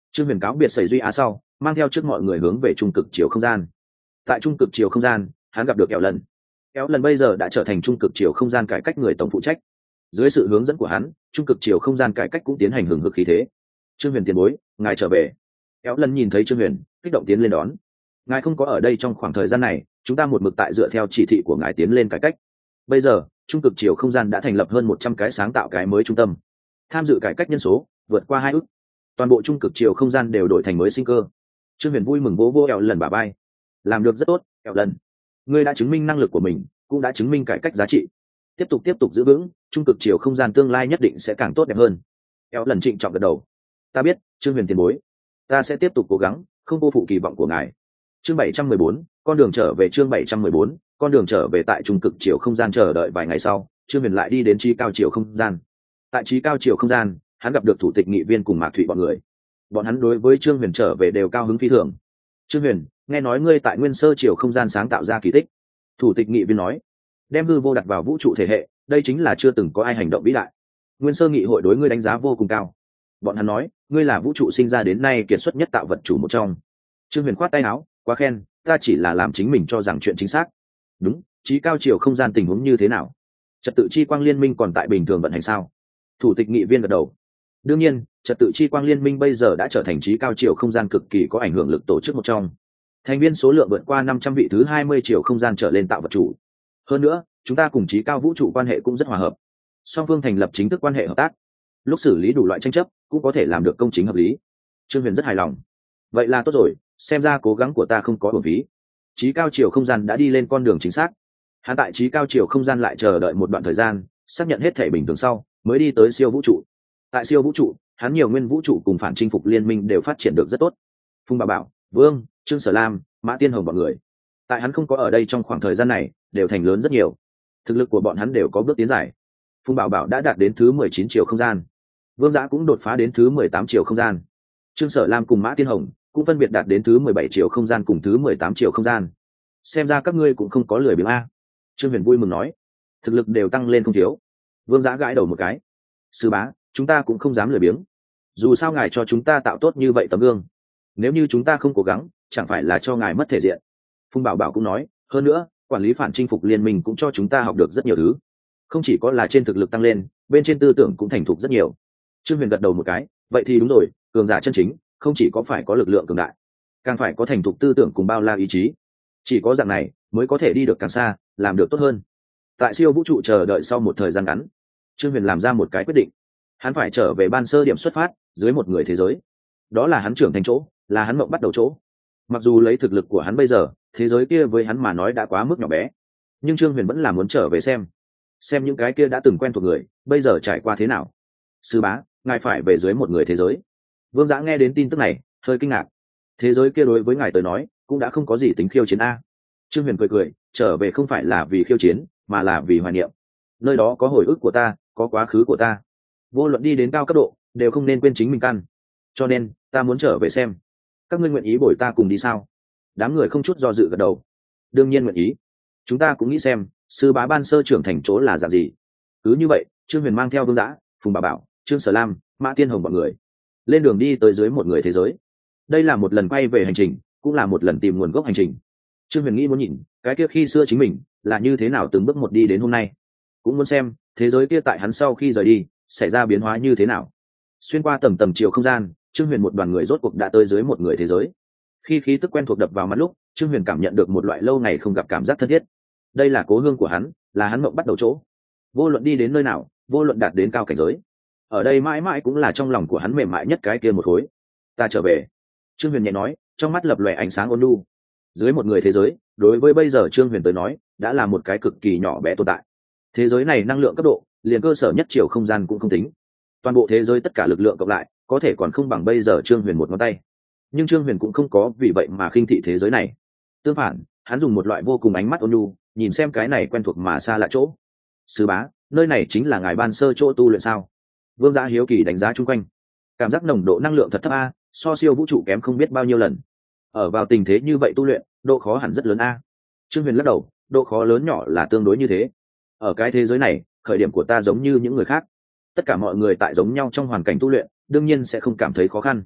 Trương Huyền cáo biệt Sẩy Duy Á sau, mang theo trước mọi người hướng về trung cực chiều không gian. Tại trung cực chiều không gian, hắn gặp được Kéo Lần. Kéo Lần bây giờ đã trở thành trung cực chiều không gian cải cách người tổng phụ trách. Dưới sự hướng dẫn của hắn, trung cực chiều không gian cải cách cũng tiến hành hừng hực khí thế. Trương Huyền tiền bối, ngài trở về. Kéo Lần nhìn thấy Trương Huyền, kích động tiến lên đón. Ngài không có ở đây trong khoảng thời gian này, chúng ta một mực tại dựa theo chỉ thị của ngài tiến lên cải cách. Bây giờ, trung cực chiều không gian đã thành lập hơn một trăm cái sáng tạo cái mới trung tâm. Tham dự cải cách nhân số vượt qua hai ức. Toàn bộ trung cực chiều không gian đều đổi thành mới sinh cơ. Trương Huyền vui mừng vỗ vỗ Kéo Lần bả vai. Làm được rất tốt, Kéo Lần. Ngươi đã chứng minh năng lực của mình, cũng đã chứng minh cải cách giá trị. Tiếp tục tiếp tục giữ vững, trung cực chiều không gian tương lai nhất định sẽ càng tốt đẹp hơn. Kéo Lần trịnh trọng gật đầu. Ta biết, Trương Huyền tiền bối. Ta sẽ tiếp tục cố gắng, không vô phụ kỳ vọng của ngài. Chương bảy trăm mười bốn, con đường trở về. Chương bảy trăm mười bốn, con đường trở về. Tại trung cực chiều không gian chờ đợi vài ngày sau, Trương Huyền lại đi đến trí cao chiều không gian. Tại trí cao chiều không gian, hắn gặp được thủ tịch nghị viên cùng Mạc Thụy bọn người. Bọn hắn đối với Trương Huyền trở về đều cao hứng phi thường. Trương Huyền, nghe nói ngươi tại nguyên sơ chiều không gian sáng tạo ra kỳ tích. Thủ tịch nghị viên nói, đem hư vô đặt vào vũ trụ thể hệ, đây chính là chưa từng có ai hành động vĩ đại. Nguyên sơ nghị hội đối ngươi đánh giá vô cùng cao. Bọn hắn nói, ngươi là vũ trụ sinh ra đến nay kiệt xuất nhất tạo vật chủ một trong. Trương Huyền khoát tay áo, quá khen, ta chỉ là làm chính mình cho rằng chuyện chính xác. Đúng, trí cao chiều không gian tình huống như thế nào? Trật tự chi quang liên minh còn tại bình thường vận hành sao? Thủ tịch nghị viên gật đầu. Đương nhiên, trật tự chi quang liên minh bây giờ đã trở thành trí cao chiều không gian cực kỳ có ảnh hưởng lực tổ chức một trong. Thành viên số lượng vượt qua năm trăm vị, thứ hai mươi chiều không gian trở lên tạo vật chủ. Hơn nữa, chúng ta cùng trí cao vũ trụ quan hệ cũng rất hòa hợp. Song phương thành lập chính thức quan hệ hợp tác. Lúc xử lý đủ loại tranh chấp, cũng có thể làm được công chính hợp lý. Trương Huyền rất hài lòng. Vậy là tốt rồi, xem ra cố gắng của ta không có uổng phí. Trí cao chiều không gian đã đi lên con đường chính xác. Hắn tại trí cao chiều không gian lại chờ đợi một đoạn thời gian, xác nhận hết thể bình thường sau, mới đi tới siêu vũ trụ. Tại siêu vũ trụ, hắn nhiều nguyên vũ trụ cùng phản chinh phục liên minh đều phát triển được rất tốt. Phùng Bà Bảo, Vương, Trương Sở Lam, Mã Tiên Hồng bọn người, tại hắn không có ở đây trong khoảng thời gian này, đều thành lớn rất nhiều. Thực lực của bọn hắn đều có bước tiến dài. Phùng Bảo Bảo đã đạt đến thứ mười chín chiều không gian. Vương Giã cũng đột phá đến thứ mười tám chiều không gian. Trương Sở Lam cùng Mã Tiên Hồng cũng phân biệt đạt đến thứ mười bảy chiều không gian cùng thứ mười tám chiều không gian. Xem ra các ngươi cũng không có lười biếng a. Trương Huyền vui mừng nói, thực lực đều tăng lên không thiếu. Vương Giã gãi đầu một cái. Sư bá, chúng ta cũng không dám lười biếng. Dù sao ngài cho chúng ta tạo tốt như vậy tấm gương. Nếu như chúng ta không cố gắng, chẳng phải là cho ngài mất thể diện. Phùng Bảo Bảo cũng nói, hơn nữa, quản lý phản chinh phục liên minh cũng cho chúng ta học được rất nhiều thứ. Không chỉ có là trên thực lực tăng lên, bên trên tư tưởng cũng thành thục rất nhiều. Trương Huyền gật đầu một cái, vậy thì đúng rồi, cường giả chân chính, không chỉ có phải có lực lượng cường đại, càng phải có thành thục tư tưởng cùng bao la ý chí. Chỉ có dạng này mới có thể đi được càng xa, làm được tốt hơn. Tại siêu vũ trụ chờ đợi sau một thời gian ngắn, Trương Huyền làm ra một cái quyết định. Hắn phải trở về ban sơ điểm xuất phát, dưới một người thế giới. Đó là hắn trưởng thành chỗ, là hắn mộng bắt đầu chỗ. Mặc dù lấy thực lực của hắn bây giờ, thế giới kia với hắn mà nói đã quá mức nhỏ bé, nhưng Trương Huyền vẫn là muốn trở về xem xem những cái kia đã từng quen thuộc người bây giờ trải qua thế nào. Sư bá, ngài phải về dưới một người thế giới. Vương Giã nghe đến tin tức này hơi kinh ngạc. Thế giới kia đối với ngài tới nói cũng đã không có gì tính khiêu chiến a. Trương Huyền cười cười, trở về không phải là vì khiêu chiến, mà là vì hoài niệm. Nơi đó có hồi ức của ta, có quá khứ của ta. Vô luận đi đến cao cấp độ, đều không nên quên chính mình căn. Cho nên ta muốn trở về xem. Các ngươi nguyện ý bồi ta cùng đi sao? Đám người không chút do dự gật đầu. Đương nhiên nguyện ý. Chúng ta cũng nghĩ xem sư bá ban sơ trưởng thành chỗ là dạng gì. Cứ như vậy, Trương Huyền mang theo Vương Giã, Phùng Bà Bảo, Trương Sở Lam, Mã Tiên Hồng bọn người lên đường đi tới dưới một người thế giới. Đây là một lần quay về hành trình, cũng là một lần tìm nguồn gốc hành trình. Trương Huyền nghĩ muốn nhìn cái kia khi xưa chính mình là như thế nào từng bước một đi đến hôm nay, cũng muốn xem thế giới kia tại hắn sau khi rời đi xảy ra biến hóa như thế nào. Xuyên qua tầng tầng chiều không gian, Trương Huyền một đoàn người rốt cuộc đã tới dưới một người thế giới. Khi khí tức quen thuộc đập vào mắt lúc, Trương Huyền cảm nhận được một loại lâu ngày không gặp cảm giác thân thiết. Đây là cố hương của hắn, là hắn mộng bắt đầu chỗ. Vô luận đi đến nơi nào, vô luận đạt đến cao cảnh giới, ở đây mãi mãi cũng là trong lòng của hắn mềm mại nhất cái kia một khối. Ta trở về. Trương Huyền nhẹ nói, trong mắt lập lòe ánh sáng ôn nhu. Dưới một người thế giới, đối với bây giờ Trương Huyền tới nói, đã là một cái cực kỳ nhỏ bé tồn tại. Thế giới này năng lượng cấp độ, liền cơ sở nhất chiều không gian cũng không tính. Toàn bộ thế giới tất cả lực lượng cộng lại, có thể còn không bằng bây giờ Trương Huyền một ngón tay. Nhưng Trương Huyền cũng không có vì vậy mà khinh thị thế giới này. Tương phản, hắn dùng một loại vô cùng ánh mắt ôn nhu, nhìn xem cái này quen thuộc mà xa lạ chỗ. Sư bá, nơi này chính là ngài ban sơ chỗ tu luyện sao? Vương Giã hiếu kỳ đánh giá chung quanh. Cảm giác nồng độ năng lượng thật thấp a, so siêu vũ trụ kém không biết bao nhiêu lần. Ở vào tình thế như vậy tu luyện, độ khó hẳn rất lớn a. Trương Huyền lắc đầu, độ khó lớn nhỏ là tương đối như thế. Ở cái thế giới này, khởi điểm của ta giống như những người khác. Tất cả mọi người tại giống nhau trong hoàn cảnh tu luyện, đương nhiên sẽ không cảm thấy khó khăn.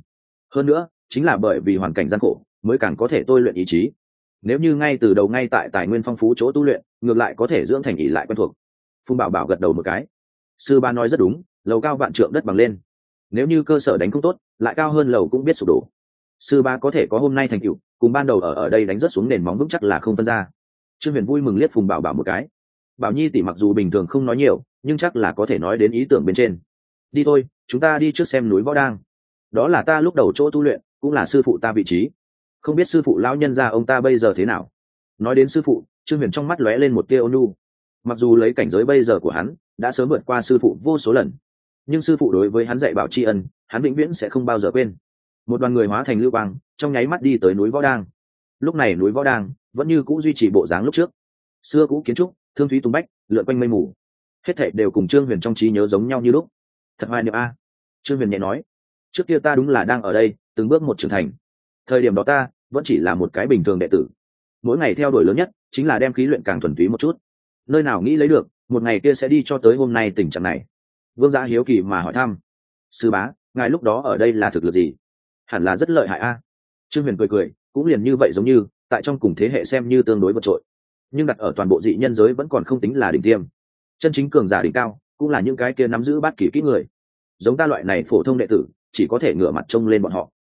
hơn nữa chính là bởi vì hoàn cảnh gian khổ mới càng có thể tôi luyện ý chí. Nếu như ngay từ đầu ngay tại tài nguyên phong phú chỗ tu luyện, ngược lại có thể dưỡng thành ỷ lại quen thuộc. Phùng Bảo Bảo gật đầu một cái. Sư ba nói rất đúng, lầu cao vạn trượng đất bằng lên, nếu như cơ sở đánh không tốt lại cao hơn lầu cũng biết sụp đổ. Sư ba có thể có hôm nay thành tựu cùng ban đầu ở ở đây đánh rất xuống nền móng vững chắc là không phân ra. Trương Huyền vui mừng liếc Phùng Bảo Bảo một cái. Bảo Nhi tỷ mặc dù bình thường không nói nhiều nhưng chắc là có thể nói đến ý tưởng bên trên. Đi thôi, chúng ta đi trước xem núi Võ Đang. Đó là ta lúc đầu chỗ tu luyện, cũng là sư phụ ta vị trí. Không biết sư phụ lão nhân gia ông ta bây giờ thế nào. Nói đến sư phụ, Trương Huyền trong mắt lóe lên một tia ôn nhu. Mặc dù lấy cảnh giới bây giờ của hắn đã sớm vượt qua sư phụ vô số lần, nhưng sư phụ đối với hắn dạy bảo tri ân hắn vĩnh viễn sẽ không bao giờ quên. Một đoàn người hóa thành lưu quang trong nháy mắt đi tới núi Võ Đang. Lúc này núi Võ Đang vẫn như cũ duy trì bộ dáng lúc trước, xưa cũ kiến trúc, thương thúy tung bách lượn quanh mây mù, hết thảy đều cùng Trương Huyền trong trí nhớ giống nhau như lúc. Thật hoài niệm a. Trương Huyền nhẹ nói, trước kia ta đúng là đang ở đây từng bước một trưởng thành, thời điểm đó ta vẫn chỉ là một cái bình thường đệ tử, mỗi ngày theo đuổi lớn nhất chính là đem khí luyện càng thuần túy một chút, nơi nào nghĩ lấy được một ngày kia sẽ đi cho tới hôm nay tình trạng này. Vương Giã hiếu kỳ mà hỏi thăm, sư bá ngài lúc đó ở đây là thực lực gì? Hẳn là rất lợi hại a. Trương Huyền cười cười, cũng liền như vậy, giống như tại trong cùng thế hệ xem như tương đối vượt trội, nhưng đặt ở toàn bộ dị nhân giới vẫn còn không tính là đỉnh tiêm. Chân chính cường giả đỉnh cao cũng là những cái kia nắm giữ bát kỷ kỹ người, giống ta loại này phổ thông đệ tử chỉ có thể ngửa mặt trông lên bọn họ.